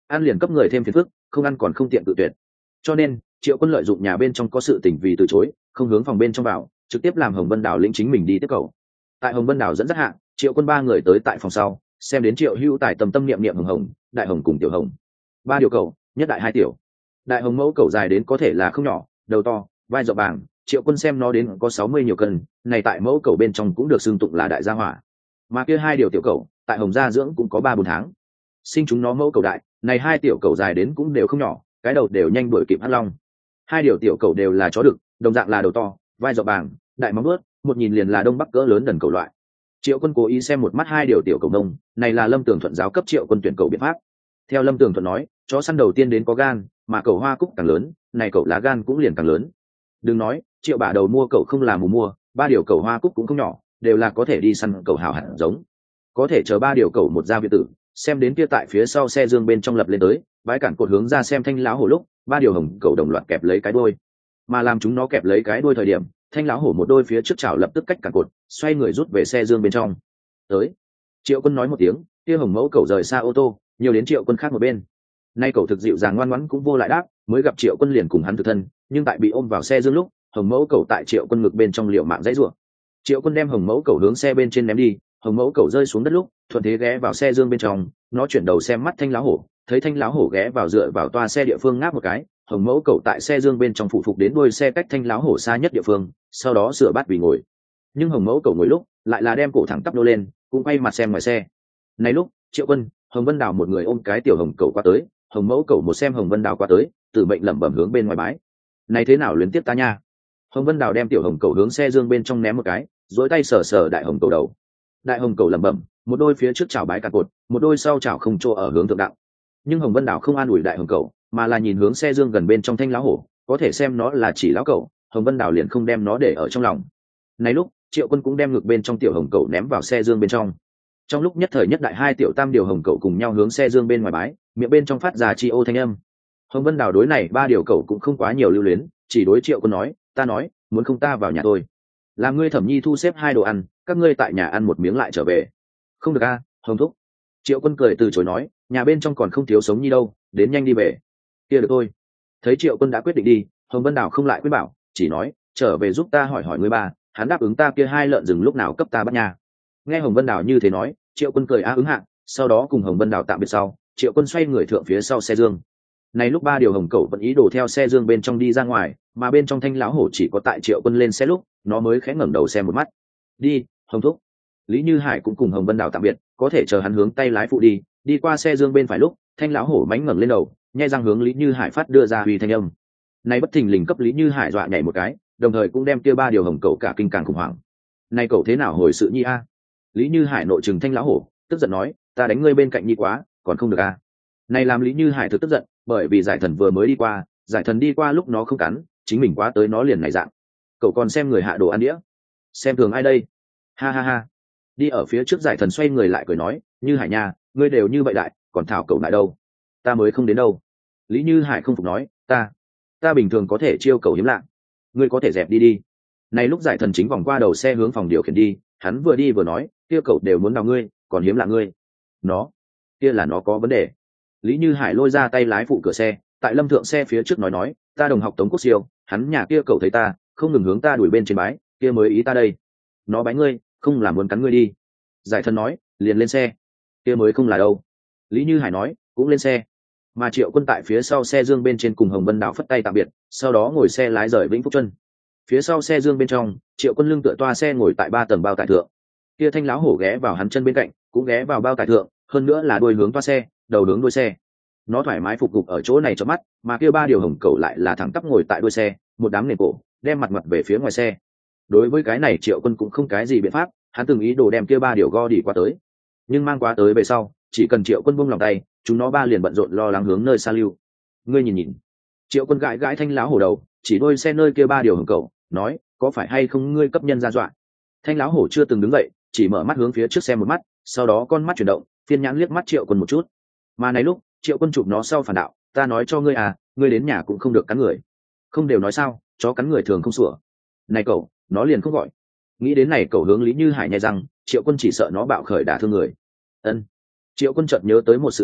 ăn liền cấp người thêm phiền phức, không ăn còn không tiện tự tuyệt. Cho nên Triệu Quân lợi dụng nhà bên trong có sự tình vì từ chối, không hướng phòng bên trong vào, trực tiếp làm Hồng Vân Đào lĩnh chính mình đi tiếp cầu. Tại Hồng Vân Đào dẫn dắt hạ, Triệu Quân ba người tới tại phòng sau, xem đến Triệu Hưu Tài tâm tâm niệm niệm hồng hồng, đại hồng cùng tiểu hồng. Ba điều cầu, nhất đại hai tiểu. Đại hồng mẫu cầu dài đến có thể là không nhỏ, đầu to, vai rộng bàng, Triệu Quân xem nó đến có 60 nhiều cân, này tại mẫu cầu bên trong cũng được xưng tụng là đại gia hỏa. Mà kia hai điều tiểu cầu, tại Hồng gia dưỡng cũng có 3-4 tháng. Sinh chúng nó mẫu cầu đại, này hai tiểu cầu dài đến cũng đều không nhỏ, cái đầu đều nhanh đuổi kịp Hắc Long. Hai điều tiểu cầu đều là chó đực, đồng dạng là đầu to, vai rộng bàng, đại móng vuốt, một nhìn liền là đông bắc cỡ lớn đần cầu loại. Triệu Quân cố ý xem một mắt hai điều tiểu cầu nông, này là Lâm Tường Thuận giáo cấp Triệu Quân tuyển cầu biện pháp. Theo Lâm Tường Thuận nói, chó săn đầu tiên đến có gan, mà cầu hoa cúc càng lớn, này cầu lá gan cũng liền càng lớn. Đừng nói, Triệu bả đầu mua cầu không là mù mua, ba điều cầu hoa cúc cũng không nhỏ, đều là có thể đi săn cầu hảo hẳn giống. Có thể chờ ba điều cầu một gia viện tử, xem đến kia tại phía sau xe dương bên trong lập lên tới, bãi cản cột hướng ra xem thanh lão hổ lúc, ba điều hồng cầu đồng loạt kẹp lấy cái đuôi. Mà làm chúng nó kẹp lấy cái đuôi thời điểm, thanh lão hổ một đôi phía trước chảo lập tức cách cản cột, xoay người rút về xe dương bên trong. Tới. Triệu Quân nói một tiếng, kia hồng mẫu cầu rời xa ô tô, nhiều đến Triệu Quân khác một bên. Nay cầu thực dịu dàng ngoan ngoãn cũng vô lại đáp, mới gặp Triệu Quân liền cùng hắn thực thân, nhưng tại bị ôm vào xe dương lúc, hồng mẫu cầu tại Triệu Quân ngực bên trong liều mạng dãy rủa. Triệu Quân đem hồng mẫu cầu hướng xe bên trên ném đi, hồng mẫu cầu rơi xuống đất lúc, thuận thế ghé vào xe dương bên trong, nó chuyển đầu xem mắt thanh lão hổ, thấy thanh lão hổ ghé vào dựa vào toa xe địa phương ngáp một cái, hồng mẫu cầu tại xe dương bên trong phụ phục đến đuôi xe cách thanh lão hổ xa nhất địa phương, sau đó sửa bát vì ngồi. Nhưng hồng mẫu cầu ngồi lúc, lại là đem cổ thẳng tắp nô lên, cũng quay mặt xem ngoài xe. Này lúc, Triệu Quân, Hồng Vân Đào một người ôm cái tiểu hồng cầu qua tới, hồng mẫu cầu một xem Hồng Vân Đào qua tới, tự mệnh lẩm bẩm hướng bên ngoài bái. Này thế nào luyến tiếp ta nha? Hồng Vân Đào đem tiểu hồng cầu hướng xe dương bên trong ném một cái, duỗi tay sờ sờ đại hồng cầu đầu. Đại hồng cầu lẩm bẩm, một đôi phía trước chảo bái cả cột, một đôi sau chảo không chỗ ở hướng thượng đạo. Nhưng Hồng Vân Đào không an ủi đại hồng cầu, mà là nhìn hướng xe dương gần bên trong thanh lão hổ, có thể xem nó là chỉ lão cầu, Hồng Vân Đào liền không đem nó để ở trong lòng. Này lúc, Triệu Quân cũng đem ngực bên trong tiểu hồng cầu ném vào xe dương bên trong. Trong lúc nhất thời nhất đại hai tiểu tam điều hồng cầu cùng nhau hướng xe dương bên ngoài bái, miệng bên trong phát ra chi ô thanh âm. Hồng Vân Đào đối này ba điều cầu cũng không quá nhiều lưu luyến, chỉ đối Triệu Quân nói, ta nói, muốn không ta vào nhà tôi, làm ngươi Thẩm Nhi thu xếp hai đồ ăn, các ngươi tại nhà ăn một miếng lại trở về. Không được a, Hồng thúc. Triệu Quân cười từ chối nói, nhà bên trong còn không thiếu sống nhi đâu, đến nhanh đi về. Kia được thôi. Thấy Triệu Quân đã quyết định đi, Hồng Vân Đào không lại quyết bảo, chỉ nói, trở về giúp ta hỏi hỏi ngươi ba, hắn đáp ứng ta kia hai lợn rừng lúc nào cấp ta bắt nhà. Nghe Hồng Vân Đào như thế nói, Triệu Quân cười ứng hạ, sau đó cùng Hồng Vân Đào tạm biệt sau, Triệu Quân xoay người thượng phía sau xe dương. Này lúc ba điều hồng cẩu vẫn ý đồ theo xe dương bên trong đi ra ngoài, mà bên trong thanh lão hổ chỉ có tại Triệu Quân lên xe lúc, nó mới khẽ ngẩng đầu xem một mắt. Đi, Hồng thúc. Lý Như Hải cũng cùng Hồng Vân Đào tạm biệt, có thể chờ hắn hướng tay lái phụ đi qua xe dương bên phải lúc, thanh lão hổ mánh ngẩng lên đầu, nhai răng hướng Lý Như Hải phát đưa ra uy thanh âm. Này bất thình lình cấp Lý Như Hải dọa nhảy một cái, đồng thời cũng đem kia ba điều hồng cẩu cả kinh càng khủng hoảng. Này cậu thế nào hồi sự nhi a? Lý Như Hải nội trừng thanh lão hổ, tức giận nói, ta đánh ngươi bên cạnh nhi quá, còn không được a? Này làm Lý Như Hải thực tức giận, bởi vì giải thần vừa mới đi qua, giải thần đi qua lúc nó không cắn, chính mình quá tới nó liền này dạng. Cậu còn xem người hạ đồ ăn đĩa, xem thường ai đây? Ha ha ha. Đi ở phía trước giải thần xoay người lại cười nói, Như Hải nha, ngươi đều như vậy đại, còn thảo cậu lại đâu? Ta mới không đến đâu. Lý Như Hải không phục nói, ta bình thường có thể chiêu cậu hiếm lạ, ngươi có thể dẹp đi. Này lúc giải thần chính vòng qua đầu xe hướng phòng điều khiển đi, hắn vừa đi vừa nói, kia cậu đều muốn đào ngươi, còn hiếm lạ ngươi. Nó, kia là nó có vấn đề. Lý Như Hải lôi ra tay lái phụ cửa xe, tại Lâm Thượng xe phía trước nói, ta đồng học Tống Quốc Siêu, hắn nhà kia cậu thấy ta, không ngừng hướng ta đuổi bên trên bái, kia mới ý ta đây. Nó bái ngươi, không là muốn cắn ngươi đi. Giải thần nói, liền lên xe. Kia mới không là đâu. Lý Như Hải nói, cũng lên xe. Mà Triệu Quân tại phía sau xe dương bên trên cùng Hồng Vân Đào phất tay tạm biệt, sau đó ngồi xe lái rời Vĩnh Phúc Chân. Phía sau xe dương bên trong, Triệu Quân lưng tựa toa xe ngồi tại 3 tầng bao tải thượng. Kia thanh láo hổ ghé vào hắn chân bên cạnh, cũng ghé vào bao tải thượng, hơn nữa là đuôi hướng toa xe, đầu hướng đuôi xe. Nó thoải mái phục gục ở chỗ này cho mắt, mà kia 3 điều hồng cẩu lại là thẳng tắp ngồi tại đuôi xe, một đám nền cổ, đem mặt về phía ngoài xe. Đối với cái này Triệu Quân cũng không cái gì biện pháp, hắn từng ý đồ đem kia 3 điều go đi qua tới, nhưng mang qua tới về sau, chỉ cần Triệu Quân buông lòng tay, chúng nó ba liền bận rộn lo lắng hướng nơi xa lưu. Ngươi nhìn, Triệu Quân gãi gãi thanh láo hổ đầu, chỉ đôi xe nơi kia 3 điều hồng cẩu, nói, có phải hay không ngươi cấp nhân ra dọa? Thanh láo hổ chưa từng đứng dậy, chỉ mở mắt hướng phía trước xe một mắt, sau đó con mắt chuyển động, phiên nhãn liếc mắt Triệu Quân một chút. Mà này lúc, Triệu Quân chụp nó sau phản đạo, ta nói cho ngươi à, ngươi đến nhà cũng không được cắn người. Không đều nói sao, chó cắn người thường không sủa. Này cậu, nó liền không gọi. Nghĩ đến này cậu hướng Lý Như Hải nhai răng, Triệu Quân chỉ sợ nó bạo khởi đả thương người. Ân. Triệu Quân chợt nhớ tới một sự tình,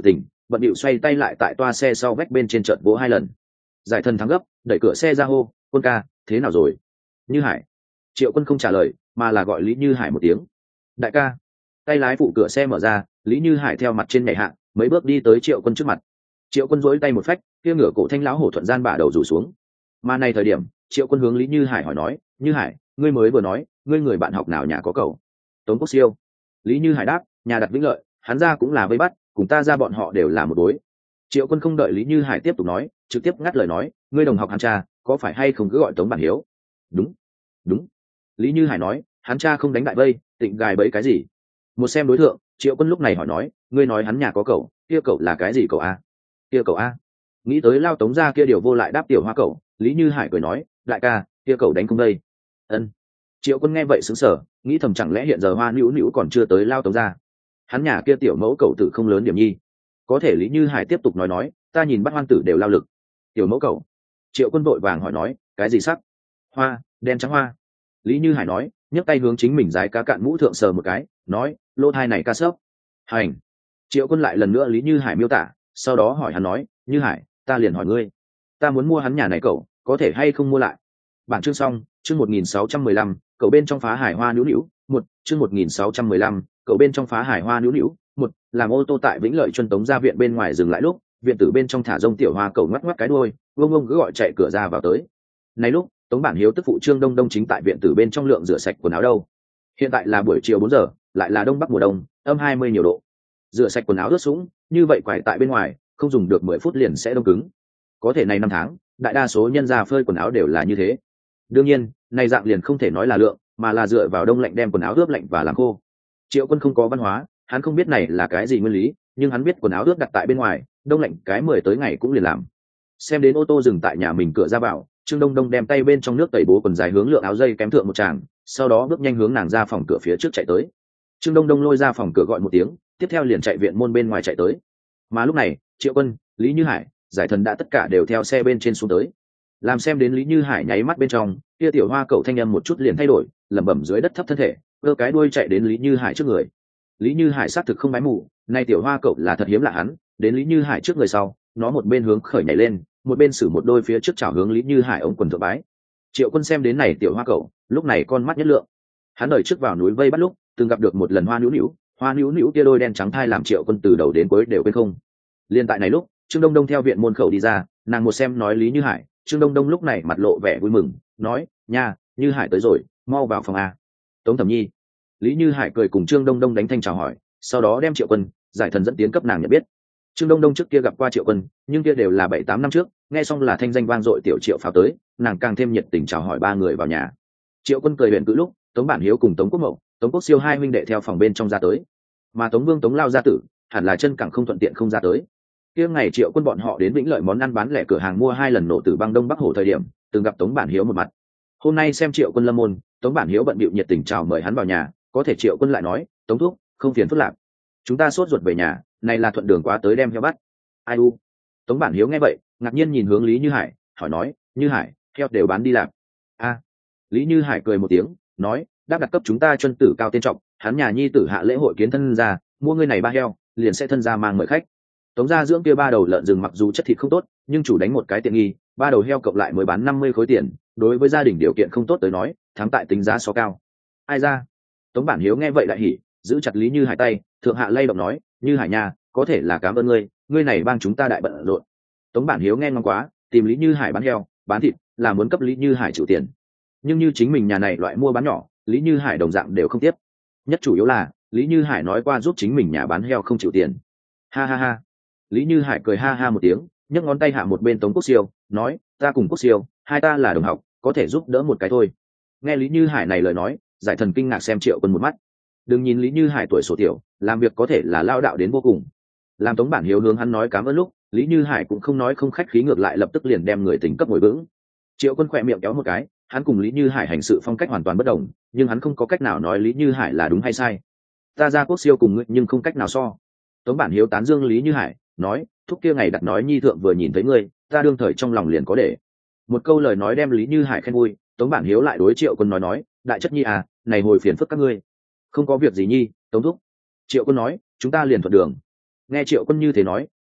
bận điệu xoay tay lại tại toa xe sau vách bên trên trận vỗ 2 lần. Giải thần thắng gấp, đẩy cửa xe ra hô, quân ca, thế nào rồi? Như Hải. Triệu Quân không trả lời, mà là gọi Lý Như Hải một tiếng. Đại ca. Tay lái phụ cửa xe mở ra, Lý Như Hải theo mặt trên nhảy hạ, mấy bước đi tới Triệu Quân trước mặt. Triệu Quân duỗi tay một phách, kia ngửa cổ thanh lão hổ thuận gian bả đầu rủ xuống. Mà này thời điểm, Triệu Quân hướng Lý Như Hải hỏi nói, Như Hải, ngươi mới vừa nói, ngươi người bạn học nào nhà có cậu? Tống Quốc Siêu. Lý Như Hải đáp, nhà đặt Vĩnh Lợi, hắn ra cũng là vây bắt, cùng ta ra bọn họ đều là một đối. Triệu Quân không đợi Lý Như Hải tiếp tục nói, trực tiếp ngắt lời nói, ngươi đồng học hắn cha, có phải hay không cứ gọi Tống Bản Hiếu? Đúng, đúng. Lý Như Hải nói, hắn cha không đánh đại vây, tịnh gài bẫy cái gì? Một xem đối tượng, Triệu Quân lúc này hỏi nói, ngươi nói hắn nhà có cậu, kia cậu là cái gì cậu a? Kia cậu a? Nghĩ tới lao Tống ra kia điều vô lại đáp tiểu hoa cậu, Lý Như Hải cười nói, đại ca, kia cậu đánh không đây? Ân. Triệu Quân nghe vậy sững sờ, nghĩ thầm chẳng lẽ hiện giờ Hoa Nữu Nữu còn chưa tới lao Tống ra? Hắn nhà kia tiểu mẫu cậu tử không lớn điểm nhi. Có thể Lý Như Hải tiếp tục nói, ta nhìn bắt hoan tử đều lao lực. Tiểu mẫu cậu. Triệu Quân vội vàng hỏi nói, cái gì sắc? Hoa, đen trắng hoa. Lý Như Hải nói, nhấc tay hướng chính mình dái cá cạn mũ thượng sờ một cái, nói, lô thai này ca sấp. Hành. Triệu Quân lại lần nữa Lý Như Hải miêu tả, sau đó hỏi hắn nói, Như Hải, ta liền hỏi ngươi, ta muốn mua hắn nhà này cậu, có thể hay không mua lại? Bản chương xong, chương 1615, cậu bên trong phá hải hoa nữu nữu, một, chương 1615, cậu bên trong phá hải hoa nữu nữu, một, làm ô tô tại Vĩnh Lợi Chuân Tống ra viện bên ngoài dừng lại lúc, viện tử bên trong thả rông tiểu hoa cậu ngoắc ngoắc cái đuôi, vông vông cứ gọi chạy cửa ra vào tới. Này lúc, Tống Bản Hiếu tức phụ Trương Đông Đông chính tại viện tử bên trong lượng rửa sạch quần áo đâu. Hiện tại là buổi chiều 4 giờ, lại là đông bắc mùa đông, âm 20 nhiều độ. Rửa sạch quần áo ướt sũng, như vậy quải tại bên ngoài, không dùng được 10 phút liền sẽ đông cứng. Có thể này 5 tháng, đại đa số nhân gia phơi quần áo đều là như thế. Đương nhiên, này dạng liền không thể nói là lượng, mà là dựa vào đông lạnh đem quần áo ướp lạnh và làm khô. Triệu Quân không có văn hóa, hắn không biết này là cái gì nguyên lý, nhưng hắn biết quần áo ướp đặt tại bên ngoài, đông lạnh cái 10 tới ngày cũng liền làm. Xem đến ô tô dừng tại nhà mình cửa ra vào, Trương Đông Đông đem tay bên trong nước tẩy bố quần dài hướng lượng áo dây kém thượng một tràng, sau đó bước nhanh hướng nàng ra phòng cửa phía trước chạy tới. Trương Đông Đông lôi ra phòng cửa gọi một tiếng, tiếp theo liền chạy viện môn bên ngoài chạy tới. Mà lúc này, Triệu Quân, Lý Như Hải, Giải Thần đã tất cả đều theo xe bên trên xuống tới. Làm xem đến Lý Như Hải nháy mắt bên trong, kia tiểu hoa cậu thanh âm một chút liền thay đổi, lẩm bẩm dưới đất thấp thân thể, cơ cái đuôi chạy đến Lý Như Hải trước người. Lý Như Hải xác thực không bái mù, nay tiểu hoa cậu là thật hiếm lạ hắn, đến Lý Như Hải trước người sau, nó một bên hướng khởi nhảy lên, một bên sử một đôi phía trước chảo hướng Lý Như Hải ống quần thượng bái. Triệu Quân xem đến này tiểu hoa cậu, lúc này con mắt nhất lượng. Hắn đời trước vào núi vây bắt lúc, từng gặp được một lần hoa nữu nữu kia đôi đen trắng thai làm Triệu Quân từ đầu đến cuối đều quên không. Liên tại này lúc, Trương Đông Đông theo viện môn khẩu đi ra, nàng một xem nói Lý Như Hải, Trương Đông Đông lúc này mặt lộ vẻ vui mừng, nói, nha, Như Hải tới rồi, mau vào phòng a. Tống Thẩm Nhi. Lý Như Hải cười cùng Trương Đông Đông đánh thanh chào hỏi, sau đó đem Triệu Quân, Giải Thần dẫn tiến cấp nàng nhận biết. Trương Đông Đông trước kia gặp qua Triệu Quân, nhưng kia đều là 7-8 năm trước, nghe xong là thanh danh vang dội tiểu Triệu pháo tới, nàng càng thêm nhiệt tình chào hỏi ba người vào nhà. Triệu Quân cười huyền cữ lúc, Tống Bản Hiếu cùng Tống Quốc Mậu, Tống Quốc Siêu hai huynh đệ theo phòng bên trong ra tới, mà Tống Vương Tống Lao gia tử, hẳn là chân càng không thuận tiện không ra tới. Kia ngày Triệu Quân bọn họ đến Vĩnh Lợi món ăn bán lẻ cửa hàng mua 2 lần nổ từ băng Đông Bắc Hồ thời điểm, từng gặp Tống Bản Hiếu một mặt. Hôm nay xem Triệu Quân lâm môn, Tống Bản Hiếu bận bịu nhiệt tình chào mời hắn vào nhà, có thể Triệu Quân lại nói, Tống thúc, không phiền phức lạc, chúng ta sốt ruột về nhà, này là thuận đường quá tới đem heo bắt. Ai u? Tống Bản Hiếu nghe vậy, ngạc nhiên nhìn hướng Lý Như Hải, hỏi nói, Như Hải, heo đều bán đi lạc? A. Lý Như Hải cười một tiếng, nói, đáp đặt cấp chúng ta Chuân tử cao tên trọng, hắn nhà nhi tử hạ lễ hội kiến thân ra, mua ngươi này 3 heo, liền sẽ thân ra mang mời khách. Tống gia dưỡng kia 3 đầu lợn rừng mặc dù chất thịt không tốt, nhưng chủ đánh một cái tiện nghi, 3 đầu heo cộng lại mới bán 50 khối tiền, đối với gia đình điều kiện không tốt tới nói, thắng tại tính giá so cao. Ai ra? Tống Bản Hiếu nghe vậy đại hỉ, giữ chặt Lý Như Hải tay, thượng hạ lay động nói, Như Hải nhà, có thể là cảm ơn ngươi này bang chúng ta đại bận rộn. Tống Bản Hiếu nghe ngon quá, tìm Lý Như Hải bán heo, bán thịt, là muốn cấp Lý Như Hải chịu tiền. Nhưng như chính mình nhà này loại mua bán nhỏ, Lý Như Hải đồng dạng đều không tiếp. Nhất chủ yếu là, Lý Như Hải nói qua giúp chính mình nhà bán heo không chịu tiền. Ha ha ha. Lý Như Hải cười ha ha một tiếng, nhấc ngón tay hạ một bên Tống Quốc Siêu, nói, ta cùng Quốc Siêu, hai ta là đồng học, có thể giúp đỡ một cái thôi. Nghe Lý Như Hải này lời nói, Giải Thần kinh ngạc xem Triệu Quân một mắt. Đừng nhìn Lý Như Hải tuổi sổ tiểu, làm việc có thể là lao đạo đến vô cùng. Làm Tống Bản Hiếu hướng hắn nói cảm ơn lúc, Lý Như Hải cũng không nói không khách khí, ngược lại lập tức liền đem người tình cấp ngồi vững. Triệu Quân khỏe miệng kéo một cái, hắn cùng Lý Như Hải hành sự phong cách hoàn toàn bất đồng, nhưng hắn không có cách nào nói Lý Như Hải là đúng hay sai. Ta ra Quốc Siêu cùng ngươi nhưng không cách nào so. Tống Bản Hiếu tán dương Lý Như Hải, nói, thúc kia ngày đặt nói nhi thượng vừa nhìn thấy ngươi, ta đương thời trong lòng liền có để. Một câu lời nói đem Lý Như Hải khen vui. Tống Bản Hiếu lại đối Triệu Quân nói, đại chất nhi à, này hồi phiền phức các ngươi. Không có việc gì nhi, Tống thúc. Triệu Quân nói, chúng ta liền thuận đường. Nghe Triệu Quân như thế nói,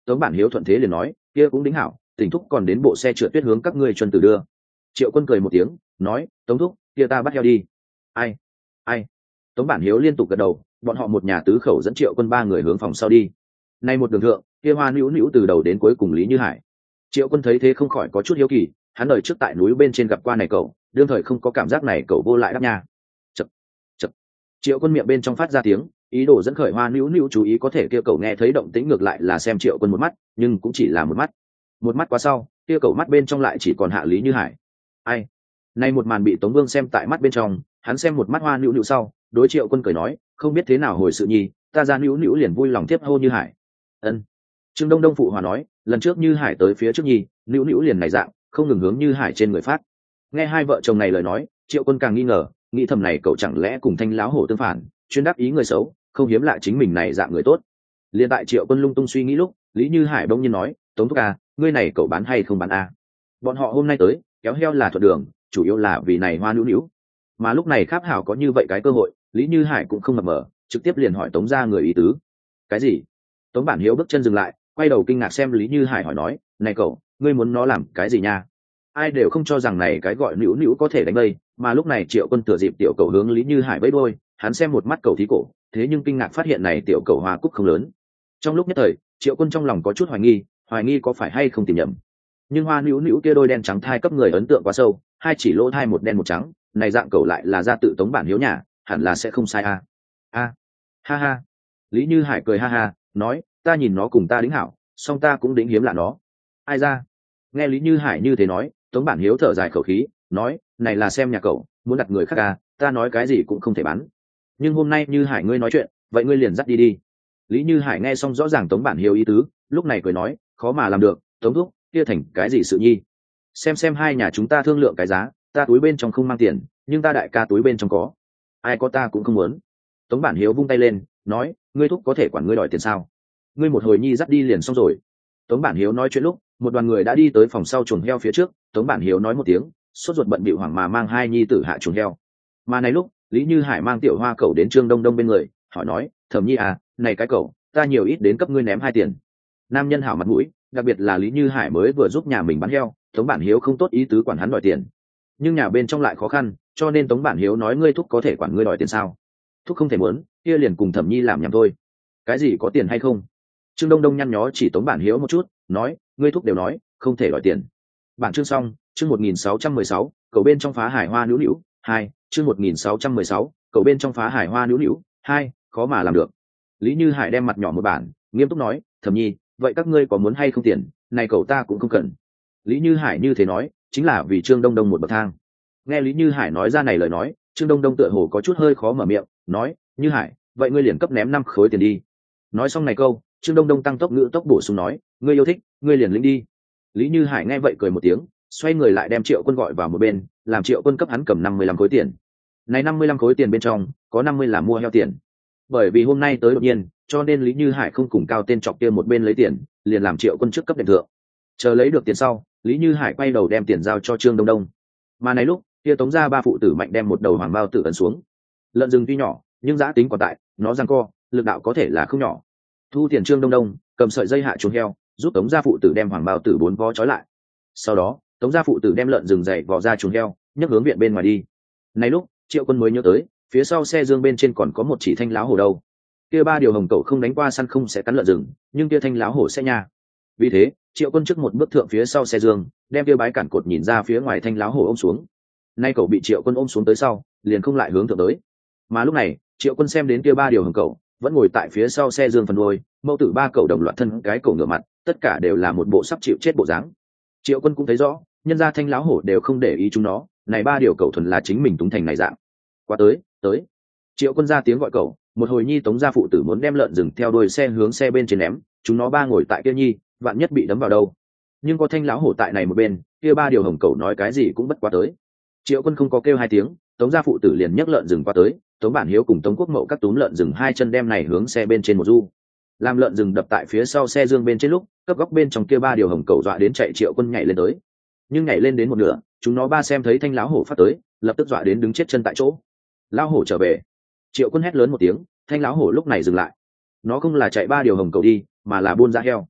Tống Bản Hiếu thuận thế liền nói, kia cũng đính hảo, Tỉnh thúc còn đến bộ xe trượt tuyết hướng các ngươi chuẩn tử đưa. Triệu Quân cười một tiếng, nói, Tống thúc, kia ta bắt heo đi. Ai? Ai? Tống Bản Hiếu liên tục gật đầu, bọn họ một nhà tứ khẩu dẫn Triệu Quân ba người hướng phòng sau đi. Nay một đường thượng, kia hoa nữu nữu từ đầu đến cuối cùng Lý Như Hải. Triệu Quân thấy thế không khỏi có chút hiếu kỳ, hắn đời trước tại núi bên trên gặp qua này cậu, đương thời không có cảm giác này cậu vô lại đáp nha. Chậc, chậc. Triệu Quân miệng bên trong phát ra tiếng, ý đồ dẫn khởi hoa nữu nữu chú ý, có thể kia cậu nghe thấy động tĩnh ngược lại là xem Triệu Quân một mắt, nhưng cũng chỉ là một mắt. Một mắt qua sau, kia cậu mắt bên trong lại chỉ còn hạ Lý Như Hải. Ai? Nay một màn bị Tống Vương xem tại mắt bên trong, hắn xem một mắt hoa nữu nữu sau, đối Triệu Quân cười nói, không biết thế nào hồi sự nhi, ta ra nữu nữu liền vui lòng tiếp hô Như Hải. Ân. Trương Đông Đông phụ hòa nói, lần trước Như Hải tới phía trước nhi, nữu nữu liền này dạng, không ngừng hướng Như Hải trên người phát. Nghe hai vợ chồng này lời nói, Triệu Quân càng nghi ngờ, nghĩ thầm này cậu chẳng lẽ cùng Thanh láo hổ tương phản, chuyên đáp ý người xấu, không hiếm lạ chính mình này dạng người tốt. Liên tại Triệu Quân lung tung suy nghĩ lúc, Lý Như Hải bỗng nhiên nói, Tống thúc à, ngươi này cậu bán hay không bán à? Bọn họ hôm nay tới, kéo heo là thuận đường, chủ yếu là vì này hoa nữu nữu. Mà lúc này Kháp Hảo có như vậy cái cơ hội, Lý Như Hải cũng không mập mờ, trực tiếp liền hỏi Tống ra người ý tứ. Cái gì? Tống Bản Hiếu bước chân dừng lại, quay đầu kinh ngạc xem Lý Như Hải hỏi nói, này cậu, ngươi muốn nó làm cái gì nha? Ai đều không cho rằng này cái gọi nữu nữu có thể đánh đây, mà lúc này Triệu Quân thừa dịp tiểu cầu hướng Lý Như Hải vẫy đôi, hắn xem một mắt cầu thí cổ, thế nhưng kinh ngạc phát hiện này tiểu cầu hoa cúc không lớn. Trong lúc nhất thời, Triệu Quân trong lòng có chút hoài nghi có phải hay không tìm nhầm. Nhưng hoa nữu nữu kia đôi đen trắng thai cấp người ấn tượng quá sâu, hai chỉ lỗ thai một đen một trắng, này dạng cầu lại là ra tự Tống Bản Hiếu nhà, hẳn là sẽ không sai a. Ha ha. Lý Như Hải cười ha ha, nói, ta nhìn nó cùng ta đính hảo, song ta cũng đính hiếm lạ nó. Ai ra? Nghe Lý Như Hải như thế nói, Tống Bản Hiếu thở dài khẩu khí, nói, này là xem nhà cậu, muốn đặt người khác à, ta nói cái gì cũng không thể bán. Nhưng hôm nay Như Hải ngươi nói chuyện, vậy ngươi liền dắt đi đi. Lý Như Hải nghe xong rõ ràng Tống Bản Hiếu ý tứ, lúc này cười nói, khó mà làm được, Tống thúc, kia thành cái gì sự nhi? Xem hai nhà chúng ta thương lượng cái giá, ta túi bên trong không mang tiền, nhưng ta đại ca túi bên trong có. Ai có ta cũng không muốn. Tống Bản Hiếu vung tay lên, nói, ngươi thúc có thể quản ngươi đòi tiền sao? Ngươi một hồi nhi dắt đi liền xong rồi. Tống Bản Hiếu nói chuyện lúc, một đoàn người đã đi tới phòng sau chuồng heo phía trước, Tống Bản Hiếu nói một tiếng, sốt ruột bận bịu hoảng mà mang hai nhi tử hạ chuồng heo. Mà này lúc, Lý Như Hải mang tiểu hoa cẩu đến Trương Đông Đông bên người, hỏi nói, Thẩm nhi à, này cái cẩu, ta nhiều ít đến cấp ngươi ném 2 tiền. Nam nhân hảo mặt mũi, đặc biệt là Lý Như Hải mới vừa giúp nhà mình bán heo, Tống Bản Hiếu không tốt ý tứ quản hắn đòi tiền. Nhưng nhà bên trong lại khó khăn, cho nên Tống Bản Hiếu nói ngươi thúc có thể quản ngươi đòi tiền sao? Thúc không thể muốn, kia liền cùng Thẩm nhi làm nhầm thôi. Cái gì có tiền hay không? Trương Đông Đông nhăn nhó chỉ Tống Bản Hiếu một chút, nói, ngươi thúc đều nói, không thể đòi tiền. Bản chương xong, chương 1616, cậu bên trong phá hải hoa nữu nữu, 2, chương 1616, cậu bên trong phá hải hoa nữu nữu, 2, khó mà làm được. Lý Như Hải đem mặt nhỏ một bản, nghiêm túc nói, Thẩm nhi, vậy các ngươi có muốn hay không tiền, này cậu ta cũng không cần. Lý Như Hải như thế nói, chính là vì Trương Đông Đông một bậc thang. Nghe Lý Như Hải nói ra này lời nói, Trương Đông Đông tựa hồ có chút hơi khó mở miệng, nói, Như Hải, vậy ngươi liền cấp ném 5 khối tiền đi. Nói xong này câu, Trương Đông Đông tăng tốc ngữ tốc bổ sung nói, ngươi yêu thích, ngươi liền lĩnh đi. Lý Như Hải nghe vậy cười một tiếng, xoay người lại đem Triệu Quân gọi vào một bên, làm Triệu Quân cấp hắn cầm 55 khối tiền. Này 55 khối tiền bên trong, có 50 là mua heo tiền. Bởi vì hôm nay tới đột nhiên, cho nên Lý Như Hải không cùng cao tên chọc kia một bên lấy tiền, liền làm Triệu Quân trước cấp đền thượng. Chờ lấy được tiền sau, Lý Như Hải quay đầu đem tiền giao cho Trương Đông Đông. Mà này lúc, kia Tống gia ba phụ tử mạnh đem một đầu hoàng bao tử ấn xuống. Lợn rừng tuy nhỏ, nhưng giá tính còn tại, nó giằng co, lực đạo có thể là không nhỏ. Thu tiền Trương Đông Đông cầm sợi dây hạ chuồng heo, giúp Tống gia phụ tử đem hoàng bao tử 4 vó trói lại. Sau đó, Tống gia phụ tử đem lợn rừng dày vò ra chuồng heo, nhấc hướng viện bên ngoài đi. Này lúc, Triệu Quân mới nhớ tới, phía sau xe dương bên trên còn có một chỉ thanh láo hổ đâu. Kia 3 điều hồng cẩu không đánh qua săn không sẽ cắn lợn rừng, nhưng kia thanh láo hổ sẽ nha. Vì thế, Triệu Quân trước một bước thượng phía sau xe dương, đem kia bái cản cột nhìn ra phía ngoài thanh láo hổ ôm xuống. Nay cậu bị Triệu Quân ôm xuống tới sau, liền không lại hướng thượng tới. Mà lúc này, Triệu Quân xem đến kia 3 điều hồng cẩu vẫn ngồi tại phía sau xe dương phần đuôi, mẫu tử 3 cậu đồng loạt thân cái cổ ngửa mặt, tất cả đều là một bộ sắp chịu chết bộ dáng. Triệu Quân cũng thấy rõ, nhân gia thanh láo hổ đều không để ý chúng nó, này 3 điều cậu thuần là chính mình túng thành này dạng. Qua tới. Triệu Quân ra tiếng gọi cậu, một hồi nhi Tống gia phụ tử muốn đem lợn rừng theo đuôi xe hướng xe bên trên ném, chúng nó 3 ngồi tại kia nhi, vạn nhất bị đấm vào đâu. Nhưng có thanh láo hổ tại này một bên, kia 3 điều hồng cẩu nói cái gì cũng bất quá tới. Triệu Quân không có kêu 2 tiếng, Tống gia phụ tử liền nhấc lợn rừng qua tới, Tống Bản Hiếu cùng Tống Quốc Mậu cắt túm lợn rừng 2 chân đem này hướng xe bên trên một du. Làm lợn rừng đập tại phía sau xe dương bên trên lúc, cấp góc bên trong kia 3 điều hồng cẩu dọa đến chạy Triệu Quân nhảy lên tới. Nhưng nhảy lên đến một nửa, chúng nó 3 xem thấy thanh láo hổ phát tới, lập tức dọa đến đứng chết chân tại chỗ. Lao hổ trở về. Triệu Quân hét lớn một tiếng, thanh láo hổ lúc này dừng lại. Nó không là chạy 3 điều hồng cẩu đi, mà là buôn ra heo.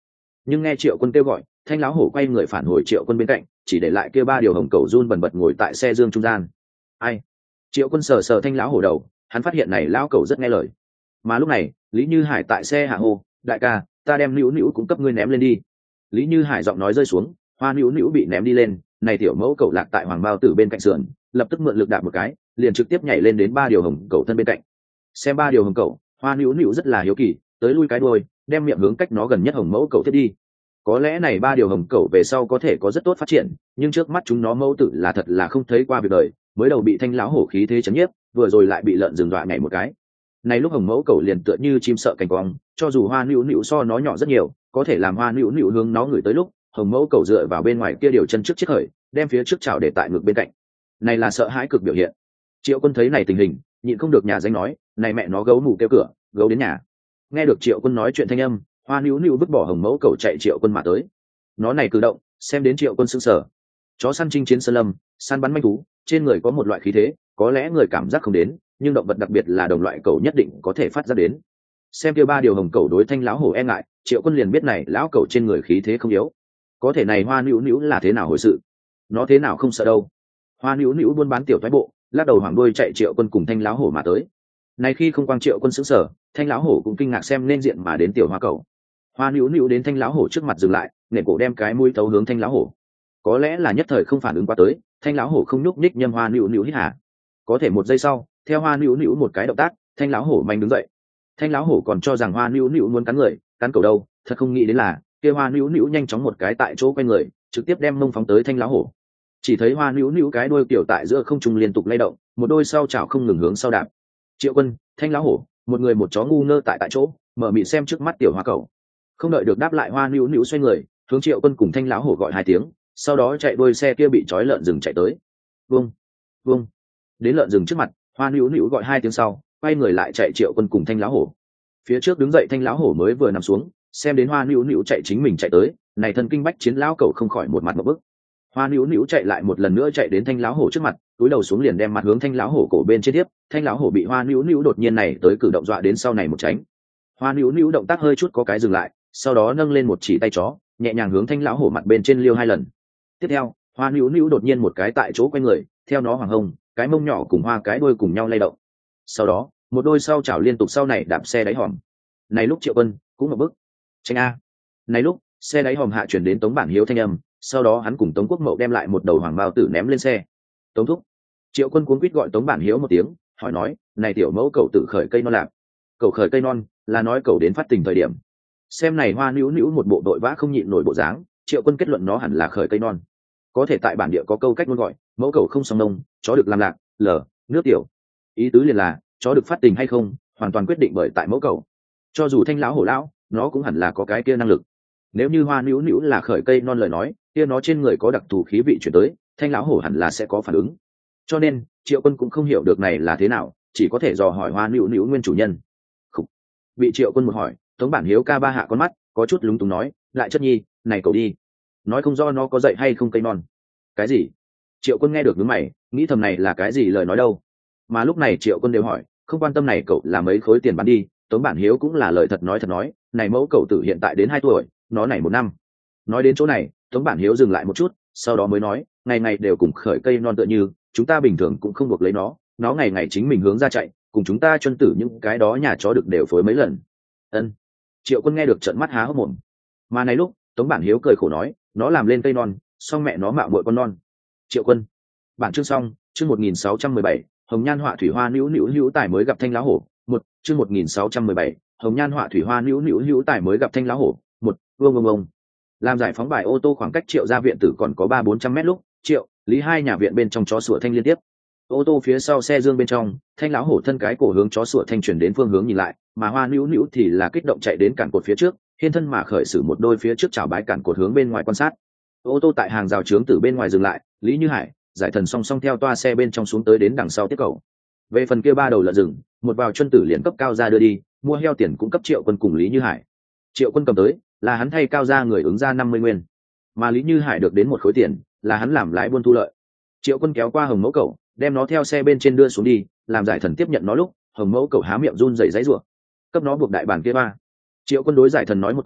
Nhưng nghe Triệu Quân kêu gọi, Thanh lão hổ quay người phản hồi Triệu Quân bên cạnh, chỉ để lại kia ba điều hồng cầu run bần bật ngồi tại xe dương trung gian. Ai? Triệu Quân sờ sờ Thanh lão hổ đầu, hắn phát hiện này lão cầu rất nghe lời. Mà lúc này, Lý Như Hải tại xe hạ hô, đại ca, ta đem nữu nữu cũng cấp ngươi ném lên đi. Lý Như Hải giọng nói rơi xuống, hoa nữu nữu bị ném đi lên, này tiểu mẫu cầu lạc tại hoàng bao tử bên cạnh sườn, lập tức mượn lực đạp một cái, liền trực tiếp nhảy lên đến ba điều hồng cầu thân bên cạnh. Xem ba điều hồng cầu, hoa nữu nữu rất là hiếu kỳ, tới lui cái đuôi, đem miệng hướng cách nó gần nhất hồng mẫu cầu tiếp đi. Có lẽ này ba điều hồng cầu về sau có thể có rất tốt phát triển, nhưng trước mắt chúng nó mẫu tử là thật là không thấy qua việc đời, mới đầu bị Thanh lão hổ khí thế chấn nhiếp, vừa rồi lại bị lợn rừng dọa nhảy một cái. Này lúc hồng mẫu cầu liền tựa như chim sợ cành cong, cho dù hoa nữu nữu so nó nhỏ rất nhiều, có thể làm hoa nữu nữu hướng nó gửi tới lúc, hồng mẫu cầu dựa vào bên ngoài kia điều chân trước chiếc khởi, đem phía trước chảo để tại ngực bên cạnh. Này là sợ hãi cực biểu hiện. Triệu Quân thấy này tình hình, nhịn không được nhà danh nói, này mẹ nó gấu mù kêu cửa, gấu đến nhà. Nghe được Triệu Quân nói chuyện thanh âm, hoa nữu nữu vứt bỏ hồng mẫu cầu chạy Triệu Quân mà tới. Nó này cử động, xem đến Triệu Quân sững sờ. Chó săn chinh chiến sơn lâm, săn bắn manh thú, trên người có một loại khí thế, có lẽ người cảm giác không đến, nhưng động vật đặc biệt là đồng loại cầu nhất định có thể phát ra đến. Xem kia ba điều hồng cầu đối Thanh lão hổ e ngại, Triệu Quân liền biết này lão cầu trên người khí thế không yếu. Có thể này hoa nữu nữu là thế nào hồi sự? Nó thế nào không sợ đâu? Hoa nữu nữu buôn bán tiểu thoái bộ, lắc đầu hoảng đuôi chạy Triệu Quân cùng Thanh lão hổ mà tới. Này khi không quang Triệu Quân sững sờ, Thanh lão hổ cũng kinh ngạc xem nên diện mà đến tiểu hoa cầu. Hoa nữu nữu đến Thanh lão hổ trước mặt dừng lại, nể cổ đem cái mũi thấu hướng Thanh lão hổ. Có lẽ là nhất thời không phản ứng qua tới, Thanh lão hổ không nhúc nhích nhâm hoa nữu nữu hít hà. Có thể một giây sau, theo hoa nữu nữu một cái động tác, Thanh lão hổ manh đứng dậy. Thanh lão hổ còn cho rằng hoa nữu nữu muốn cắn người, cắn cầu đâu, thật không nghĩ đến là kia hoa nữu nữu nhanh chóng một cái tại chỗ quay người, trực tiếp đem mông phóng tới Thanh lão hổ. Chỉ thấy hoa nữu nữu cái đuôi kiểu tại giữa không trung liên tục lay động, một đôi sau chảo không ngừng hướng sau đạp. Triệu Quân, Thanh lão hổ, một người một chó ngu ngơ tại chỗ, mở mịt xem trước mắt tiểu hoa cầu. Không đợi được đáp lại, hoa nữu nữu xoay người, hướng Triệu Quân cùng Thanh lão hổ gọi hai tiếng, sau đó chạy đuôi xe kia bị trói lợn rừng chạy tới. Vung, vung. Đến lợn rừng trước mặt, hoa nữu nữu gọi hai tiếng sau, quay người lại chạy Triệu Quân cùng Thanh lão hổ. Phía trước đứng dậy Thanh lão hổ mới vừa nằm xuống, xem đến hoa nữu nữu chạy chính mình chạy tới, này thần kinh bách chiến lão cẩu không khỏi một mặt một bức. Hoa nữu nữu chạy lại một lần nữa chạy đến Thanh lão hổ trước mặt, cúi đầu xuống liền đem mặt hướng Thanh lão hổ cổ bên trên tiếp. Thanh lão hổ bị hoa nữu nữu đột nhiên này tới cử động dọa đến sau này một tránh. Hoa nữu nữu động tác hơi chút có cái dừng lại, sau đó nâng lên một chỉ tay chó, nhẹ nhàng hướng Thanh lão hổ mặt bên trên liêu hai lần. Tiếp theo, hoa nữu nữu đột nhiên một cái tại chỗ quay người, theo nó hoàng hông, cái mông nhỏ cùng hoa cái đuôi cùng nhau lay động. Sau đó, một đôi sau chảo liên tục sau này đạp xe đáy hòm. Này lúc Triệu Quân cũng một bước tranh a. Này lúc xe đáy hòm hạ chuyển đến Tống Bản Hiếu thanh âm, sau đó hắn cùng Tống Quốc Mậu đem lại một đầu hoàng bao tử ném lên xe. Tống thúc. Triệu Quân cuống quýt gọi Tống Bản Hiếu một tiếng, hỏi nói, này tiểu mẫu cậu tự khởi cây non lạc. Cậu khởi cây non là nói cậu đến phát tình thời điểm. Xem này hoa nữu nữu một bộ đội vã không nhịn nổi bộ dáng, Triệu Quân kết luận nó hẳn là khởi cây non. Có thể tại bản địa có câu cách ngôn gọi, mẫu cậu không song nông, chó được làm lạc, lờ nước tiểu. Ý tứ liền là chó được phát tình hay không hoàn toàn quyết định bởi tại mẫu cậu. Cho dù Thanh lão hổ lão, nó cũng hẳn là có cái kia năng lực. Nếu như hoa nữu nữu là khởi cây non lời nói, kia nó trên người có đặc thù khí vị chuyển tới, Thanh lão hổ hẳn là sẽ có phản ứng. Cho nên Triệu Quân cũng không hiểu được này là thế nào, chỉ có thể dò hỏi hoa nữu nữu nguyên chủ nhân. Bị Triệu Quân một hỏi, Tống Bản Hiếu ca ba hạ con mắt, có chút lúng túng nói, lại chất nhi, này cậu đi, nói không do nó có dậy hay không cây non. Cái gì? Triệu Quân nghe được nhướng mày, nghĩ thầm này là cái gì lời nói đâu. Mà lúc này Triệu Quân đều hỏi, không quan tâm này cậu là mấy khối tiền bán đi. Tống Bản Hiếu cũng là lời thật nói, này mẫu cậu tử hiện tại đến 2 tuổi, nó này 1 năm. Nói đến chỗ này, Tống Bản Hiếu dừng lại một chút, sau đó mới nói, ngày ngày đều cùng khởi cây non tựa như, chúng ta bình thường cũng không buộc lấy nó ngày ngày chính mình hướng ra chạy, cùng chúng ta chuân tử những cái đó nhà chó được đều phối mấy lần. Ân. Triệu Quân nghe được trợn mắt há hốc mồm. Mà này lúc, Tống Bản Hiếu cười khổ nói, nó làm lên cây non, xong mẹ nó mạo muội con non. Triệu Quân. Bản chương xong, chương 1617, hồng nhan họa thủy hoa nữu nữu hữu tài mới gặp Thanh lão hổ. Chương 1617, hồng nhan họa thủy hoa nữu nữu hữu tài mới gặp Thanh lão hổ. Vương. Làm giải phóng bài ô tô khoảng cách Triệu gia viện tử còn có 300-400 mét lúc, Triệu, Lý hai nhà viện bên trong chó sủa thanh liên tiếp. Ô tô phía sau xe dương bên trong, Thanh lão hổ thân cái cổ hướng chó sủa thanh chuyển đến phương hướng nhìn lại, mà hoa nữu nữu thì là kích động chạy đến cản cột phía trước, hiên thân mà khởi sử một đôi phía trước chảo bái cản cột hướng bên ngoài quan sát. Ô tô tại hàng rào trướng từ bên ngoài dừng lại, Lý Như Hải, Giải Thần song song theo toa xe bên trong xuống tới đến đằng sau tiếp cầu. Về phần kia 3 đầu lợn rừng, một vào chuân tử liền cấp cao ra đưa đi, mua heo tiền cũng cấp Triệu Quân cùng Lý Như Hải. Triệu Quân cầm tới, là hắn thay cao ra người ứng ra 50 nguyên, mà Lý Như Hải được đến 1 khối tiền, là hắn làm lái buôn thu lợi. Triệu Quân kéo qua hồng mẫu cẩu, đem nó theo xe bên trên đưa xuống đi, làm Giải Thần tiếp nhận nó lúc, hồng mẫu cẩu há miệng run rẩy giãy giụa. Cấp nó buộc đại bản kia ba. Triệu Quân đối Giải Thần nói một câu,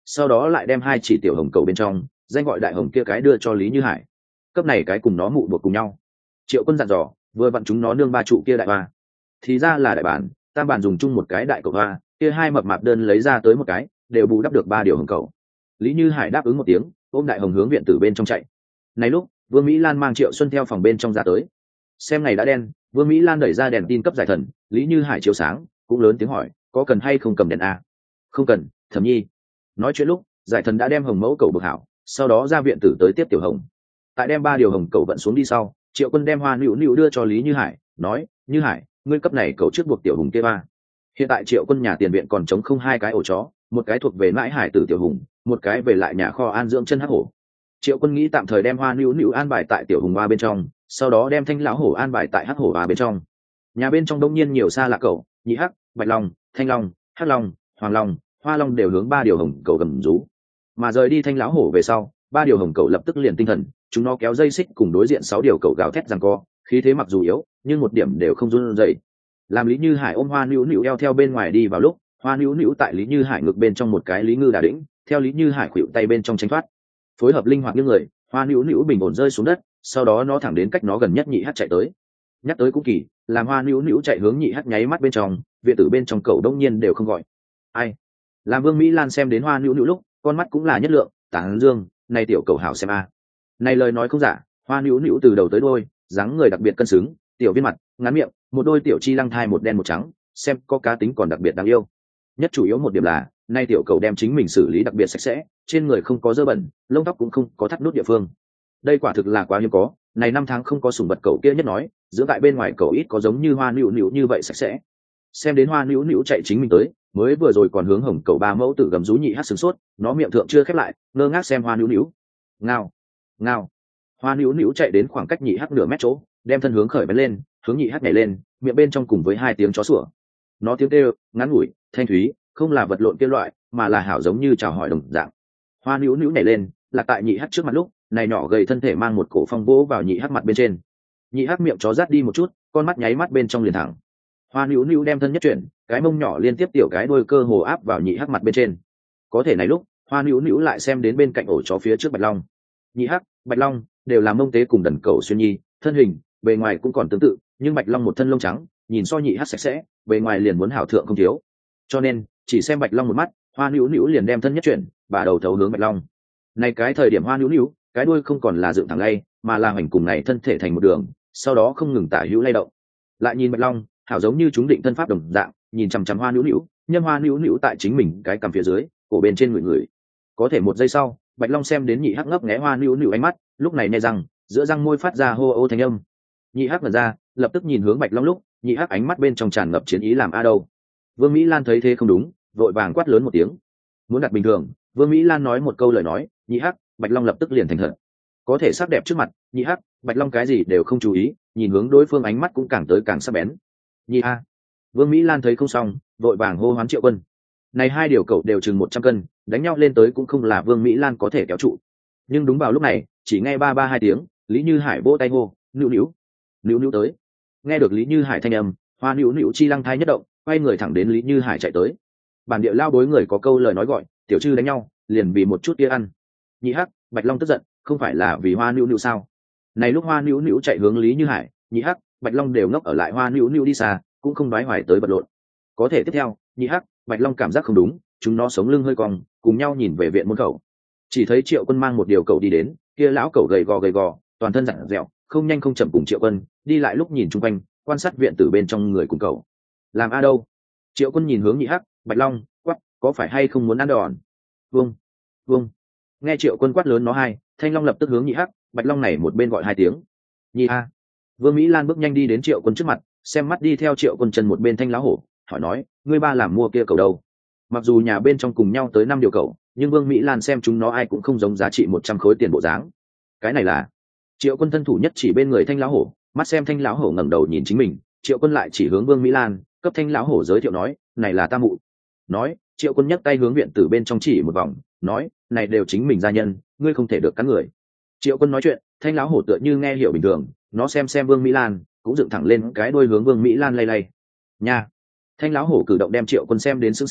sau đó lại đem hai chỉ tiểu hồng cầu bên trong danh gọi đại hồng kia cái đưa cho Lý Như Hải. Cấp này cái cùng nó mụ buộc cùng nhau. Triệu Quân dặn dò, vừa vặn chúng nó nương ba trụ kia đại hoa. Thì ra là đại bản, tam bản dùng chung một cái đại cầu hoa, kia hai mập mạp đơn lấy ra tới một cái, đều bù đắp được ba điều hồng cầu. Lý Như Hải đáp ứng một tiếng, ôm đại hồng hướng viện tử bên trong chạy. Này lúc, Vương Mỹ Lan mang Triệu Xuân theo phòng bên trong ra tới. Xem ngày đã đen, Vương Mỹ Lan đẩy ra đèn tin cấp giải thần, Lý Như Hải chiếu sáng, cũng lớn tiếng hỏi, có cần hay không cầm đèn a? Không cần, Thẩm Nhi. Nói chuyện lúc, giải thần đã đem hồng mẫu cầu bực hảo, sau đó ra viện tử tới tiếp tiểu hồng. Tại đem ba điều hồng cầu vận xuống đi sau, Triệu Quân đem hoa nữu nữu đưa cho Lý Như Hải, nói, Như Hải, ngươi cấp này cầu trước buộc tiểu hùng kia ba. Hiện tại Triệu Quân nhà tiền viện còn trống không hai cái ổ chó, một cái thuộc về mãi hải tử tiểu hùng, một cái về lại nhà kho an dưỡng chân hắc hổ. Triệu Quân nghĩ tạm thời đem hoa nữu nữu an bài tại tiểu hùng ba bên trong, sau đó đem thanh lão hổ an bài tại hắc hổ ba bên trong. Nhà bên trong đông nhiên nhiều xa lạ cậu, nhị hắc, bạch long, thanh long, hắc long, hoàng long, hoa long đều hướng ba điều hồng cầu gầm rú. Mà rời đi thanh lão hổ về sau, ba điều hồng cầu lập tức liền tinh thần, chúng nó kéo dây xích cùng đối diện 6 điều cầu gào thét giằng co, khí thế mặc dù yếu, nhưng một điểm đều không run rẩy. Làm Lý Như Hải ôm hoa nữu nữu eo theo bên ngoài đi vào lúc, hoa nữu nữu tại Lý Như Hải ngực bên trong một cái lý ngư đà đĩnh, theo Lý Như Hải khuỵu tay bên trong tránh thoát, phối hợp linh hoạt như người, hoa nữu nữu bình ổn rơi xuống đất, sau đó nó thẳng đến cách nó gần nhất nhị hắc chạy tới. Nhắc tới cũng kỳ, làm hoa nữu nữu chạy hướng nhị hắc nháy mắt bên trong, viện tử bên trong cậu đông nhiên đều không gọi. Ai? Làm Vương Mỹ Lan xem đến hoa nữu nữu lúc, con mắt cũng là nhất lượng, tán dương, này tiểu cầu hảo xem a. Này lời nói không giả, hoa nữu nữu từ đầu tới đuôi, dáng người đặc biệt cân xứng, tiểu viên mặt, ngắn miệng, một đôi tiểu chi lăng thai một đen một trắng, xem có cá tính còn đặc biệt đáng yêu. Nhất chủ yếu một điểm là, nay tiểu cầu đem chính mình xử lý đặc biệt sạch sẽ, trên người không có dơ bẩn, lông tóc cũng không có thắt nút địa phương. Đây quả thực là quá hiếm có, này 5 tháng không có sủng vật cậu kia nhất nói, giữa tại bên ngoài cậu ít có giống như hoa nữu nữu như vậy sạch sẽ. Xem đến hoa nữu nữu chạy chính mình tới, mới vừa rồi còn hướng hồng cậu ba mẫu tự gầm rú nhị hát sửng sốt, nó miệng thượng chưa khép lại, ngơ ngác xem hoa nữu nữu. Ngao, ngao. Hoa nữu nữu chạy đến khoảng cách nhị hắc nửa mét chỗ, đem thân hướng khởi bén lên, hướng nhị hắc nhảy lên, miệng bên trong cùng với 2 tiếng chó sủa. Nó tiếng kêu ngắn ngủi, thanh thúy, không là vật lộn kia loại, mà là hảo giống như chào hỏi đồng dạng. Hoa nữu nữu nhảy lên, là tại nhị hắc trước mặt lúc, này nhỏ gầy thân thể mang một cổ phong vỗ vào nhị hắc mặt bên trên. Nhị hắc miệng chó rát đi một chút, con mắt nháy mắt bên trong liền thẳng. Hoa nữu nữu đem thân nhất chuyển, cái mông nhỏ liên tiếp tiểu cái đuôi cơ hồ áp vào nhị hắc mặt bên trên. Có thể này lúc, hoa nữu nữu lại xem đến bên cạnh ổ chó phía trước bạch long. Nhị hắc, bạch long đều là mông tế cùng đần cầu xuyên nhi, thân hình bề ngoài cũng còn tương tự, nhưng bạch long một thân lông trắng, nhìn so nhị hắc sạch sẽ, bề ngoài liền muốn hảo thượng không thiếu. Cho nên chỉ xem bạch long một mắt, hoa nữu nữu liền đem thân nhất chuyển, bà đầu thấu hướng bạch long. Này cái thời điểm hoa nữu nữu, cái đuôi không còn là dựng thẳng lay, mà là hoành cùng này thân thể thành một đường, sau đó không ngừng tả hữu lay động. Lại nhìn bạch long, hảo giống như chúng định thân pháp đồng dạng, nhìn chằm chằm hoa nữu nữu, nhân hoa nữu nữu tại chính mình cái cằm phía dưới, cổ bên trên người người. Có thể một giây sau, bạch long xem đến nhị hắc ngấp nghé hoa nữu nữu ánh mắt, lúc này nhai răng, giữa răng môi phát ra hô ô thanh âm. Nhị hắc ngẩn ra, lập tức nhìn hướng bạch long lúc, nhị hắc ánh mắt bên trong tràn ngập chiến ý làm a đâu. Vương Mỹ Lan thấy thế không đúng, vội vàng quát lớn một tiếng. Muốn đặt bình thường, Vương Mỹ Lan nói một câu lời nói, nhị hắc, bạch long lập tức liền thành thật. Có thể sắc đẹp trước mặt, nhị hắc, bạch long cái gì đều không chú ý, nhìn hướng đối phương ánh mắt cũng càng tới càng sắc bén. Nhị a. Vương Mỹ Lan thấy không xong, vội vàng hô hoán Triệu Quân. Này 2 điều cậu đều chừng 100 cân, đánh nhau lên tới cũng không là Vương Mỹ Lan có thể kéo trụ. Nhưng đúng vào lúc này, chỉ nghe ba ba 2 tiếng, Lý Như Hải vỗ tay hô, nữu nữu, nữu nữu tới. Nghe được Lý Như Hải thanh âm, hoa nữu nữu chi lăng thai nhất động, quay người thẳng đến Lý Như Hải chạy tới. Bản địa lao đối người có câu lời nói gọi, tiểu chư đánh nhau, liền vì một chút kia ăn. Nhị hắc, bạch long tức giận, không phải là vì hoa nữu nữu sao? Này lúc hoa nữu nữu chạy hướng Lý Như Hải, nhị hắc, bạch long đều ngốc ở lại hoa nữu nữu đi xa, cũng không đoái hoài tới bật lộn. Có thể tiếp theo, nhị hắc, bạch long cảm giác không đúng, chúng nó sống lưng hơi cong, cùng nhau nhìn về viện môn khẩu. Chỉ thấy Triệu Quân mang một điều cậu đi đến, kia lão cậu gầy gò, toàn thân rặn dẹo, không nhanh không chậm cùng Triệu Quân đi lại lúc nhìn chung quanh, quan sát viện tử bên trong người cùng cậu. Làm a đâu? Triệu Quân nhìn hướng nhị hắc, bạch long, quát, có phải hay không muốn ăn đòn? Vâng, vâng. Nghe Triệu Quân quát lớn nó hai, thanh long lập tức hướng nhị hắc, bạch long này một bên gọi 2 tiếng. Nhị a. Vương Mỹ Lan bước nhanh đi đến Triệu Quân trước mặt, xem mắt đi theo Triệu Quân chân một bên thanh lão hổ, hỏi nói, ngươi ba làm mua kia cầu đâu? Mặc dù nhà bên trong cùng nhau tới 5 điều cậu, nhưng Vương Mỹ Lan xem chúng nó ai cũng không giống giá trị 100 khối tiền bộ dáng. Cái này là Triệu Quân thân thủ nhất chỉ bên người thanh lão hổ, mắt xem thanh lão hổ ngẩng đầu nhìn chính mình, Triệu Quân lại chỉ hướng Vương Mỹ Lan, cấp thanh lão hổ giới thiệu nói, này là ta mụ. Nói, Triệu Quân nhấc tay hướng viện tử bên trong chỉ một vòng, nói, này đều chính mình gia nhân, ngươi không thể được cắn người. Triệu Quân nói chuyện, thanh lão hổ tựa như nghe hiểu bình thường, nó xem Vương Mỹ Lan, cũng dựng thẳng lên cái đuôi hướng Vương Mỹ Lan lay lay. Nha. Thanh lão hổ cử động đem Triệu Quân xem đến sững sờ,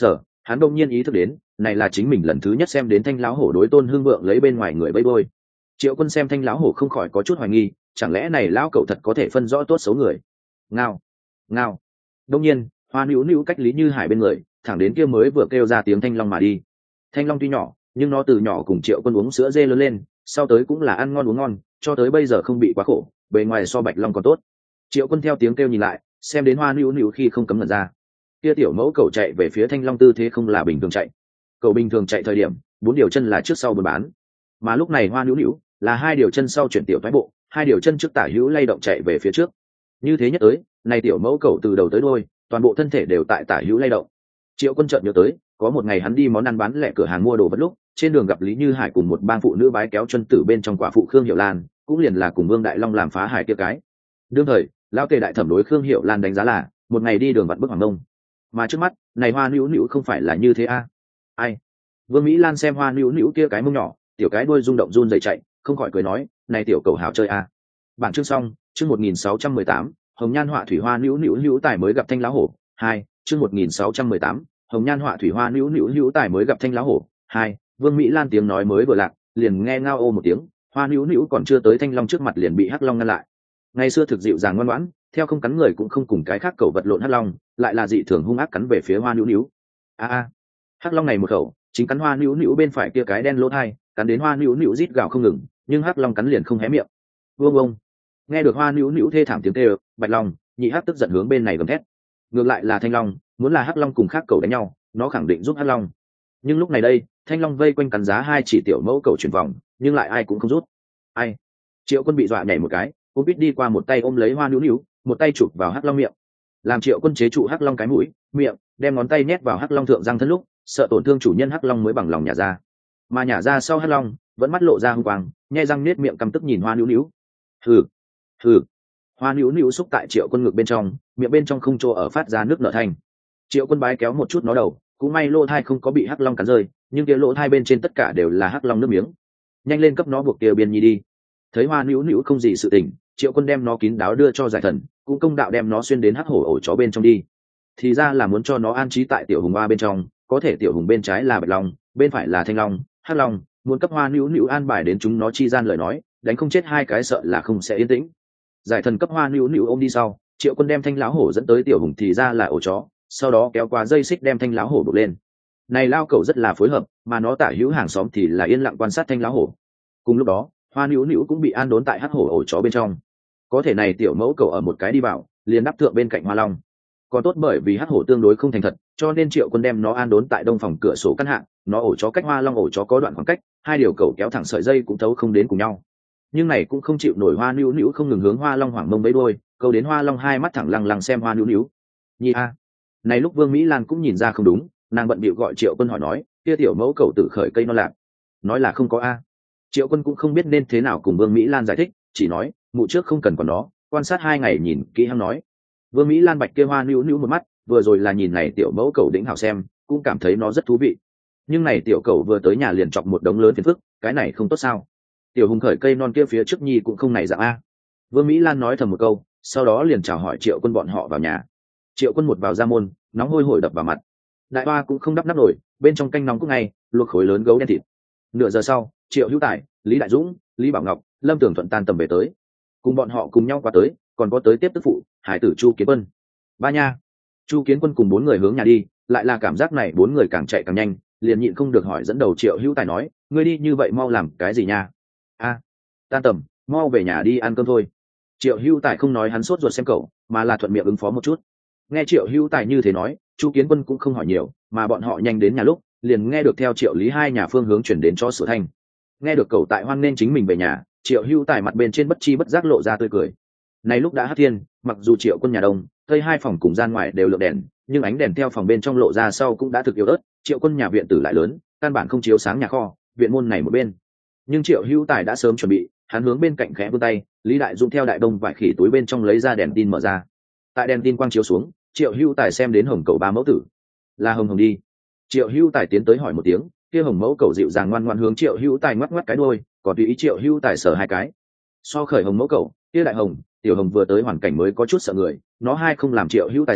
hắn đông nhiên ý thức đến này là chính mình lần thứ nhất xem đến thanh lão hổ đối Tôn Hưng Vượng lấy bên ngoài người bấy đôi. Triệu Quân xem thanh lão hổ không khỏi có chút hoài nghi, chẳng lẽ này lão cậu thật có thể phân rõ tốt xấu người. Ngao ngao. Đông nhiên Hoa Nữu Nữu cách Lý Như Hải bên người, thẳng đến kia mới vừa kêu ra tiếng thanh long mà đi. Thanh long tuy nhỏ nhưng nó từ nhỏ cùng Triệu Quân uống sữa dê lớn lên, sau tới cũng là ăn ngon uống ngon, cho tới bây giờ không bị quá khổ, bề ngoài so bạch long còn tốt. Triệu Quân theo tiếng kêu nhìn lại, xem đến Hoa Nữu Nữu khi không cấm ngẩn ra. Kia tiểu mẫu cậu chạy về phía thanh long tư thế không là bình thường chạy. Cậu bình thường chạy thời điểm 4 điều chân là trước sau buôn bán, mà lúc này Hoa Nữu Nữu là 2 điều chân sau chuyển tiểu thoái bộ, 2 điều chân trước tả hữu lay động chạy về phía trước. Như thế nhất tới, này tiểu mẫu cậu từ đầu tới đuôi, toàn bộ thân thể đều tại tả hữu lay động. Triệu Quân chợt nhớ tới, có một ngày hắn đi món ăn bán lẻ cửa hàng mua đồ vật lúc, trên đường gặp Lý Như Hải cùng một bang phụ nữ bái kéo chân tử bên trong quả phụ Khương Hiểu Lan, cũng liền là cùng Vương Đại Long làm phá hài kia cái. Đương thời, lão Tề đại thẩm đối Khương Hiểu Lan đánh giá là một ngày đi đường vặt bức Hoàng Đông, mà trước mắt này Hoa Nữu Nữu không phải là như thế a. Ai? Vương Mỹ Lan xem Hoa Nữu Nữu kia cái mông nhỏ, tiểu cái đuôi rung động run rẩy chạy, không khỏi cười nói, này tiểu cầu hảo chơi a. Bản chương xong, chương 1618, Hồng Nhan họa thủy Hoa Nữu Nữu hữu tài mới gặp thanh lão hổ. 2, chương 1618, Hồng Nhan họa thủy Hoa Nữu Nữu hữu tài mới gặp thanh lão hổ. 2, Vương Mỹ Lan tiếng nói mới vừa lạc, liền nghe ngao ô một tiếng, Hoa Nữu Nữu còn chưa tới thanh long trước mặt liền bị hắc long ngăn lại. Ngày xưa thực dịu dàng ngoan ngoãn, theo không cắn người cũng không cùng cái khác cầu vật lộn hắc long, lại là dị thường hung ác cắn về phía Hoa Nữu Nữu. A hắc long này một khẩu, chính cắn Hoa Nữu Nữu bên phải kia cái đen lỗ thai, cắn đến Hoa Nữu Nữu rít gào không ngừng, nhưng hắc long cắn liền không hé miệng. Vương ông. Nghe được Hoa Nữu Nữu thê thảm tiếng kêu, Bạch Long, nhị hắc tức giận hướng bên này gầm thét. Ngược lại là thanh long, muốn là hắc long cùng khác cầu đánh nhau, nó khẳng định giúp hắc long. Nhưng lúc này đây, thanh long vây quanh cắn giá 2 chỉ tiểu mẫu cầu chuyển vòng, nhưng lại ai cũng không rút. Ai? Triệu Quân bị dọa nhảy một cái, cũng biết đi qua một tay ôm lấy Hoa Nữu Nữu, một tay chụp vào hắc long miệng, làm Triệu Quân chế trụ hắc long cái mũi, miệng, đem ngón tay nhét vào hắc long thượng răng thân lúc, sợ tổn thương chủ nhân hắc long mới bằng lòng nhả ra. Mà nhả ra sau hắc long vẫn mắt lộ ra hung quang, nhe răng nết miệng căm tức nhìn Hoa Nữu Nữu. Hừ, hừ. Hoa Nữu Nữu xúc tại Triệu Quân ngực bên trong, miệng bên trong không chỗ ở phát ra nước nở thành. Triệu Quân bái kéo một chút nó đầu, cũng may lỗ thai không có bị hắc long cắn rơi, nhưng kia lỗ thai bên trên tất cả đều là hắc long nước miếng. Nhanh lên cấp nó buộc kia biên nhi đi. Thấy Hoa Nữu Nữu không gì sự tình, Triệu Quân đem nó kín đáo đưa cho giải thần, cũng công đạo đem nó xuyên đến hắc hổ ổ chó bên trong đi. Thì ra là muốn cho nó an trí tại tiểu hùng hoa bên trong, có thể tiểu hùng bên trái là bạch long, bên phải là thanh long, hắc long, muốn cấp Hoa Nữu Nữu an bài đến chúng nó chi gian lời nói, đánh không chết 2 cái sợ là không sẽ yên tĩnh. Giải thần cấp Hoa Nữu Nữu ôm đi sau, Triệu Quân đem thanh lão hổ dẫn tới tiểu hùng thì ra là ổ chó, sau đó kéo qua dây xích đem thanh lão hổ buộc lên. Này lao cẩu rất là phối hợp, mà nó tả hữu hàng xóm thì là yên lặng quan sát thanh lão hổ. Cùng lúc đó, Hoa Nữu Nữu cũng bị an đốn tại hắc hổ ổ chó bên trong. Có thể này tiểu mẫu cẩu ở một cái đi vào, liền đắp thượng bên cạnh Hoa Long. Còn tốt bởi vì hắc hổ tương đối không thành thật, cho nên Triệu Quân đem nó an đốn tại đông phòng cửa sổ căn hạng, nó ổ chó cách Hoa Long ổ chó có đoạn khoảng cách, 2 điều cẩu kéo thẳng sợi dây cũng thấu không đến cùng nhau. Nhưng này cũng không chịu nổi Hoa Nữu Nữu không ngừng hướng Hoa Long hoảng mông bấy đôi, câu đến Hoa Long 2 mắt thẳng lăng lăng xem Hoa Nữu Nữu. Nhi a. Này lúc Vương Mỹ Lan cũng nhìn ra không đúng, nàng bận bịu gọi Triệu Quân hỏi nói, kia tiểu mẫu cẩu tử khởi cây non lạc. Nói là không có a. Triệu Quân cũng không biết nên thế nào cùng Vương Mỹ Lan giải thích, chỉ nói, mụ trước không cần còn nó, quan sát 2 ngày nhìn kỹ hắn nói. Vương Mỹ Lan bạch kia Hoa Nữu Nữu một mắt, vừa rồi là nhìn này tiểu mẫu cẩu đĩnh hảo xem, cũng cảm thấy nó rất thú vị. Nhưng này tiểu cẩu vừa tới nhà liền chọc một đống lớn phiền phức, cái này không tốt sao? Tiểu hùng khởi cây non kia phía trước nhi cũng không này dạng a. Vương Mỹ Lan nói thầm một câu, sau đó liền chào hỏi Triệu Quân bọn họ vào nhà. Triệu Quân một vào ra môn, nóng hôi hổi đập vào mặt. Đại hoa cũng không đắp nắp nổi, bên trong canh nóng cũng ngay, luộc khối lớn gấu đen thịt. Nửa giờ sau, Triệu Hữu Tài, Lý Đại Dũng, Lý Bảo Ngọc, Lâm Tưởng Thuận tan tầm về tới. Cùng bọn họ cùng nhau qua tới, còn có tới tiếp tức phụ, hải tử Chu Kiến Quân. Ba nha. Chu Kiến Quân cùng 4 người hướng nhà đi, lại là cảm giác này 4 người càng chạy càng nhanh, liền nhịn không được hỏi dẫn đầu Triệu Hữu Tài nói, ngươi đi như vậy mau làm cái gì nha? A, tan tầm, mau về nhà đi ăn cơm thôi. Triệu Hữu Tài không nói hắn sốt ruột xem cậu, mà là thuận miệng ứng phó một chút. Nghe Triệu Hữu Tài như thế nói, Chu Kiến Quân cũng không hỏi nhiều, mà bọn họ nhanh đến nhà lúc, liền nghe được theo Triệu Lý 2 nhà phương hướng chuyển đến cho sửa thanh. Nghe được cậu tại hoan nên chính mình về nhà, Triệu Hữu Tài mặt bên trên bất chi bất giác lộ ra tươi cười. Này lúc đã hắc thiên, mặc dù Triệu Quân nhà đông, tây 2 phòng cùng gian ngoài đều lượng đèn, nhưng ánh đèn theo phòng bên trong lộ ra sau cũng đã thực yếu ớt. Triệu Quân nhà viện tử lại lớn, căn bản không chiếu sáng nhà kho, viện môn này một bên. Nhưng Triệu Hữu Tài đã sớm chuẩn bị, hắn hướng bên cạnh khẽ vươn tay, Lý Đại Dũng theo đại đông vải khỉ túi bên trong lấy ra đèn tin mở ra. Tại đèn tin quang chiếu xuống, Triệu Hữu Tài xem đến hồng cậu 3 mẫu tử. Là Hồng Hồng đi. Triệu Hữu Tài tiến tới hỏi một tiếng, kia hồng mẫu cậu dịu dàng ngoan ngoãn hướng Triệu Hữu Tài ngoắc ngoắc cái đuôi, còn tùy ý Triệu Hữu Tài sờ 2 cái. So khởi hồng mẫu cậu, kia đại hồng, tiểu hồng vừa tới hoàn cảnh mới có chút sợ người, nó 2 không làm Triệu Hữu Tài sờ,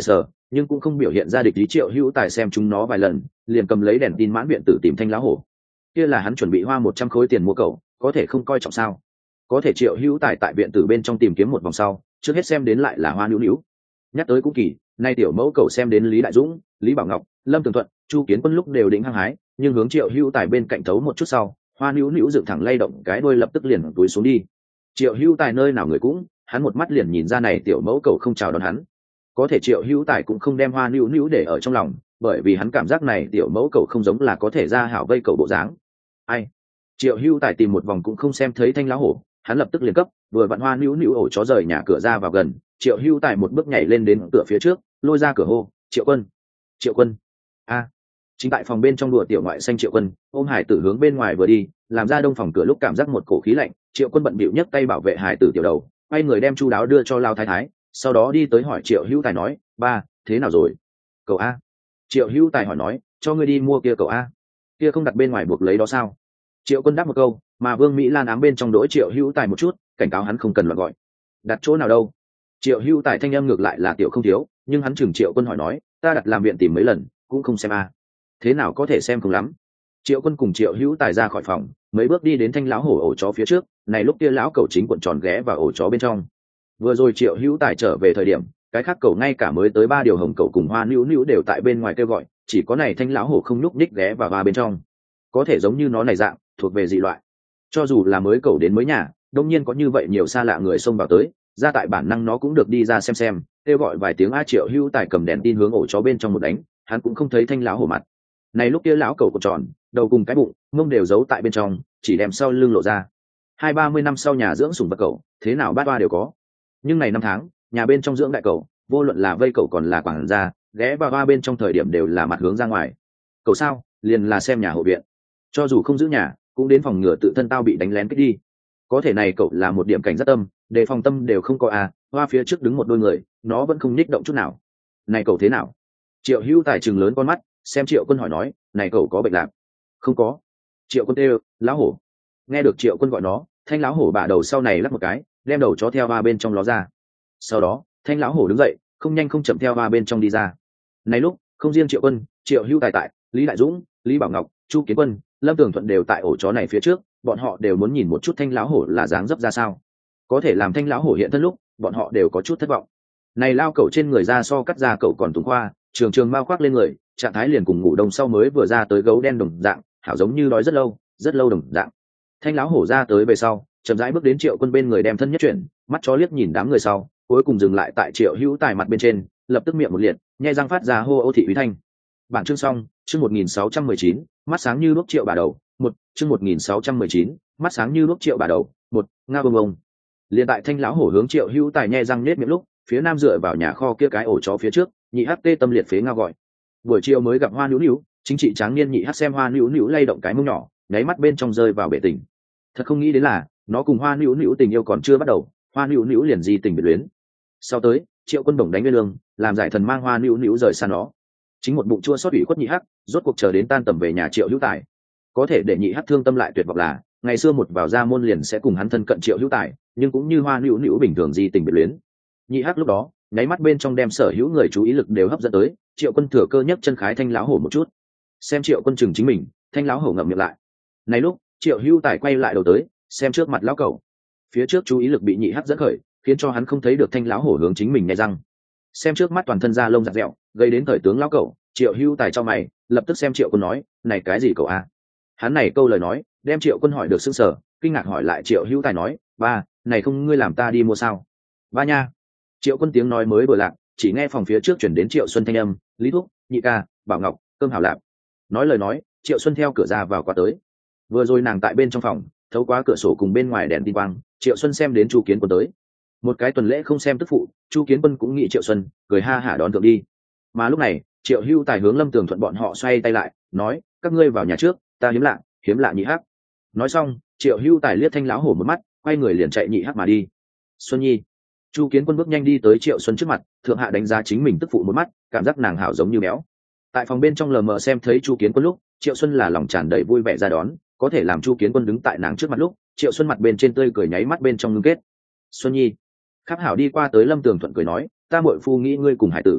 nhưng cũng không biểu hiện ra địch ý. Triệu Hữu Tài xem chúng nó vài lần, liền cầm lấy đèn tin mãn viện tử tìm thanh lão hổ. Kia là hắn chuẩn bị hoa 100 khối tiền mua cậu, có thể không coi trọng sao? Có thể Triệu Hữu Tài tại viện tử bên trong tìm kiếm một vòng sau, trước hết xem đến lại là Hoa Nữu Nữu. Nhắc tới cũng kỳ, nay tiểu mẫu cậu xem đến Lý Đại Dũng, Lý Bảo Ngọc, Lâm Tường Thuận, Chu Kiến Quân lúc đều đỉnh hăng hái, nhưng hướng Triệu Hữu Tài bên cạnh thấu một chút sau, Hoa Nữu Nữu dựng thẳng lay động cái đuôi lập tức liền túi xuống đi. Triệu Hữu Tài nơi nào người cũng, hắn một mắt liền nhìn ra này tiểu mẫu cậu không chào đón hắn. Có thể Triệu Hữu Tài cũng không đem Hoa Nữu Nữu để ở trong lòng, bởi vì hắn cảm giác này tiểu mẫu cậu không giống là có thể ra hảo vây cậu bộ dáng. Ai? Triệu Hữu Tài tìm một vòng cũng không xem thấy thanh lão hổ, hắn lập tức liền cấp, vừa vặn Hoa Nữu Nữu ổ chó rời nhà cửa ra vào gần, Triệu Hữu Tài một bước nhảy lên đến cửa phía trước, lôi ra cửa hô, Triệu Quân, Triệu Quân. A. Chính tại phòng bên trong đùa tiểu ngoại xanh Triệu Quân, ôm hải tử hướng bên ngoài vừa đi, làm ra đông phòng cửa lúc cảm giác một cổ khí lạnh, Triệu Quân bận bịu nhấc tay bảo vệ hải tử tiểu đầu, quay người đem chu đáo đưa cho Lao Thái Thái, sau đó đi tới hỏi Triệu Hữu Tài nói, ba, thế nào rồi? Cậu A. Triệu Hữu Tài hỏi nói, cho ngươi đi mua kia cậu A. Kia không đặt bên ngoài buộc lấy đó sao? Triệu Quân đáp một câu, mà Vương Mỹ Lan ám bên trong đỗi Triệu Hữu Tài một chút, cảnh cáo hắn không cần loạn gọi. Đặt chỗ nào đâu? Triệu Hữu Tài thanh âm ngược lại là tiểu không thiếu, nhưng hắn chừng Triệu Quân hỏi nói, ta đặt làm viện tìm mấy lần, cũng không xem A. Thế nào có thể xem không lắm? Triệu Quân cùng Triệu Hữu Tài ra khỏi phòng, mấy bước đi đến thanh lão hổ ổ chó phía trước, này lúc kia lão cẩu chính cuộn tròn ghé vào ổ chó bên trong. Vừa rồi Triệu Hữu Tài trở về thời điểm, cái khác cẩu ngay cả mới tới 3 điều hồng cẩu cùng Hoa Nữu Nữu đều tại bên ngoài kêu gọi, chỉ có này thanh lão hổ không nhúc nhích ghé vào bên trong. Có thể giống như nó này dạng, thuộc về dị loại. Cho dù là mới cẩu đến mới nhà, đông nhiên có như vậy nhiều xa lạ người xông vào tới, ra tại bản năng nó cũng được đi ra xem, kêu gọi vài tiếng. A Triệu Hữu Tài cầm đèn tin hướng ổ chó bên trong một đánh, hắn cũng không thấy thanh lão hổ mặt. Này lúc kia lão cẩu cột tròn, đầu cùng cái bụng, mông đều giấu tại bên trong, chỉ đem sau lưng lộ ra. 20-30 năm sau nhà dưỡng sủng vật cẩu, thế nào bát oa đều có. Nhưng này năm tháng, nhà bên trong dưỡng đại cẩu, vô luận là vây cẩu còn là quảng gia, ghé vào ba bên trong thời điểm đều là mặt hướng ra ngoài. Cẩu sao, liền là xem nhà hộ viện. Cho dù không giữ nhà, cũng đến phòng ngừa tự thân tao bị đánh lén kích đi. Có thể này cậu là một điểm cảnh giác tâm, đề phòng tâm đều không có à, hoa phía trước đứng một đôi người, nó vẫn không nhích động chút nào. Này cậu thế nào? Triệu Hữu Tài trừng lớn con mắt, xem Triệu Quân hỏi nói, này cậu có bệnh lạc? Không có. Triệu Quân kêu, lão hổ. Nghe được Triệu Quân gọi nó, thanh lão hổ bả đầu sau này lắc một cái, đem đầu chó theo ba bên trong ló ra. Sau đó, thanh lão hổ đứng dậy, không nhanh không chậm theo ba bên trong đi ra. Này lúc, không riêng Triệu Quân, Triệu Hữu Tài tại, Lý Đại Dũng, Lý Bảo Ngọc, Chu Kiến Quân, Lâm Tường Thuận đều tại ổ chó này phía trước, bọn họ đều muốn nhìn một chút thanh lão hổ là dáng dấp ra sao. Có thể làm thanh lão hổ hiện thân lúc, bọn họ đều có chút thất vọng. Này lao cẩu trên người ra so cắt ra cậu còn tùng khoa, trường trường bao khoác lên người, trạng thái liền cùng ngủ đông sau mới vừa ra tới gấu đen đồng dạng, hảo giống như đói rất lâu đồng dạng. Thanh lão hổ ra tới về sau, chậm rãi bước đến Triệu Quân bên người đem thân nhất chuyển, mắt chó liếc nhìn đám người sau, cuối cùng dừng lại tại Triệu Hữu Tài mặt bên trên, lập tức miệng một liệt, nhai răng phát ra hô ô thị uy thanh. Bản chương xong, chương 1619, mắt sáng như đuốc Triệu bà đầu, chương 1619, mắt sáng như đuốc Triệu bà đầu, nga bông bông. Liền tại thanh lão hổ hướng Triệu Hữu Tài nhai răng nết miệng lúc, phía nam dựa vào nhà kho kia cái ổ chó phía trước, nhị hắc tê tâm liệt phế ngao gọi. Buổi chiều mới gặp Hoa Nữu Nữu, chính trị tráng niên nhị hắc xem Hoa Nữu Nữu lay động cái mông nhỏ, nháy mắt bên trong rơi vào bể tình. Thật không nghĩ đến là, nó cùng Hoa Nữu Nữu tình yêu còn chưa bắt đầu, Hoa Nữu Nữu liền di tình biệt luyến. Sau tới, Triệu Quân đồng đánh nguyên lương, làm giải thần mang Hoa Nữu Nữu rời xa nó. Chính một bụng chua xót ủy khuất nhị hắc, rốt cuộc chờ đến tan tầm về nhà Triệu Hữu Tài. Có thể để nhị hắc thương tâm lại tuyệt vọng là, ngày xưa một vào ra môn liền sẽ cùng hắn thân cận Triệu Hữu Tài, nhưng cũng như Hoa Nữu Nữu bình thường di tình biệt luyến. Nhị hắc lúc đó, nháy mắt bên trong đem sở hữu người chú ý lực đều hấp dẫn tới, Triệu Quân thừa cơ nhấc chân khái thanh lão hổ một chút. Xem Triệu Quân chừng chính mình, thanh lão hổ ngậm miệng lại. Này lúc, Triệu Hữu Tài quay lại đầu tới, xem trước mặt lão cẩu. Phía trước chú ý lực bị nhị hắc dẫn khởi, khiến cho hắn không thấy được thanh lão hổ hướng chính mình nhai răng. Xem trước mắt toàn thân da lông rạc rẹo, gây đến thời tướng lão cẩu, Triệu Hữu Tài cho mày, lập tức xem Triệu Quân nói, này cái gì cậu a? Hắn này câu lời nói, đem Triệu Quân hỏi được sững sờ, kinh ngạc hỏi lại Triệu Hữu Tài nói, ba, này không ngươi làm ta đi mua sao? Ba nha. Triệu Quân tiếng nói mới vừa lạc, chỉ nghe phòng phía trước chuyển đến Triệu Xuân thanh âm, Lý Thúc, Nhị ca, Bảo Ngọc, cơm hảo lạp. Nói lời nói, Triệu Xuân theo cửa ra vào qua tới. Vừa rồi nàng tại bên trong phòng, thấu qua cửa sổ cùng bên ngoài đèn tin quang, Triệu Xuân xem đến Chu Kiến Quân tới. Một cái tuần lễ không xem tức phụ, Chu Kiến Quân cũng nghĩ Triệu Xuân, cười ha hả đón thượng đi. Mà lúc này, Triệu Hữu Tài hướng Lâm Tường Thuận bọn họ xoay tay lại, nói, các ngươi vào nhà trước, ta hiếm lạ nhị hắc. Nói xong, Triệu Hữu Tài liếc thanh lão hổ một mắt, quay người liền chạy nhị hắc mà đi. Xuân Nhi. Chu Kiến Quân bước nhanh đi tới Triệu Xuân trước mặt, thượng hạ đánh giá chính mình tức phụ một mắt, cảm giác nàng hảo giống như béo. Tại phòng bên trong lờ mờ xem thấy Chu Kiến Quân lúc, Triệu Xuân là lòng tràn đầy vui vẻ ra đón, có thể làm Chu Kiến Quân đứng tại nàng trước mặt lúc, Triệu Xuân mặt bên trên tươi cười nháy mắt bên trong ngưng kết. Xuân Nhi. Khắc hảo đi qua tới Lâm Tường Thuận cười nói, ta muội phu nghĩ ngươi cùng hải tử.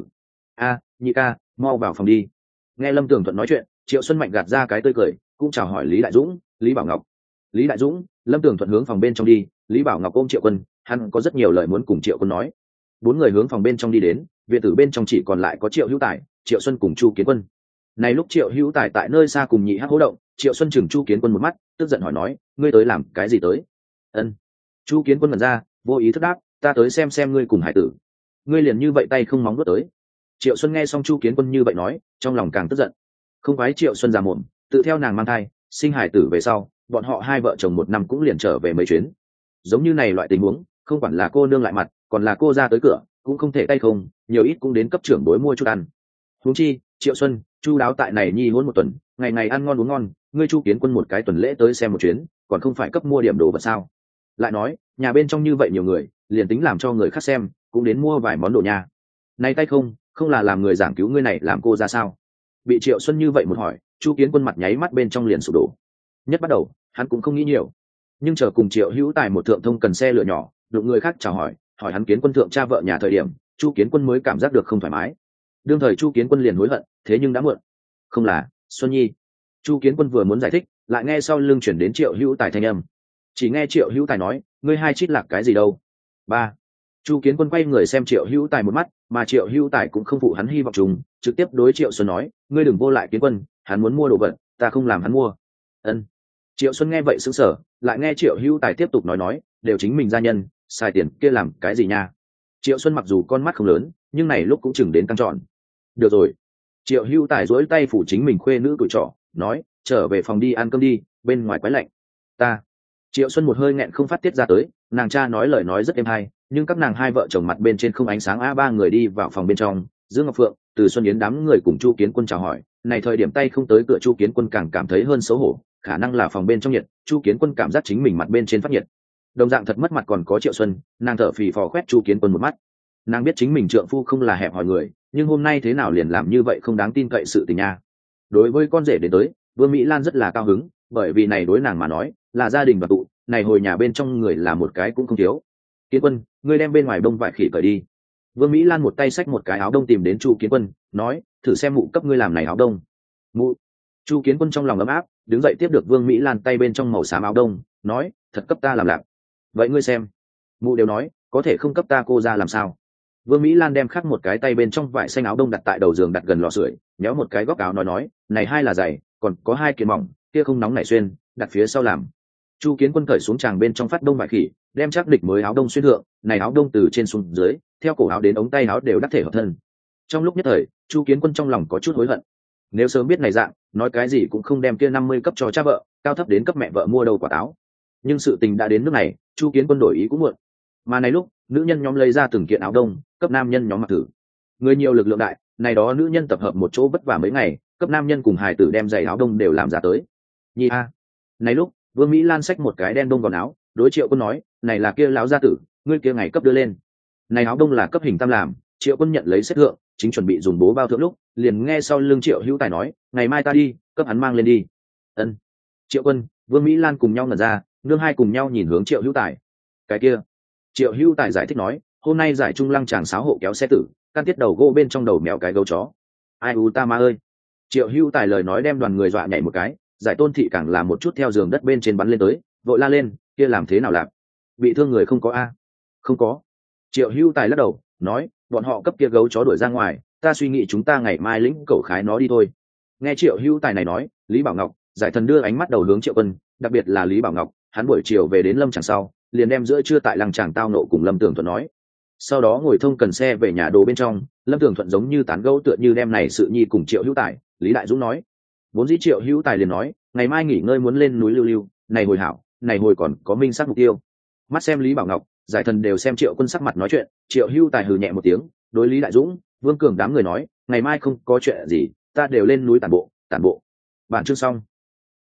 Nhị ca, mau vào phòng đi. Nghe Lâm Tường Thuận nói chuyện, Triệu Xuân Mạnh gạt ra cái tươi cười, cũng chào hỏi Lý Đại Dũng, Lý Bảo Ngọc. Lý Đại Dũng, Lâm Tường Thuận hướng phòng bên trong đi, Lý Bảo Ngọc ôm Triệu Quân, hắn có rất nhiều lời muốn cùng Triệu Quân nói. Bốn người hướng phòng bên trong đi đến, viện tử bên trong chỉ còn lại có Triệu Hữu Tài, Triệu Xuân cùng Chu Kiến Quân. Này lúc Triệu Hữu Tài tại nơi xa cùng nhị hắc hố động, Triệu Xuân chừng Chu Kiến Quân một mắt, tức giận hỏi nói, ngươi tới làm cái gì tới? Ân. Chu Kiến Quân ngẩn ra, vô ý thức đáp, ta tới xem ngươi cùng hải tử. Ngươi liền như vậy tay không móng vuốt tới. Triệu Xuân nghe xong Chu Kiến Quân như vậy nói, trong lòng càng tức giận. Không phải Triệu Xuân già mồm, tự theo nàng mang thai, sinh hải tử về sau, bọn họ hai vợ chồng một năm cũng liền trở về mấy chuyến. Giống như này loại tình huống, không quản là cô nương lại mặt, còn là cô ra tới cửa, cũng không thể tay không, nhiều ít cũng đến cấp trưởng đối mua chút ăn. Huống chi, Triệu Xuân, Chu Đáo tại này nhi hôn một tuần, ngày ngày ăn ngon uống ngon, ngươi Chu Kiến Quân một cái tuần lễ tới xem một chuyến, còn không phải cấp mua điểm đồ vật sao? Lại nói, nhà bên trong như vậy nhiều người, liền tính làm cho người khác xem, cũng đến mua vài món đồ nhà. Này tay không là làm người giảng cứu ngươi này làm cô ra sao? Bị Triệu Xuân như vậy một hỏi, Chu Kiến Quân mặt nháy mắt bên trong liền sụp đổ. Nhất bắt đầu, hắn cũng không nghĩ nhiều, nhưng chờ cùng Triệu Hữu Tài một thượng thông cần xe lửa nhỏ, được người khác chào hỏi hắn Kiến Quân thượng cha vợ nhà thời điểm, Chu Kiến Quân mới cảm giác được không thoải mái. Đương thời Chu Kiến Quân liền hối hận, thế nhưng đã muộn. Không là Xuân Nhi. Chu Kiến Quân vừa muốn giải thích, lại nghe sau lưng chuyển đến Triệu Hữu Tài thanh âm. Chỉ nghe Triệu Hữu Tài nói, ngươi hai chít lạc cái gì đâu? Ba. Chu Kiến Quân quay người xem Triệu Hữu Tài một mắt, mà Triệu Hữu Tài cũng không phụ hắn hy vọng trùng, trực tiếp đối Triệu Xuân nói, ngươi đừng vô lại Kiến Quân, hắn muốn mua đồ vật, ta không làm hắn mua. Ân. Triệu Xuân nghe vậy sững sờ, lại nghe Triệu Hữu Tài tiếp tục nói, đều chính mình gia nhân, xài tiền kia làm cái gì nha? Triệu Xuân mặc dù con mắt không lớn, nhưng này lúc cũng chừng đến căng tròn. Được rồi. Triệu Hữu Tài duỗi tay phủ chính mình khuê nữ tuổi trọ, nói, trở về phòng đi ăn cơm đi, bên ngoài quái lạnh. Ta. Triệu Xuân một hơi nghẹn không phát tiết ra tới, nàng cha nói lời nói rất êm hay, nhưng các nàng hai vợ chồng mặt bên trên không ánh sáng. Ba người đi vào phòng bên trong, Dương Ngọc Phượng, Từ Xuân Yến đám người cùng Chu Kiến Quân chào hỏi. Này thời điểm tay không tới cửa, Chu Kiến Quân càng cảm thấy hơn xấu hổ, khả năng là phòng bên trong nhiệt, Chu Kiến Quân cảm giác chính mình mặt bên trên phát nhiệt. Đồng dạng thật mất mặt còn có Triệu Xuân, nàng thở phì phò quét Chu Kiến Quân một mắt. Nàng biết chính mình trượng phu không là hẹp hòi người, nhưng hôm nay thế nào liền làm như vậy không đáng tin cậy sự tình nha. Đối với con rể đến tới, Vương Mỹ Lan rất là cao hứng, bởi vì này đối nàng mà nói là gia đình và tụ, này hồi nhà bên trong người là một cái cũng không thiếu. Kiến Quân, ngươi đem bên ngoài đông vải khỉ cởi đi. Vương Mỹ Lan một tay xách một cái áo đông tìm đến Chu Kiến Quân, nói, thử xem mụ cấp ngươi làm này áo đông. Mụ. Chu Kiến Quân trong lòng ấm áp, đứng dậy tiếp được Vương Mỹ Lan tay bên trong màu xám áo đông, nói, thật cấp ta làm lạc. Vậy ngươi xem. Mụ đều nói, có thể không cấp ta cô ra làm sao? Vương Mỹ Lan đem khắc một cái tay bên trong vải xanh áo đông đặt tại đầu giường, đặt gần lò sưởi, nhéo một cái góc áo nói, này hai là dày, còn có hai kiện mỏng, kia không nóng nảy xuyên, đặt phía sau làm. Chu Kiến Quân cởi xuống tràng bên trong phát đông vải khỉ, đem chắc địch mới áo đông xuyên thượng, này áo đông từ trên xuống dưới, theo cổ áo đến ống tay áo đều đắc thể hợp thân. Trong lúc nhất thời, Chu Kiến Quân trong lòng có chút hối hận. Nếu sớm biết này dạng, nói cái gì cũng không đem kia 50 cấp cho cha vợ, cao thấp đến cấp mẹ vợ mua đâu quả táo. Nhưng sự tình đã đến nước này, Chu Kiến Quân đổi ý cũng muộn. Mà này lúc, nữ nhân nhóm lấy ra từng kiện áo đông, cấp nam nhân nhóm mặc thử. Người nhiều lực lượng đại, này đó nữ nhân tập hợp một chỗ vất vả mấy ngày, cấp nam nhân cùng hài tử đem giày áo đông đều làm ra tới. Nhi a. Này lúc, Vương Mỹ Lan xách một cái đen đông gòn áo, đối Triệu Quân nói, này là kia lão gia tử, ngươi kia ngày cấp đưa lên. Này áo đông là cấp hình tam làm, Triệu Quân nhận lấy xếp thượng, chính chuẩn bị dùng bố bao thượng lúc, liền nghe sau lưng Triệu Hữu Tài nói, ngày mai ta đi, cấp hắn mang lên đi. Ân. Triệu Quân, Vương Mỹ Lan cùng nhau ngẩn ra, nương hai cùng nhau nhìn hướng Triệu Hữu Tài. Cái kia. Triệu Hữu Tài giải thích nói, hôm nay giải trung lăng chàng sáo hộ kéo xe tử, căn tiết đầu gỗ bên trong đầu mèo cái gấu chó. Ai u ta ma ơi. Triệu Hữu Tài lời nói đem đoàn người dọa nhảy một cái, giải Tôn thị càng là một chút theo giường đất bên trên bắn lên tới, vội la lên, kia làm thế nào làm? Bị thương người không có a? Không có. Triệu Hữu Tài lắc đầu, nói, bọn họ cấp kia gấu chó đuổi ra ngoài, ta suy nghĩ chúng ta ngày mai lĩnh cẩu khái nó đi thôi. Nghe Triệu Hữu Tài này nói, Lý Bảo Ngọc, giải thần đưa ánh mắt đầu hướng Triệu Quân, đặc biệt là Lý Bảo Ngọc, hắn buổi chiều về đến Lâm Tràng sau, liền đem giữa trưa tại Lăng Tràng tao nộ cùng Lâm Tường Thuận nói. Sau đó ngồi thông cần xe về nhà đồ bên trong, Lâm Tường Thuận giống như tán gẫu tựa như đem này sự nhi cùng Triệu Hữu Tài, Lý Đại Dũng nói. Vốn dĩ Triệu Hữu Tài liền nói, ngày mai nghỉ ngơi muốn lên núi lưu lưu, này hồi hảo, này hồi còn có minh xác mục tiêu. Mắt xem Lý Bảo Ngọc, giải thần đều xem Triệu Quân sắc mặt nói chuyện, Triệu Hữu Tài hừ nhẹ một tiếng, đối Lý Đại Dũng, Vương Cường đám người nói, ngày mai không có chuyện gì, ta đều lên núi tản bộ. Bản chương xong.